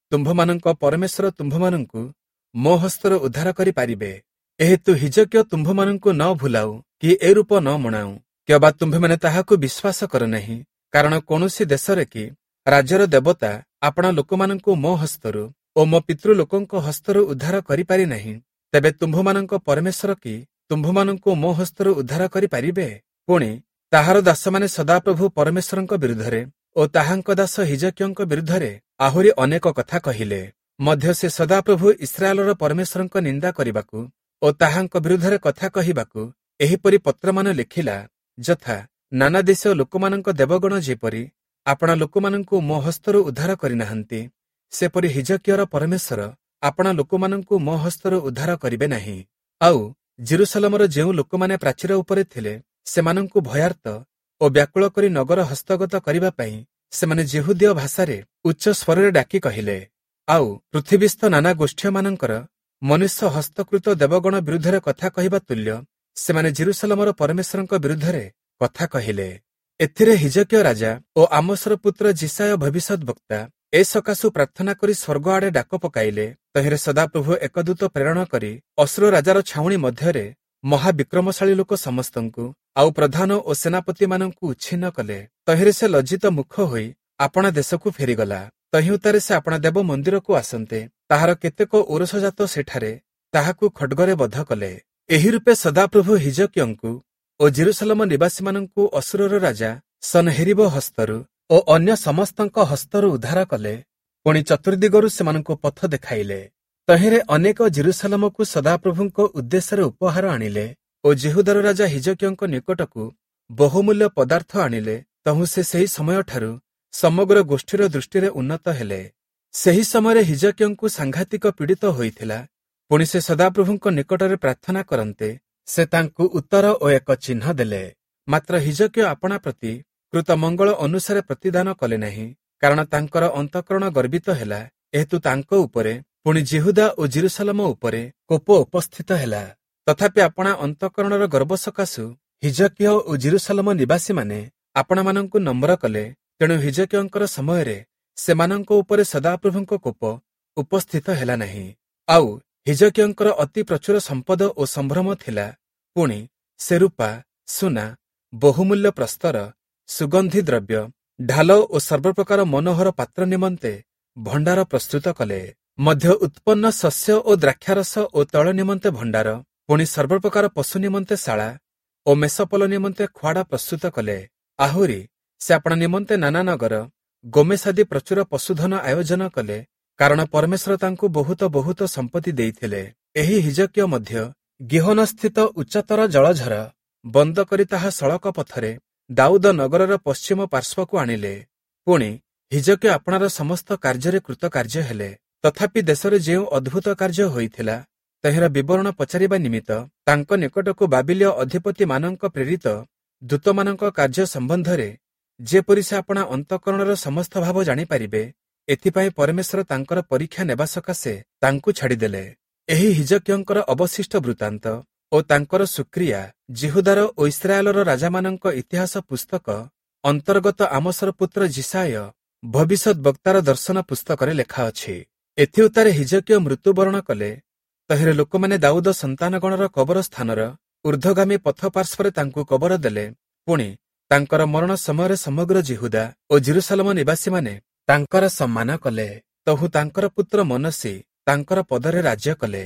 A: ତୁମ୍ଭମାନଙ୍କ ପରମେଶ୍ୱର ତୁମ୍ଭମାନଙ୍କୁ ମୋ ହସ୍ତରୁ ଉଦ୍ଧାର କରିପାରିବେ। ଏହେତୁ ହିଜକିୟ ତୁମ୍ଭମାନଙ୍କୁ ନ ଭୁଲାଉ କି ଏ ରୂପ ନ ମଣାଉ, କିମ୍ବା ତୁମ୍ଭେମାନେ ତାହାକୁ ବିଶ୍ୱାସ କର ନାହିଁ। କାରଣ କୌଣସି ଦେଶରେ କି ରାଜ୍ୟର ଦେବତା ଆପଣା ଲୋକମାନଙ୍କୁ ମୋ ହସ୍ତରୁ ଓ ମୋ ପିତୃଲୋକଙ୍କ ହସ୍ତରୁ ଉଦ୍ଧାର କରିପାରି ନାହିଁ, ତେବେ ତୁମ୍ଭମାନଙ୍କ ପରମେଶ୍ୱର କି ତୁମ୍ଭମାନଙ୍କୁ ମୋ ହସ୍ତରୁ ଉଦ୍ଧାର କରିପାରିବେ? ପୁଣି ତାହାର ଦାସମାନେ ସଦାପ୍ରଭୁ ପରମେଶ୍ୱରଙ୍କ ବିରୁଦ୍ଧରେ ଓ ତାହାଙ୍କ ଦାସ ହିଜକିୟଙ୍କ ବିରୁଦ୍ଧରେ ଆହୁରି ଅନେକ କଥା କହିଲେ ମଧ୍ୟ ସେ ସଦାପ୍ରଭୁ ଇସ୍ରାଏଲର ପରମେଶ୍ୱରଙ୍କ ନିନ୍ଦା କରିବାକୁ ଓ ତାହାଙ୍କ ବିରୁଦ୍ଧରେ କଥା କହିବାକୁ ଏହିପରି ପତ୍ରମାନ ଲେଖିଲା, ଯଥା ନାନା ଦେଶୀୟ ଲୋକମାନଙ୍କ ଦେବଗଣ ଯେପରି ଆପଣା ଲୋକମାନଙ୍କୁ ମୋ ହସ୍ତରୁ ଉଦ୍ଧାର କରିନାହାନ୍ତି, ସେପରି ହିଜକିୟର ପରମେଶ୍ୱର ଆପଣା ଲୋକମାନଙ୍କୁ ମୋ ହସ୍ତରୁ ଉଦ୍ଧାର କରିବେ ନାହିଁ। ଆଉ ଜେରୁସାଲେମର ଯେଉଁ ଲୋକମାନେ ପ୍ରାଚୀର ଉପରେ ଥିଲେ, ସେମାନଙ୍କୁ ଭୟାର୍ତ୍ତ ଓ ବ୍ୟାକୁଳ କରି ନଗର ହସ୍ତଗତ କରିବା ପାଇଁ ସେମାନେ ଯେହୁଦୀୟ ଭାଷାରେ ଉଚ୍ଚ ସ୍ୱରରେ ଡାକି କହିଲେ। ଆଉ ପୃଥିବୀସ୍ଥ ନାନା ଗୋଷ୍ଠୀମାନଙ୍କର ମନୁଷ୍ୟ ହସ୍ତକୃତ ଦେବଗଣ ବିରୁଦ୍ଧରେ କଥା କହିବା ତୁଲ୍ୟ ସେମାନେ ଜେରୁସାଲେମର ପରମେଶ୍ୱରଙ୍କ ବିରୁଦ୍ଧରେ କଥା କହିଲେ। ଏଥିରେ ହିଜକିୟ ରାଜା ଓ ଆମୋସର ପୁତ୍ର ଜିସାୟ ଭବିଷ୍ୟତ ବକ୍ତା ଏ ସକାଶୁ ପ୍ରାର୍ଥନା କରି ସ୍ୱର୍ଗ ଆଡ଼େ ଡାକ ପକାଇଲେ। ତହିଁରେ ସଦାପ୍ରଭୁ ଏକ ଦୂତ ପ୍ରେରଣ କରି ଅସୁର ରାଜାର ଛାଉଣି ମଧ୍ୟରେ ମହାବିକ୍ରମଶାଳୀ ଲୋକ ସମସ୍ତଙ୍କୁ ଆଉ ପ୍ରଧାନ ଓ ସେନାପତିମାନଙ୍କୁ ଉଚ୍ଛିନ୍ନ କଲେ। ତହିଁରେ ସେ ଲଜ୍ଜିତ ମୁଖ ହୋଇ ଆପଣା ଦେଶକୁ ଫେରିଗଲା। ତହିଁଉତାରେ ସେ ଆପଣା ଦେବ ମନ୍ଦିରକୁ ଆସନ୍ତେ ତାହାର କେତେକ ଔରସଜାତ ସେଠାରେ ତାହାକୁ ଖଡ୍ଗରେ ବଧ କଲେ। ଏହି ରୂପେ ସଦାପ୍ରଭୁ ହିଜକିୟଙ୍କୁ ଓ ଜେରୁସାଲେମ ନିବାସୀମାନଙ୍କୁ ଅସୁରର ରାଜା ସନ୍ହେରିବ ହସ୍ତରୁ ଓ ଅନ୍ୟ ସମସ୍ତଙ୍କ ହସ୍ତରୁ ଉଦ୍ଧାର କଲେ। ପୁଣି ଚତୁର୍ଦିଗରୁ ସେମାନଙ୍କୁ ପଥ ଦେଖାଇଲେ। ତହିଁରେ ଅନେକ ଜେରୁସାଲେମକୁ ସଦାପ୍ରଭୁଙ୍କ ଉଦ୍ଦେଶ୍ୟରେ ଉପହାର ଆଣିଲେ ଓ ଯେହୁଦାର ରାଜା ହିଜକିୟଙ୍କ ନିକଟକୁ ବହୁମୂଲ୍ୟ ପଦାର୍ଥ ଆଣିଲେ। ତହୁଁ ସେ ସେହି ସମୟଠାରୁ ସମଗ୍ର ଗୋଷ୍ଠୀର ଦୃଷ୍ଟିରେ ଉନ୍ନତ ହେଲେ। ସେହି ସମୟରେ ହିଜକିୟଙ୍କୁ ସାଂଘାତିକ ପୀଡ଼ିତ ହୋଇଥିଲା। ପୁଣି ସେ ସଦାପ୍ରଭୁଙ୍କ ନିକଟରେ ପ୍ରାର୍ଥନା କରନ୍ତେ ସେ ତାଙ୍କୁ ଉତ୍ତର ଓ ଏକ ଚିହ୍ନ ଦେଲେ। ମାତ୍ର ହିଜକିୟ ଆପଣା ପ୍ରତି କୃତ ମଙ୍ଗଳ ଅନୁସାରେ ପ୍ରତିଦାନ କଲେ ନାହିଁ, କାରଣ ତାଙ୍କର ଅନ୍ତଃକରଣ ଗର୍ବିତ ହେଲା। ଏହେତୁ ତାଙ୍କ ଉପରେ ପୁଣି ଯେହୁଦା ଓ ଜେରୁସାଲେମ ଉପରେ କୋପ ଉପସ୍ଥିତ ହେଲା। ତଥାପି ଆପଣା ଅନ୍ତଃକରଣର ଗର୍ବ ସକାଶୁ ହିଜକିୟ ଓ ଜେରୁସାଲେମ ନିବାସୀମାନେ ଆପଣାମାନଙ୍କୁ ନମ୍ର କଲେ। ତେଣୁ ହିଜକିୟଙ୍କର ସମୟରେ ସେମାନଙ୍କ ଉପରେ ସଦାପ୍ରଭୁଙ୍କ କୋପ ଉପସ୍ଥିତ ହେଲା ନାହିଁ। ଆଉ ହିଜକିୟଙ୍କର ଅତି ପ୍ରଚୁର ସମ୍ପଦ ଓ ସମ୍ଭ୍ରମ ଥିଲା। ପୁଣି ସେ ରୂପା, ସୁନା, ବହୁମୂଲ୍ୟ ପ୍ରସ୍ତର, ସୁଗନ୍ଧି ଦ୍ରବ୍ୟ, ଢାଲ ଓ ସର୍ବପ୍ରକାର ମନୋହର ପାତ୍ର ନିମନ୍ତେ ଭଣ୍ଡାର ପ୍ରସ୍ତୁତ କଲେ। ମଧ୍ୟ ଉତ୍ପନ୍ନ ଶସ୍ୟ ଓ ଦ୍ରାକ୍ଷାରସ ଓ ତୈଳ ନିମନ୍ତେ ଭଣ୍ଡାର, ପୁଣି ସର୍ବପ୍ରକାର ପଶୁ ନିମନ୍ତେ ଶାଳା ଓ ମେଷପଲ ନିମନ୍ତେ ଖୁଆଡ଼ା ପ୍ରସ୍ତୁତ କଲେ। ଆହୁରି ସେ ଆପଣା ନିମନ୍ତେ ନାନା ନଗର, ଗୋମେଶ ଆଦି ପ୍ରଚୁର ପଶୁଧନ ଆୟୋଜନ କଲେ, କାରଣ ପରମେଶ୍ୱର ତାଙ୍କୁ ବହୁତ ବହୁତ ସମ୍ପତ୍ତି ଦେଇଥିଲେ। ଏହି ହିଜକିୟ ମଧ୍ୟ ଗିହୋନସ୍ଥିତ ଉଚ୍ଚତର ଜଳଝର ବନ୍ଦ କରି ତାହା ସଳକ ପଥରେ ଦାଉଦ ନଗରର ପଶ୍ଚିମ ପାର୍ଶ୍ୱକୁ ଆଣିଲେ। ପୁଣି ହିଜକିୟ ଆପଣାର ସମସ୍ତ କାର୍ଯ୍ୟରେ କୃତକାର୍ଯ୍ୟ ହେଲେ। ତଥାପି ଦେଶରେ ଯେଉଁ ଅଦ୍ଭୁତ କାର୍ଯ୍ୟ ହୋଇଥିଲା, ତହିଁର ବିବରଣ ପଚାରିବା ନିମିତ୍ତ ତାଙ୍କ ନିକଟକୁ ବାବିଲୀୟ ଅଧିପତିମାନଙ୍କ ପ୍ରେରିତ ଦୂତମାନଙ୍କ କାର୍ଯ୍ୟ ସମ୍ବନ୍ଧରେ ଯେପରି ସେ ଆପଣା ଅନ୍ତଃକରଣର ସମସ୍ତ ଭାବ ଜାଣିପାରିବେ, ଏଥିପାଇଁ ପରମେଶ୍ୱର ତାଙ୍କର ପରୀକ୍ଷା ନେବା ସକାଶେ ତାଙ୍କୁ ଛାଡ଼ିଦେଲେ। ଏହି ହିଜକିୟଙ୍କର ଅବଶିଷ୍ଟ ବୃତ୍ତାନ୍ତ ଓ ତାଙ୍କର ସୁକ୍ରିୟା ଜିହୁଦାର ଓ ଇସ୍ରାଏଲର ରାଜାମାନଙ୍କ ଇତିହାସ ପୁସ୍ତକ ଅନ୍ତର୍ଗତ ଆମୋସର ପୁତ୍ର ଜିସାୟ ଭବିଷ୍ୟତ ବକ୍ତାର ଦର୍ଶନ ପୁସ୍ତକରେ ଲେଖା ଅଛି। ଏଥି ଉତ୍ତାରେ ହିଜକିୟ ମୃତ୍ୟୁବରଣ କଲେ। ତହିଁରେ ଲୋକମାନେ ଦାଉଦ ସନ୍ତାନଗଣର କବର ସ୍ଥାନର ଊର୍ଦ୍ଧ୍ୱଗାମୀ ପଥ ପାର୍ଶ୍ୱରେ ତାଙ୍କୁ କବର ଦେଲେ। ପୁଣି ତାଙ୍କର ମରଣ ସମୟରେ ସମଗ୍ର ଜିହୁଦା ଓ ଜେରୁସାଲେମ ନିବାସୀମାନେ ତାଙ୍କର ସମ୍ମାନ କଲେ। ତହୁ ତାଙ୍କର ପୁତ୍ର ମନୋଷୀ ତାଙ୍କର ପଦରେ ରାଜ୍ୟ କଲେ।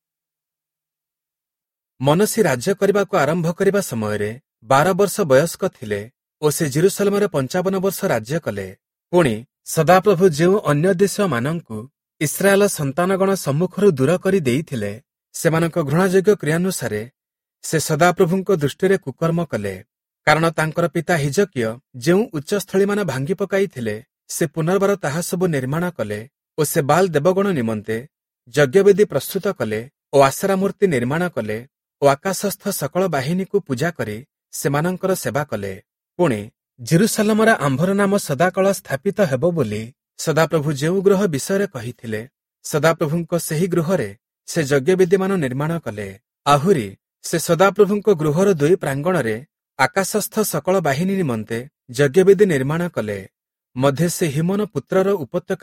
A: ମନୋଷୀ ରାଜ୍ୟ କରିବାକୁ ଆରମ୍ଭ କରିବା ସମୟରେ 12 ବର୍ଷ ବୟସ୍କ ଥିଲେ ଓ ସେ ଜେରୁସାଲେମରେ 55 ବର୍ଷ ରାଜ୍ୟ କଲେ। ପୁଣି ସଦାପ୍ରଭୁ ଯେଉଁ ଅନ୍ୟ ଦେଶୀୟମାନଙ୍କୁ ଇସ୍ରାଏଲ ସନ୍ତାନଗଣ ସମ୍ମୁଖରୁ ଦୂର କରି ଦେଇଥିଲେ, ସେମାନଙ୍କ ଘୃଣାଯୋଗ୍ୟ କ୍ରିୟାନୁସାରେ ସେ ସଦାପ୍ରଭୁଙ୍କ ଦୃଷ୍ଟିରେ କୁକର୍ମ କଲେ। କାରଣ ତାଙ୍କର ପିତା ହିଜକିୟ ଯେଉଁ ଉଚ୍ଚସ୍ଥଳୀମାନ ଭାଙ୍ଗି ପକାଇଥିଲେ, ସେ ପୁନର୍ବାର ତାହା ସବୁ ନିର୍ମାଣ କଲେ ଓ ସେ ବାଲ୍ ଦେବଗଣ ନିମନ୍ତେ ଯଜ୍ଞବେଦୀ ପ୍ରସ୍ତୁତ କଲେ ଓ ଆଶେରା ମୂର୍ତ୍ତି ନିର୍ମାଣ କଲେ ଓ ଆକାଶସ୍ଥ ସକଳ ବାହିନୀକୁ ପୂଜା କରି ସେମାନଙ୍କର ସେବା କଲେ। ପୁଣି ଜେରୁସାଲେମର ଆମ୍ଭର ନାମ ସଦାକାଳ ସ୍ଥାପିତ ହେବ ବୋଲି ସଦାପ୍ରଭୁ ଯେଉଁ ଗୃହ ବିଷୟରେ କହିଥିଲେ, ସଦାପ୍ରଭୁଙ୍କ ସେହି ଗୃହରେ ସେ ଯଜ୍ଞବେଦୀମାନ ନିର୍ମାଣ କଲେ। ଆହୁରି ସେ ସଦାପ୍ରଭୁଙ୍କ ଗୃହର 2 ପ୍ରାଙ୍ଗଣରେ ଆକାଶସ୍ଥ ସକଳ ବାହିନୀ ନିମନ୍ତେ ଯଜ୍ଞବେଦୀ ନିର୍ମାଣ କଲେ। ମଧ୍ୟ ସେ ହିମନ ପୁତ୍ରର ଉପତ୍ୟକାରେ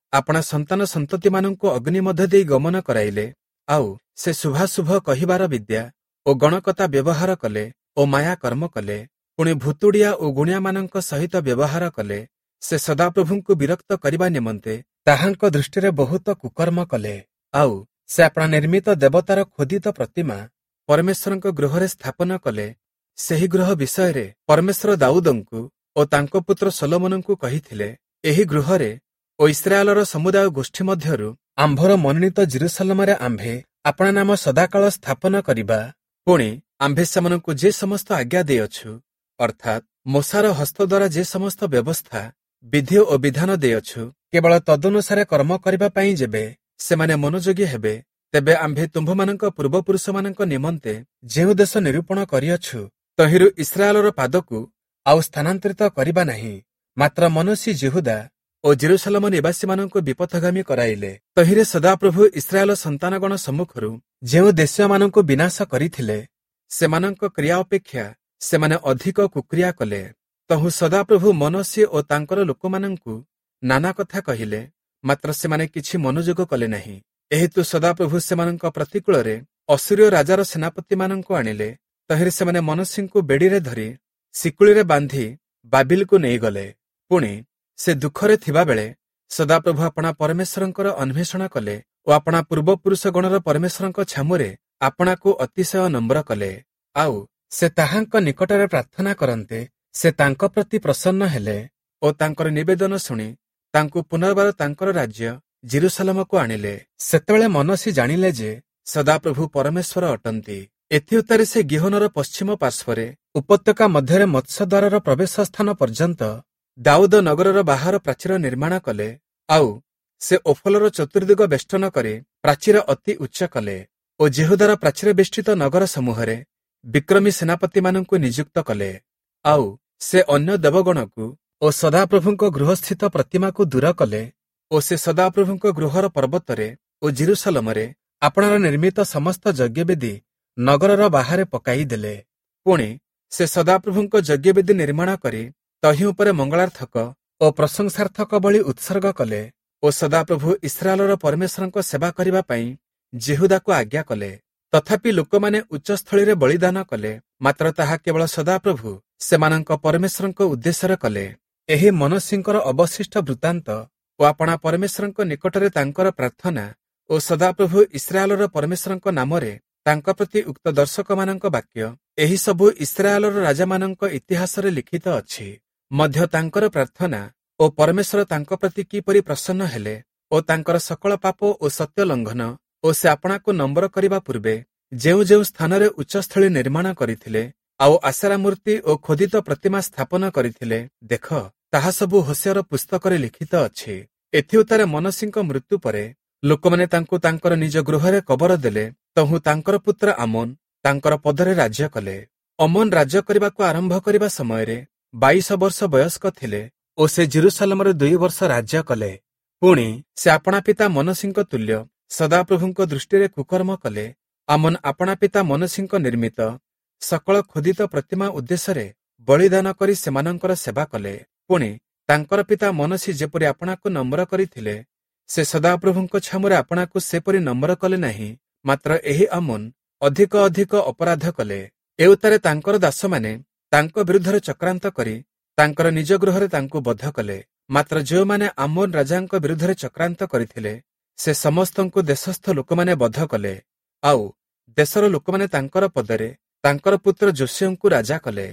A: ଆପଣା ସନ୍ତାନ ସନ୍ତତିମାନଙ୍କୁ ଅଗ୍ନି ମଧ୍ୟ ଦେଇ ଗମନ କରାଇଲେ। ଆଉ ସେ ଶୁଭାଶୁଭ କହିବାର ବିଦ୍ୟା ଓ ଗଣକତା ବ୍ୟବହାର କଲେ ଓ ମାୟା କର୍ମ କଲେ। ପୁଣି ଭୁତୁଡ଼ିଆ ଓ ଗୁଣିଆମାନଙ୍କ ସହିତ ବ୍ୟବହାର କଲେ। ସେ ସଦାପ୍ରଭୁଙ୍କୁ ବିରକ୍ତ କରିବା ନିମନ୍ତେ ତାହାଙ୍କ ଦୃଷ୍ଟିରେ ବହୁତ କୁକର୍ମ କଲେ। ଆଉ ସେ ଆପଣା ନିର୍ମିତ ଦେବତାର ଖୋଦିତ ପ୍ରତିମା ପରମେଶ୍ୱରଙ୍କ ଗୃହରେ ସ୍ଥାପନ କଲେ। ସେହି ଗୃହ ବିଷୟରେ ପରମେଶ୍ୱର ଦାଉଦଙ୍କୁ ଓ ତାଙ୍କ ପୁତ୍ର ସଲୋମନଙ୍କୁ କହିଥିଲେ, ଏହି ଗୃହରେ ଓ ଇସ୍ରାଏଲର ସମୁଦାୟ ଗୋଷ୍ଠୀ ମଧ୍ୟରୁ ଆମ୍ଭର ମନୋନୀତ ଜେରୁସାଲେମରେ ଆମ୍ଭେ ଆପଣା ନାମ ସଦାକାଳ ସ୍ଥାପନ କରିବା। ପୁଣି ଆମ୍ଭେ ସେମାନଙ୍କୁ ଯେ ସମସ୍ତ ଆଜ୍ଞା ଦେଇଅଛୁ, ଅର୍ଥାତ୍ ମୋଶାର ହସ୍ତ ଦ୍ୱାରା ଯେ ସମସ୍ତ ବ୍ୟବସ୍ଥା ବିଧି ଓ ବିଧାନ ଦେଇଅଛୁ, କେବଳ ତଦନୁସାରେ କର୍ମ କରିବା ପାଇଁ ଯେବେ ସେମାନେ ମନୋଯୋଗୀ ହେବେ, ତେବେ ଆମ୍ଭେ ତୁମ୍ଭମାନଙ୍କ ପୂର୍ବପୁରୁଷମାନଙ୍କ ନିମନ୍ତେ ଯେଉଁ ଦେଶ ନିରୂପଣ କରିଅଛୁ, ତହିଁରୁ ଇସ୍ରାଏଲର ପାଦକୁ ଆଉ ସ୍ଥାନାନ୍ତରିତ କରିବା ନାହିଁ। ମାତ୍ର ମନୋଷୀ ଜିହୁଦା ଓ ଜେରୁସାଲେମ ନିବାସୀମାନଙ୍କୁ ବିପଥଗାମୀ କରାଇଲେ। ତହିଁରେ ସଦାପ୍ରଭୁ ଇସ୍ରାଏଲ ସନ୍ତାନଗଣ ସମ୍ମୁଖରୁ ଯେଉଁ ଦେଶୀୟମାନଙ୍କୁ ବିନାଶ କରିଥିଲେ, ସେମାନଙ୍କ କ୍ରିୟା ଅପେକ୍ଷା ସେମାନେ ଅଧିକ କୁକ୍ରିୟା କଲେ। ତହୁଁ ସଦାପ୍ରଭୁ ମନୋଷୀ ଓ ତାଙ୍କର ଲୋକମାନଙ୍କୁ ନାନା କଥା କହିଲେ, ମାତ୍ର ସେମାନେ କିଛି ମନୋଯୋଗ କଲେ ନାହିଁ। ଏହେତୁ ସଦାପ୍ରଭୁ ସେମାନଙ୍କ ପ୍ରତିକୂଳରେ ଅସୁରୀୟ ରାଜାର ସେନାପତିମାନଙ୍କୁ ଆଣିଲେ। ତହିଁରେ ସେମାନେ ମନୋଷୀଙ୍କୁ ବେଡ଼ିରେ ଧରି ଶିକୁଳିରେ ବାନ୍ଧି ବାବିଲକୁ ନେଇଗଲେ। ପୁଣି ସେ ଦୁଃଖରେ ଥିବାବେଳେ ସଦାପ୍ରଭୁ ଆପଣା ପରମେଶ୍ୱରଙ୍କର ଅନ୍ୱେଷଣ କଲେ ଓ ଆପଣା ପୂର୍ବପୁରୁଷଗଣର ପରମେଶ୍ୱରଙ୍କ ଛାମୁରେ ଆପଣାକୁ ଅତିଶୟ ନମ୍ର କଲେ। ଆଉ ସେ ତାହାଙ୍କ ନିକଟରେ ପ୍ରାର୍ଥନା କରନ୍ତେ ସେ ତାଙ୍କ ପ୍ରତି ପ୍ରସନ୍ନ ହେଲେ ଓ ତାଙ୍କର ନିବେଦନ ଶୁଣି ତାଙ୍କୁ ପୁନର୍ବାର ତାଙ୍କର ରାଜ୍ୟ ଜେରୁସାଲେମକୁ ଆଣିଲେ। ସେତେବେଳେ ମନୋଷୀ ଜାଣିଲେ ଯେ ସଦାପ୍ରଭୁ ପରମେଶ୍ୱର ଅଟନ୍ତି। ଏଥିଉତ୍ତାରେ ସେ ଗିହୋନର ପଶ୍ଚିମ ପାର୍ଶ୍ୱରେ ଉପତ୍ୟକା ମଧ୍ୟରେ ମତ୍ସ୍ୟଦ୍ୱାରର ପ୍ରବେଶ ସ୍ଥାନ ପର୍ଯ୍ୟନ୍ତ ଦାଉଦ ନଗରର ବାହାର ପ୍ରାଚୀର ନିର୍ମାଣ କଲେ। ଆଉ ସେ ଓଫଲର ଚତୁର୍ଦ୍ଦିଗ ବେଷ୍ଟନ କରି ପ୍ରାଚୀର ଅତି ଉଚ୍ଚ କଲେ ଓ ଜେହୁଦାର ପ୍ରାଚୀର ବେଷ୍ଟିତ ନଗର ସମୂହରେ ବିକ୍ରମୀ ସେନାପତିମାନଙ୍କୁ ନିଯୁକ୍ତ କଲେ। ଆଉ ସେ ଅନ୍ୟ ଦେବଗଣକୁ ଓ ସଦାପ୍ରଭୁଙ୍କ ଗୃହସ୍ଥିତ ପ୍ରତିମାକୁ ଦୂର କଲେ ଓ ସେ ସଦାପ୍ରଭୁଙ୍କ ଗୃହର ପର୍ବତରେ ଓ ଜେରୁସାଲେମରେ ଆପଣାର ନିର୍ମିତ ସମସ୍ତ ଯଜ୍ଞବେଦୀ ନଗରର ବାହାରେ ପକାଇଦେଲେ। ପୁଣି ସେ ସଦାପ୍ରଭୁଙ୍କ ଯଜ୍ଞବେଦୀ ନିର୍ମାଣ କରି ତହିଁ ଉପରେ ମଙ୍ଗଳାର୍ଥକ ଓ ପ୍ରଶଂସାର୍ଥକ ବଳି ଉତ୍ସର୍ଗ କଲେ ଓ ସଦାପ୍ରଭୁ ଇସ୍ରାଏଲର ପରମେଶ୍ୱରଙ୍କ ସେବା କରିବା ପାଇଁ ଜେହୁଦାକୁ ଆଜ୍ଞା କଲେ। ତଥାପି ଲୋକମାନେ ଉଚ୍ଚସ୍ଥଳୀରେ ବଳିଦାନ କଲେ, ମାତ୍ର ତାହା କେବଳ ସଦାପ୍ରଭୁ ସେମାନଙ୍କ ପରମେଶ୍ୱରଙ୍କ ଉଦ୍ଦେଶ୍ୟରେ କଲେ। ଏହି ମନୋଷୀଙ୍କର ଅବଶିଷ୍ଟ ବୃତ୍ତାନ୍ତ ଓ ଆପଣା ପରମେଶ୍ୱରଙ୍କ ନିକଟରେ ତାଙ୍କର ପ୍ରାର୍ଥନା ଓ ସଦାପ୍ରଭୁ ଇସ୍ରାଏଲର ପରମେଶ୍ୱରଙ୍କ ନାମରେ ତାଙ୍କ ପ୍ରତି ଉକ୍ତ ଦର୍ଶକମାନଙ୍କ ବାକ୍ୟ, ଏହିସବୁ ଇସ୍ରାଏଲର ରାଜାମାନଙ୍କ ଇତିହାସରେ ଲିଖିତ ଅଛି। ମଧ୍ୟ ତାଙ୍କର ପ୍ରାର୍ଥନା ଓ ପରମେଶ୍ୱର ତାଙ୍କ ପ୍ରତି କିପରି ପ୍ରସନ୍ନ ହେଲେ ଓ ତାଙ୍କର ସକଳ ପାପ ଓ ସତ୍ୟ ଲଙ୍ଘନ ଓ ସେ ଆପଣାକୁ ନମ୍ର କରିବା ପୂର୍ବେ ଯେଉଁ ଯେଉଁ ସ୍ଥାନରେ ଉଚ୍ଚସ୍ଥଳୀ ନିର୍ମାଣ କରିଥିଲେ ଆଉ ଆଶେରା ମୂର୍ତ୍ତି ଓ ଖୋଦିତ ପ୍ରତିମା ସ୍ଥାପନ କରିଥିଲେ, ଦେଖ, ତାହା ସବୁ ହୋଶେୟର ପୁସ୍ତକରେ ଲିଖିତ ଅଛି। ଏଥିଉତ୍ତାରେ ମନୋଷୀଙ୍କ ମୃତ୍ୟୁ ପରେ ଲୋକମାନେ ତାଙ୍କୁ ତାଙ୍କର ନିଜ ଗୃହରେ କବର ଦେଲେ। ତହୁଁ ତାଙ୍କର ପୁତ୍ର ଆମୋନ ତାଙ୍କର ପଦରେ ରାଜ୍ୟ କଲେ। ଆମୋନ ରାଜ୍ୟ କରିବାକୁ ଆରମ୍ଭ କରିବା ସମୟରେ 22 ବର୍ଷ ବୟସ୍କ ଥିଲେ ଓ ସେ ଜେରୁସାଲେମରେ 2 ବର୍ଷ ରାଜ୍ୟ କଲେ। ପୁଣି ସେ ଆପଣା ପିତା ମନୋଷୀଙ୍କ ତୁଲ୍ୟ ସଦାପ୍ରଭୁଙ୍କ ଦୃଷ୍ଟିରେ କୁକର୍ମ କଲେ। ଆମୋନ ଆପଣା ପିତା ମନୋଷୀଙ୍କ ନିର୍ମିତ ସକଳ ଖୋଦିତ ପ୍ରତିମା ଉଦ୍ଦେଶ୍ୟରେ ବଳିଦାନ କରି ସେମାନଙ୍କର ସେବା କଲେ। ପୁଣି ତାଙ୍କର ପିତା ମନୋଷୀ ଯେପରି ଆପଣାକୁ ନମ୍ର କରିଥିଲେ, ସେ ସଦାପ୍ରଭୁଙ୍କ ଛାମୁରେ ଆପଣାକୁ ସେପରି ନମ୍ର କଲେ ନାହିଁ। ମାତ୍ର ଏହି ଆମୋନ ଅଧିକ ଅଧିକ ଅପରାଧ କଲେ। ଏଉତ୍ତାରେ ତାଙ୍କର ଦାସମାନେ ତାଙ୍କ ବିରୁଦ୍ଧରେ ଚକ୍ରାନ୍ତ କରି ତାଙ୍କର ନିଜ ଗୃହରେ ତାଙ୍କୁ ବଧ କଲେ। ମାତ୍ର ଯେଉଁମାନେ ଆମୋନ ରାଜାଙ୍କ ବିରୁଦ୍ଧରେ ଚକ୍ରାନ୍ତ କରିଥିଲେ, ସେ ସମସ୍ତଙ୍କୁ ଦେଶସ୍ଥ ଲୋକମାନେ ବଧ କଲେ। ଆଉ ଦେଶର ଲୋକମାନେ ତାଙ୍କର ପଦରେ ତାଙ୍କର ପୁତ୍ର ଯୋଶୀୟଙ୍କୁ ରାଜା କଲେ।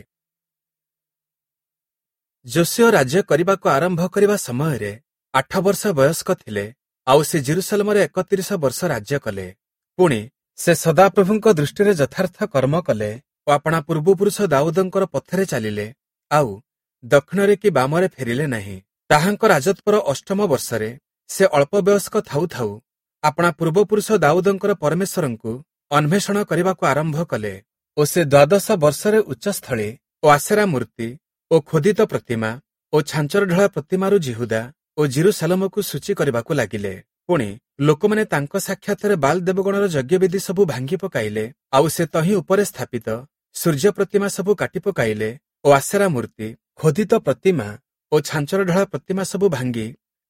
A: ଯୋଶୀୟ ରାଜ୍ୟ କରିବାକୁ ଆରମ୍ଭ କରିବା ସମୟରେ 8 ବର୍ଷ ବୟସ୍କ ଥିଲେ। ଆଉ ସେ ଜେରୁସାଲେମରେ 31 ବର୍ଷ ରାଜ୍ୟ କଲେ। ପୁଣି ସେ ସଦାପ୍ରଭୁଙ୍କ ଦୃଷ୍ଟିରେ ଯଥାର୍ଥ କର୍ମ କଲେ ଓ ଆପଣା ପୂର୍ବପୁରୁଷ ଦାଉଦଙ୍କର ପଥରେ ଚାଲିଲେ, ଆଉ ଦକ୍ଷିଣରେ କି ବାମରେ ଫେରିଲେ ନାହିଁ। ତାହାଙ୍କ ରାଜତ୍ୱର 8ମ ବର୍ଷରେ ସେ ଅଳ୍ପ ବୟସ୍କ ଥାଉ ଥାଉ ଆପଣା ପୂର୍ବପୁରୁଷ ଦାଉଦଙ୍କର ପରମେଶ୍ୱରଙ୍କୁ ଅନ୍ୱେଷଣ କରିବାକୁ ଆରମ୍ଭ କଲେ ଓ ସେ 12 ବର୍ଷରେ ଉଚ୍ଚସ୍ଥଳୀ ଓ ଆଶେରା ମୂର୍ତ୍ତି ଓ ଖୋଦିତ ପ୍ରତିମା ଓ ଛାଞ୍ଚର ଢଳା ପ୍ରତିମାରୁ ଜିହୁଦା ଓ ଜେରୁସାଲେମକୁ ସୂଚୀ କରିବାକୁ ଲାଗିଲେ। ପୁଣି ଲୋକମାନେ ତାଙ୍କ ସାକ୍ଷାତରେ ବାଲ୍ ଦେବଗଣର ଯଜ୍ଞବେଦୀ ସବୁ ଭାଙ୍ଗି ପକାଇଲେ। ଆଉ ସେ ତହିଁ ଉପରେ ସ୍ଥାପିତ ସୂର୍ଯ୍ୟ ପ୍ରତିମା ସବୁ କାଟି ପକାଇଲେ ଓ ଆଶେରା ମୂର୍ତ୍ତି, ଖୋଦିତ ପ୍ରତିମା ଓ ଛାଞ୍ଚର ଢଳା ପ୍ରତିମା ସବୁ ଭାଙ୍ଗି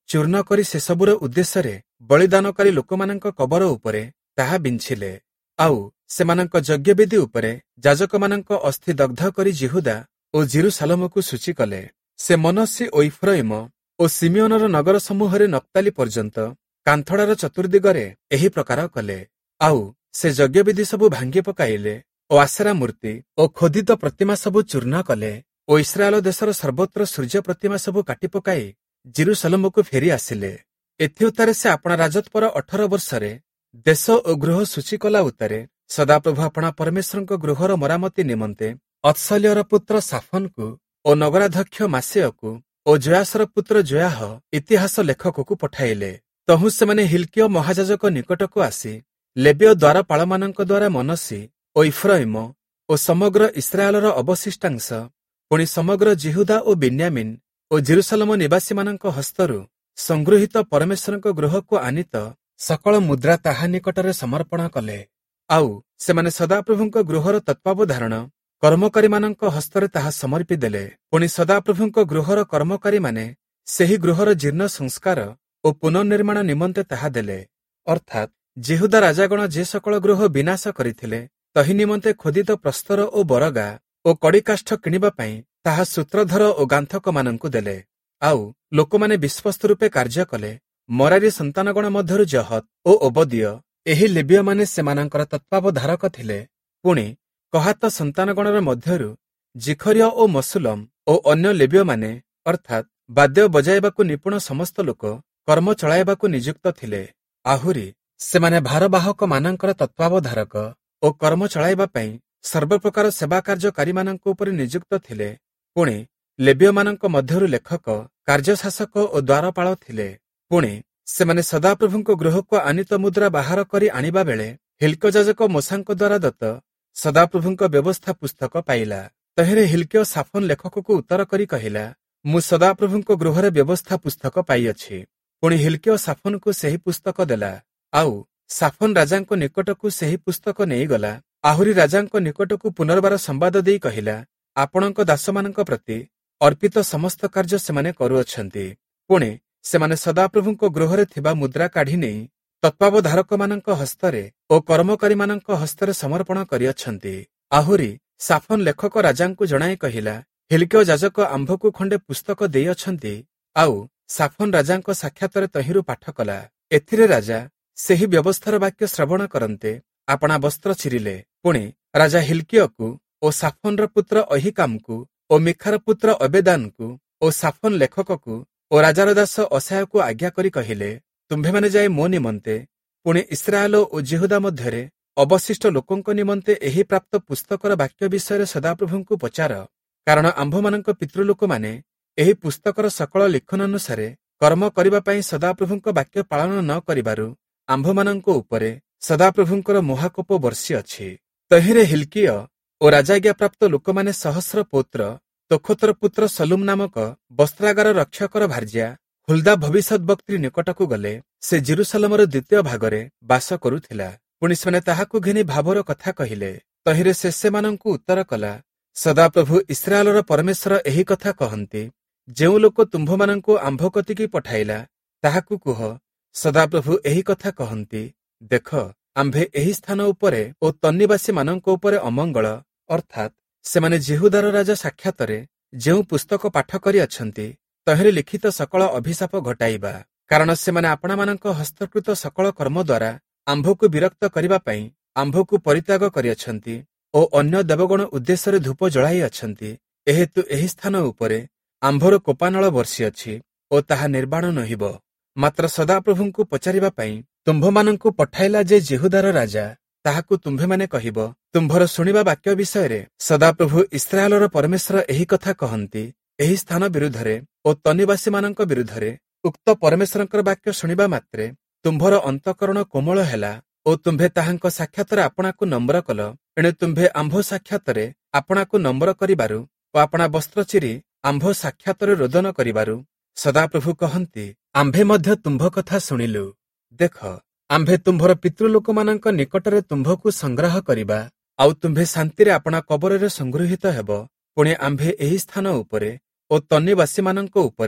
A: ଚୂର୍ଣ୍ଣ କରି ସେସବୁର ଉଦ୍ଦେଶ୍ୟରେ ବଳିଦାନକାରୀ ଲୋକମାନଙ୍କ କବର ଉପରେ ତାହା ବିଞ୍ଚିଲେ। ଆଉ ସେମାନଙ୍କ ଯଜ୍ଞବେଦୀ ଉପରେ ଯାଜକମାନଙ୍କ ଅସ୍ଥି ଦଗ୍ଧ କରି ଜିହୁଦା ଓ ଜେରୁସାଲେମକୁ ସୂଚୀ କଲେ। ସେ ମନସ୍ସୀ ଓ ଇଫ୍ରାଇମ ଓ ସିମିଓନର ନଗର ସମୂହରେ ନପ୍ତାଲି ପର୍ଯ୍ୟନ୍ତ କାନ୍ଥଡ଼ାର ଚତୁର୍ଦିଗରେ ଏହି ପ୍ରକାର କଲେ। ଆଉ ସେ ଯଜ୍ଞବେଦୀ ସବୁ ଭାଙ୍ଗି ପକାଇଲେ ଓ ଆସେରା ମୂର୍ତ୍ତି ଓ ଖୋଦିତ ପ୍ରତିମା ସବୁ ଚୂର୍ଣ୍ଣ କଲେ ଓ ଇସ୍ରାଏଲ ଦେଶର ସର୍ବତ୍ର ସୂର୍ଯ୍ୟ ପ୍ରତିମା ସବୁ କାଟି ପକାଇ ଜେରୁସାଲେମକୁ ଫେରି ଆସିଲେ। ଏଥିଉତ୍ତାରେ ସେ ଆପଣା ରାଜତ୍ୱର 18 ବର୍ଷରେ ଦେଶ ଓ ଗୃହ ସୂଚୀ କଲା ଉତ୍ତାରେ ସଦାପ୍ରଭୁ ଆପଣା ପରମେଶ୍ୱରଙ୍କ ଗୃହର ମରାମତି ନିମନ୍ତେ ଅତ୍ସଲ୍ୟର ପୁତ୍ର ସାଫନକୁ ଓ ନଗରାଧ୍ୟକ୍ଷ ମାସେୟକୁ ଓ ଜୟାସର ପୁତ୍ର ଜୟାହ ଇତିହାସ ଲେଖକକୁ ପଠାଇଲେ। ତହୁଁ ସେମାନେ ହିଲ୍କିୟ ମହାଯାଜକ ନିକଟକୁ ଆସି ଲେବୀୟ ଦ୍ୱାରପାଳମାନଙ୍କ ଦ୍ୱାରା ମନସ୍ସୀ ଓ ଇଫ୍ରାଇମ ଓ ସମଗ୍ର ଇସ୍ରାଏଲର ଅବଶିଷ୍ଟାଂଶ ପୁଣି ସମଗ୍ର ଜିହୁଦା ଓ ବିନ୍ୟାମିନ୍ ଓ ଜେରୁସାଲେମ ନିବାସୀମାନଙ୍କ ହସ୍ତରୁ ସଂଗୃହୀତ ପରମେଶ୍ୱରଙ୍କ ଗୃହକୁ ଆନିତ ସକଳ ମୁଦ୍ରା ତାହା ନିକଟରେ ସମର୍ପଣ କଲେ। ଆଉ ସେମାନେ ସଦାପ୍ରଭୁଙ୍କ ଗୃହର ତତ୍ତ୍ୱାବଧାରଣ କର୍ମକାରୀମାନଙ୍କ ହସ୍ତରେ ତାହା ସମର୍ପି ଦେଲେ। ପୁଣି ସଦାପ୍ରଭୁଙ୍କ ଗୃହର କର୍ମକାରୀମାନେ ସେହି ଗୃହର ଜୀର୍ଣ୍ଣ ସଂସ୍କାର ଓ ପୁନର୍ନିର୍ମାଣ ନିମନ୍ତେ ତାହା ଦେଲେ। ଅର୍ଥାତ୍ ଜିହୁଦା ରାଜାଗଣ ଯେ ସକଳ ଗୃହ ବିନାଶ କରିଥିଲେ ତହି ନିମନ୍ତେ ଖୋଦିତ ପ୍ରସ୍ତର ଓ ବରଗା ଓ କଡ଼ିକାଷ୍ଠ କିଣିବା ପାଇଁ ତାହା ସୂତ୍ରଧର ଓ ଗାନ୍ଥକମାନଙ୍କୁ ଦେଲେ। ଆଉ ଲୋକମାନେ ବିଶ୍ୱସ୍ତ ରୂପେ କାର୍ଯ୍ୟ କଲେ। ମରାରୀ ସନ୍ତାନଗଣ ମଧ୍ୟରୁ ଜହତ ଓ ଓବଦୀୟ ଏହି ଲେବୀୟମାନେ ସେମାନଙ୍କର ତତ୍ତ୍ୱାବଧାରକ ଥିଲେ। ପୁଣି କହାତ ସନ୍ତାନଗଣର ମଧ୍ୟରୁ ଜିଖରିୟ ଓ ମସୁଲମ ଓ ଅନ୍ୟ ଲେବୀୟମାନେ ଅର୍ଥାତ୍ ବାଦ୍ୟ ବଜାଇବାକୁ ନିପୁଣ ସମସ୍ତ ଲୋକ କର୍ମ ଚଳାଇବାକୁ ନିଯୁକ୍ତ ଥିଲେ। ଆହୁରି ସେମାନେ ଭାରବାହକମାନଙ୍କର ତତ୍ତ୍ୱାବଧାରକ ଓ କର୍ମ ଚଳାଇବା ପାଇଁ ସର୍ବପ୍ରକାର ସେବା କାର୍ଯ୍ୟକାରୀମାନଙ୍କ ଉପରେ ନିଯୁକ୍ତ ଥିଲେ। ପୁଣି ଲେବୀୟମାନଙ୍କ ମଧ୍ୟରୁ ଲେଖକ, କାର୍ଯ୍ୟଶାସକ ଓ ଦ୍ୱାରପାଳ ଥିଲେ। ପୁଣି ସେମାନେ ସଦାପ୍ରଭୁଙ୍କ ଗୃହକୁ ଆନିତ ମୁଦ୍ରା ବାହାର କରି ଆଣିବା ବେଳେ ହିଲ୍କିୟ ଯାଜକ ମୋଶାଙ୍କ ଦ୍ୱାରା ଦତ୍ତ ସଦାପ୍ରଭୁଙ୍କ ବ୍ୟବସ୍ଥା ପୁସ୍ତକ ପାଇଲା। ତହିଁରେ ହିଲ୍କିୟ ସାଫନ ଲେଖକକୁ ଉତ୍ତର କରି କହିଲା, ମୁଁ ସଦାପ୍ରଭୁଙ୍କ ଗୃହରେ ବ୍ୟବସ୍ଥା ପୁସ୍ତକ ପାଇଅଛି। ପୁଣି ହିଲ୍କିୟ ସାଫନକୁ ସେହି ପୁସ୍ତକ ଦେଲା। ଆଉ ସାଫନ ରାଜାଙ୍କ ନିକଟକୁ ସେହି ପୁସ୍ତକ ନେଇଗଲା। ଆହୁରି ରାଜାଙ୍କ ନିକଟକୁ ପୁନର୍ବାର ସମ୍ବାଦ ଦେଇ କହିଲା, ଆପଣଙ୍କ ଦାସମାନଙ୍କ ପ୍ରତି ଅର୍ପିତ ସମସ୍ତ କାର୍ଯ୍ୟ ସେମାନେ କରୁଅଛନ୍ତି। ପୁଣି ସେମାନେ ସଦାପ୍ରଭୁଙ୍କ ଗୃହରେ ଥିବା ମୁଦ୍ରା କାଢ଼ି ନେଇ ତତ୍ତ୍ୱାବଧାରକମାନଙ୍କ ହସ୍ତରେ ଓ କର୍ମକାରୀମାନଙ୍କ ହସ୍ତରେ ସମର୍ପଣ କରିଅଛନ୍ତି। ଆହୁରି ସାଫନ ଲେଖକ ରାଜାଙ୍କୁ ଜଣାଇ କହିଲା, ହିଲ୍କିୟ ଯାଜକ ଆମ୍ଭକୁ ଖଣ୍ଡେ ପୁସ୍ତକ ଦେଇଅଛନ୍ତି। ଆଉ ସାଫନ ରାଜାଙ୍କ ସାକ୍ଷାତରେ ତହିଁରୁ ପାଠ କଲା। ଏଥିରେ ରାଜା ସେହି ବ୍ୟବସ୍ଥାର ବାକ୍ୟ ଶ୍ରବଣ କରନ୍ତେ ଆପଣା ବସ୍ତ୍ର ଚିରିଲେ। ପୁଣି ରାଜା ହିଲ୍କିୟକୁ ଓ ସାଫନର ପୁତ୍ର ଅହିକାମକୁ ଓ ମିଖାର ପୁତ୍ର ଅବେଦାନକୁ ଓ ସାଫନ ଲେଖକକୁ ଓ ରାଜାର ଦାସ ଅସାୟକୁ ଆଜ୍ଞା କରି କହିଲେ, ତୁମ୍ଭେମାନେ ଯାଇ ମୋ ନିମନ୍ତେ ପୁଣି ଇସ୍ରାଏଲ ଓ ଜିହୁଦା ମଧ୍ୟରେ ଅବଶିଷ୍ଟ ଲୋକଙ୍କ ନିମନ୍ତେ ଏହି ପ୍ରାପ୍ତ ପୁସ୍ତକର ବାକ୍ୟ ବିଷୟରେ ସଦାପ୍ରଭୁଙ୍କୁ ପଚାର। କାରଣ ଆମ୍ଭମାନଙ୍କ ପିତୃଲୋକମାନେ ଏହି ପୁସ୍ତକର ସକଳ ଲିଖନାନୁସାରେ କର୍ମ କରିବା ପାଇଁ ସଦାପ୍ରଭୁଙ୍କ ବାକ୍ୟ ପାଳନ ନ କରିବାରୁ ଆମ୍ଭମାନଙ୍କ ଉପରେ ସଦାପ୍ରଭୁଙ୍କର ମହାକୋପ ବର୍ଷିଅଛି। ତହିଁରେ ହିଲ୍କିୟ ଓ ରାଜାଜ୍ଞାପ୍ରାପ୍ତ ଲୋକମାନେ ସହସ୍ର ପୌତ୍ର ତୋଖତର ପୁତ୍ର ସଲୁମ ନାମକ ବସ୍ତ୍ରାଗାର ରକ୍ଷକର ଭାର୍ଯ୍ୟା ହୁଲ୍ଦା ଭବିଷ୍ୟତବକ୍ତ୍ରୀ ନିକଟକୁ ଗଲେ। ସେ ଜେରୁସାଲେମର ଦ୍ୱିତୀୟ ଭାଗରେ ବାସ କରୁଥିଲା। ପୁଣି ସେମାନେ ତାହାକୁ ଘେନି ଭାବର କଥା କହିଲେ। ତହିଁରେ ସେ ସେମାନଙ୍କୁ ଉତ୍ତର କଲା, ସଦାପ୍ରଭୁ ଇସ୍ରାଏଲର ପରମେଶ୍ୱର ଏହି କଥା କହନ୍ତି, ଯେଉଁ ଲୋକ ତୁମ୍ଭମାନଙ୍କୁ ଆମ୍ଭ କତିକି ପଠାଇଲା ତାହାକୁ କୁହ, ସଦାପ୍ରଭୁ ଏହି କଥା କହନ୍ତି, ଦେଖ, ଆମ୍ଭେ ଏହି ସ୍ଥାନ ଉପରେ ଓ ତନ୍ନିବାସୀମାନଙ୍କ ଉପରେ ଅମଙ୍ଗଳ ଅର୍ଥାତ୍ ସେମାନେ ଜିହୁଦାର ରାଜା ସାକ୍ଷାତରେ ଯେଉଁ ପୁସ୍ତକ ପାଠ କରିଅଛନ୍ତି ତହିଁରେ ଲିଖିତ ସକଳ ଅଭିଶାପ ଘଟାଇବା। କାରଣ ସେମାନେ ଆପଣାମାନଙ୍କ ହସ୍ତକୃତ ସକଳ କର୍ମ ଦ୍ୱାରା ଆମ୍ଭକୁ ବିରକ୍ତ କରିବା ପାଇଁ ଆମ୍ଭକୁ ପରିତ୍ୟାଗ କରିଅଛନ୍ତି ଓ ଅନ୍ୟ ଦେବଗଣ ଉଦ୍ଦେଶ୍ୟରେ ଧୂପ ଜଳାଇଅଛନ୍ତି। ଏହେତୁ ଏହି ସ୍ଥାନ ଉପରେ ଆମ୍ଭର କୋପାନଳ ବର୍ଷିଅଛି ଓ ତାହା ନିର୍ବାଣ ନହିବ। ମାତ୍ର ସଦାପ୍ରଭୁଙ୍କୁ ପଚାରିବା ପାଇଁ ତୁମ୍ଭମାନଙ୍କୁ ପଠାଇଲା ଯେ ଜିହୁଦାର ରାଜା, ତାହାକୁ ତୁମ୍ଭେମାନେ କହିବ, ତୁମ୍ଭର ଶୁଣିବା ବାକ୍ୟ ବିଷୟରେ ସଦାପ୍ରଭୁ ଇସ୍ରାଏଲର ପରମେଶ୍ୱର ଏହି କଥା କହନ୍ତି, ଏହି ସ୍ଥାନ ବିରୁଦ୍ଧରେ ଓ ତନିବାସୀମାନଙ୍କ ବିରୁଦ୍ଧରେ ଉକ୍ତ ପରମେଶ୍ୱରଙ୍କର ବାକ୍ୟ ଶୁଣିବା ମାତ୍ରେ ତୁମ୍ଭର ଅନ୍ତଃକରଣ କୋମଳ ହେଲା ଓ ତୁମ୍ଭେ ତାହାଙ୍କ ସାକ୍ଷାତରେ ଆପଣାକୁ ନମ୍ର କଲ। ଏଣୁ ତୁମ୍ଭେ ଆମ୍ଭ ସାକ୍ଷାତରେ ଆପଣାକୁ ନମ୍ର କରିବାରୁ ଓ ଆପଣା ବସ୍ତ୍ର ଚିରି ଆମ୍ଭ ସାକ୍ଷାତରେ ରୋଦନ କରିବାରୁ ସଦାପ୍ରଭୁ କହନ୍ତି, ଆମ୍ଭେ ମଧ୍ୟ ତୁମ୍ଭ କଥା ଶୁଣିଲୁ। ଦେଖ, ଆମ୍ଭେ ତୁମ୍ଭର ପିତୃଲୋକମାନଙ୍କ ନିକଟରେ ତୁମ୍ଭକୁ ସଂଗ୍ରହ କରିବା, ଆଉ ତୁମ୍ଭେ ଶାନ୍ତିରେ ଆପଣା କବରରେ ସଂଗୃହୀତ ହେବ। ପୁଣି ଆମ୍ଭେ ଏହି ସ୍ଥାନ ଉପରେ ଓ ତନିବାସୀମାନଙ୍କ ଉପରେ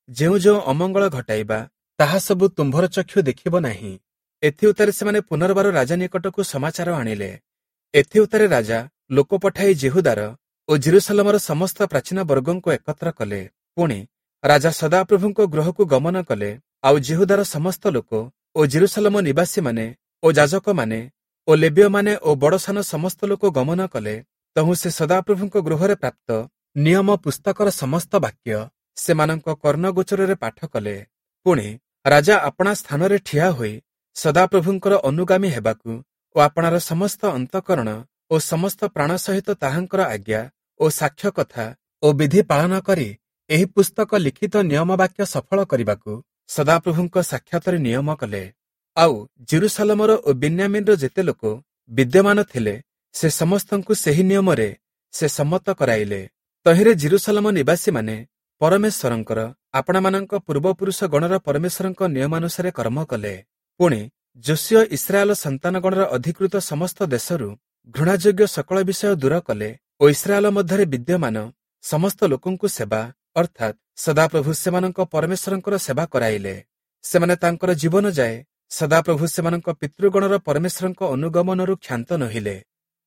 A: ଯେଉଁ ଯେଉଁ ଅମଙ୍ଗଳ ଘଟାଇବା ତାହା ସବୁ ତୁମ୍ଭର ଚକ୍ଷୁ ଦେଖିବ ନାହିଁ। ଏଥି ଉତ୍ତାରେ ସେମାନେ ପୁନର୍ବାର ରାଜା ନିକଟକୁ ସମାଚାର ଆଣିଲେ। ଏଥି ଉତ୍ତାରେ ରାଜା ଲୋକ ପଠାଇ ଜେହୁଦାର ଓ ଜେରୁସାଲେମର ସମସ୍ତ ପ୍ରାଚୀନ ବର୍ଗଙ୍କୁ ଏକତ୍ର କଲେ। ପୁଣି ରାଜା ସଦାପ୍ରଭୁଙ୍କ ଗୃହକୁ ଗମନ କଲେ। ଆଉ ଜେହୁଦାର ସମସ୍ତ ଲୋକ ଓ ଜେରୁସାଲେମ ନିବାସୀମାନେ ଓ ଯାଜକମାନେ ଓ ଲେବୀୟମାନେ ଓ ବଡ଼ ସାନ ସମସ୍ତ ଲୋକ ଗମନ କଲେ। ତହୁଁ ସେ ସଦାପ୍ରଭୁଙ୍କ ଗୃହରେ ପ୍ରାପ୍ତ ନିୟମ ପୁସ୍ତକର ସମସ୍ତ ବାକ୍ୟ ସେମାନଙ୍କ କର୍ଣ୍ଣଗୋଚରରେ ପାଠ କଲେ। ପୁଣି ରାଜା ଆପଣା ସ୍ଥାନରେ ଠିଆ ହୋଇ ସଦାପ୍ରଭୁଙ୍କର ଅନୁଗାମୀ ହେବାକୁ ଓ ଆପଣାର ସମସ୍ତ ଅନ୍ତଃକରଣ ଓ ସମସ୍ତ ପ୍ରାଣ ସହିତ ତାହାଙ୍କର ଆଜ୍ଞା ଓ ସାକ୍ଷ୍ୟ କଥା ଓ ବିଧି ପାଳନ କରି ଏହି ପୁସ୍ତକ ଲିଖିତ ନିୟମ ବାକ୍ୟ ସଫଳ କରିବାକୁ ସଦାପ୍ରଭୁଙ୍କ ସାକ୍ଷାତରେ ନିୟମ କଲେ। ଆଉ ଜେରୁସାଲେମର ଓ ବିନ୍ୟାମିନର ଯେତେ ଲୋକ ବିଦ୍ୟମାନ ଥିଲେ ସେ ସମସ୍ତଙ୍କୁ ସେହି ନିୟମରେ ସେ ସମ୍ମତ କରାଇଲେ। ତହିଁରେ ଜେରୁସାଲେମ ନିବାସୀମାନେ ପରମେଶ୍ୱରଙ୍କର ଆପଣମାନଙ୍କ ପୂର୍ବପୁରୁଷ ଗଣର ପରମେଶ୍ୱରଙ୍କ ନିୟମାନୁସାରେ କର୍ମ କଲେ। ପୁଣି ଯୋଶୀୟ ଇସ୍ରାଏଲ ସନ୍ତାନଗଣର ଅଧିକୃତ ସମସ୍ତ ଦେଶରୁ ଘୃଣାଯୋଗ୍ୟ ସକଳ ବିଷୟ ଦୂର କଲେ ଓ ଇସ୍ରାଏଲ ମଧ୍ୟରେ ବିଦ୍ୟମାନ ସମସ୍ତ ଲୋକଙ୍କୁ ସେବା ଅର୍ଥାତ୍ ସଦାପ୍ରଭୁ ସେମାନଙ୍କ ପରମେଶ୍ୱରଙ୍କର ସେବା କରାଇଲେ। ସେମାନେ ତାଙ୍କର ଜୀବନ ଯାଏ ସଦାପ୍ରଭୁ ସେମାନଙ୍କ ପିତୃଗଣର ପରମେଶ୍ୱରଙ୍କ ଅନୁଗମନରୁ କ୍ଷାନ୍ତ ନହିଲେ।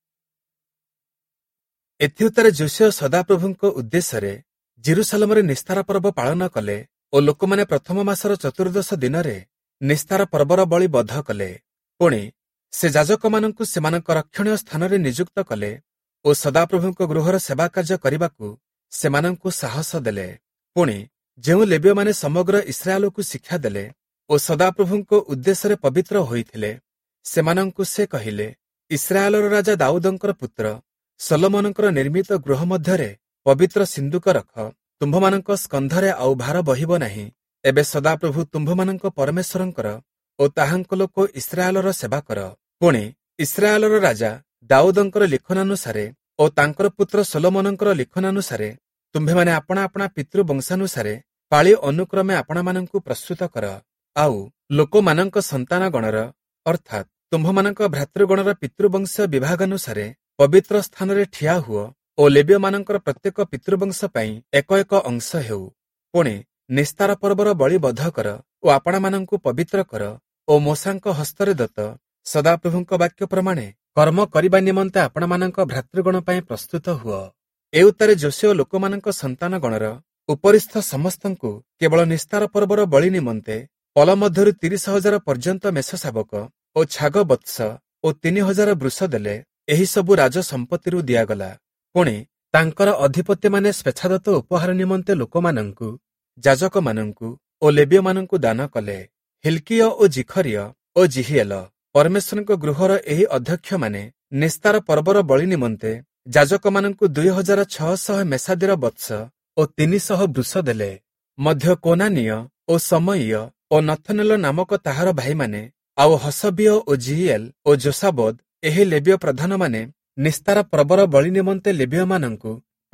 A: ଏଥି ଉତ୍ତାରେ ଯୋଶୀୟ ସଦାପ୍ରଭୁଙ୍କ ଉଦ୍ଦେଶ୍ୟରେ ଜେରୁସାଲେମରେ ନିସ୍ତାର ପର୍ବ ପାଳନ କଲେ ଓ ଲୋକମାନେ ପ୍ରଥମ ମାସର ଚତୁର୍ଦ୍ଦଶ ଦିନରେ ନିସ୍ତାର ପର୍ବର ବଳି ବଧ କଲେ। ପୁଣି ସେ ଯାଜକମାନଙ୍କୁ ସେମାନଙ୍କ ରକ୍ଷଣୀୟ ସ୍ଥାନରେ ନିଯୁକ୍ତ କଲେ ଓ ସଦାପ୍ରଭୁଙ୍କ ଗୃହର ସେବା କାର୍ଯ୍ୟ କରିବାକୁ ସେମାନଙ୍କୁ ସାହସ ଦେଲେ। ପୁଣି ଯେଉଁ ଲେବୀୟମାନେ ସମଗ୍ର ଇସ୍ରାଏଲକୁ ଶିକ୍ଷା ଦେଲେ ଓ ସଦାପ୍ରଭୁଙ୍କ ଉଦ୍ଦେଶ୍ୟରେ ପବିତ୍ର ହୋଇଥିଲେ ସେମାନଙ୍କୁ ସେ କହିଲେ, ଇସ୍ରାଏଲର ରାଜା ଦାଉଦଙ୍କର ପୁତ୍ର ସଲୋମନଙ୍କର ନିର୍ମିତ ଗୃହ ମଧ୍ୟରେ ପବିତ୍ର ସିନ୍ଦୁକ ରଖ। ତୁମ୍ଭମାନଙ୍କ ସ୍କନ୍ଧରେ ଆଉ ଭାର ବହିବ ନାହିଁ। ଏବେ ସଦାପ୍ରଭୁ ତୁମ୍ଭମାନଙ୍କ ପରମେଶ୍ୱରଙ୍କର ଓ ତାହାଙ୍କ ଲୋକ ଇସ୍ରାଏଲର ସେବା କର। ପୁଣି ଇସ୍ରାଏଲର ରାଜା ଦାଉଦଙ୍କର ଲିଖନାନୁସାରେ ଓ ତାଙ୍କର ପୁତ୍ର ସଲୋମନଙ୍କର ଲିଖନାନୁସାରେ ତୁମ୍ଭେମାନେ ଆପଣା ଆପଣା ପିତୃବଂଶାନୁସାରେ ପାଳି ଅନୁକ୍ରମେ ଆପଣମାନଙ୍କୁ ପ୍ରସ୍ତୁତ କର। ଆଉ ଲୋକମାନଙ୍କ ସନ୍ତାନଗଣର ଅର୍ଥାତ୍ ତୁମ୍ଭମାନଙ୍କ ଭ୍ରାତୃଗଣର ପିତୃବଂଶ ବିଭାଗାନୁସାରେ ପବିତ୍ର ସ୍ଥାନରେ ଠିଆ ହୁଅ ଓ ଲେବୀୟମାନଙ୍କର ପ୍ରତ୍ୟେକ ପିତୃବଂଶ ପାଇଁ ଏକ ଏକ ଅଂଶ ହେଉ। ପୁଣି ନିସ୍ତାର ପର୍ବର ବଳି ବଧ କର ଓ ଆପଣମାନଙ୍କୁ ପବିତ୍ର କର ଓ ମୋଶାଙ୍କ ହସ୍ତରେ ଦତ୍ତ ସଦାପ୍ରଭୁଙ୍କ ବାକ୍ୟ ପ୍ରମାଣେ କର୍ମ କରିବା ନିମନ୍ତେ ଆପଣମାନଙ୍କ ଭ୍ରାତୃଗଣ ପାଇଁ ପ୍ରସ୍ତୁତ ହୁଅ। ଏ ଉତ୍ତାରେ ଯୋଶୀୟ ଲୋକମାନଙ୍କ ସନ୍ତାନଗଣର ଉପରିସ୍ଥ ସମସ୍ତଙ୍କୁ କେବଳ ନିସ୍ତାର ପର୍ବର ବଳି ନିମନ୍ତେ ପଲ ମଧ୍ୟରୁ 30,000 ପର୍ଯ୍ୟନ୍ତ ମେଷ ଶାବକ ଓ ଛାଗ ବତ୍ସ ଓ 3,000 ବୃଷ ଦେଲେ। ଏହି ସବୁ ରାଜ ସମ୍ପତ୍ତିରୁ ଦିଆଗଲା। ପୁଣି ତାଙ୍କର ଅଧିପତିମାନେ ସ୍ୱେଚ୍ଛାଦତ୍ତ ଉପହାର ନିମନ୍ତେ ଲୋକମାନଙ୍କୁ ଯାଜକମାନଙ୍କୁ ଓ ଲେବୀୟମାନଙ୍କୁ ଦାନ କଲେ। ହିଲ୍କିୟ ଓ ଜିଖରିୟ ଓ ଜିହିଏଲ ପରମେଶ୍ୱରଙ୍କ ଗୃହର ଏହି ଅଧ୍ୟକ୍ଷମାନେ ନିସ୍ତାର ପର୍ବର ବଳି ନିମନ୍ତେ ଯାଜକମାନଙ୍କୁ 2,600 ମେସାଦିର ବତ୍ସ ଓ 300 ବୃଷ ଦେଲେ। ମଧ୍ୟ କୋନାନୀୟ ଓ ସମୟୀୟ ଓ ନଥନେଲ ନାମକ ତାହାର ଭାଇମାନେ ଆଉ ହସବୀୟ ଓ ଜିହିଏଲ ଓ ଯୋସାବଦ ଏହି ଲେବୀୟ ପ୍ରଧାନମାନେ ନିସ୍ତାର ପର୍ବର ବଳି ନିମନ୍ତେ ଲେବୀୟମାନଙ୍କୁ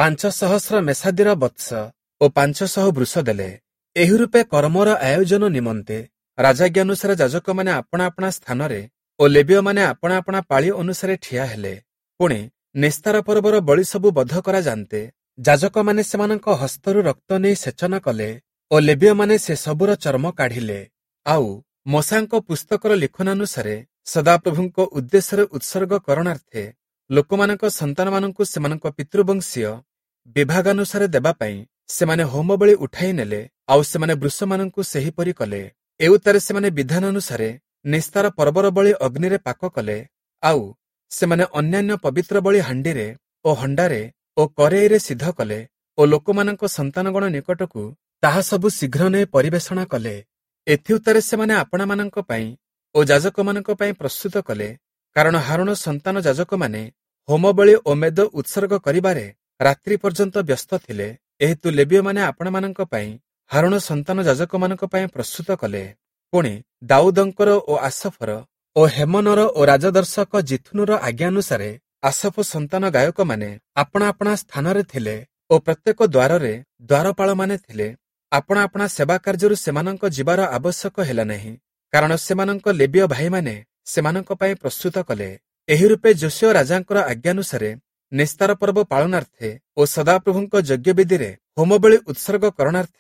A: 500 ମେସାଦିର ବତ୍ସ ଓ 500 ବୃଷ ଦେଲେ। ଏହି ରୂପେ କର୍ମର ଆୟୋଜନ ନିମନ୍ତେ ରାଜାଜ୍ଞାନୁସାରେ ଯାଜକମାନେ ଆପଣା ଆପଣା ସ୍ଥାନରେ ଓ ଲେବୀୟମାନେ ଆପଣା ଆପଣା ପାଳି ଅନୁସାରେ ଠିଆ ହେଲେ। ପୁଣି ନିସ୍ତାର ପର୍ବର ବଳି ସବୁ ବଧ କରାଯାନ୍ତେ ଯାଜକମାନେ ସେମାନଙ୍କ ହସ୍ତରୁ ରକ୍ତ ନେଇ ସେଚନ କଲେ ଓ ଲେବୀୟମାନେ ସେ ସବୁର ଚର୍ମ କାଢ଼ିଲେ। ଆଉ ମୋଶାଙ୍କ ପୁସ୍ତକର ଲିଖନାନୁସାରେ ସଦାପ୍ରଭୁଙ୍କ ଉଦ୍ଦେଶ୍ୟରେ ଉତ୍ସର୍ଗ କରଣାର୍ଥେ ଲୋକମାନଙ୍କ ସନ୍ତାନମାନଙ୍କୁ ସେମାନଙ୍କ ପିତୃବଂଶୀୟ ବିଭାଗାନୁସାରେ ଦେବା ପାଇଁ ସେମାନେ ହୋମବଳି ଉଠାଇ ନେଲେ। ଆଉ ସେମାନେ ବୃଷମାନଙ୍କୁ ସେହିପରି କଲେ। ଏ ଉତ୍ତାରେ ସେମାନେ ବିଧାନାନୁସାରେ ନିସ୍ତାର ପର୍ବର ବଳି ଅଗ୍ନିରେ ପାକ କଲେ। ଆଉ ସେମାନେ ଅନ୍ୟାନ୍ୟ ପବିତ୍ର ବଳି ହାଣ୍ଡିରେ ଓ ହଣ୍ଡାରେ ଓ କରେଇରେ ସିଦ୍ଧ କଲେ ଓ ଲୋକମାନଙ୍କ ସନ୍ତାନଗଣ ନିକଟକୁ ତାହା ସବୁ ଶୀଘ୍ର ନେଇ ପରିବେଷଣ କଲେ। ଏଥି ଉତ୍ତାରେ ସେମାନେ ଆପଣାମାନଙ୍କ ପାଇଁ ଓ ଯାଜକମାନଙ୍କ ପାଇଁ ପ୍ରସ୍ତୁତ କଲେ, କାରଣ ହାରୁଣ ସନ୍ତାନ ଯାଜକମାନେ ହୋମବଳି ଓ ମେଦ ଉତ୍ସର୍ଗ କରିବାରେ ରାତ୍ରି ପର୍ଯ୍ୟନ୍ତ ବ୍ୟସ୍ତ ଥିଲେ। ଏହେତୁ ଲେବୀୟମାନେ ଆପଣମାନଙ୍କ ପାଇଁ ହାରୁଣ ସନ୍ତାନ ଯାଜକମାନଙ୍କ ପାଇଁ ପ୍ରସ୍ତୁତ କଲେ। ପୁଣି ଦାଉଦଙ୍କର ଓ ଆସଫର ଓ ହେମନର ଓ ରାଜଦର୍ଶକ ଜିଥୁନର ଆଜ୍ଞାନୁସାରେ ଆସଫ ସନ୍ତାନ ଗାୟକମାନେ ଆପଣା ଆପଣା ସ୍ଥାନରେ ଥିଲେ ଓ ପ୍ରତ୍ୟେକ ଦ୍ୱାରରେ ଦ୍ୱାରପାଳମାନେ ଥିଲେ। ଆପଣା ଆପଣା ସେବା କାର୍ଯ୍ୟରୁ ସେମାନଙ୍କ ଯିବାର ଆବଶ୍ୟକ ହେଲା ନାହିଁ, କାରଣ ସେମାନଙ୍କ ଲେବୀୟ ଭାଇମାନେ ସେମାନଙ୍କ ପାଇଁ ପ୍ରସ୍ତୁତ କଲେ। ଏହି ରୂପେ ଯୋଶୀୟ ରାଜାଙ୍କର ଆଜ୍ଞାନୁସାରେ ନିସ୍ତାର ପର୍ବ ପାଳନାର୍ଥେ ଓ ସଦାପ୍ରଭୁଙ୍କ ଯଜ୍ଞବେଦୀରେ ହୋମବଳି ଉତ୍ସର୍ଗ କରଣାର୍ଥେ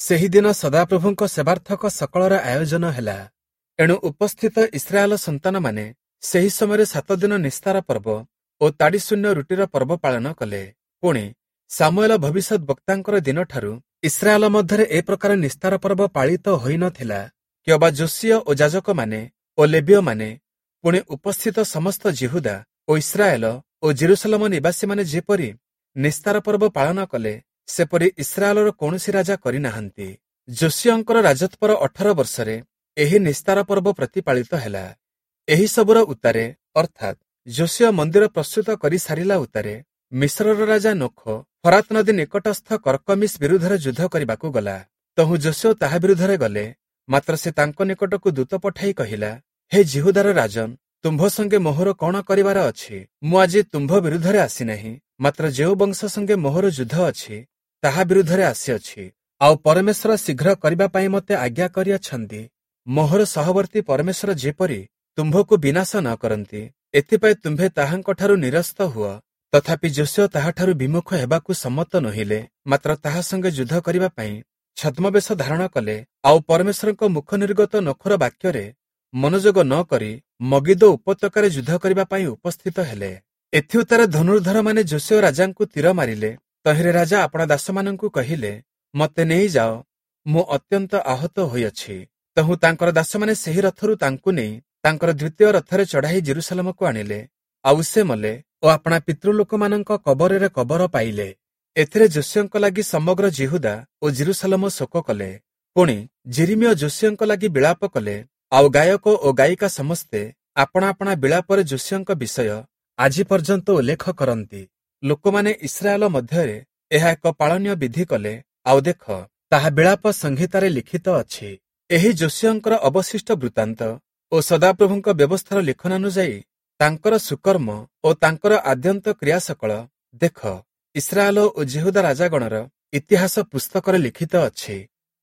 A: ସେହିଦିନ ସଦାପ୍ରଭୁଙ୍କ ସେବାର୍ଥକ ସକଳର ଆୟୋଜନ ହେଲା। ଏଣୁ ଉପସ୍ଥିତ ଇସ୍ରାଏଲ ସନ୍ତାନମାନେ ସେହି ସମୟରେ 7 ଦିନ ନିସ୍ତାର ପର୍ବ ଓ ତାଡ଼ିଶୂନ୍ୟ ରୁଟିର ପର୍ବ ପାଳନ କଲେ। ପୁଣି ସାମୁଏଲ ଭବିଷ୍ୟତ ବକ୍ତାଙ୍କର ଦିନଠାରୁ ଇସ୍ରାଏଲ ମଧ୍ୟରେ ଏ ପ୍ରକାର ନିସ୍ତାର ପର୍ବ ପାଳିତ ହୋଇନଥିଲା। କିଅବା ଯୋଶୀୟ ଓ ଯାଜକମାନେ ଓ ଲେବୀୟମାନେ ପୁଣି ଉପସ୍ଥିତ ସମସ୍ତ ଜିହୁଦା ଓ ଇସ୍ରାଏଲ ଓ ଜେରୁସାଲେମ ନିବାସୀମାନେ ଯେପରି ନିସ୍ତାର ପର୍ବ ପାଳନ କଲେ, ସେପରି ଇସ୍ରାଏଲର କୌଣସି ରାଜା କରିନାହାନ୍ତି। ଯୋଶୀୟଙ୍କର ରାଜତ୍ୱର 18 ବର୍ଷରେ ଏହି ନିସ୍ତାର ପର୍ବ ପ୍ରତିପାଳିତ ହେଲା। ଏହି ସବୁର ଉତ୍ତାରେ ଅର୍ଥାତ୍ ଯୋଶୀୟ ମନ୍ଦିର ପ୍ରସ୍ତୁତ କରିସାରିଲା ଉତ୍ତାରେ ମିଶ୍ରର ରାଜା ନୋଖ ଫରାତ ନଦୀ ନିକଟସ୍ଥ କର୍କମିସ୍ ବିରୁଦ୍ଧରେ ଯୁଦ୍ଧ କରିବାକୁ ଗଲା। ତହୁଁ ଯୋଶୀୟ ତାହା ବିରୁଦ୍ଧରେ ଗଲେ। ମାତ୍ର ସେ ତାଙ୍କ ନିକଟକୁ ଦୂତ ପଠାଇ କହିଲା, ହେ ଜିହୁଦାର ରାଜନ, ତୁମ୍ଭ ସଙ୍ଗେ ମୋହର କଣ କରିବାର ଅଛି? ମୁଁ ଆଜି ତୁମ୍ଭ ବିରୁଦ୍ଧରେ ଆସିନାହିଁ, ମାତ୍ର ଯେଉଁ ବଂଶ ସଙ୍ଗେ ମୋହର ଯୁଦ୍ଧ ଅଛି ତାହା ବିରୁଦ୍ଧରେ ଆସିଅଛି। ଆଉ ପରମେଶ୍ୱର ଶୀଘ୍ର କରିବା ପାଇଁ ମୋତେ ଆଜ୍ଞା କରିଅଛନ୍ତି। ମୋହର ସହବର୍ତ୍ତୀ ପରମେଶ୍ୱର ଯେପରି ତୁମ୍ଭକୁ ବିନାଶ ନ କରନ୍ତି, ଏଥିପାଇଁ ତୁମ୍ଭେ ତାହାଙ୍କଠାରୁ ନିରସ୍ତ ହୁଅ। ତଥାପି ଯୋଶୀୟ ତାହାଠାରୁ ବିମୁଖ ହେବାକୁ ସମ୍ମତ ନୋହିଲେ, ମାତ୍ର ତାହା ସଙ୍ଗେ ଯୁଦ୍ଧ କରିବା ପାଇଁ ଛଦ୍ମବେଶ ଧାରଣ କଲେ। ଆଉ ପରମେଶ୍ୱରଙ୍କ ମୁଖ ନିର୍ଗତ ନୋଖର ବାକ୍ୟରେ ମନୋଯୋଗ ନ କରି ମଗିଦୋ ଉପତ୍ୟକାରେ ଯୁଦ୍ଧ କରିବା ପାଇଁ ଉପସ୍ଥିତ ହେଲେ। ଏଥି ଉତ୍ତାରେ ଧନୁର୍ଦ୍ଧରମାନେ ଯୋଶୀୟ ରାଜାଙ୍କୁ ତୀର ମାରିଲେ। ତହିଁରେ ରାଜା ଆପଣା ଦାସମାନଙ୍କୁ କହିଲେ, ମୋତେ ନେଇଯାଅ, ମୁଁ ଅତ୍ୟନ୍ତ ଆହତ ହୋଇଅଛି। ତହୁଁ ତାଙ୍କର ଦାସମାନେ ସେହି ରଥରୁ ତାଙ୍କୁ ନେଇ ତାଙ୍କର ଦ୍ୱିତୀୟ ରଥରେ ଚଢ଼ାଇ ଜେରୁସାଲେମକୁ ଆଣିଲେ। ଆଉ ସେ ମଲେ ଓ ଆପଣା ପିତୃଲୋକମାନଙ୍କ କବରରେ କବର ପାଇଲେ। ଏଥିରେ ଯୋଶୀୟଙ୍କ ଲାଗି ସମଗ୍ର ଜିହୁଦା ଓ ଜେରୁସାଲେମ ଶୋକ କଲେ। ପୁଣି ଯିରିମିୟ ଯୋଶୀୟଙ୍କ ଲାଗି ବିଳାପ କଲେ। ଆଉ ଗାୟକ ଓ ଗାୟିକା ସମସ୍ତେ ଆପଣା ଆପଣା ବିଳାପରେ ଯୋଶୀୟଙ୍କ ବିଷୟ ଆଜି ପର୍ଯ୍ୟନ୍ତ ଉଲ୍ଲେଖ କରନ୍ତି। ଲୋକମାନେ ଇସ୍ରାଏଲ ମଧ୍ୟରେ ଏହା ଏକ ପାଳନୀୟ ବିଧି କଲେ। ଆଉ ଦେଖ, ତାହା ବିଳାପ ସଂହିତାରେ ଲିଖିତ ଅଛି। ଏହି ଯୋଶୀୟଙ୍କର ଅବଶିଷ୍ଟ ବୃତ୍ତାନ୍ତ ଓ ସଦାପ୍ରଭୁଙ୍କ ବ୍ୟବସ୍ଥାର ଲିଖନାନୁଯାୟୀ ତାଙ୍କର ସୁକର୍ମ ଓ ତାଙ୍କର ଆଦ୍ୟନ୍ତ କ୍ରିୟା ସକଳ ଦେଖ, ଇସ୍ରାଏଲ ଓ ଜିହୁଦା ରାଜାଗଣର ଇତିହାସ ପୁସ୍ତକରେ ଲିଖିତ ଅଛି।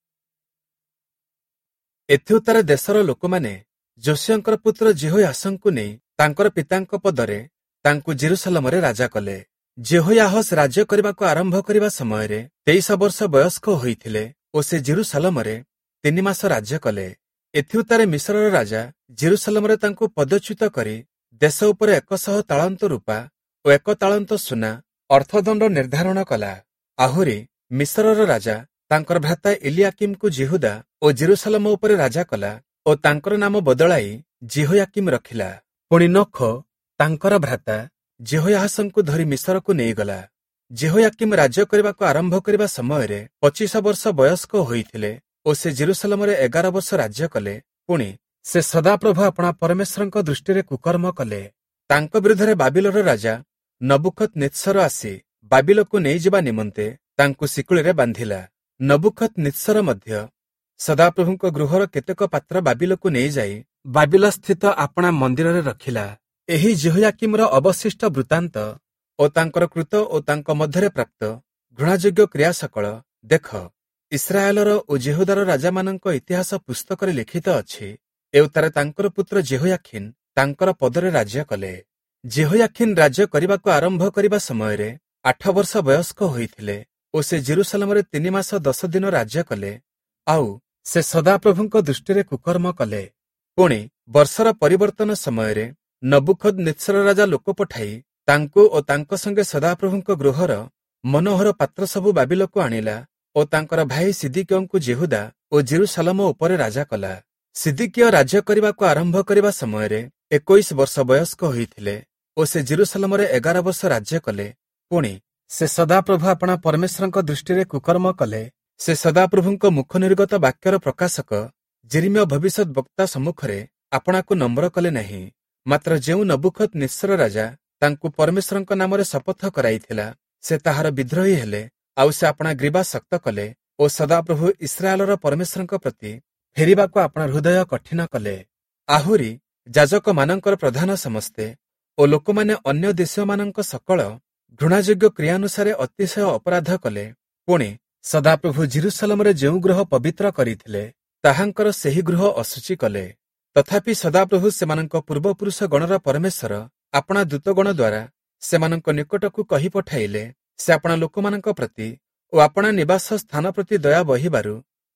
A: ଏଥି ଉତ୍ତାରେ ଦେଶର ଲୋକମାନେ ଯୋଶୀୟଙ୍କର ପୁତ୍ର ଜେହୋୟାସଙ୍କୁ ନେଇ ତାଙ୍କର ପିତାଙ୍କ ପଦରେ ତାଙ୍କୁ ଜେରୁସାଲେମରେ ରାଜା କଲେ। ଜେହୋୟାହସ୍ ରାଜ୍ୟ କରିବାକୁ ଆରମ୍ଭ କରିବା ସମୟରେ 23 ବର୍ଷ ବୟସ୍କ ହୋଇଥିଲେ ଓ ସେ ଜେରୁସାଲେମରେ 3 ମାସ ରାଜ୍ୟ କଲେ। ଏଥି ଉତ୍ତାରେ ମିଶ୍ରର ରାଜା ଜେରୁସାଲେମରେ ତାଙ୍କୁ ପଦଚ୍ୟୁତ କରି ଦେଶ ଉପରେ 100 ତାଳନ୍ତ ରୂପା ଓ 1 ତାଳନ୍ତ ସୁନା ଅର୍ଥଦଣ୍ଡ ନିର୍ଦ୍ଧାରଣ କଲା। ଆହୁରି ମିଶ୍ରର ରାଜା ତାଙ୍କର ଭ୍ରାତା ଏଲିଆକିମକୁ ଜିହୁଦା ଓ ଜେରୁସାଲେମ ଉପରେ ରାଜା କଲା ଓ ତାଙ୍କର ନାମ ବଦଳାଇ ଜେହୋୟାକିମ ରଖିଲା। ପୁଣି ନୋଖ ତାଙ୍କର ଭ୍ରାତା ଜେହୋୟାହାସଙ୍କୁ ଧରି ମିଶ୍ରକୁ ନେଇଗଲା। ଜେହୋୟାକିମ ରାଜ୍ୟ କରିବାକୁ ଆରମ୍ଭ କରିବା ସମୟରେ 25 ବର୍ଷ ବୟସ୍କ ହୋଇଥିଲେ ଓ ସେ ଜେରୁସାଲେମରେ 11 ବର୍ଷ ରାଜ୍ୟ କଲେ। ପୁଣି ସେ ସଦାପ୍ରଭୁ ଆପଣା ପରମେଶ୍ୱରଙ୍କ ଦୃଷ୍ଟିରେ କୁକର୍ମ କଲେ। ତାଙ୍କ ବିରୁଦ୍ଧରେ ବାବିଲର ରାଜା ନବୁକତ ନେତ୍ସର ଆସି ବାବିଲକୁ ନେଇଯିବା ନିମନ୍ତେ ତାଙ୍କୁ ଶିକୁଳିରେ ବାନ୍ଧିଲା। ନବୁକତ ନେତ୍ସର ମଧ୍ୟ ସଦାପ୍ରଭୁଙ୍କ ଗୃହର କେତେକ ପାତ୍ର ବାବିଲକୁ ନେଇଯାଇ ବାବିଲ ସ୍ଥିତ ଆପଣା ମନ୍ଦିରରେ ରଖିଲା। ଏହି ଜେହୋୟାକିମର ଅବଶିଷ୍ଟ ବୃତ୍ତାନ୍ତ ଓ ତାଙ୍କର କୃତ ଓ ତାଙ୍କ ମଧ୍ୟରେ ପ୍ରାପ୍ତ ଘୃଣାଯୋଗ୍ୟ କ୍ରିୟା ସକଳ ଦେଖ, ଇସ୍ରାଏଲର ଓ ଜିହୁଦାର ରାଜାମାନଙ୍କ ଇତିହାସ ପୁସ୍ତକରେ ଲିଖିତ ଅଛି। ଏ ଉତ୍ତାରେ ତାଙ୍କର ପୁତ୍ର ଜେହୋୟାଖିନ ତାଙ୍କର ପଦରେ ରାଜ୍ୟ କଲେ। ଜେହୋୟାଖିନ ରାଜ୍ୟ କରିବାକୁ ଆରମ୍ଭ କରିବା ସମୟରେ 8 ବର୍ଷ ବୟସ୍କ ହୋଇଥିଲେ ଓ ସେ ଜେରୁସାଲେମରେ 3 ମାସ 10 ଦିନ ରାଜ୍ୟ କଲେ। ଆଉ ସେ ସଦାପ୍ରଭୁଙ୍କ ଦୃଷ୍ଟିରେ କୁକର୍ମ କଲେ। ପୁଣି ବର୍ଷର ପରିବର୍ତ୍ତନ ସମୟରେ ନବୁକଦ ନେତ୍ସର ରାଜା ଲୋକ ପଠାଇ ତାଙ୍କୁ ଓ ତାଙ୍କ ସଙ୍ଗେ ସଦାପ୍ରଭୁଙ୍କ ଗୃହର ମନୋହର ପାତ୍ର ସବୁ ବାବିଲକୁ ଆଣିଲା ଓ ତାଙ୍କର ଭାଇ ସିଦିକିୟଙ୍କୁ ଜିହୁଦା ଓ ଜେରୁସାଲେମ ଉପରେ ରାଜା କଲା। ସିଦିକିୟ ରାଜ୍ୟ କରିବାକୁ ଆରମ୍ଭ କରିବା ସମୟରେ 21 ବର୍ଷ ବୟସ୍କ ହୋଇଥିଲେ ଓ ସେ ଜେରୁସାଲେମରେ 11 ବର୍ଷ ରାଜ୍ୟ କଲେ। ପୁଣି ସେ ସଦାପ୍ରଭୁ ଆପଣା ପରମେଶ୍ୱରଙ୍କ ଦୃଷ୍ଟିରେ କୁକର୍ମ କଲେ। ସେ ସଦାପ୍ରଭୁଙ୍କ ମୁଖ ନିର୍ଗତ ବାକ୍ୟର ପ୍ରକାଶକ ଯିରିମିୟ ଭବିଷ୍ୟତ ବକ୍ତା ସମ୍ମୁଖରେ ଆପଣାକୁ ନମ୍ର କଲେ ନାହିଁ। ମାତ୍ର ଯେଉଁ ନବୁକତ ନେତ୍ସର ରାଜା ତାଙ୍କୁ ପରମେଶ୍ୱରଙ୍କ ନାମରେ ଶପଥ କରାଇଥିଲା, ସେ ତାହାର ବିଦ୍ରୋହୀ ହେଲେ। ଆଉ ସେ ଆପଣା ଗ୍ରୀବା ଶକ୍ତ କଲେ ଓ ସଦାପ୍ରଭୁ ଇସ୍ରାଏଲର ପରମେଶ୍ୱରଙ୍କ ପ୍ରତି ଫେରିବାକୁ ଆପଣା ହୃଦୟ କଠିନ କଲେ। ଆହୁରି ଯାଜକମାନଙ୍କର ପ୍ରଧାନ ସମସ୍ତେ ଓ ଲୋକମାନେ ଅନ୍ୟ ଦେଶୀୟମାନଙ୍କ ସକଳ ଘୃଣାଯୋଗ୍ୟ କ୍ରିୟାନୁସାରେ ଅତିଶୟ ଅପରାଧ କଲେ। ପୁଣି ସଦାପ୍ରଭୁ ଜେରୁସାଲେମରେ ଯେଉଁ ଗୃହ ପବିତ୍ର କରିଥିଲେ, ତାହାଙ୍କର ସେହି ଗୃହ ଅଶୁଚି କଲେ। ତଥାପି ସଦାପ୍ରଭୁ ସେମାନଙ୍କ ପୂର୍ବପୁରୁଷ ଗଣର ପରମେଶ୍ୱର ଆପଣା ଦୂତଗଣ ଦ୍ୱାରା ସେମାନଙ୍କ ନିକଟକୁ କହି ପଠାଇଲେ, ସେ ଆପଣା ଲୋକମାନଙ୍କ ପ୍ରତି ଓ ଆପଣା ନିବାସ ସ୍ଥାନ ପ୍ରତି ଦୟା ବହିବାରୁ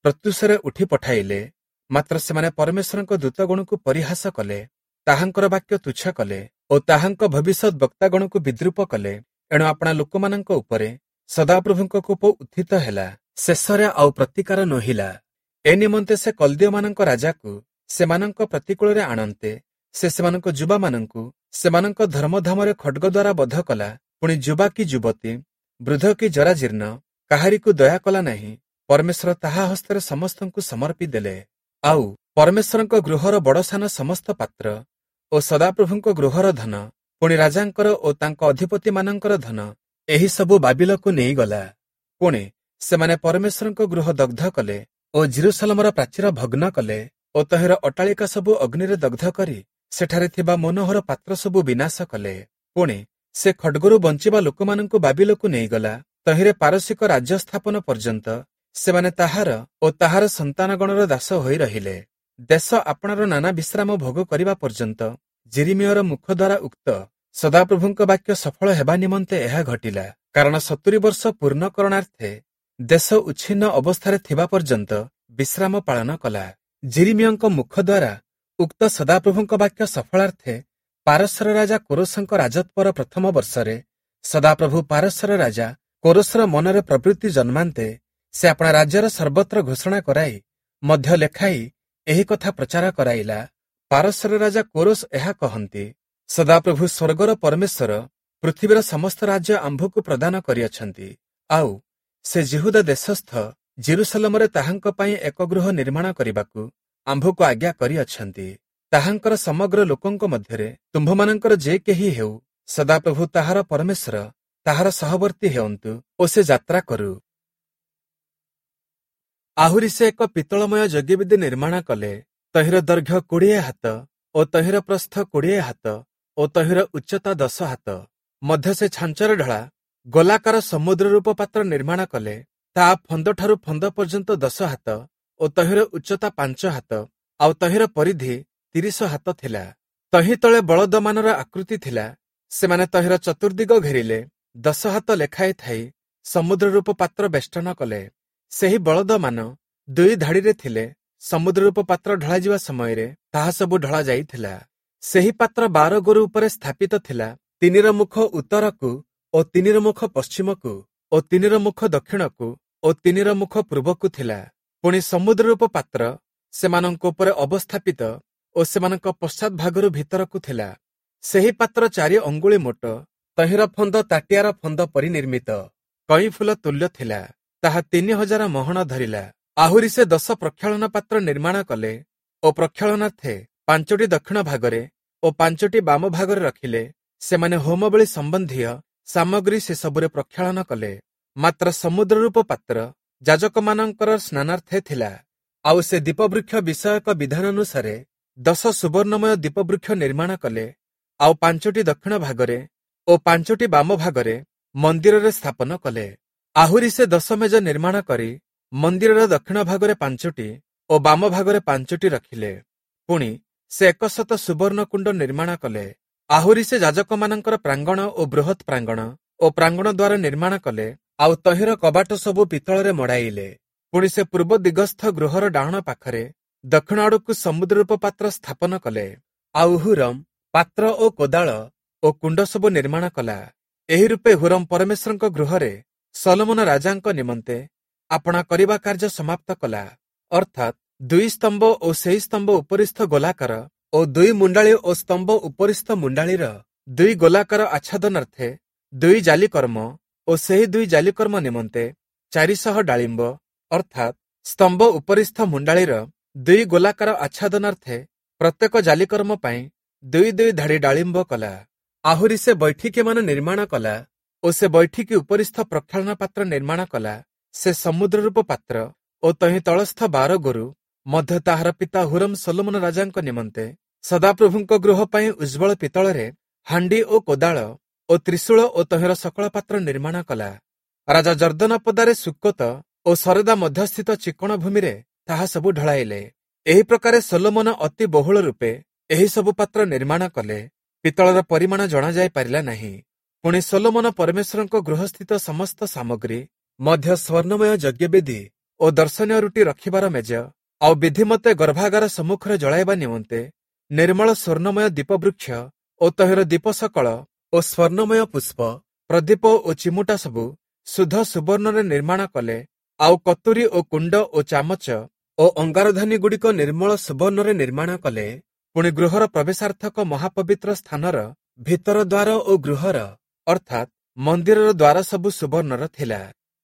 A: ପ୍ରତ୍ୟୁଷରେ ଉଠି ପଠାଇଲେ। ମାତ୍ର ସେମାନେ ପରମେଶ୍ୱରଙ୍କ ଦୂତଗଣକୁ ପରିହାସ କଲେ, ତାହାଙ୍କର ବାକ୍ୟ ତୁଚ୍ଛ କଲେ ଓ ତାହାଙ୍କ ଭବିଷ୍ୟତ ବକ୍ତାଗଣକୁ ବିଦ୍ରୂପ କଲେ। ଏଣୁ ଆପଣା ଲୋକମାନଙ୍କ ଉପରେ ସଦାପ୍ରଭୁଙ୍କ କୋପ ଉତ୍ଥିତ ହେଲା। ଶେଷରେ ଆଉ ପ୍ରତିକାର ନୋହିଲା। ଏ ନିମନ୍ତେ ସେ କଲ୍ଦୀୟମାନଙ୍କ ରାଜାକୁ ସେମାନଙ୍କ ପ୍ରତିକୂଳରେ ଆଣନ୍ତେ ସେ ସେମାନଙ୍କ ଯୁବାମାନଙ୍କୁ ସେମାନଙ୍କ ଧର୍ମଧାମରେ ଖଡ୍ଗ ଦ୍ୱାରା ବଧ କଲା। ପୁଣି ଯୁବା କି ଯୁବତୀ, ବୃଦ୍ଧ କି ଜରାଜୀର୍ଣ୍ଣ କାହାରିକୁ ଦୟା କଲା ନାହିଁ। ପରମେଶ୍ୱର ତାହା ହସ୍ତରେ ସମସ୍ତଙ୍କୁ ସମର୍ପି ଦେଲେ। ଆଉ ପରମେଶ୍ୱରଙ୍କ ଗୃହର ବଡ଼ସାନ ସମସ୍ତ ପାତ୍ର ଓ ସଦାପ୍ରଭୁଙ୍କ ଗୃହର ଧନ, ପୁଣି ରାଜାଙ୍କର ଓ ତାଙ୍କ ଅଧିପତିମାନଙ୍କର ଧନ, ଏହି ସବୁ ବାବିଲକୁ ନେଇଗଲା। ପୁଣି ସେମାନେ ପରମେଶ୍ୱରଙ୍କ ଗୃହ ଦଗ୍ଧ କଲେ ଓ ଜେରୁସାଲେମର ପ୍ରାଚୀର ଭଗ୍ନ କଲେ ଓ ତହିଁର ଅଟ୍ଟାଳିକା ସବୁ ଅଗ୍ନିରେ ଦଗ୍ଧ କରି ସେଠାରେ ଥିବା ମନୋହର ପାତ୍ର ସବୁ ବିନାଶ କଲେ। ପୁଣି ସେ ଖଡ୍ଗରୁ ବଞ୍ଚିବା ଲୋକମାନଙ୍କୁ ବାବିଲକୁ ନେଇଗଲା। ତହିଁରେ ପାରସିକ ରାଜ୍ୟ ସ୍ଥାପନ ପର୍ଯ୍ୟନ୍ତ ସେମାନେ ତାହାର ଓ ତାହାର ସନ୍ତାନଗଣର ଦାସ ହୋଇ ରହିଲେ। ଦେଶ ଆପଣାର ନାନା ବିଶ୍ରାମ ଭୋଗ କରିବା ପର୍ଯ୍ୟନ୍ତ ଯିରିମିୟର ମୁଖ ଦ୍ୱାରା ଉକ୍ତ ସଦାପ୍ରଭୁଙ୍କ ବାକ୍ୟ ସଫଳ ହେବା ନିମନ୍ତେ ଏହା ଘଟିଲା। କାରଣ 70 ବର୍ଷ ପୂର୍ଣ୍ଣକରଣାର୍ଥେ ଦେଶ ଉଚ୍ଛିନ୍ନ ଅବସ୍ଥାରେ ଥିବା ପର୍ଯ୍ୟନ୍ତ ବିଶ୍ରାମ ପାଳନ କଲା। ଯିରିମିୟଙ୍କ ମୁଖ ଦ୍ୱାରା ଉକ୍ତ ସଦାପ୍ରଭୁଙ୍କ ବାକ୍ୟ ସଫଳାର୍ଥେ ପାରସ୍ୟର ରାଜା କୋରସଙ୍କ ରାଜତ୍ୱର ପ୍ରଥମ ବର୍ଷରେ ସଦାପ୍ରଭୁ ପାରସ୍ୟର ରାଜା କୋରସର ମନରେ ପ୍ରବୃତ୍ତି ଜନ୍ମାନ୍ତେ ସେ ଆପଣା ରାଜ୍ୟର ସର୍ବତ୍ର ଘୋଷଣା କରାଇ ମଧ୍ୟ ଲେଖାଇ ଏହି କଥା ପ୍ରଚାର କରାଇଲା। ପାରସ୍ୟର ରାଜା କୋରସ ଏହା କହନ୍ତି, ସଦାପ୍ରଭୁ ସ୍ୱର୍ଗର ପରମେଶ୍ୱର ପୃଥିବୀର ସମସ୍ତ ରାଜ୍ୟ ଆମ୍ଭକୁ ପ୍ରଦାନ କରିଅଛନ୍ତି। ଆଉ ସେ ଜିହୁଦା ଦେଶସ୍ଥ ଜେରୁସାଲେମରେ ତାହାଙ୍କ ପାଇଁ ଏକ ଗୃହ ନିର୍ମାଣ କରିବାକୁ ଆମ୍ଭକୁ ଆଜ୍ଞା କରିଅଛନ୍ତି। ତାହାଙ୍କର ସମଗ୍ର ଲୋକଙ୍କ ମଧ୍ୟରେ ତୁମ୍ଭମାନଙ୍କର ଯେ କେହି ହେଉ, ସଦାପ୍ରଭୁ ତାହାର ପରମେଶ୍ୱର ତାହାର ସହବର୍ତ୍ତୀ ହେଉନ୍ତୁ ଓ ସେ ଯାତ୍ରା କରୁ। ଆହୁରି ସେ ଏକ ପିତ୍ତଳମୟ ଯଜ୍ଞବେଦୀ ନିର୍ମାଣ କଲେ। ତହିଁର ଦୈର୍ଘ୍ୟ 20 ହାତ ଓ ତହିଁର ପ୍ରସ୍ଥ 20 ହାତ ଓ ତହିଁର ଉଚ୍ଚତା 10 ହାତ। ମଧ୍ୟ ସେ ଛାଞ୍ଚରେ ଢଳା ଗୋଲାକାର ସମୁଦ୍ର ରୂପ ପାତ୍ର ନିର୍ମାଣ କଲେ। ତା ଫନ୍ଦଠାରୁ ଫନ୍ଦ ପର୍ଯ୍ୟନ୍ତ 10 ହାତ ଓ ତହିଁର ଉଚ୍ଚତା 5 ହାତ, ଆଉ ତହିଁର ପରିଧି 30 ହାତ ଥିଲା। ତହିଁ ତଳେ ବଳଦମାନର ଆକୃତି ଥିଲା। ସେମାନେ ତହିଁର ଚତୁର୍ଦିଗ ଘେରିଲେ 10 ହାତ ଲେଖାଏ ଥାଇ ସମୁଦ୍ର ରୂପ ପାତ୍ର ବେଷ୍ଟନ କଲେ। ସେହି ବଳଦମାନ 2 ଧାଡ଼ିରେ ଥିଲେ। ସମୁଦ୍ର ରୂପ ପାତ୍ର ଢଳାଯିବା ସମୟରେ ତାହା ସବୁ ଢଳା ଯାଇଥିଲା। ସେହି ପାତ୍ର 12 ଗୋରୁ ଉପରେ ସ୍ଥାପିତ ଥିଲା। 3ର ମୁଖ ଉତ୍ତରକୁ ଓ 3ର ମୁଖ ପଶ୍ଚିମକୁ ଓ 3ର ମୁଖ ଦକ୍ଷିଣକୁ ଓ 3ର ମୁଖ ପୂର୍ବକୁ ଥିଲା। ପୁଣି ସମୁଦ୍ର ରୂପ ପାତ୍ର ସେମାନଙ୍କ ଉପରେ ଅବସ୍ଥାପିତ ଓ ସେମାନଙ୍କ ପଶ୍ଚାତ ଭାଗରୁ ଭିତରକୁ ଥିଲା। ସେହି ପାତ୍ର 4 ଅଙ୍ଗୁଳି ମୋଟ। ତହିଁର ଫନ୍ଦ ତାଟିଆର ଫନ୍ଦ ପରି ନିର୍ମିତ। କଇଁ ଫୁଲ ତୁଲ୍ୟ ଥିଲା। ତାହା 3000 ମହଣ ଧରିଲା। ଆହୁରି ସେ 10 ପ୍ରକ୍ଷାଳନ ପାତ୍ର ନିର୍ମାଣ କଲେ ଓ ପ୍ରକ୍ଷାଳନାର୍ଥେ 5ଟି ଦକ୍ଷିଣ ଭାଗରେ ଓ 5ଟି ବାମ ଭାଗରେ ରଖିଲେ। ସେମାନେ ହୋମବଳି ସମ୍ବନ୍ଧୀୟ ସାମଗ୍ରୀ ସେସବୁରେ ପ୍ରକ୍ଷାଳନ କଲେ। ମାତ୍ର ସମୁଦ୍ର ରୂପ ପାତ୍ର ଯାଜକମାନଙ୍କର ସ୍ନାନାର୍ଥେ ଥିଲା। ଆଉ ସେ ଦୀପବୃକ୍ଷ ବିଷୟକ ବିଧାନାନୁସାରେ 10 ସୁବର୍ଣ୍ଣମୟ ଦୀପବୃକ୍ଷ ନିର୍ମାଣ କଲେ। ଆଉ 5ଟି ଦକ୍ଷିଣ ଭାଗରେ ଓ 5ଟି ବାମ ଭାଗରେ ମନ୍ଦିରରେ ସ୍ଥାପନ କଲେ। ଆହୁରି ସେ 10 ମେଜ ନିର୍ମାଣ କରି ମନ୍ଦିରର ଦକ୍ଷିଣ ଭାଗରେ 5ଟି ଓ ବାମ ଭାଗରେ 5ଟି ରଖିଲେ। ପୁଣି ସେ 100 ସୁବର୍ଣ୍ଣ କୁଣ୍ଡ ନିର୍ମାଣ କଲେ। ଆହୁରି ସେ ଯାଜକମାନଙ୍କର ପ୍ରାଙ୍ଗଣ ଓ ବୃହତ୍ ପ୍ରାଙ୍ଗଣ ଓ ପ୍ରାଙ୍ଗଣ ଦ୍ୱାର ନିର୍ମାଣ କଲେ। ଆଉ ତହିଁର କବାଟ ସବୁ ପିତ୍ତଳରେ ମଡ଼ାଇଲେ। ପୁଣି ସେ ପୂର୍ବ ଦିଗସ୍ଥ ଗୃହର ଡାହାଣ ପାଖରେ ଦକ୍ଷିଣ ଆଡ଼କୁ ସମୁଦ୍ର ରୂପ ପାତ୍ର ସ୍ଥାପନ କଲେ। ଆଉ ହୁରମ ପାତ୍ର ଓ କୋଦାଳ ଓ କୁଣ୍ଡ ସବୁ ନିର୍ମାଣ କଲା। ଏହି ରୂପେ ହୁରମ ପରମେଶ୍ୱରଙ୍କ ଗୃହରେ ସଲୋମନ ରାଜାଙ୍କ ନିମନ୍ତେ ଆପଣା କରିବା କାର୍ଯ୍ୟ ସମାପ୍ତ କଲା। ଅର୍ଥାତ୍ 2 ସ୍ତମ୍ଭ ଓ ସେହି ସ୍ତମ୍ଭ ଉପରିସ୍ଥ ଗୋଲାକାର ଓ 2 ମୁଣ୍ଡାଳି ଓ ସ୍ତମ୍ଭ ଉପରିସ୍ଥ ମୁଣ୍ଡାଳିର 2 ଗୋଲାକାର ଆଚ୍ଛାଦନାର୍ଥେ 2 ଜାଲିକର୍ମ ଓ ସେହି 2 ଜାଲିକର୍ମ ନିମନ୍ତେ 400 ଡାଳିମ୍ବ, ଅର୍ଥାତ୍ ସ୍ତମ୍ଭ ଉପରିସ୍ଥ ମୁଣ୍ଡାଳିର 2 ଗୋଲାକାର ଆଚ୍ଛାଦନାର୍ଥେ ପ୍ରତ୍ୟେକ ଜାଲିକର୍ମ ପାଇଁ 2 ଧାଡ଼ି ଡାଳିମ୍ବ କଲା। ଆହୁରି ସେ ବୈଠିକୀମାନ ନିର୍ମାଣ କଲା ଓ ସେ ବୈଠିକୀ ଉପରିସ୍ଥ ପ୍ରକ୍ଷାଳନ ପାତ୍ର ନିର୍ମାଣ କଲା। ସେ ସମୁଦ୍ର ରୂପ ପାତ୍ର ଓ ତହିଁ ତଳସ୍ଥ 12 ଗୋରୁ ମଧ୍ୟ ତାହାର ପିତା ହୁରମ ସଲୋମନ ରାଜାଙ୍କ ନିମନ୍ତେ ସଦାପ୍ରଭୁଙ୍କ ଗୃହ ପାଇଁ ଉଜ୍ଜ୍ୱଳ ପିତ୍ତଳରେ ହାଣ୍ଡି ଓ କୋଦାଳ ଓ ତ୍ରିଶୂଳ ଓ ତହିଁର ସକଳ ପାତ୍ର ନିର୍ମାଣ କଲା। ରାଜା ଜର୍ଦ୍ଦନପଦାରେ ସୁକୋତ ଓ ସରଦା ମଧ୍ୟସ୍ଥିତ ଚିକଣ ଭୂମିରେ ତାହା ସବୁ ଢଳାଇଲେ। ଏହି ପ୍ରକାରେ ସଲୋମନ ଅତି ବହୁଳ ରୂପେ ଏହି ସବୁ ପାତ୍ର ନିର୍ମାଣ କଲେ। ପିତ୍ତଳର ପରିମାଣ ଜଣାଯାଇ ପାରିଲା ନାହିଁ। ପୁଣି ସଲୋମନ ପରମେଶ୍ୱରଙ୍କ ଗୃହସ୍ଥିତ ସମସ୍ତ ସାମଗ୍ରୀ ମଧ୍ୟ ସ୍ୱର୍ଣ୍ଣମୟ ଯଜ୍ଞବେଦୀ ଓ ଦର୍ଶନୀୟ ରୁଟି ରଖିବାର ମେଜ ଆଉ ବିଧିମତେ ଗର୍ଭାଗାର ସମ୍ମୁଖରେ ଜଳାଇବା ନିମନ୍ତେ ନିର୍ମଳ ସ୍ୱର୍ଣ୍ଣମୟ ଦୀପବୃକ୍ଷ ଓ ତହିଁର ଦୀପସକଳ ଓ ସ୍ୱର୍ଣ୍ଣମୟ ପୁଷ୍ପ ପ୍ରଦୀପ ଓ ଚିମୁଟା ସବୁ ଶୁଦ୍ଧ ସୁବର୍ଣ୍ଣରେ ନିର୍ମାଣ କଲେ। ଆଉ କତୁରୀ ଓ କୁଣ୍ଡ ଓ ଚାମଚ ଓ ଅଙ୍ଗାରଧାନୀଗୁଡ଼ିକ ନିର୍ମଳ ସୁବର୍ଣ୍ଣରେ ନିର୍ମାଣ କଲେ। ପୁଣି ଗୃହର ପ୍ରବେଶାର୍ଥକ ମହାପବିତ୍ର ସ୍ଥାନର ଭିତର ଦ୍ୱାର ଓ ଗୃହର ଅର୍ଥାତ୍ ମନ୍ଦିରର ଦ୍ୱାର ସବୁ ସୁବର୍ଣ୍ଣର ଥିଲା।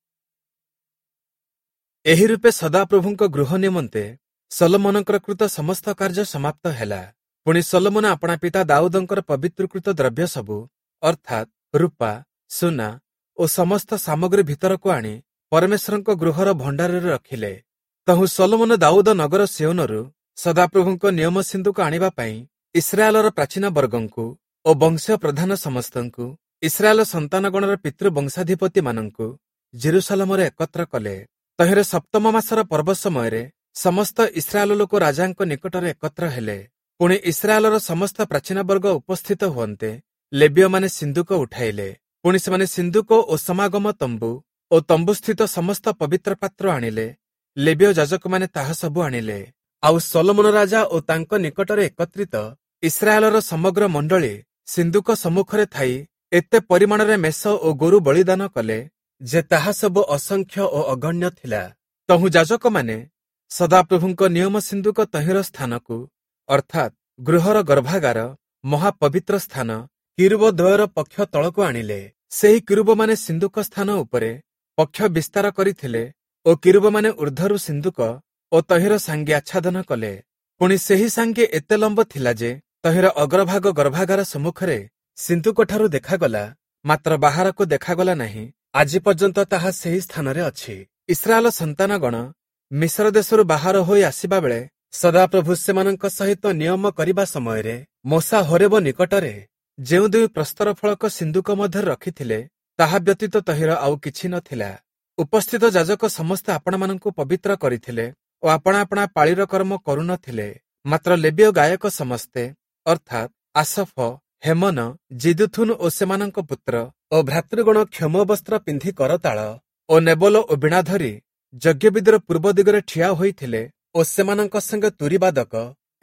A: ଏହି ରୂପେ ସଦାପ୍ରଭୁଙ୍କ ଗୃହ ନିମନ୍ତେ ସଲୋମନଙ୍କର କୃତ ସମସ୍ତ କାର୍ଯ୍ୟ ସମାପ୍ତ ହେଲା। ପୁଣି ସଲୋମନ ଆପଣା ପିତା ଦାଉଦଙ୍କର ପବିତ୍ରକୃତ ଦ୍ରବ୍ୟ ସବୁ ଅର୍ଥାତ୍ ରୂପା, ସୁନା ଓ ସମସ୍ତ ସାମଗ୍ରୀ ଭିତରକୁ ଆଣି ପରମେଶ୍ୱରଙ୍କ ଗୃହର ଭଣ୍ଡାରରେ ରଖିଲେ। ତହୁଁ ସଲୋମନ ଦାଉଦ ନଗର ସିଓନରୁ ସଦାପ୍ରଭୁଙ୍କ ନିୟମ ସିନ୍ଦୁକ ଆଣିବା ପାଇଁ ଇସ୍ରାଏଲର ପ୍ରାଚୀନ ବର୍ଗଙ୍କୁ ଓ ବଂଶୀୟ ପ୍ରଧାନ ସମସ୍ତଙ୍କୁ ଇସ୍ରାଏଲ ସନ୍ତାନଗଣର ପିତୃବଂଶାଧିପତିମାନଙ୍କୁ ଜେରୁସାଲେମରେ ଏକତ୍ର କଲେ। ତହିଁରେ ସପ୍ତମ ମାସର ପର୍ବ ସମୟରେ ସମସ୍ତ ଇସ୍ରାଏଲ ଲୋକ ରାଜାଙ୍କ ନିକଟରେ ଏକତ୍ର ହେଲେ। ପୁଣି ଇସ୍ରାଏଲର ସମସ୍ତ ପ୍ରାଚୀନ ବର୍ଗ ଉପସ୍ଥିତ ହୁଅନ୍ତେ ଲେବୀୟମାନେ ସିନ୍ଦୁକ ଉଠାଇଲେ। ପୁଣି ସେମାନେ ସିନ୍ଦୁକ ଓ ସମାଗମ ତମ୍ବୁ ଓ ତମ୍ବୁସ୍ଥିତ ସମସ୍ତ ପବିତ୍ର ପାତ୍ର ଆଣିଲେ। ଲେବୀୟ ଯାଜକମାନେ ତାହା ସବୁ ଆଣିଲେ। ଆଉ ସଲୋମନ ରାଜା ଓ ତାଙ୍କ ନିକଟରେ ଏକତ୍ରିତ ଇସ୍ରାଏଲର ସମଗ୍ର ମଣ୍ଡଳୀ ସିନ୍ଦୁକ ସମ୍ମୁଖରେ ଥାଇ ଏତେ ପରିମାଣରେ ମେଷ ଓ ଗୋରୁ ବଳିଦାନ କଲେ ଯେ ତାହା ସବୁ ଅସଂଖ୍ୟ ଓ ଅଗଣ୍ୟ ଥିଲା। ତହୁଁ ଯାଜକମାନେ ସଦାପ୍ରଭୁଙ୍କ ନିୟମ ସିନ୍ଦୁକ ତହିଁର ସ୍ଥାନକୁ ଅର୍ଥାତ୍ ଗୃହର ଗର୍ଭାଗାର ମହାପବିତ୍ର ସ୍ଥାନ କିରୁବ ଦ୍ୱୟର ପକ୍ଷ ତଳକୁ ଆଣିଲେ। ସେହି କିରୁବମାନେ ସିନ୍ଦୁକ ସ୍ଥାନ ଉପରେ ପକ୍ଷ ବିସ୍ତାର କରିଥିଲେ ଓ କିରୁବମାନେ ଉର୍ଦ୍ଧ୍ୱରୁ ସିନ୍ଦୁକ ଓ ତହିଁର ସାଙ୍ଗେ ଆଚ୍ଛାଦନ କଲେ। ପୁଣି ସେହି ସାଙ୍ଗେ ଏତେ ଲମ୍ବ ଥିଲା ଯେ ତହିଁର ଅଗ୍ରଭାଗ ଗର୍ଭାଗାର ସମ୍ମୁଖରେ ସିନ୍ଦୁକଠାରୁ ଦେଖାଗଲା, ମାତ୍ର ବାହାରକୁ ଦେଖାଗଲା ନାହିଁ। ଆଜି ପର୍ଯ୍ୟନ୍ତ ତାହା ସେହି ସ୍ଥାନରେ ଅଛି। ଇସ୍ରାଏଲ ସନ୍ତାନଗଣ ମିଶ୍ର ଦେଶରୁ ବାହାର ହୋଇ ଆସିବା ବେଳେ ସଦାପ୍ରଭୁ ସେମାନଙ୍କ ସହିତ ନିୟମ କରିବା ସମୟରେ ମୋସା ହୋରେବ ନିକଟରେ ଯେଉଁ ଦୁଇ ପ୍ରସ୍ତର ଫଳକ ସିନ୍ଦୁକ ମଧ୍ୟରେ ରଖିଥିଲେ ତାହା ବ୍ୟତୀତ ତହିଁର ଆଉ କିଛି ନଥିଲା। ଉପସ୍ଥିତ ଯାଜକ ସମସ୍ତେ ଆପଣମାନଙ୍କୁ ପବିତ୍ର କରିଥିଲେ ଓ ଆପଣା ଆପଣା ପାଳିର କର୍ମ କରୁନଥିଲେ। ମାତ୍ର ଲେବୀୟ ଗାୟକ ସମସ୍ତେ ଅର୍ଥାତ୍ ଆସଫ, ହେମନ, ଜିଦୁଥୁନ ଓ ସେମାନଙ୍କ ପୁତ୍ର ଓ ଭ୍ରାତୃଗଣ କ୍ଷମ ବସ୍ତ୍ର ପିନ୍ଧି କରତାଳ ଓ ନେବଲ ଓ ବୀଣା ଧରି ଯଜ୍ଞବିଧିର ପୂର୍ବ ଦିଗରେ ଠିଆ ହୋଇଥିଲେ ଓ ସେମାନଙ୍କ ସଙ୍ଗେ ତୁରୀବାଦକ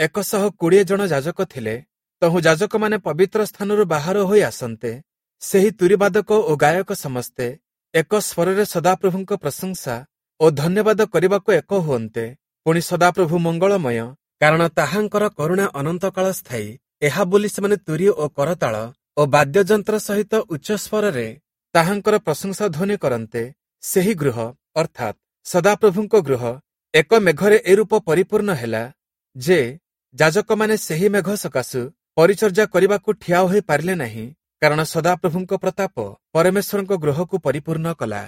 A: 120 ଜଣ ଯାଜକ ଥିଲେ। ତହୁଁ ଯାଜକମାନେ ପବିତ୍ର ସ୍ଥାନରୁ ବାହାର ହୋଇ ଆସନ୍ତେ ସେହି ତୁରୀବାଦକ ଓ ଗାୟକ ସମସ୍ତେ ଏକ ସ୍ୱରରେ ସଦାପ୍ରଭୁଙ୍କ ପ୍ରଶଂସା ଓ ଧନ୍ୟବାଦ କରିବାକୁ ଏକ ହୁଅନ୍ତେ। ପୁଣି ସଦାପ୍ରଭୁ ମଙ୍ଗଳମୟ, କାରଣ ତାହାଙ୍କର କରୁଣା ଅନନ୍ତକାଳ ସ୍ଥାୟୀ, ଏହା ବୋଲି ସେମାନେ ତୁରୀ ଓ କରତାଳ ଓ ବାଦ୍ୟଯନ୍ତ୍ର ସହିତ ଉଚ୍ଚ ସ୍ୱରରେ ତାହାଙ୍କର ପ୍ରଶଂସା ଧ୍ୱନି କରନ୍ତେ। ସେହି ଗୃହ ଅର୍ଥାତ୍ ସଦାପ୍ରଭୁଙ୍କ ଗୃହ ଏକ ମେଘରେ ଏ ରୂପ ପରିପୂର୍ଣ୍ଣ ହେଲା ଯେ ଯାଜକମାନେ ସେହି ମେଘ ସକାଶୁ ପରିଚର୍ଯ୍ୟା କରିବାକୁ ଠିଆ ହୋଇ ପାରିଲେ ନାହିଁ, କାରଣ ସଦାପ୍ରଭୁଙ୍କ ପ୍ରତାପ ପରମେଶ୍ୱରଙ୍କ ଗୃହକୁ ପରିପୂର୍ଣ୍ଣ କଲା।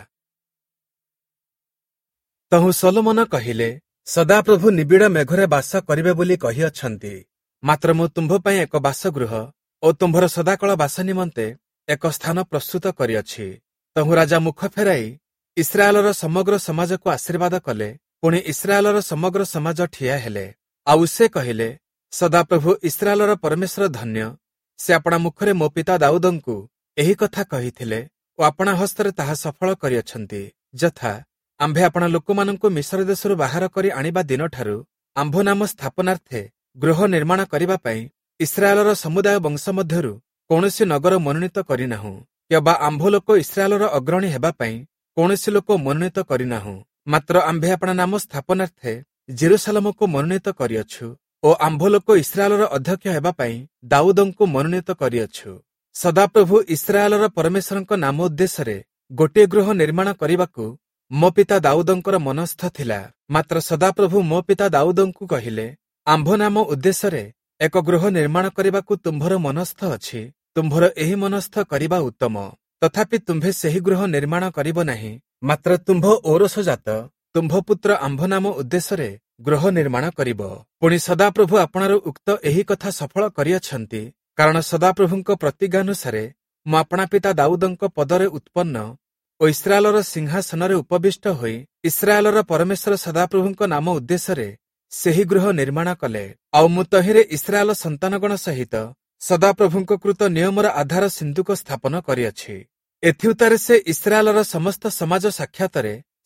A: ତହୁଁ ସଲୋମନ କହିଲେ, ସଦାପ୍ରଭୁ ନିବିଡ଼ ମେଘରେ ବାସ କରିବେ ବୋଲି କହିଅଛନ୍ତି। ମାତ୍ର ମୁଁ ତୁମ୍ଭ ପାଇଁ ଏକ ବାସଗୃହ ଓ ତୁମ୍ଭର ସଦାକାଳ ବାସ ନିମନ୍ତେ ଏକ ସ୍ଥାନ ପ୍ରସ୍ତୁତ କରିଅଛି। ତହୁଁ ରାଜା ମୁଖ ଫେରାଇ ଇସ୍ରାଏଲର ସମଗ୍ର ସମାଜକୁ ଆଶୀର୍ବାଦ କଲେ। ପୁଣି ଇସ୍ରାଏଲର ସମଗ୍ର ସମାଜ ଠିଆ ହେଲେ। ଆଉ ସେ କହିଲେ, ସଦାପ୍ରଭୁ ଇସ୍ରାଏଲର ପରମେଶ୍ୱର ଧନ୍ୟ। ସେ ଆପଣା ମୁଖରେ ମୋ ପିତା ଦାଉଦଙ୍କୁ ଏହି କଥା କହିଥିଲେ ଓ ଆପଣା ହସ୍ତରେ ତାହା ସଫଳ କରିଅଛନ୍ତି। ଯଥା ଆମ୍ଭେ ଆପଣା ଲୋକମାନଙ୍କୁ ମିଶ୍ର ଦେଶରୁ ବାହାର କରି ଆଣିବା ଦିନଠାରୁ ଆମ୍ଭ ନାମ ସ୍ଥାପନାର୍ଥେ ଗୃହ ନିର୍ମାଣ କରିବା ପାଇଁ ଇସ୍ରାଏଲର ସମୁଦାୟ ବଂଶ ମଧ୍ୟରୁ କୌଣସି ନଗର ମନୋନୀତ କରିନାହୁଁ, କିମ୍ବା ଆମ୍ଭ ଲୋକ ଇସ୍ରାଏଲର ଅଗ୍ରଣୀ ହେବା ପାଇଁ କୌଣସି ଲୋକ ମନୋନୀତ କରିନାହୁଁ। ମାତ୍ର ଆମ୍ଭେ ଆପଣା ନାମ ସ୍ଥାପନାର୍ଥେ ଜେରୁସାଲେମକୁ ମନୋନୀତ କରିଅଛୁ ଓ ଆମ୍ଭ ଲୋକ ଇସ୍ରାଏଲର ଅଧ୍ୟକ୍ଷ ହେବା ପାଇଁ ଦାଉଦଙ୍କୁ ମନୋନୀତ କରିଅଛୁ। ସଦାପ୍ରଭୁ ଇସ୍ରାଏଲର ପରମେଶ୍ୱରଙ୍କ ନାମ ଉଦ୍ଦେଶ୍ୟରେ ଗୋଟିଏ ଗୃହ ନିର୍ମାଣ କରିବାକୁ ମୋ ପିତା ଦାଉଦଙ୍କର ମନସ୍ଥ ଥିଲା। ମାତ୍ର ସଦାପ୍ରଭୁ ମୋ ପିତା ଦାଉଦଙ୍କୁ କହିଲେ, ଆମ୍ଭ ନାମ ଉଦ୍ଦେଶ୍ୟରେ ଏକ ଗୃହ ନିର୍ମାଣ କରିବାକୁ ତୁମ୍ଭର ମନସ୍ଥ ଅଛି। ତୁମ୍ଭର ଏହି ମନସ୍ଥ କରିବା ଉତ୍ତମ। ତଥାପି ତୁମ୍ଭେ ସେହି ଗୃହ ନିର୍ମାଣ କରିବ ନାହିଁ, ମାତ୍ର ତୁମ୍ଭ ଔରସଜାତ ତୁମ୍ଭ ପୁତ୍ର ଆମ୍ଭ ନାମ ଉଦ୍ଦେଶ୍ୟରେ ଗୃହ ନିର୍ମାଣ କରିବ। ପୁଣି ସଦାପ୍ରଭୁ ଆପଣାର ଉକ୍ତ ଏହି କଥା ସଫଳ କରିଅଛନ୍ତି, କାରଣ ସଦାପ୍ରଭୁଙ୍କ ପ୍ରତିଜ୍ଞାନୁସାରେ ମୁଁ ଆପଣା ପିତା ଦାଉଦଙ୍କ ପଦରେ ଉତ୍ପନ୍ନ ଓ ଇସ୍ରାଏଲର ସିଂହାସନରେ ଉପବିଷ୍ଟ ହୋଇ ଇସ୍ରାଏଲର ପରମେଶ୍ୱର ସଦାପ୍ରଭୁଙ୍କ ନାମ ଉଦ୍ଦେଶ୍ୟରେ ସେହି ଗୃହ ନିର୍ମାଣ କଲେ। ଆଉ ମୁଁ ତହିଁରେ ଇସ୍ରାଏଲ ସନ୍ତାନଗଣ ସହିତ ସଦାପ୍ରଭୁଙ୍କ କୃତ ନିୟମର ଆଧାର ସିନ୍ଦୁକ ସ୍ଥାପନ କରିଅଛି। ଏଥିଉତ୍ତାରେ ସେ ଇସ୍ରାଏଲର ସମସ୍ତ ସମାଜ ସାକ୍ଷାତରେ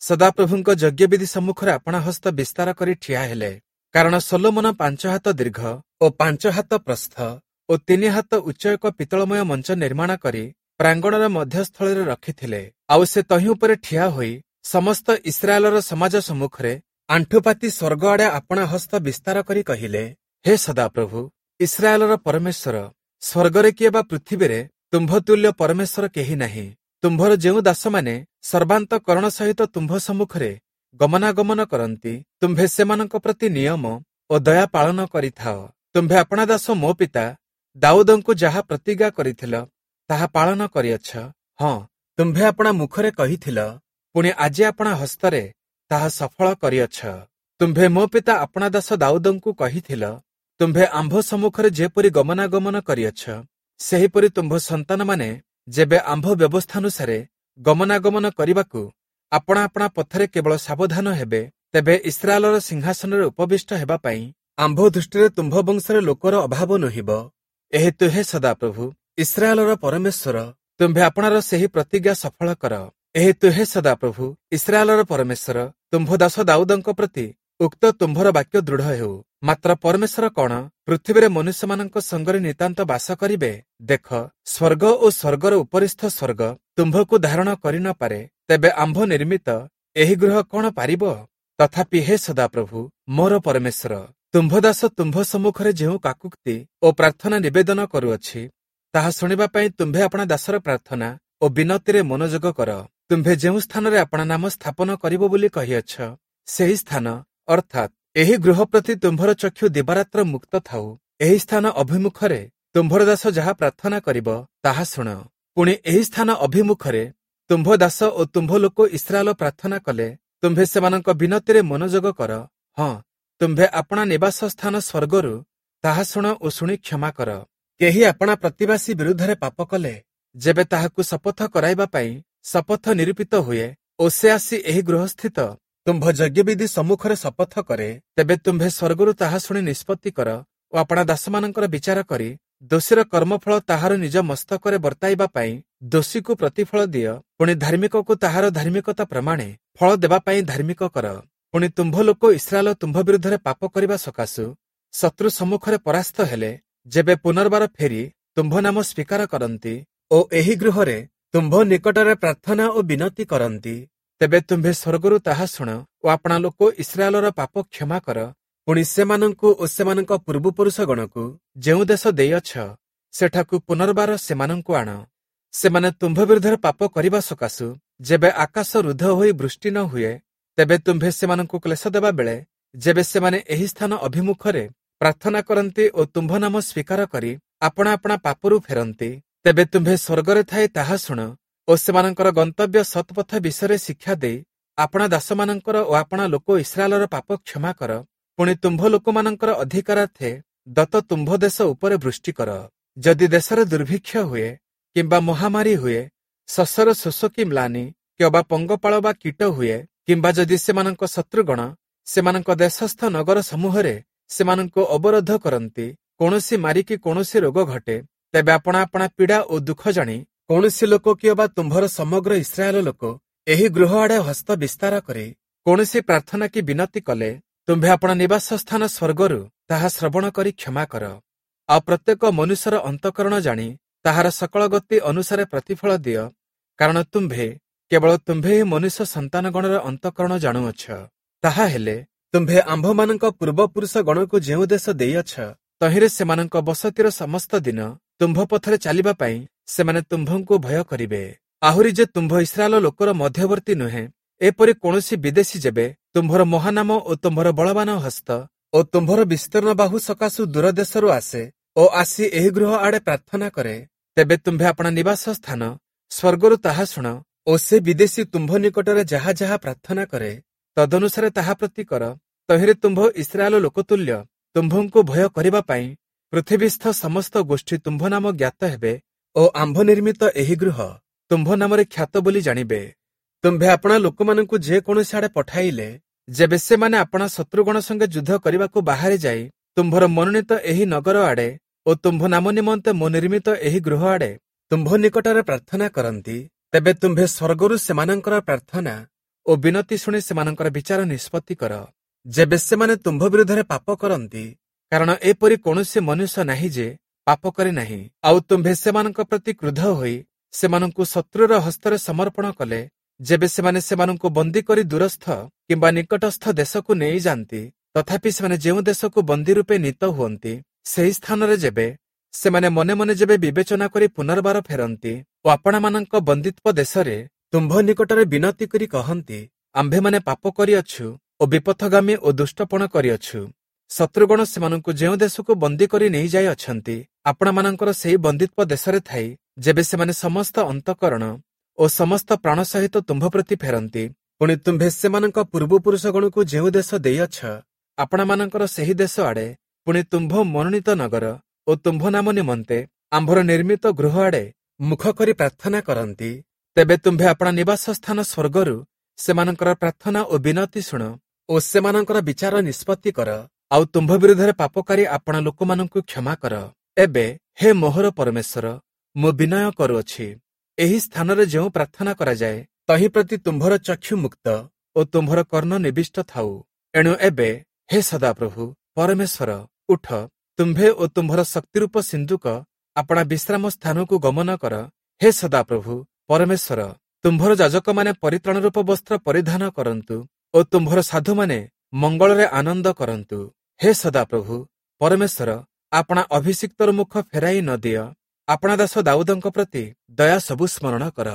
A: ସଦାପ୍ରଭୁଙ୍କ ଯଜ୍ଞବିଧି ସମ୍ମୁଖରେ ଆପଣା ହସ୍ତ ବିସ୍ତାର କରି ଠିଆ ହେଲେ। କାରଣ ସୋଲୋମନ 5 ହାତ ଦୀର୍ଘ ଓ 5 ହାତ ପ୍ରସ୍ଥ ଓ 3 ହାତ ଉଚ୍ଚ ଏକ ପିତ୍ତଳମୟ ମଞ୍ଚ ନିର୍ମାଣ କରି ପ୍ରାଙ୍ଗଣର ମଧ୍ୟସ୍ଥଳରେ ରଖିଥିଲେ। ଆଉ ସେ ତହିଁ ଉପରେ ଠିଆ ହୋଇ ସମସ୍ତ ଇସ୍ରାଏଲର ସମାଜ ସମ୍ମୁଖରେ ଆଣ୍ଠୁପାତି ସ୍ୱର୍ଗ ଆଡ଼େ ଆପଣା ହସ୍ତ ବିସ୍ତାର କରି କହିଲେ, ହେ ସଦାପ୍ରଭୁ, ଇସ୍ରାଏଲର ପରମେଶ୍ୱର, ସ୍ୱର୍ଗରେ କିଏ ବା ପୃଥିବୀରେ ତୁମ୍ଭତୁଲ୍ୟ ପରମେଶ୍ୱର କେହି ନାହିଁ। ତୁମ୍ଭର ଯେଉଁ ଦାସମାନେ ସର୍ବାନ୍ତକରଣ ସହିତ ତୁମ୍ଭ ସମ୍ମୁଖରେ ଗମନାଗମନ କରନ୍ତି, ତୁମ୍ଭେ ସେମାନଙ୍କ ପ୍ରତି ନିୟମ ଓ ଦୟା ପାଳନ କରିଥାଅ। ତୁମ୍ଭେ ଆପଣା ଦାସ ମୋ ପିତା ଦାଉଦଙ୍କୁ ଯାହା ପ୍ରତିଜ୍ଞା କରିଥିଲ ତାହା ପାଳନ କରିଅଛ। ହଁ, ତୁମ୍ଭେ ଆପଣା ମୁଖରେ କହିଥିଲ, ପୁଣି ଆଜି ଆପଣା ହସ୍ତରେ ତାହା ସଫଳ କରିଅଛ। ତୁମ୍ଭେ ମୋ ପିତା ଆପଣା ଦାସ ଦାଉଦଙ୍କୁ କହିଥିଲ, ତୁମ୍ଭେ ଆମ୍ଭ ସମ୍ମୁଖରେ ଯେପରି ଗମନାଗମନ କରିଅଛ, ସେହିପରି ତୁମ୍ଭ ସନ୍ତାନମାନେ ଯେବେ ଆମ୍ଭ ବ୍ୟବସ୍ଥାନୁସାରେ ଗମନାଗମନ କରିବାକୁ ଆପଣା ଆପଣା ପଥରେ କେବଳ ସାବଧାନ ହେବେ, ତେବେ ଇସ୍ରାଏଲର ସିଂହାସନରେ ଉପବିଷ୍ଟ ହେବା ପାଇଁ ଆମ୍ଭ ଦୃଷ୍ଟିରେ ତୁମ୍ଭ ବଂଶରେ ଲୋକର ଅଭାବ ନୋହିବ। ଏହେତୁ ହେ ସଦାପ୍ରଭୁ, ଇସ୍ରାଏଲର ପରମେଶ୍ୱର, ତୁମ୍ଭେ ଆପଣାର ସେହି ପ୍ରତିଜ୍ଞା ସଫଳ କର। ଏହେତୁ ହେ ସଦାପ୍ରଭୁ, ଇସ୍ରାଏଲର ପରମେଶ୍ୱର, ତୁମ୍ଭ ଦାସ ଦାଉଦଙ୍କ ପ୍ରତି ଉକ୍ତ ତୁମ୍ଭର ବାକ୍ୟ ଦୃଢ଼ ହେଉ। ମାତ୍ର ପରମେଶ୍ୱର କଣ ପୃଥିବୀରେ ମନୁଷ୍ୟମାନଙ୍କ ସଙ୍ଗରେ ନିତାନ୍ତ ବାସ କରିବେ? ଦେଖ, ସ୍ୱର୍ଗ ଓ ସ୍ୱର୍ଗର ଉପରିସ୍ଥ ସ୍ୱର୍ଗ ତୁମ୍ଭକୁ ଧାରଣ କରି ନ ପାରେ, ତେବେ ଆମ୍ଭ ନିର୍ମିତ ଏହି ଗୃହ କଣ ପାରିବ? ତଥାପି ହେ ସଦାପ୍ରଭୁ ମୋର ପରମେଶ୍ୱର, ତୁମ୍ଭ ଦାସ ତୁମ୍ଭ ସମ୍ମୁଖରେ ଯେଉଁ କାକୁକ୍ତି ଓ ପ୍ରାର୍ଥନା ନିବେଦନ କରୁଅଛି, ତାହା ଶୁଣିବା ପାଇଁ ତୁମ୍ଭେ ଆପଣା ଦାସର ପ୍ରାର୍ଥନା ଓ ବିନତିରେ ମନୋଯୋଗ କର। ତୁମ୍ଭେ ଯେଉଁ ସ୍ଥାନରେ ଆପଣା ନାମ ସ୍ଥାପନ କରିବ ବୋଲି କହିଅଛ, ସେହି ସ୍ଥାନ ଅର୍ଥାତ୍ ଏହି ଗୃହ ପ୍ରତି ତୁମ୍ଭର ଚକ୍ଷୁ ଦିବାରାତ୍ର ମୁକ୍ତ ଥାଉ। ଏହି ସ୍ଥାନ ଅଭିମୁଖରେ ତୁମ୍ଭର ଦାସ ଯାହା ପ୍ରାର୍ଥନା କରିବ ତାହା ଶୁଣ। ପୁଣି ଏହି ସ୍ଥାନ ଅଭିମୁଖରେ ତୁମ୍ଭ ଦାସ ଓ ତୁମ୍ଭ ଲୋକ ଇସ୍ରାଏଲ ପ୍ରାର୍ଥନା କଲେ, ତୁମ୍ଭେ ସେମାନଙ୍କ ବିନତିରେ ମନୋଯୋଗ କର। ହଁ, ତୁମ୍ଭେ ଆପଣା ନିବାସ ସ୍ଥାନ ସ୍ୱର୍ଗରୁ ତାହା ଶୁଣ ଓ ଶୁଣି କ୍ଷମା କର। କେହି ଆପଣା ପ୍ରତିବାସୀ ବିରୁଦ୍ଧରେ ପାପ କଲେ, ଯେବେ ତାହାକୁ ଶପଥ କରାଇବା ପାଇଁ ଶପଥ ନିରୂପିତ ହୁଏ ଓ ସେ ଆସି ଏହି ଗୃହସ୍ଥିତ ତୁମ୍ଭ ଯଜ୍ଞବିଧି ସମ୍ମୁଖରେ ଶପଥ କରେ, ତେବେ ତୁମ୍ଭେ ସ୍ୱର୍ଗରୁ ତାହା ଶୁଣି ନିଷ୍ପତ୍ତି କର ଓ ଆପଣା ଦାସମାନଙ୍କର ବିଚାର କରି ଦୋଷୀର କର୍ମଫଳ ତାହାର ନିଜ ମସ୍ତକରେ ବର୍ତ୍ତାଇବା ପାଇଁ ଦୋଷୀକୁ ପ୍ରତିଫଳ ଦିଅ। ପୁଣି ଧାର୍ମିକକୁ ତାହାର ଧାର୍ମିକତା ପ୍ରମାଣେ ଫଳ ଦେବା ପାଇଁ ଧାର୍ମିକ କର। ପୁଣି ତୁମ୍ଭ ଲୋକ ଇସ୍ରାଏଲ ତୁମ୍ଭ ବିରୁଦ୍ଧରେ ପାପ କରିବା ସକାଶୁ ଶତ୍ରୁ ସମ୍ମୁଖରେ ପରାସ୍ତ ହେଲେ, ଯେବେ ପୁନର୍ବାର ଫେରି ତୁମ୍ଭ ନାମ ସ୍ୱୀକାର କରନ୍ତି ଓ ଏହି ଗୃହରେ ତୁମ୍ଭ ନିକଟରେ ପ୍ରାର୍ଥନା ଓ ବିନତି କରନ୍ତି, ତେବେ ତୁମ୍ଭେ ସ୍ୱର୍ଗରୁ ତାହା ଶୁଣ ଓ ଆପଣା ଲୋକ ଇସ୍ରାଏଲର ପାପ କ୍ଷମା କର। ପୁଣି ସେମାନଙ୍କୁ ଓ ସେମାନଙ୍କ ପୂର୍ବପୁରୁଷଗଣକୁ ଯେଉଁ ଦେଶ ଦେଇଅଛ, ସେଠାକୁ ପୁନର୍ବାର ସେମାନଙ୍କୁ ଆଣ। ସେମାନେ ତୁମ୍ଭ ବିରୁଦ୍ଧରେ ପାପ କରିବା ସକାଶୁ ଯେବେ ଆକାଶ ରୁଦ୍ଧ ହୋଇ ବୃଷ୍ଟି ନ ହୁଏ, ତେବେ ତୁମ୍ଭେ ସେମାନଙ୍କୁ କ୍ଲେଶ ଦେବା ବେଳେ ଯେବେ ସେମାନେ ଏହି ସ୍ଥାନ ଅଭିମୁଖରେ ପ୍ରାର୍ଥନା କରନ୍ତି ଓ ତୁମ୍ଭ ନାମ ସ୍ୱୀକାର କରି ଆପଣା ଆପଣା ପାପରୁ ଫେରନ୍ତି, ତେବେ ତୁମ୍ଭେ ସ୍ୱର୍ଗରେ ଥାଇ ତାହା ଶୁଣ ଓ ସେମାନଙ୍କର ଗନ୍ତବ୍ୟ ସତ୍ପଥ ବିଷୟରେ ଶିକ୍ଷା ଦେଇ ଆପଣା ଦାସମାନଙ୍କର ଓ ଆପଣା ଲୋକ ଇସ୍ରାଏଲର ପାପ କ୍ଷମା କର। ପୁଣି ତୁମ୍ଭ ଲୋକମାନଙ୍କର ଅଧିକାରାର୍ଥେ ଦତ୍ତ ତୁମ୍ଭ ଦେଶ ଉପରେ ବୃଷ୍ଟି କର। ଯଦି ଦେଶରେ ଦୁର୍ଭିକ୍ଷ ହୁଏ କିମ୍ବା ମହାମାରୀ ହୁଏ, ଶସ୍ୟର ଶୋଷ କି ମ୍ଳାନି କିମ୍ବା ପଙ୍ଗପାଳ ବା କୀଟ ହୁଏ, କିମ୍ବା ଯଦି ସେମାନଙ୍କ ଶତ୍ରୁଗଣ ସେମାନଙ୍କ ଦେଶସ୍ଥ ନଗର ସମୂହରେ ସେମାନଙ୍କୁ ଅବରୋଧ କରନ୍ତି, କୌଣସି ମାରିକି କୌଣସି ରୋଗ ଘଟେ, ତେବେ ଆପଣା ଆପଣା ପୀଡ଼ା ଓ ଦୁଃଖ ଜାଣି କୌଣସି ଲୋକ କିମ୍ବା ତୁମ୍ଭର ସମଗ୍ର ଇସ୍ରାଏଲ ଲୋକ ଏହି ଗୃହ ଆଡ଼େ ହସ୍ତ ବିସ୍ତାର କରି କୌଣସି ପ୍ରାର୍ଥନା କି ବିନତି କଲେ, ତୁମ୍ଭେ ଆପଣା ନିବାସ ସ୍ଥାନ ସ୍ୱର୍ଗରୁ ତାହା ଶ୍ରବଣ କରି କ୍ଷମା କର। ଆଉ ପ୍ରତ୍ୟେକ ମନୁଷ୍ୟର ଅନ୍ତଃକରଣ ଜାଣି ତାହାର ସକଳ ଗତି ଅନୁସାରେ ପ୍ରତିଫଳ ଦିଅ, କାରଣ ତୁମ୍ଭେ କେବଳ ତୁମ୍ଭେ ହିଁ ମନୁଷ୍ୟ ସନ୍ତାନଗଣର ଅନ୍ତଃକରଣ ଜାଣୁଅଛ। ତାହା ହେଲେ ତୁମ୍ଭେ ଆମ୍ଭମାନଙ୍କ ପୂର୍ବପୁରୁଷ ଗଣକୁ ଯେଉଁ ଦେଶ ଦେଇଅଛ, ତହିଁରେ ସେମାନଙ୍କ ବସତିର ସମସ୍ତ ଦିନ ତୁମ୍ଭ ପଥରେ ଚାଲିବା ପାଇଁ ସେମାନେ ତୁମ୍ଭଙ୍କୁ ଭୟ କରିବେ। ଆହୁରି ଯେ ତୁମ୍ଭ ଇସ୍ରାଏଲ ଲୋକର ମଧ୍ୟବର୍ତ୍ତୀ ନୁହେଁ, ଏପରି କୌଣସି ବିଦେଶୀ ଯେବେ ତୁମ୍ଭର ମହାନାମ ଓ ତୁମ୍ଭର ବଳବାନ ହସ୍ତ ଓ ତୁମ୍ଭର ବିସ୍ତୀର୍ଣ୍ଣ ବାହୁ ସକାଶୁ ଦୂର ଦେଶରୁ ଆସେ ଓ ଆସି ଏହି ଗୃହ ଆଡ଼େ ପ୍ରାର୍ଥନା କରେ, ତେବେ ତୁମ୍ଭେ ଆପଣା ନିବାସ ସ୍ଥାନ ସ୍ୱର୍ଗରୁ ତାହା ଶୁଣ ଓ ସେ ବିଦେଶୀ ତୁମ୍ଭ ନିକଟରେ ଯାହା ଯାହା ପ୍ରାର୍ଥନା କରେ, ତଦନୁସାରେ ତାହା ପ୍ରତି କର। ତହିଁରେ ତୁମ୍ଭ ଇସ୍ରାଏଲ ଲୋକତୁଲ୍ୟ ତୁମ୍ଭଙ୍କୁ ଭୟ କରିବା ପାଇଁ ପୃଥିବୀସ୍ଥ ସମସ୍ତ ଗୋଷ୍ଠୀ ତୁମ୍ଭ ନାମ ଜ୍ଞାତ ହେବେ ଓ ଆମ୍ଭ ନିର୍ମିତ ଏହି ଗୃହ ତୁମ୍ଭ ନାମରେ ଖ୍ୟାତ ବୋଲି ଜାଣିବେ। ତୁମ୍ଭେ ଆପଣା ଲୋକମାନଙ୍କୁ ଯେକୌଣସି ଆଡ଼େ ପଠାଇଲେ, ଯେବେ ସେମାନେ ଆପଣା ଶତ୍ରୁଗଣ ସଙ୍ଗେ ଯୁଦ୍ଧ କରିବାକୁ ବାହାରି ଯାଇ ତୁମ୍ଭର ମନୋନୀତ ଏହି ନଗର ଆଡ଼େ ଓ ତୁମ୍ଭ ନାମ ନିମନ୍ତେ ମୋ ନିର୍ମିତ ଏହି ଗୃହ ଆଡ଼େ ତୁମ୍ଭ ନିକଟରେ ପ୍ରାର୍ଥନା କରନ୍ତି, ତେବେ ତୁମ୍ଭେ ସ୍ୱର୍ଗରୁ ସେମାନଙ୍କର ପ୍ରାର୍ଥନା ଓ ବିନତି ଶୁଣି ସେମାନଙ୍କର ବିଚାର ନିଷ୍ପତ୍ତି କର। ଯେବେ ସେମାନେ ତୁମ୍ଭ ବିରୁଦ୍ଧରେ ପାପ କରନ୍ତି, କାରଣ ଏପରି କୌଣସି ମନୁଷ୍ୟ ନାହିଁ ଯେ ପାପ କରେ ନାହିଁ, ଆଉ ତୁମ୍ଭେ ସେମାନଙ୍କ ପ୍ରତି କ୍ରୁଦ୍ଧ ହୋଇ ସେମାନଙ୍କୁ ଶତ୍ରୁର ହସ୍ତରେ ସମର୍ପଣ କଲେ, ଯେବେ ସେମାନେ ସେମାନଙ୍କୁ ବନ୍ଦୀ କରି ଦୂରସ୍ଥ କିମ୍ବା ନିକଟସ୍ଥ ଦେଶକୁ ନେଇଯାଆନ୍ତି, ତଥାପି ସେମାନେ ଯେଉଁ ଦେଶକୁ ବନ୍ଦୀ ରୂପେ ନୀତ ହୁଅନ୍ତି, ସେହି ସ୍ଥାନରେ ଯେବେ ସେମାନେ ମନେ ମନେ ଯେବେ ବିବେଚନା କରି ପୁନର୍ବାର ଫେରନ୍ତି ଓ ଆପଣମାନଙ୍କ ବନ୍ଦିତ୍ୱ ଦେଶରେ ତୁମ୍ଭ ନିକଟରେ ବିନତି କରି କହନ୍ତି, ଆମ୍ଭେମାନେ ପାପ କରିଅଛୁ ଓ ବିପଥଗାମୀ ଓ ଦୁଷ୍ଟପଣ କରିଅଛୁ, ଶତ୍ରୁଗଣ ସେମାନଙ୍କୁ ଯେଉଁ ଦେଶକୁ ବନ୍ଦୀ କରି ନେଇଯାଇ ଅଛନ୍ତି, ଆପଣମାନଙ୍କର ସେହି ବନ୍ଦିତ୍ୱ ଦେଶରେ ଥାଇ ଯେବେ ସେମାନେ ସମସ୍ତ ଅନ୍ତଃକରଣ ଓ ସମସ୍ତ ପ୍ରାଣ ସହିତ ତୁମ୍ଭ ପ୍ରତି ଫେରନ୍ତି, ପୁଣି ତୁମ୍ଭେ ସେମାନଙ୍କ ପୂର୍ବପୁରୁଷଗଣକୁ ଯେଉଁ ଦେଶ ଦେଇଅଛ, ଆପଣମାନଙ୍କର ସେହି ଦେଶ ଆଡ଼େ, ପୁଣି ତୁମ୍ଭ ମନୋନୀତ ନଗର ଓ ତୁମ୍ଭ ନାମ ନିମନ୍ତେ ଆମ୍ଭର ନିର୍ମିତ ଗୃହ ଆଡ଼େ ମୁଖ କରି ପ୍ରାର୍ଥନା କରନ୍ତି, ତେବେ ତୁମ୍ଭେ ଆପଣା ନିବାସ ସ୍ଥାନ ସ୍ୱର୍ଗରୁ ସେମାନଙ୍କର ପ୍ରାର୍ଥନା ଓ ବିନତି ଶୁଣ ଓ ସେମାନଙ୍କର ବିଚାର ନିଷ୍ପତ୍ତି କର, ଆଉ ତୁମ୍ଭ ବିରୁଦ୍ଧରେ ପାପକାରୀ ଆପଣା ଲୋକମାନଙ୍କୁ କ୍ଷମା କର। ଏବେ ହେ ମୋହର ପରମେଶ୍ୱର, ମୁଁ ବିନୟ କରୁଅଛି, ଏହି ସ୍ଥାନରେ ଯେଉଁ ପ୍ରାର୍ଥନା କରାଯାଏ, ତହିଁ ପ୍ରତି ତୁମ୍ଭର ଚକ୍ଷୁ ମୁକ୍ତ ଓ ତୁମ୍ଭର କର୍ଣ୍ଣ ନିବିଷ୍ଟ ଥାଉ। ଏଣୁ ଏବେ ହେ ସଦାପ୍ରଭୁ ପରମେଶ୍ୱର, ଉଠ, ତୁମ୍ଭେ ଓ ତୁମ୍ଭର ଶକ୍ତିରୂପ ସିନ୍ଧୁକ ଆପଣା ବିଶ୍ରାମ ସ୍ଥାନକୁ ଗମନ କର। ହେ ସଦାପ୍ରଭୁ ପରମେଶ୍ୱର, ତୁମ୍ଭର ଯାଜକମାନେ ପରିତ୍ରାଣ ରୂପ ବସ୍ତ୍ର ପରିଧାନ କରନ୍ତୁ ଓ ତୁମ୍ଭର ସାଧୁମାନେ ମଙ୍ଗଳରେ ଆନନ୍ଦ କରନ୍ତୁ। ହେ ସଦାପ୍ରଭୁ ପରମେଶ୍ୱର, ଆପଣା ଅଭିଷିକ୍ତର ମୁଖ ଫେରାଇ ନ ଦିଅ, ଆପଣା ଦାସ ଦାଉଦଙ୍କ ପ୍ରତି ଦୟା ସବୁ ସ୍ମରଣ କର।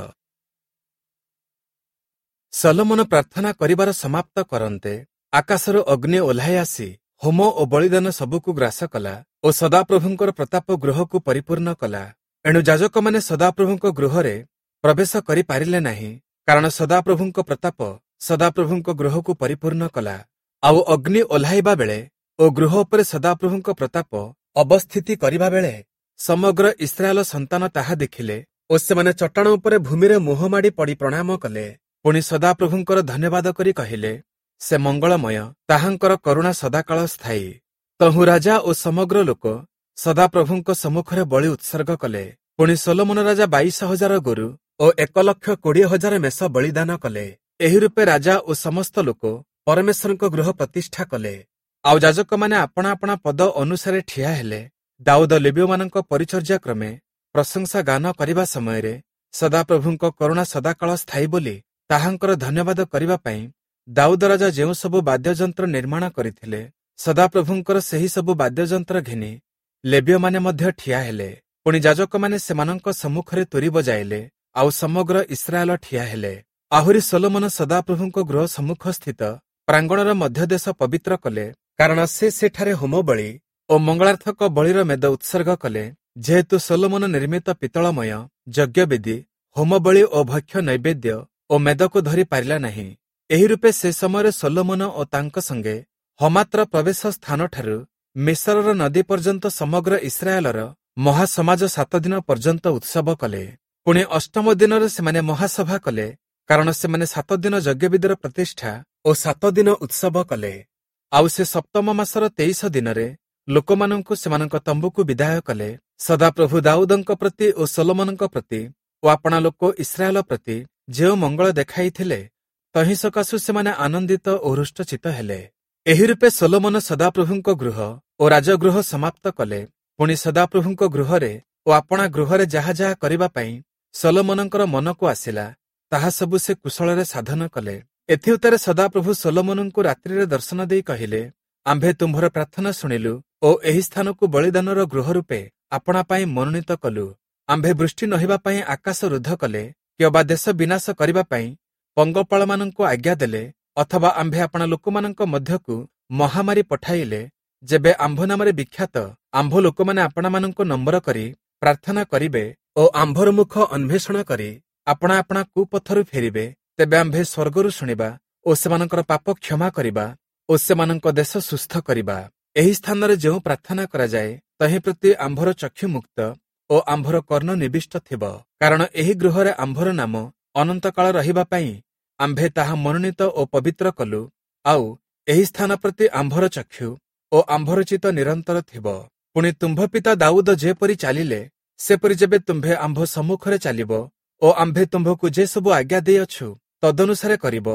A: ସଲୋମନ ପ୍ରାର୍ଥନା କରିବାର ସମାପ୍ତ କରନ୍ତେ ଆକାଶରୁ ଅଗ୍ନି ଓହ୍ଲାଇ ଆସି ହୋମ ଓ ବଳିଦାନ ସବୁକୁ ଗ୍ରାସ କଲା ଓ ସଦାପ୍ରଭୁଙ୍କର ପ୍ରତାପ ଗୃହକୁ ପରିପୂର୍ଣ୍ଣ କଲା। ଏଣୁ ଯାଜକମାନେ ସଦାପ୍ରଭୁଙ୍କ ଗୃହରେ ପ୍ରବେଶ କରିପାରିଲେ ନାହିଁ, କାରଣ ସଦାପ୍ରଭୁଙ୍କ ପ୍ରତାପ ସଦାପ୍ରଭୁଙ୍କ ଗୃହକୁ ପରିପୂର୍ଣ୍ଣ କଲା। ଆଉ ଅଗ୍ନି ଓହ୍ଲାଇବା ବେଳେ ଓ ଗୃହ ଉପରେ ସଦାପ୍ରଭୁଙ୍କ ପ୍ରତାପ ଅବସ୍ଥିତି କରିବା ବେଳେ ସମଗ୍ର ଇସ୍ରାଏଲ ସନ୍ତାନ ତାହା ଦେଖିଲେ ଓ ସେମାନେ ଚଟାଣ ଉପରେ ଭୂମିରେ ମୁହଁ ମାଡ଼ି ପଡ଼ି ପ୍ରଣାମ କଲେ। ପୁଣି ସଦାପ୍ରଭୁଙ୍କର ଧନ୍ୟବାଦ କରି କହିଲେ, ସେ ମଙ୍ଗଳମୟ, ତାହାଙ୍କର କରୁଣା ସଦାକାଳ ସ୍ଥାୟୀ। ତହୁଁ ରାଜା ଓ ସମଗ୍ର ଲୋକ ସଦାପ୍ରଭୁଙ୍କ ସମ୍ମୁଖରେ ବଳି ଉତ୍ସର୍ଗ କଲେ। ପୁଣି ସୋଲୋମନ ରାଜା 22,000 ଗୋରୁ ଓ 1,20,000 ମେଷ ବଳିଦାନ କଲେ। ଏହି ରୂପେ ରାଜା ଓ ସମସ୍ତ ଲୋକ ପରମେଶ୍ୱରଙ୍କ ଗୃହ ପ୍ରତିଷ୍ଠା କଲେ। ଆଉ ଯାଜକମାନେ ଆପଣା ଆପଣା ପଦ ଅନୁସାରେ ଠିଆ ହେଲେ। ଦାଉଦ ଲେବୀୟମାନଙ୍କ ପରିଚର୍ଯ୍ୟା କ୍ରମେ ପ୍ରଶଂସା ଗାନ କରିବା ସମୟରେ ସଦାପ୍ରଭୁଙ୍କ କରୁଣା ସଦାକାଳ ସ୍ଥାୟୀ ବୋଲି ତାହାଙ୍କର ଧନ୍ୟବାଦ କରିବା ପାଇଁ ଦାଉଦ ରାଜା ଯେଉଁ ସବୁ ବାଦ୍ୟଯନ୍ତ୍ର ନିର୍ମାଣ କରିଥିଲେ, ସଦାପ୍ରଭୁଙ୍କର ସେହି ସବୁ ବାଦ୍ୟଯନ୍ତ୍ର ଘେନି ଲେବୀୟମାନେ ମଧ୍ୟ ଠିଆ ହେଲେ। ପୁଣି ଯାଜକମାନେ ସେମାନଙ୍କ ସମ୍ମୁଖରେ ତୁରୀ ବଜାଇଲେ, ଆଉ ସମଗ୍ର ଇସ୍ରାଏଲ ଠିଆ ହେଲେ। ଆହୁରି ସୋଲୋମନ ସଦାପ୍ରଭୁଙ୍କ ଗୃହ ସମ୍ମୁଖ ସ୍ଥିତ ପ୍ରାଙ୍ଗଣର ମଧ୍ୟଦେଶ ପବିତ୍ର କଲେ, କାରଣ ସେ ସେଠାରେ ହୋମ ବଳି ଓ ମଙ୍ଗଳାର୍ଥକ ବଳିର ମେଦ ଉତ୍ସର୍ଗ କଲେ, ଯେହେତୁ ସୋଲୋମନ ନିର୍ମିତ ପିତ୍ତଳମୟ ଯଜ୍ଞବେଦୀ ହୋମବଳି ଓ ଭକ୍ଷ୍ୟ ନୈବେଦ୍ୟ ଓ ମେଦକୁ ଧରି ପାରିଲା ନାହିଁ। ଏହି ରୂପେ ସେ ସମୟରେ ସୋଲୋମନ ଓ ତାଙ୍କ ସଙ୍ଗେ ହମାତ୍ର ପ୍ରବେଶ ସ୍ଥାନଠାରୁ ମିଶ୍ରର ନଦୀ ପର୍ଯ୍ୟନ୍ତ ସମଗ୍ର ଇସ୍ରାଏଲର ମହାସମାଜ 7 ଦିନ ପର୍ଯ୍ୟନ୍ତ ଉତ୍ସବ କଲେ। ପୁଣି ଅଷ୍ଟମ ଦିନରେ ସେମାନେ ମହାସଭା କଲେ, କାରଣ ସେମାନେ 7 ଦିନ ଯଜ୍ଞବେଦୀର ପ୍ରତିଷ୍ଠା ଓ 7 ଦିନ ଉତ୍ସବ କଲେ। ଆଉ ସେ ସପ୍ତମ ମାସର 23 ଦିନରେ ଲୋକମାନଙ୍କୁ ସେମାନଙ୍କ ତମ୍ବୁକୁ ବିଦାୟ କଲେ। ସଦାପ୍ରଭୁ ଦାଉଦଙ୍କ ପ୍ରତି ଓ ସୋଲୋମନଙ୍କ ପ୍ରତି ଓ ଆପଣା ଲୋକ ଇସ୍ରାଏଲ ପ୍ରତି ଯେଉଁ ମଙ୍ଗଳ ଦେଖାଇଥିଲେ, ତହିଁ ସକାଶୁ ସେମାନେ ଆନନ୍ଦିତ ଓ ହୃଷ୍ଟଚିତ୍ତ ହେଲେ। ଏହି ରୂପେ ସୋଲୋମନ ସଦାପ୍ରଭୁଙ୍କ ଗୃହ ଓ ରାଜଗୃହ ସମାପ୍ତ କଲେ। ପୁଣି ସଦାପ୍ରଭୁଙ୍କ ଗୃହରେ ଓ ଆପଣା ଗୃହରେ ଯାହା ଯାହା କରିବା ପାଇଁ ସୋଲୋମନଙ୍କର ମନକୁ ଆସିଲା, ତାହା ସବୁ ସେ କୁଶଳରେ ସାଧନ କଲେ। ଏଥି ଉତ୍ତରେ ସଦାପ୍ରଭୁ ସୋଲୋମନଙ୍କୁ ରାତ୍ରିରେ ଦର୍ଶନ ଦେଇ କହିଲେ, ଆମ୍ଭେ ତୁମ୍ଭର ପ୍ରାର୍ଥନା ଶୁଣିଲୁ ଓ ଏହି ସ୍ଥାନକୁ ବଳିଦାନର ଗୃହ ରୂପେ ଆପଣା ପାଇଁ ମନୋନୀତ କଲୁ। ଆମ୍ଭେ ବୃଷ୍ଟି ନହେବା ପାଇଁ ଆକାଶ ରୁଦ୍ଧ କଲେ, କିମ୍ବା ଦେଶ ବିନାଶ କରିବା ପାଇଁ ପଙ୍ଗପାଳମାନଙ୍କୁ ଆଜ୍ଞା ଦେଲେ, ଅଥବା ଆମ୍ଭେ ଆପଣା ଲୋକମାନଙ୍କ ମଧ୍ୟକୁ ମହାମାରୀ ପଠାଇଲେ, ଯେବେ ଆମ୍ଭ ନାମରେ ବିଖ୍ୟାତ ଆମ୍ଭ ଲୋକମାନେ ଆପଣାମାନଙ୍କୁ ନମ୍ବର କରି ପ୍ରାର୍ଥନା କରିବେ ଓ ଆମ୍ଭର ମୁଖ ଅନ୍ୱେଷଣ କରି ଆପଣା ଆପଣା କୁପଥରୁ ଫେରିବେ, ତେବେ ଆମ୍ଭେ ସ୍ୱର୍ଗରୁ ଶୁଣିବା ଓ ସେମାନଙ୍କର ପାପ କ୍ଷମା କରିବା ଓ ସେମାନଙ୍କ ଦେଶ ସୁସ୍ଥ କରିବା। ଏହି ସ୍ଥାନରେ ଯେଉଁ ପ୍ରାର୍ଥନା କରାଯାଏ, ତହିଁ ପ୍ରତି ଆମ୍ଭର ଚକ୍ଷୁ ମୁକ୍ତ ଓ ଆମ୍ଭର କର୍ଣ୍ଣ ନିବିଷ୍ଟ ଥିବ, କାରଣ ଏହି ଗୃହରେ ଆମ୍ଭର ନାମ ଅନନ୍ତକାଳ ରହିବା ପାଇଁ ଆମ୍ଭେ ତାହା ମନୋନୀତ ଓ ପବିତ୍ର କଲୁ। ଆଉ ଏହି ସ୍ଥାନ ପ୍ରତି ଆମ୍ଭର ଚକ୍ଷୁ ଓ ଆମ୍ଭର ଚିତ୍ତ ନିରନ୍ତର ଥିବ। ପୁଣି ତୁମ୍ଭ ପିତା ଦାଉଦ ଯେପରି ଚାଲିଲେ, ସେପରି ଯେବେ ତୁମ୍ଭେ ଆମ୍ଭ ସମ୍ମୁଖରେ ଚାଲିବ ଓ ଆମ୍ଭେ ତୁମ୍ଭକୁ ଯେ ସବୁ ଆଜ୍ଞା ଦେଇଅଛୁ ତଦନୁସାରେ କରିବ,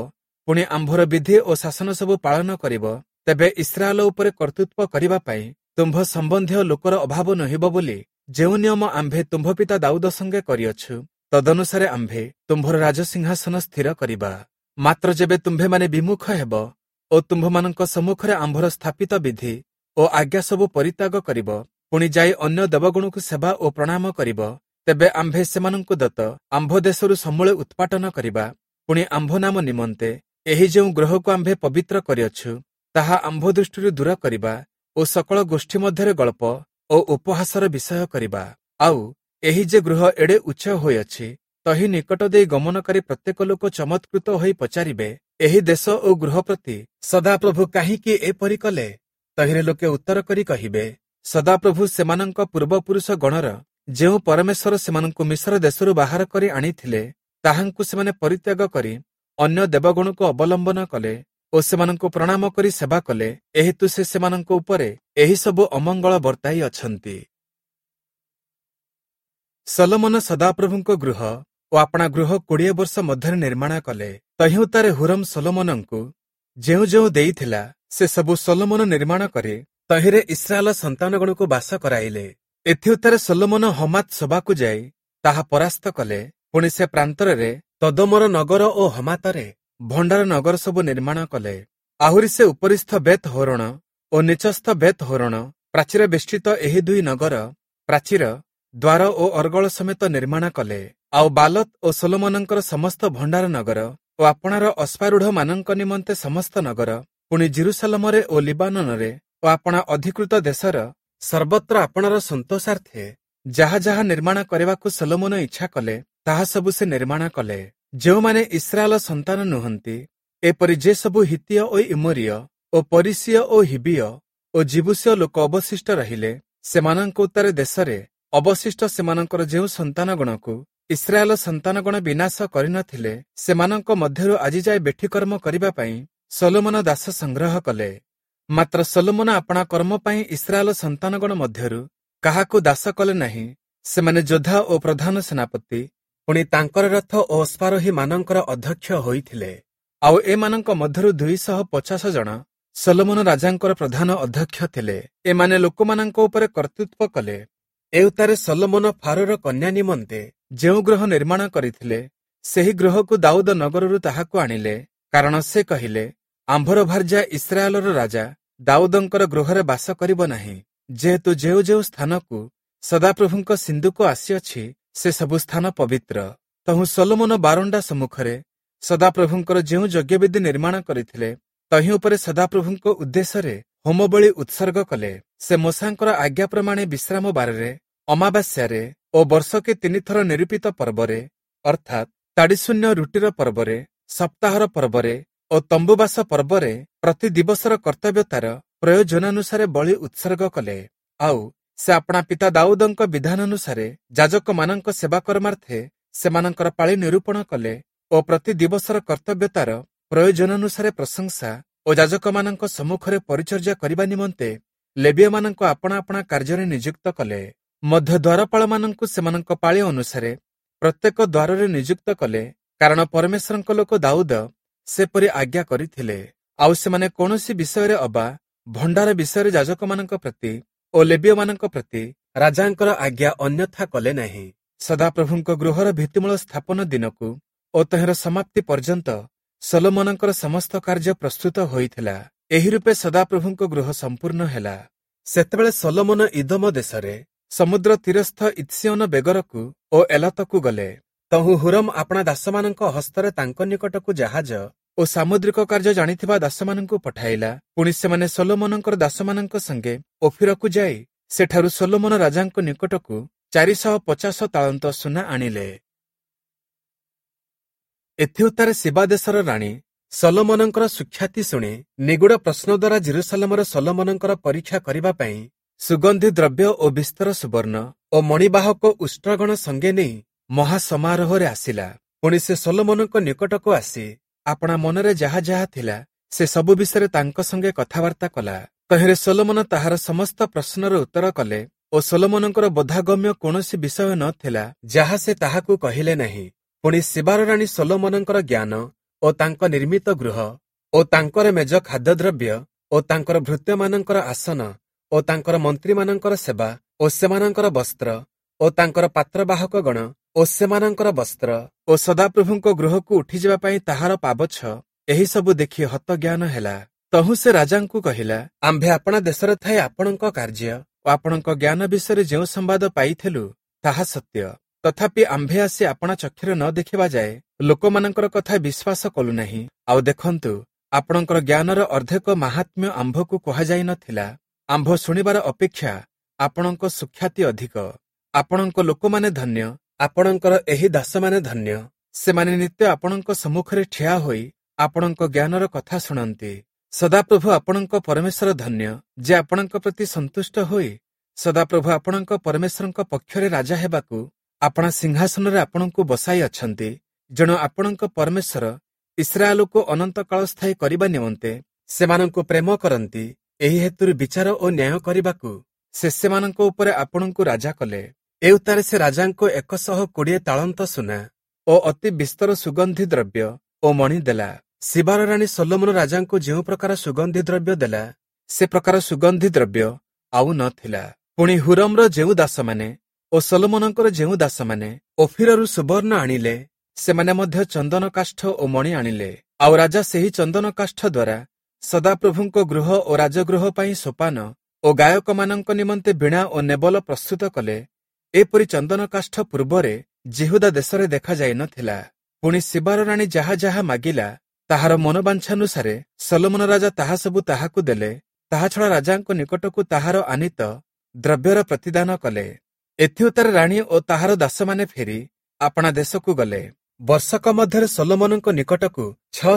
A: ପୁଣି ଆମ୍ଭର ବିଧି ଓ ଶାସନ ସବୁ ପାଳନ କରିବ, ତେବେ ଇସ୍ରାଏଲ ଉପରେ କର୍ତ୍ତୃତ୍ୱ କରିବା ପାଇଁ ତୁମ୍ଭ ସମ୍ବନ୍ଧୀୟ ଲୋକର ଅଭାବ ନହିବ ବୋଲି ଯେଉଁ ନିୟମ ଆମ୍ଭେ ତୁମ୍ଭ ପିତା ଦାଉଦ ସଙ୍ଗେ କରିଅଛୁ, ତଦନୁସାରେ ଆମ୍ଭେ ତୁମ୍ଭର ରାଜସିଂହାସନ ସ୍ଥିର କରିବା। ମାତ୍ର ଯେବେ ତୁମ୍ଭେମାନେ ବିମୁଖ ହେବ ଓ ତୁମ୍ଭମାନଙ୍କ ସମ୍ମୁଖରେ ଆମ୍ଭର ସ୍ଥାପିତ ବିଧି ଓ ଆଜ୍ଞା ସବୁ ପରିତ୍ୟାଗ କରିବ, ପୁଣି ଯାଇ ଅନ୍ୟ ଦେବଗଣକୁ ସେବା ଓ ପ୍ରଣାମ କରିବ, ତେବେ ଆମ୍ଭେ ସେମାନଙ୍କୁ ଦତ୍ତ ଆମ୍ଭ ଦେଶରୁ ସମୂଳେ ଉତ୍ପାଟନ କରିବା। ପୁଣି ଆମ୍ଭ ନାମ ନିମନ୍ତେ ଏହି ଯେଉଁ ଗ୍ରହକୁ ଆମ୍ଭେ ପବିତ୍ର କରିଅଛୁ, ତାହା ଆମ୍ଭ ଦୃଷ୍ଟିରୁ ଦୂର କରିବା ଓ ସକଳ ଗୋଷ୍ଠୀ ମଧ୍ୟରେ ଗଳ୍ପ ଓ ଉପହାସର ବିଷୟ କରିବା। ଆଉ ଏହି ଯେ ଗୃହ ଏଡ଼େ ଉଚ୍ଚ ହୋଇଅଛି, ତହି ନିକଟ ଦେଇ ଗମନକାରୀ ପ୍ରତ୍ୟେକ ଲୋକ ଚମତ୍କୃତ ହୋଇ ପଚାରିବେ, ଏହି ଦେଶ ଓ ଗୃହ ପ୍ରତି ସଦାପ୍ରଭୁ କାହିଁକି ଏପରି କଲେ? ତହିରେ ଲୋକେ ଉତ୍ତର କରି କହିବେ, ସଦାପ୍ରଭୁ ସେମାନଙ୍କ ପୂର୍ବପୁରୁଷ ଗଣର ଯେଉଁ ପରମେଶ୍ୱର ସେମାନଙ୍କୁ ମିଶ୍ର ଦେଶରୁ ବାହାର କରି ଆଣିଥିଲେ, ତାହାଙ୍କୁ ସେମାନେ ପରିତ୍ୟାଗ କରି ଅନ୍ୟ ଦେବଗଣକୁ ଅବଲମ୍ବନ କଲେ ଓ ସେମାନଙ୍କୁ ପ୍ରଣାମ କରି ସେବା କଲେ, ଏହେତୁ ସେ ସେମାନଙ୍କ ଉପରେ ଏହିସବୁ ଅମଙ୍ଗଳ ବର୍ତ୍ତାଇ ଅଛନ୍ତି। ସଲୋମନ ସଦାପ୍ରଭୁଙ୍କ ଗୃହ ଓ ଆପଣା ଗୃହ 20 ବର୍ଷ ମଧ୍ୟରେ ନିର୍ମାଣ କଲେ। ତହିଁଉତ୍ତାରେ ହୁରମ ସଲୋମନଙ୍କୁ ଯେଉଁ ଯେଉଁ ଦେଇଥିଲା, ସେ ସବୁ ସଲୋମନ ନିର୍ମାଣ କରି ତହିଁରେ ଇସ୍ରାଏଲ ସନ୍ତାନଗଣକୁ ବାସ କରାଇଲେ। ଏଥିଉତ୍ତାରେ ସଲୋମନ ହମାତ ସୋବାକୁ ଯାଇ ତାହା ପରାସ୍ତ କଲେ। ପୁଣି ସେ ପ୍ରାନ୍ତରରେ ତଦମର ନଗର ଓ ହମାତରେ ଭଣ୍ଡାର ନଗର ସବୁ ନିର୍ମାଣ କଲେ। ଆହୁରି ସେ ଉପରିସ୍ଥ ବେତ୍ ହୋରଣ ଓ ନିଚସ୍ଥ ବେତ୍ ହୋରଣ ପ୍ରାଚୀର ବେଷ୍ଟିତ ଏହି 2 ନଗର ପ୍ରାଚୀର, ଦ୍ୱାର ଓ ଅର୍ଗଳ ସମେତ ନିର୍ମାଣ କଲେ। ଆଉ ବାଲତ ଓ ସଲୋମନଙ୍କର ସମସ୍ତ ଭଣ୍ଡାର ନଗର ଓ ଆପଣାର ଅଶ୍ୱାରୂଢ଼ମାନଙ୍କ ନିମନ୍ତେ ସମସ୍ତ ନଗର, ପୁଣି ଜେରୁସାଲମରେ ଓ ଲିବାନନରେ ଓ ଆପଣା ଅଧିକୃତ ଦେଶର ସର୍ବତ୍ର ଆପଣାର ସନ୍ତୋଷାର୍ଥେ ଯାହା ଯାହା ନିର୍ମାଣ କରିବାକୁ ସଲୋମନ ଇଚ୍ଛା କଲେ, ତାହା ସବୁ ସେ ନିର୍ମାଣ କଲେ। ଯେଉଁମାନେ ଇସ୍ରାଏଲ ସନ୍ତାନ ନୁହନ୍ତି, ଏପରି ଯେ ସବୁ ହିତୀୟ ଓ ଇମୋରୀୟ ଓ ପରିସୀୟ ଓ ହିବୀୟ ଓ ଜିବୁସୀୟ ଲୋକ ଅବଶିଷ୍ଟ ରହିଲେ, ସେମାନଙ୍କ ଉତ୍ତାରେ ଦେଶରେ ଅବଶିଷ୍ଟ ସେମାନଙ୍କର ଯେଉଁ ସନ୍ତାନଗଣକୁ ଇସ୍ରାଏଲ ସନ୍ତାନଗଣ ବିନାଶ କରିନଥିଲେ, ସେମାନଙ୍କ ମଧ୍ୟରୁ ଆଜିଯାଏ ବେଠିକର୍ମ କରିବା ପାଇଁ ସଲୋମନ ଦାସ ସଂଗ୍ରହ କଲେ। ମାତ୍ର ସଲୋମନ ଆପଣା କର୍ମ ପାଇଁ ଇସ୍ରାଏଲ ସନ୍ତାନଗଣ ମଧ୍ୟରୁ କାହାକୁ ଦାସ କଲେ ନାହିଁ। ସେମାନେ ଯୋଦ୍ଧା ଓ ପ୍ରଧାନ ସେନାପତି, ପୁଣି ତାଙ୍କର ରଥ ଓ ଅଶ୍ୱାରୋହୀମାନଙ୍କର ଅଧ୍ୟକ୍ଷ ହୋଇଥିଲେ। ଆଉ ଏମାନଙ୍କ ମଧ୍ୟରୁ 250 ଜଣ ସଲୋମନ ରାଜାଙ୍କର ପ୍ରଧାନ ଅଧ୍ୟକ୍ଷ ଥିଲେ। ଏମାନେ ଲୋକମାନଙ୍କ ଉପରେ କର୍ତ୍ତୃତ୍ୱ କଲେ। ଏଉତ୍ତାରେ ସଲୋମନ ଫାରୋର କନ୍ୟା ନିମନ୍ତେ ଯେଉଁ ଗୃହ ନିର୍ମାଣ କରିଥିଲେ, ସେହି ଗୃହକୁ ଦାଉଦ ନଗରରୁ ତାହାକୁ ଆଣିଲେ। କାରଣ ସେ କହିଲେ, ଆମ୍ଭର ଭାର୍ଯ୍ୟା ଇସ୍ରାଏଲର ରାଜା ଦାଉଦଙ୍କର ଗୃହରେ ବାସ କରିବ ନାହିଁ, ଯେହେତୁ ଯେଉଁ ଯେଉଁ ସ୍ଥାନକୁ ସଦାପ୍ରଭୁଙ୍କ ସିନ୍ଦୁକ ଆସିଅଛି, ସେ ସବୁ ସ୍ଥାନ ପବିତ୍ର। ତହୁଁ ସଲୋମନ ବାରଣ୍ଡା ସମ୍ମୁଖରେ ସଦାପ୍ରଭୁଙ୍କର ଯେଉଁ ଯଜ୍ଞବେଦୀ ନିର୍ମାଣ କରିଥିଲେ, ତହିଁ ଉପରେ ସଦାପ୍ରଭୁଙ୍କ ଉଦ୍ଦେଶ୍ୟରେ ହୋମବଳି ଉତ୍ସର୍ଗ କଲେ। ସେ ମୋଶାଙ୍କର ଆଜ୍ଞା ପ୍ରମାଣେ ବିଶ୍ରାମ ବାରରେ, ଅମାବାସ୍ୟାରେ ଓ ବର୍ଷକେ 3 ଥର ନିରୂପିତ ପର୍ବରେ, ଅର୍ଥାତ୍ ତାଡ଼ିଶୂନ୍ୟ ରୁଟିର ପର୍ବରେ, ସପ୍ତାହର ପର୍ବରେ ଓ ତମ୍ବୁବାସ ପର୍ବରେ ପ୍ରତି ଦିବସର କର୍ତ୍ତବ୍ୟତାର ପ୍ରୟୋଜନାନୁସାରେ ବଳି ଉତ୍ସର୍ଗ କଲେ। ଆଉ ସେ ଆପଣା ପିତା ଦାଉଦଙ୍କ ବିଧାନାନୁସାରେ ଯାଜକମାନଙ୍କ ସେବା କର୍ମାର୍ଥେ ସେମାନଙ୍କର ପାଳି ନିରୂପଣ କଲେ ଓ ପ୍ରତି ଦିବସର କର୍ତ୍ତବ୍ୟତାର ପ୍ରୟୋଜନାନୁସାରେ ପ୍ରଶଂସା ଓ ଯାଜକମାନଙ୍କ ସମ୍ମୁଖରେ ପରିଚର୍ଯ୍ୟା କରିବା ନିମନ୍ତେ ଲେବୀୟମାନଙ୍କୁ ଆପଣା ଆପଣା କାର୍ଯ୍ୟରେ ନିଯୁକ୍ତ କଲେ। ମଧ୍ୟ ଦ୍ୱାରପାଳମାନଙ୍କୁ ସେମାନଙ୍କ ପାଳି ଅନୁସାରେ ପ୍ରତ୍ୟେକ ଦ୍ୱାରରେ ନିଯୁକ୍ତ କଲେ, କାରଣ ପରମେଶ୍ୱରଙ୍କ ଲୋକ ଦାଉଦ ସେପରି ଆଜ୍ଞା କରିଥିଲେ। ଆଉ ସେମାନେ କୌଣସି ବିଷୟରେ ଅବା ଭଣ୍ଡାର ବିଷୟରେ ଯାଜକମାନଙ୍କ ପ୍ରତି ଓ ଲେବୀୟମାନଙ୍କ ପ୍ରତି ରାଜାଙ୍କର ଆଜ୍ଞା ଅନ୍ୟଥା କଲେ ନାହିଁ। ସଦାପ୍ରଭୁଙ୍କ ଗୃହର ଭିତ୍ତିମୂଳ ସ୍ଥାପନ ଦିନକୁ ଓ ତହିଁର ସମାପ୍ତି ପର୍ଯ୍ୟନ୍ତ ସଲୋମନଙ୍କର ସମସ୍ତ କାର୍ଯ୍ୟ ପ୍ରସ୍ତୁତ ହୋଇଥିଲା। ଏହି ରୂପେ ସଦାପ୍ରଭୁଙ୍କ ଗୃହ ସମ୍ପୂର୍ଣ୍ଣ ହେଲା। ସେତେବେଳେ ସଲୋମନ ଇଦୋମ ଦେଶରେ ସମୁଦ୍ର ତୀରସ୍ଥ ଇତ୍ସିଓନ ବେଗରକୁ ଓ ଏଲତକୁ ଗଲେ। ତହୁଁ ହୁରମ ଆପଣା ଦାସମାନଙ୍କ ହସ୍ତରେ ତାଙ୍କ ନିକଟକୁ ଜାହାଜ ଓ ସାମୁଦ୍ରିକ କାର୍ଯ୍ୟ ଜାଣିଥିବା ଦାସମାନଙ୍କୁ ପଠାଇଲା। ପୁଣି ସେମାନେ ସଲୋମନଙ୍କର ଦାସମାନଙ୍କ ସଙ୍ଗେ ଓଫିରକୁ ଯାଇ ସେଠାରୁ ସଲୋମନ ରାଜାଙ୍କ ନିକଟକୁ 450 ତାଳନ୍ତ ସୁନା ଆଣିଲେ। ଏଥିଉତ୍ତାରେ ଶିବା ଦେଶର ରାଣୀ ସଲୋମନଙ୍କର ସୁଖ୍ୟାତି ଶୁଣି ନିଗୁଡ ପ୍ରଶ୍ନ ଦ୍ୱାରା ଜେରୁସାଲେମର ସଲୋମନଙ୍କର ପରୀକ୍ଷା କରିବା ପାଇଁ ସୁଗନ୍ଧି ଦ୍ରବ୍ୟ ଓ ବିସ୍ତର ସୁବର୍ଣ୍ଣ ଓ ମଣିବାହକ ଉଷ୍ଟ୍ରଗଣ ସଙ୍ଗେ ନେଇ ମହାସମାରୋହରେ ଆସିଲା। ପୁଣି ସେ ସଲୋମନଙ୍କ ନିକଟକୁ ଆସି ଆପଣା ମନରେ ଯାହା ଯାହା ଥିଲା, ସେ ସବୁ ବିଷୟରେ ତାଙ୍କ ସଙ୍ଗେ କଥାବାର୍ତ୍ତା କଲା। ତହିଁରେ ସଲୋମନ ତାହାର ସମସ୍ତ ପ୍ରଶ୍ନର ଉତ୍ତର କଲେ ଓ ସଲୋମନଙ୍କର ବୋଧାଗମ୍ୟ କୌଣସି ବିଷୟ ନ ଥିଲା ଯାହା ସେ ତାହାକୁ କହିଲେ ନାହିଁ। ପୁଣି ଶିବାର ରାଣୀ ସଲୋମନଙ୍କର ଜ୍ଞାନ ଓ ତାଙ୍କ ନିର୍ମିତ ଗୃହ ଓ ତାଙ୍କର ମେଜ ଖାଦ୍ୟଦ୍ରବ୍ୟ ଓ ତାଙ୍କର ଭୃତ୍ୟମାନଙ୍କର ଆସନ ଓ ତାଙ୍କର ମନ୍ତ୍ରୀମାନଙ୍କର ସେବା ଓ ସେମାନଙ୍କର ବସ୍ତ୍ର ଓ ତାଙ୍କର ପାତ୍ରବାହକଗଣ ଓ ସେମାନଙ୍କର ବସ୍ତ୍ର ଓ ସଦାପ୍ରଭୁଙ୍କ ଗୃହକୁ ଉଠିଯିବା ପାଇଁ ତାହାର ପାବଛ ଏହିସବୁ ଦେଖି ହତଜ୍ଞାନ ହେଲା। ତହୁଁ ସେ ରାଜାଙ୍କୁ କହିଲା, ଆମ୍ଭେ ଆପଣା ଦେଶରେ ଥାଇ ଆପଣଙ୍କ କାର୍ଯ୍ୟ ଓ ଆପଣଙ୍କ ଜ୍ଞାନ ବିଷୟରେ ଯେଉଁ ସମ୍ବାଦ ପାଇଥିଲୁ ତାହା ସତ୍ୟ। ତଥାପି ଆମ୍ଭେ ଆସି ଆପଣା ଚକ୍ଷୁରେ ନ ଦେଖିବା ଯାଏ ଲୋକମାନଙ୍କର କଥା ବିଶ୍ୱାସ କଲୁ ନାହିଁ। ଆଉ ଦେଖନ୍ତୁ, ଆପଣଙ୍କର ଜ୍ଞାନର ଅର୍ଦ୍ଧେକ ମାହାତ୍ମ୍ୟ ଆମ୍ଭକୁ କୁହାଯାଇ ନଥିଲା। ଆମ୍ଭ ଶୁଣିବାର ଅପେକ୍ଷା ଆପଣଙ୍କ ସୁଖ୍ୟାତି ଅଧିକ। ଆପଣଙ୍କ ଲୋକମାନେ ଧନ୍ୟ, ଆପଣଙ୍କର ଏହି ଦାସମାନେ ଧନ୍ୟ। ସେମାନେ ନିତ୍ୟ ଆପଣଙ୍କ ସମ୍ମୁଖରେ ଠିଆ ହୋଇ ଆପଣଙ୍କ ଜ୍ଞାନର କଥା ଶୁଣନ୍ତି। ସଦାପ୍ରଭୁ ଆପଣଙ୍କ ପରମେଶ୍ୱର ଧନ୍ୟ, ଯେ ଆପଣଙ୍କ ପ୍ରତି ସନ୍ତୁଷ୍ଟ ହୋଇ ସଦାପ୍ରଭୁ ଆପଣଙ୍କ ପରମେଶ୍ୱରଙ୍କ ପକ୍ଷରେ ରାଜା ହେବାକୁ ଆପଣା ସିଂହାସନରେ ଆପଣଙ୍କୁ ବସାଇ ଅଛନ୍ତି। ଯେଣୁ ଆପଣଙ୍କ ପରମେଶ୍ୱର ଇସ୍ରାଏଲକୁ ଅନନ୍ତକାଳ ସ୍ଥାୟୀ କରିବା ନିମନ୍ତେ ସେମାନଙ୍କୁ ପ୍ରେମ କରନ୍ତି। ଏହି ହେତୁରୁ ବିଚାର ଓ ନ୍ୟାୟ କରିବାକୁ ସେ ସେମାନଙ୍କ ଉପରେ ଆପଣଙ୍କୁ ରାଜା କଲେ। ଏଉତାରେ ସେ ରାଜାଙ୍କୁ 120 ତାଳନ୍ତ ସୁନା ଓ ଅତି ବିସ୍ତର ସୁଗନ୍ଧି ଦ୍ରବ୍ୟ ଓ ମଣି ଦେଲା। ଶିବାର ରାଣୀ ସଲୋମନ ରାଜାଙ୍କୁ ଯେଉଁ ପ୍ରକାର ସୁଗନ୍ଧି ଦ୍ରବ୍ୟ ଦେଲା, ସେ ପ୍ରକାର ସୁଗନ୍ଧି ଦ୍ରବ୍ୟ ଆଉ ନଥିଲା। ପୁଣି ହୁରମର ଯେଉଁ ଦାସମାନେ ଓ ସଲୋମନଙ୍କର ଯେଉଁ ଦାସମାନେ ଓଫିରରୁ ସୁବର୍ଣ୍ଣ ଆଣିଲେ, ସେମାନେ ମଧ୍ୟ ଚନ୍ଦନ କାଷ୍ଠ ଓ ମଣି ଆଣିଲେ। ଆଉ ରାଜା ସେହି ଚନ୍ଦନ କାଷ୍ଠ ଦ୍ୱାରା ସଦାପ୍ରଭୁଙ୍କ ଗୃହ ଓ ରାଜଗୃହ ପାଇଁ ସୋପାନ ଓ ଗାୟକମାନଙ୍କ ନିମନ୍ତେ ବୀଣା ଓ ନେବଲ ପ୍ରସ୍ତୁତ କଲେ। ଏପରି ଚନ୍ଦନ କାଷ୍ଠ ପୂର୍ବରେ ଜିହୁଦା ଦେଶରେ ଦେଖାଯାଇ ନଥିଲା। ପୁଣି ଶିବାର ରାଣୀ ଯାହା ଯାହା ମାଗିଲା, ତାହାର ମନୋବାଞ୍ଛାନୁସାରେ ସଲୋମନ ରାଜା ତାହା ସବୁ ତାହାକୁ ଦେଲେ। ତାହାଛଡ଼ା ରାଜାଙ୍କ ନିକଟକୁ ତାହାର ଆନିତ ଦ୍ରବ୍ୟର ପ୍ରତିଦାନ କଲେ। ଏଥିଉତ୍ତାରେ ରାଣୀ ଓ ତାହାର ଦାସମାନେ ଫେରି ଆପଣା ଦେଶକୁ ଗଲେ। ବର୍ଷକ ମଧ୍ୟରେ ସଲୋମନଙ୍କ ନିକଟକୁ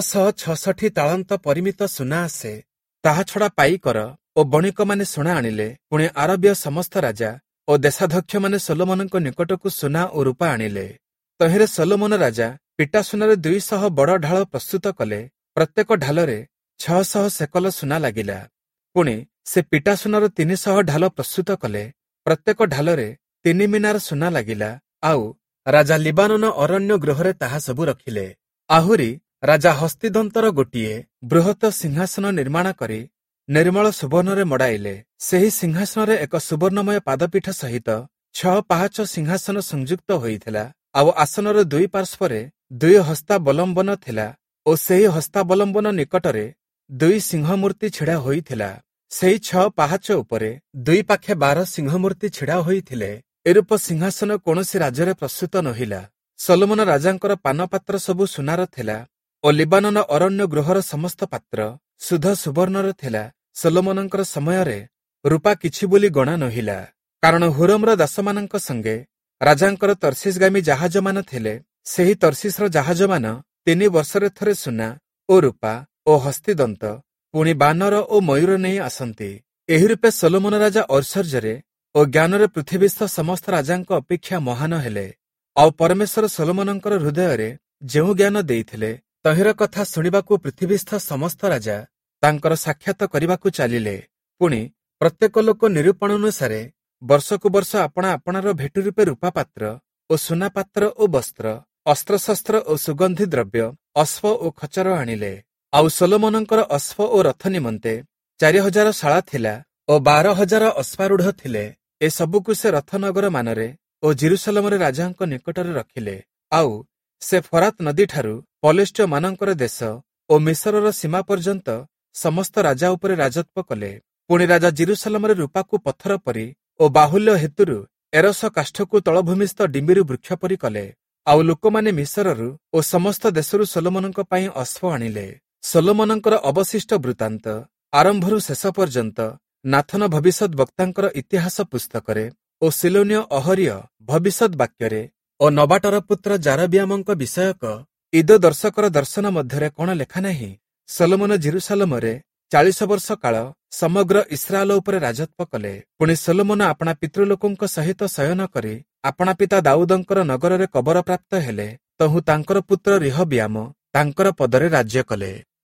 A: 666 ତାଳନ୍ତ ପରିମିତ ସୁନା ଆସେ। ତାହାଛଡ଼ା ପାଇକର ଓ ବଣିକମାନେ ସୁନା ଆଣିଲେ। ପୁଣି ଆରବୀୟ ସମସ୍ତ ରାଜା ଓ ଦେଶାଧ୍ୟକ୍ଷମାନେ ସଲୋମନଙ୍କ ନିକଟକୁ ସୁନା ଓ ରୂପା ଆଣିଲେ। ତହିଁରେ ସଲୋମନ ରାଜା ପିଟା ସୁନାରେ 200 ବଡ଼ ଢାଳ ପ୍ରସ୍ତୁତ କଲେ। ପ୍ରତ୍ୟେକ ଢାଲରେ 600 ସେକଲ ସୁନା ଲାଗିଲା। ପୁଣି ସେ ପିଟା ସୁନାର 300 ଢାଲ ପ୍ରସ୍ତୁତ କଲେ। ପ୍ରତ୍ୟେକ ଢାଲରେ 3 ମିନାର ସୁନା ଲାଗିଲା। ଆଉ ରାଜା ଲିବାନନ ଅରଣ୍ୟ ଗୃହରେ ତାହା ସବୁ ରଖିଲେ। ଆହୁରି ରାଜା ହସ୍ତିଦନ୍ତର ଗୋଟିଏ ବୃହତ ସିଂହାସନ ନିର୍ମାଣ କରି ନିର୍ମଳ ସୁବର୍ଣ୍ଣରେ ମଡ଼ାଇଲେ। ସେହି ସିଂହାସନରେ ଏକ ସୁବର୍ଣ୍ଣମୟ ପାଦପୀଠ ସହିତ 6 ପାହାଚ ସିଂହାସନ ସଂଯୁକ୍ତ ହୋଇଥିଲା। ଆଉ ଆସନର 2 ପାର୍ଶ୍ୱରେ 2 ହସ୍ତାବଲମ୍ବନ ଥିଲା ଓ ସେହି ହସ୍ତାବଲମ୍ବନ ନିକଟରେ 2 ସିଂହମୂର୍ତ୍ତି ଛିଡ଼ା ହୋଇଥିଲା। ସେହି 6 ପାହାଚ ଉପରେ 2 ପାଖେ 12 ସିଂହମୂର୍ତ୍ତି ଛିଡ଼ା ହୋଇଥିଲେ। ଏରୂପ ସିଂହାସନ କୌଣସି ରାଜ୍ୟରେ ପ୍ରସ୍ତୁତ ନହିଲା। ସଲୋମନ ରାଜାଙ୍କର ପାନପାତ୍ର ସବୁ ସୁନାର ଥିଲା ଓ ଲିବାନନ ଅରଣ୍ୟ ଗୃହର ସମସ୍ତ ପାତ୍ର ଶୁଦ୍ଧ ସୁବର୍ଣ୍ଣର ଥିଲା। ସଲୋମନଙ୍କର ସମୟରେ ରୂପା କିଛି ବୋଲି ଗଣା ନହିଲା, କାରଣ ହୁରମର ଦାସମାନଙ୍କ ସଙ୍ଗେ ରାଜାଙ୍କର ତର୍ସିସଗାମୀ ଜାହାଜମାନ ଥିଲେ। ସେହି ତର୍ସିସର ଜାହାଜମାନ 3 ବର୍ଷରେ ଥରେ ସୁନା ଓ ରୂପା ଓ ହସ୍ତିଦନ୍ତ, ପୁଣି ବାନର ଓ ମୟୂର ନେଇ ଆସନ୍ତି। ଏହି ରୂପେ ସଲୋମନ ରାଜା ଐଶ୍ୱର୍ଯ୍ୟରେ ଓ ଜ୍ଞାନରେ ପୃଥିବୀସ୍ଥ ସମସ୍ତ ରାଜାଙ୍କ ଅପେକ୍ଷା ମହାନ ହେଲେ। ଆଉ ପରମେଶ୍ୱର ସଲୋମନଙ୍କର ହୃଦୟରେ ଯେଉଁ ଜ୍ଞାନ ଦେଇଥିଲେ, ତହିଁର କଥା ଶୁଣିବାକୁ ପୃଥିବୀସ୍ଥ ସମସ୍ତ ରାଜା ତାଙ୍କର ସାକ୍ଷାତ କରିବାକୁ ଚାଲିଲେ। ପୁଣି ପ୍ରତ୍ୟେକ ଲୋକ ନିରୂପଣ ଅନୁସାରେ ବର୍ଷକୁ ବର୍ଷ ଆପଣା ଆପଣାର ଭେଟି ରୂପେ ରୂପାପାତ୍ର ଓ ସୁନାପାତ୍ର ଓ ବସ୍ତ୍ର, ଅସ୍ତ୍ରଶସ୍ତ୍ର ଓ ସୁଗନ୍ଧି ଦ୍ରବ୍ୟ, ଅଶ୍ବ ଓ ଖଚର ଆଣିଲେ। ଆଉ ସଲୋମନଙ୍କର ଅଶ୍ବ ଓ ରଥ ନିମନ୍ତେ 4000 ଶାଳା ଥିଲା ଓ 12000 ଅଶ୍ୱାରୂଢ଼ ଥିଲେ। ଏସବୁକୁ ସେ ରଥନଗର ମାନରେ ଓ ଜେରୁସାଲେମରେ ରାଜାଙ୍କ ନିକଟରେ ରଖିଲେ। ଆଉ ସେ ଫରାତ ନଦୀଠାରୁ ପଲିଷ୍ଟ୍ୟମାନଙ୍କର ଦେଶ ଓ ମିଶରର ସୀମା ପର୍ଯ୍ୟନ୍ତ ସମସ୍ତ ରାଜା ଉପରେ ରାଜତ୍ୱ କଲେ। ପୁଣି ରାଜା ଜେରୁସାଲେମରେ ରୂପାକୁ ପଥର ପରି ଓ ବାହୁଲ୍ୟ ହେତୁରୁ ଏରସ କାଷ୍ଠକୁ ତଳଭୂମିସ୍ଥ ଡିମ୍ବିରୁ ବୃକ୍ଷ ପରି କଲେ। ଆଉ ଲୋକମାନେ ମିଶରରୁ ଓ ସମସ୍ତ ଦେଶରୁ ସଲୋମନଙ୍କ ପାଇଁ ଅଶ୍ବ ଆଣିଲେ। ସଲୋମନଙ୍କର ଅବଶିଷ୍ଟ ବୃତ୍ତାନ୍ତ ଆରମ୍ଭରୁ ଶେଷ ପର୍ଯ୍ୟନ୍ତ ନାଥନ ଭବିଷ୍ୟତ ବକ୍ତାଙ୍କର ଇତିହାସ ପୁସ୍ତକରେ ଓ ସିଲୋନ୍ୟ ଅହରିୟ ଭବିଷ୍ୟତ ବାକ୍ୟରେ ଓ ନବାଟର ପୁତ୍ର ଜାରବିଆମଙ୍କ ବିଷୟକ ଇଦୋ ଦର୍ଶକର ଦର୍ଶନ ମଧ୍ୟରେ କ'ଣ ଲେଖା ନାହିଁ? ସଲୋମନ ଜେରୁସାଲେମରେ 40 ବର୍ଷ କାଳ ସମଗ୍ର ଇସ୍ରାଏଲ ଉପରେ ରାଜତ୍ୱ କଲେ। ପୁଣି ସଲୋମନ ଆପଣା ପିତୃଲୋକଙ୍କ ସହିତ ଶୟନ କରି ଆପଣା ପିତା ଦାଉଦଙ୍କର ନଗରରେ କବରପ୍ରାପ୍ତ ହେଲେ। ତହୁଁ ତାଙ୍କର ପୁତ୍ର ରିହବିଆମ ତାଙ୍କର ପଦରେ ରାଜ୍ୟ କଲେ।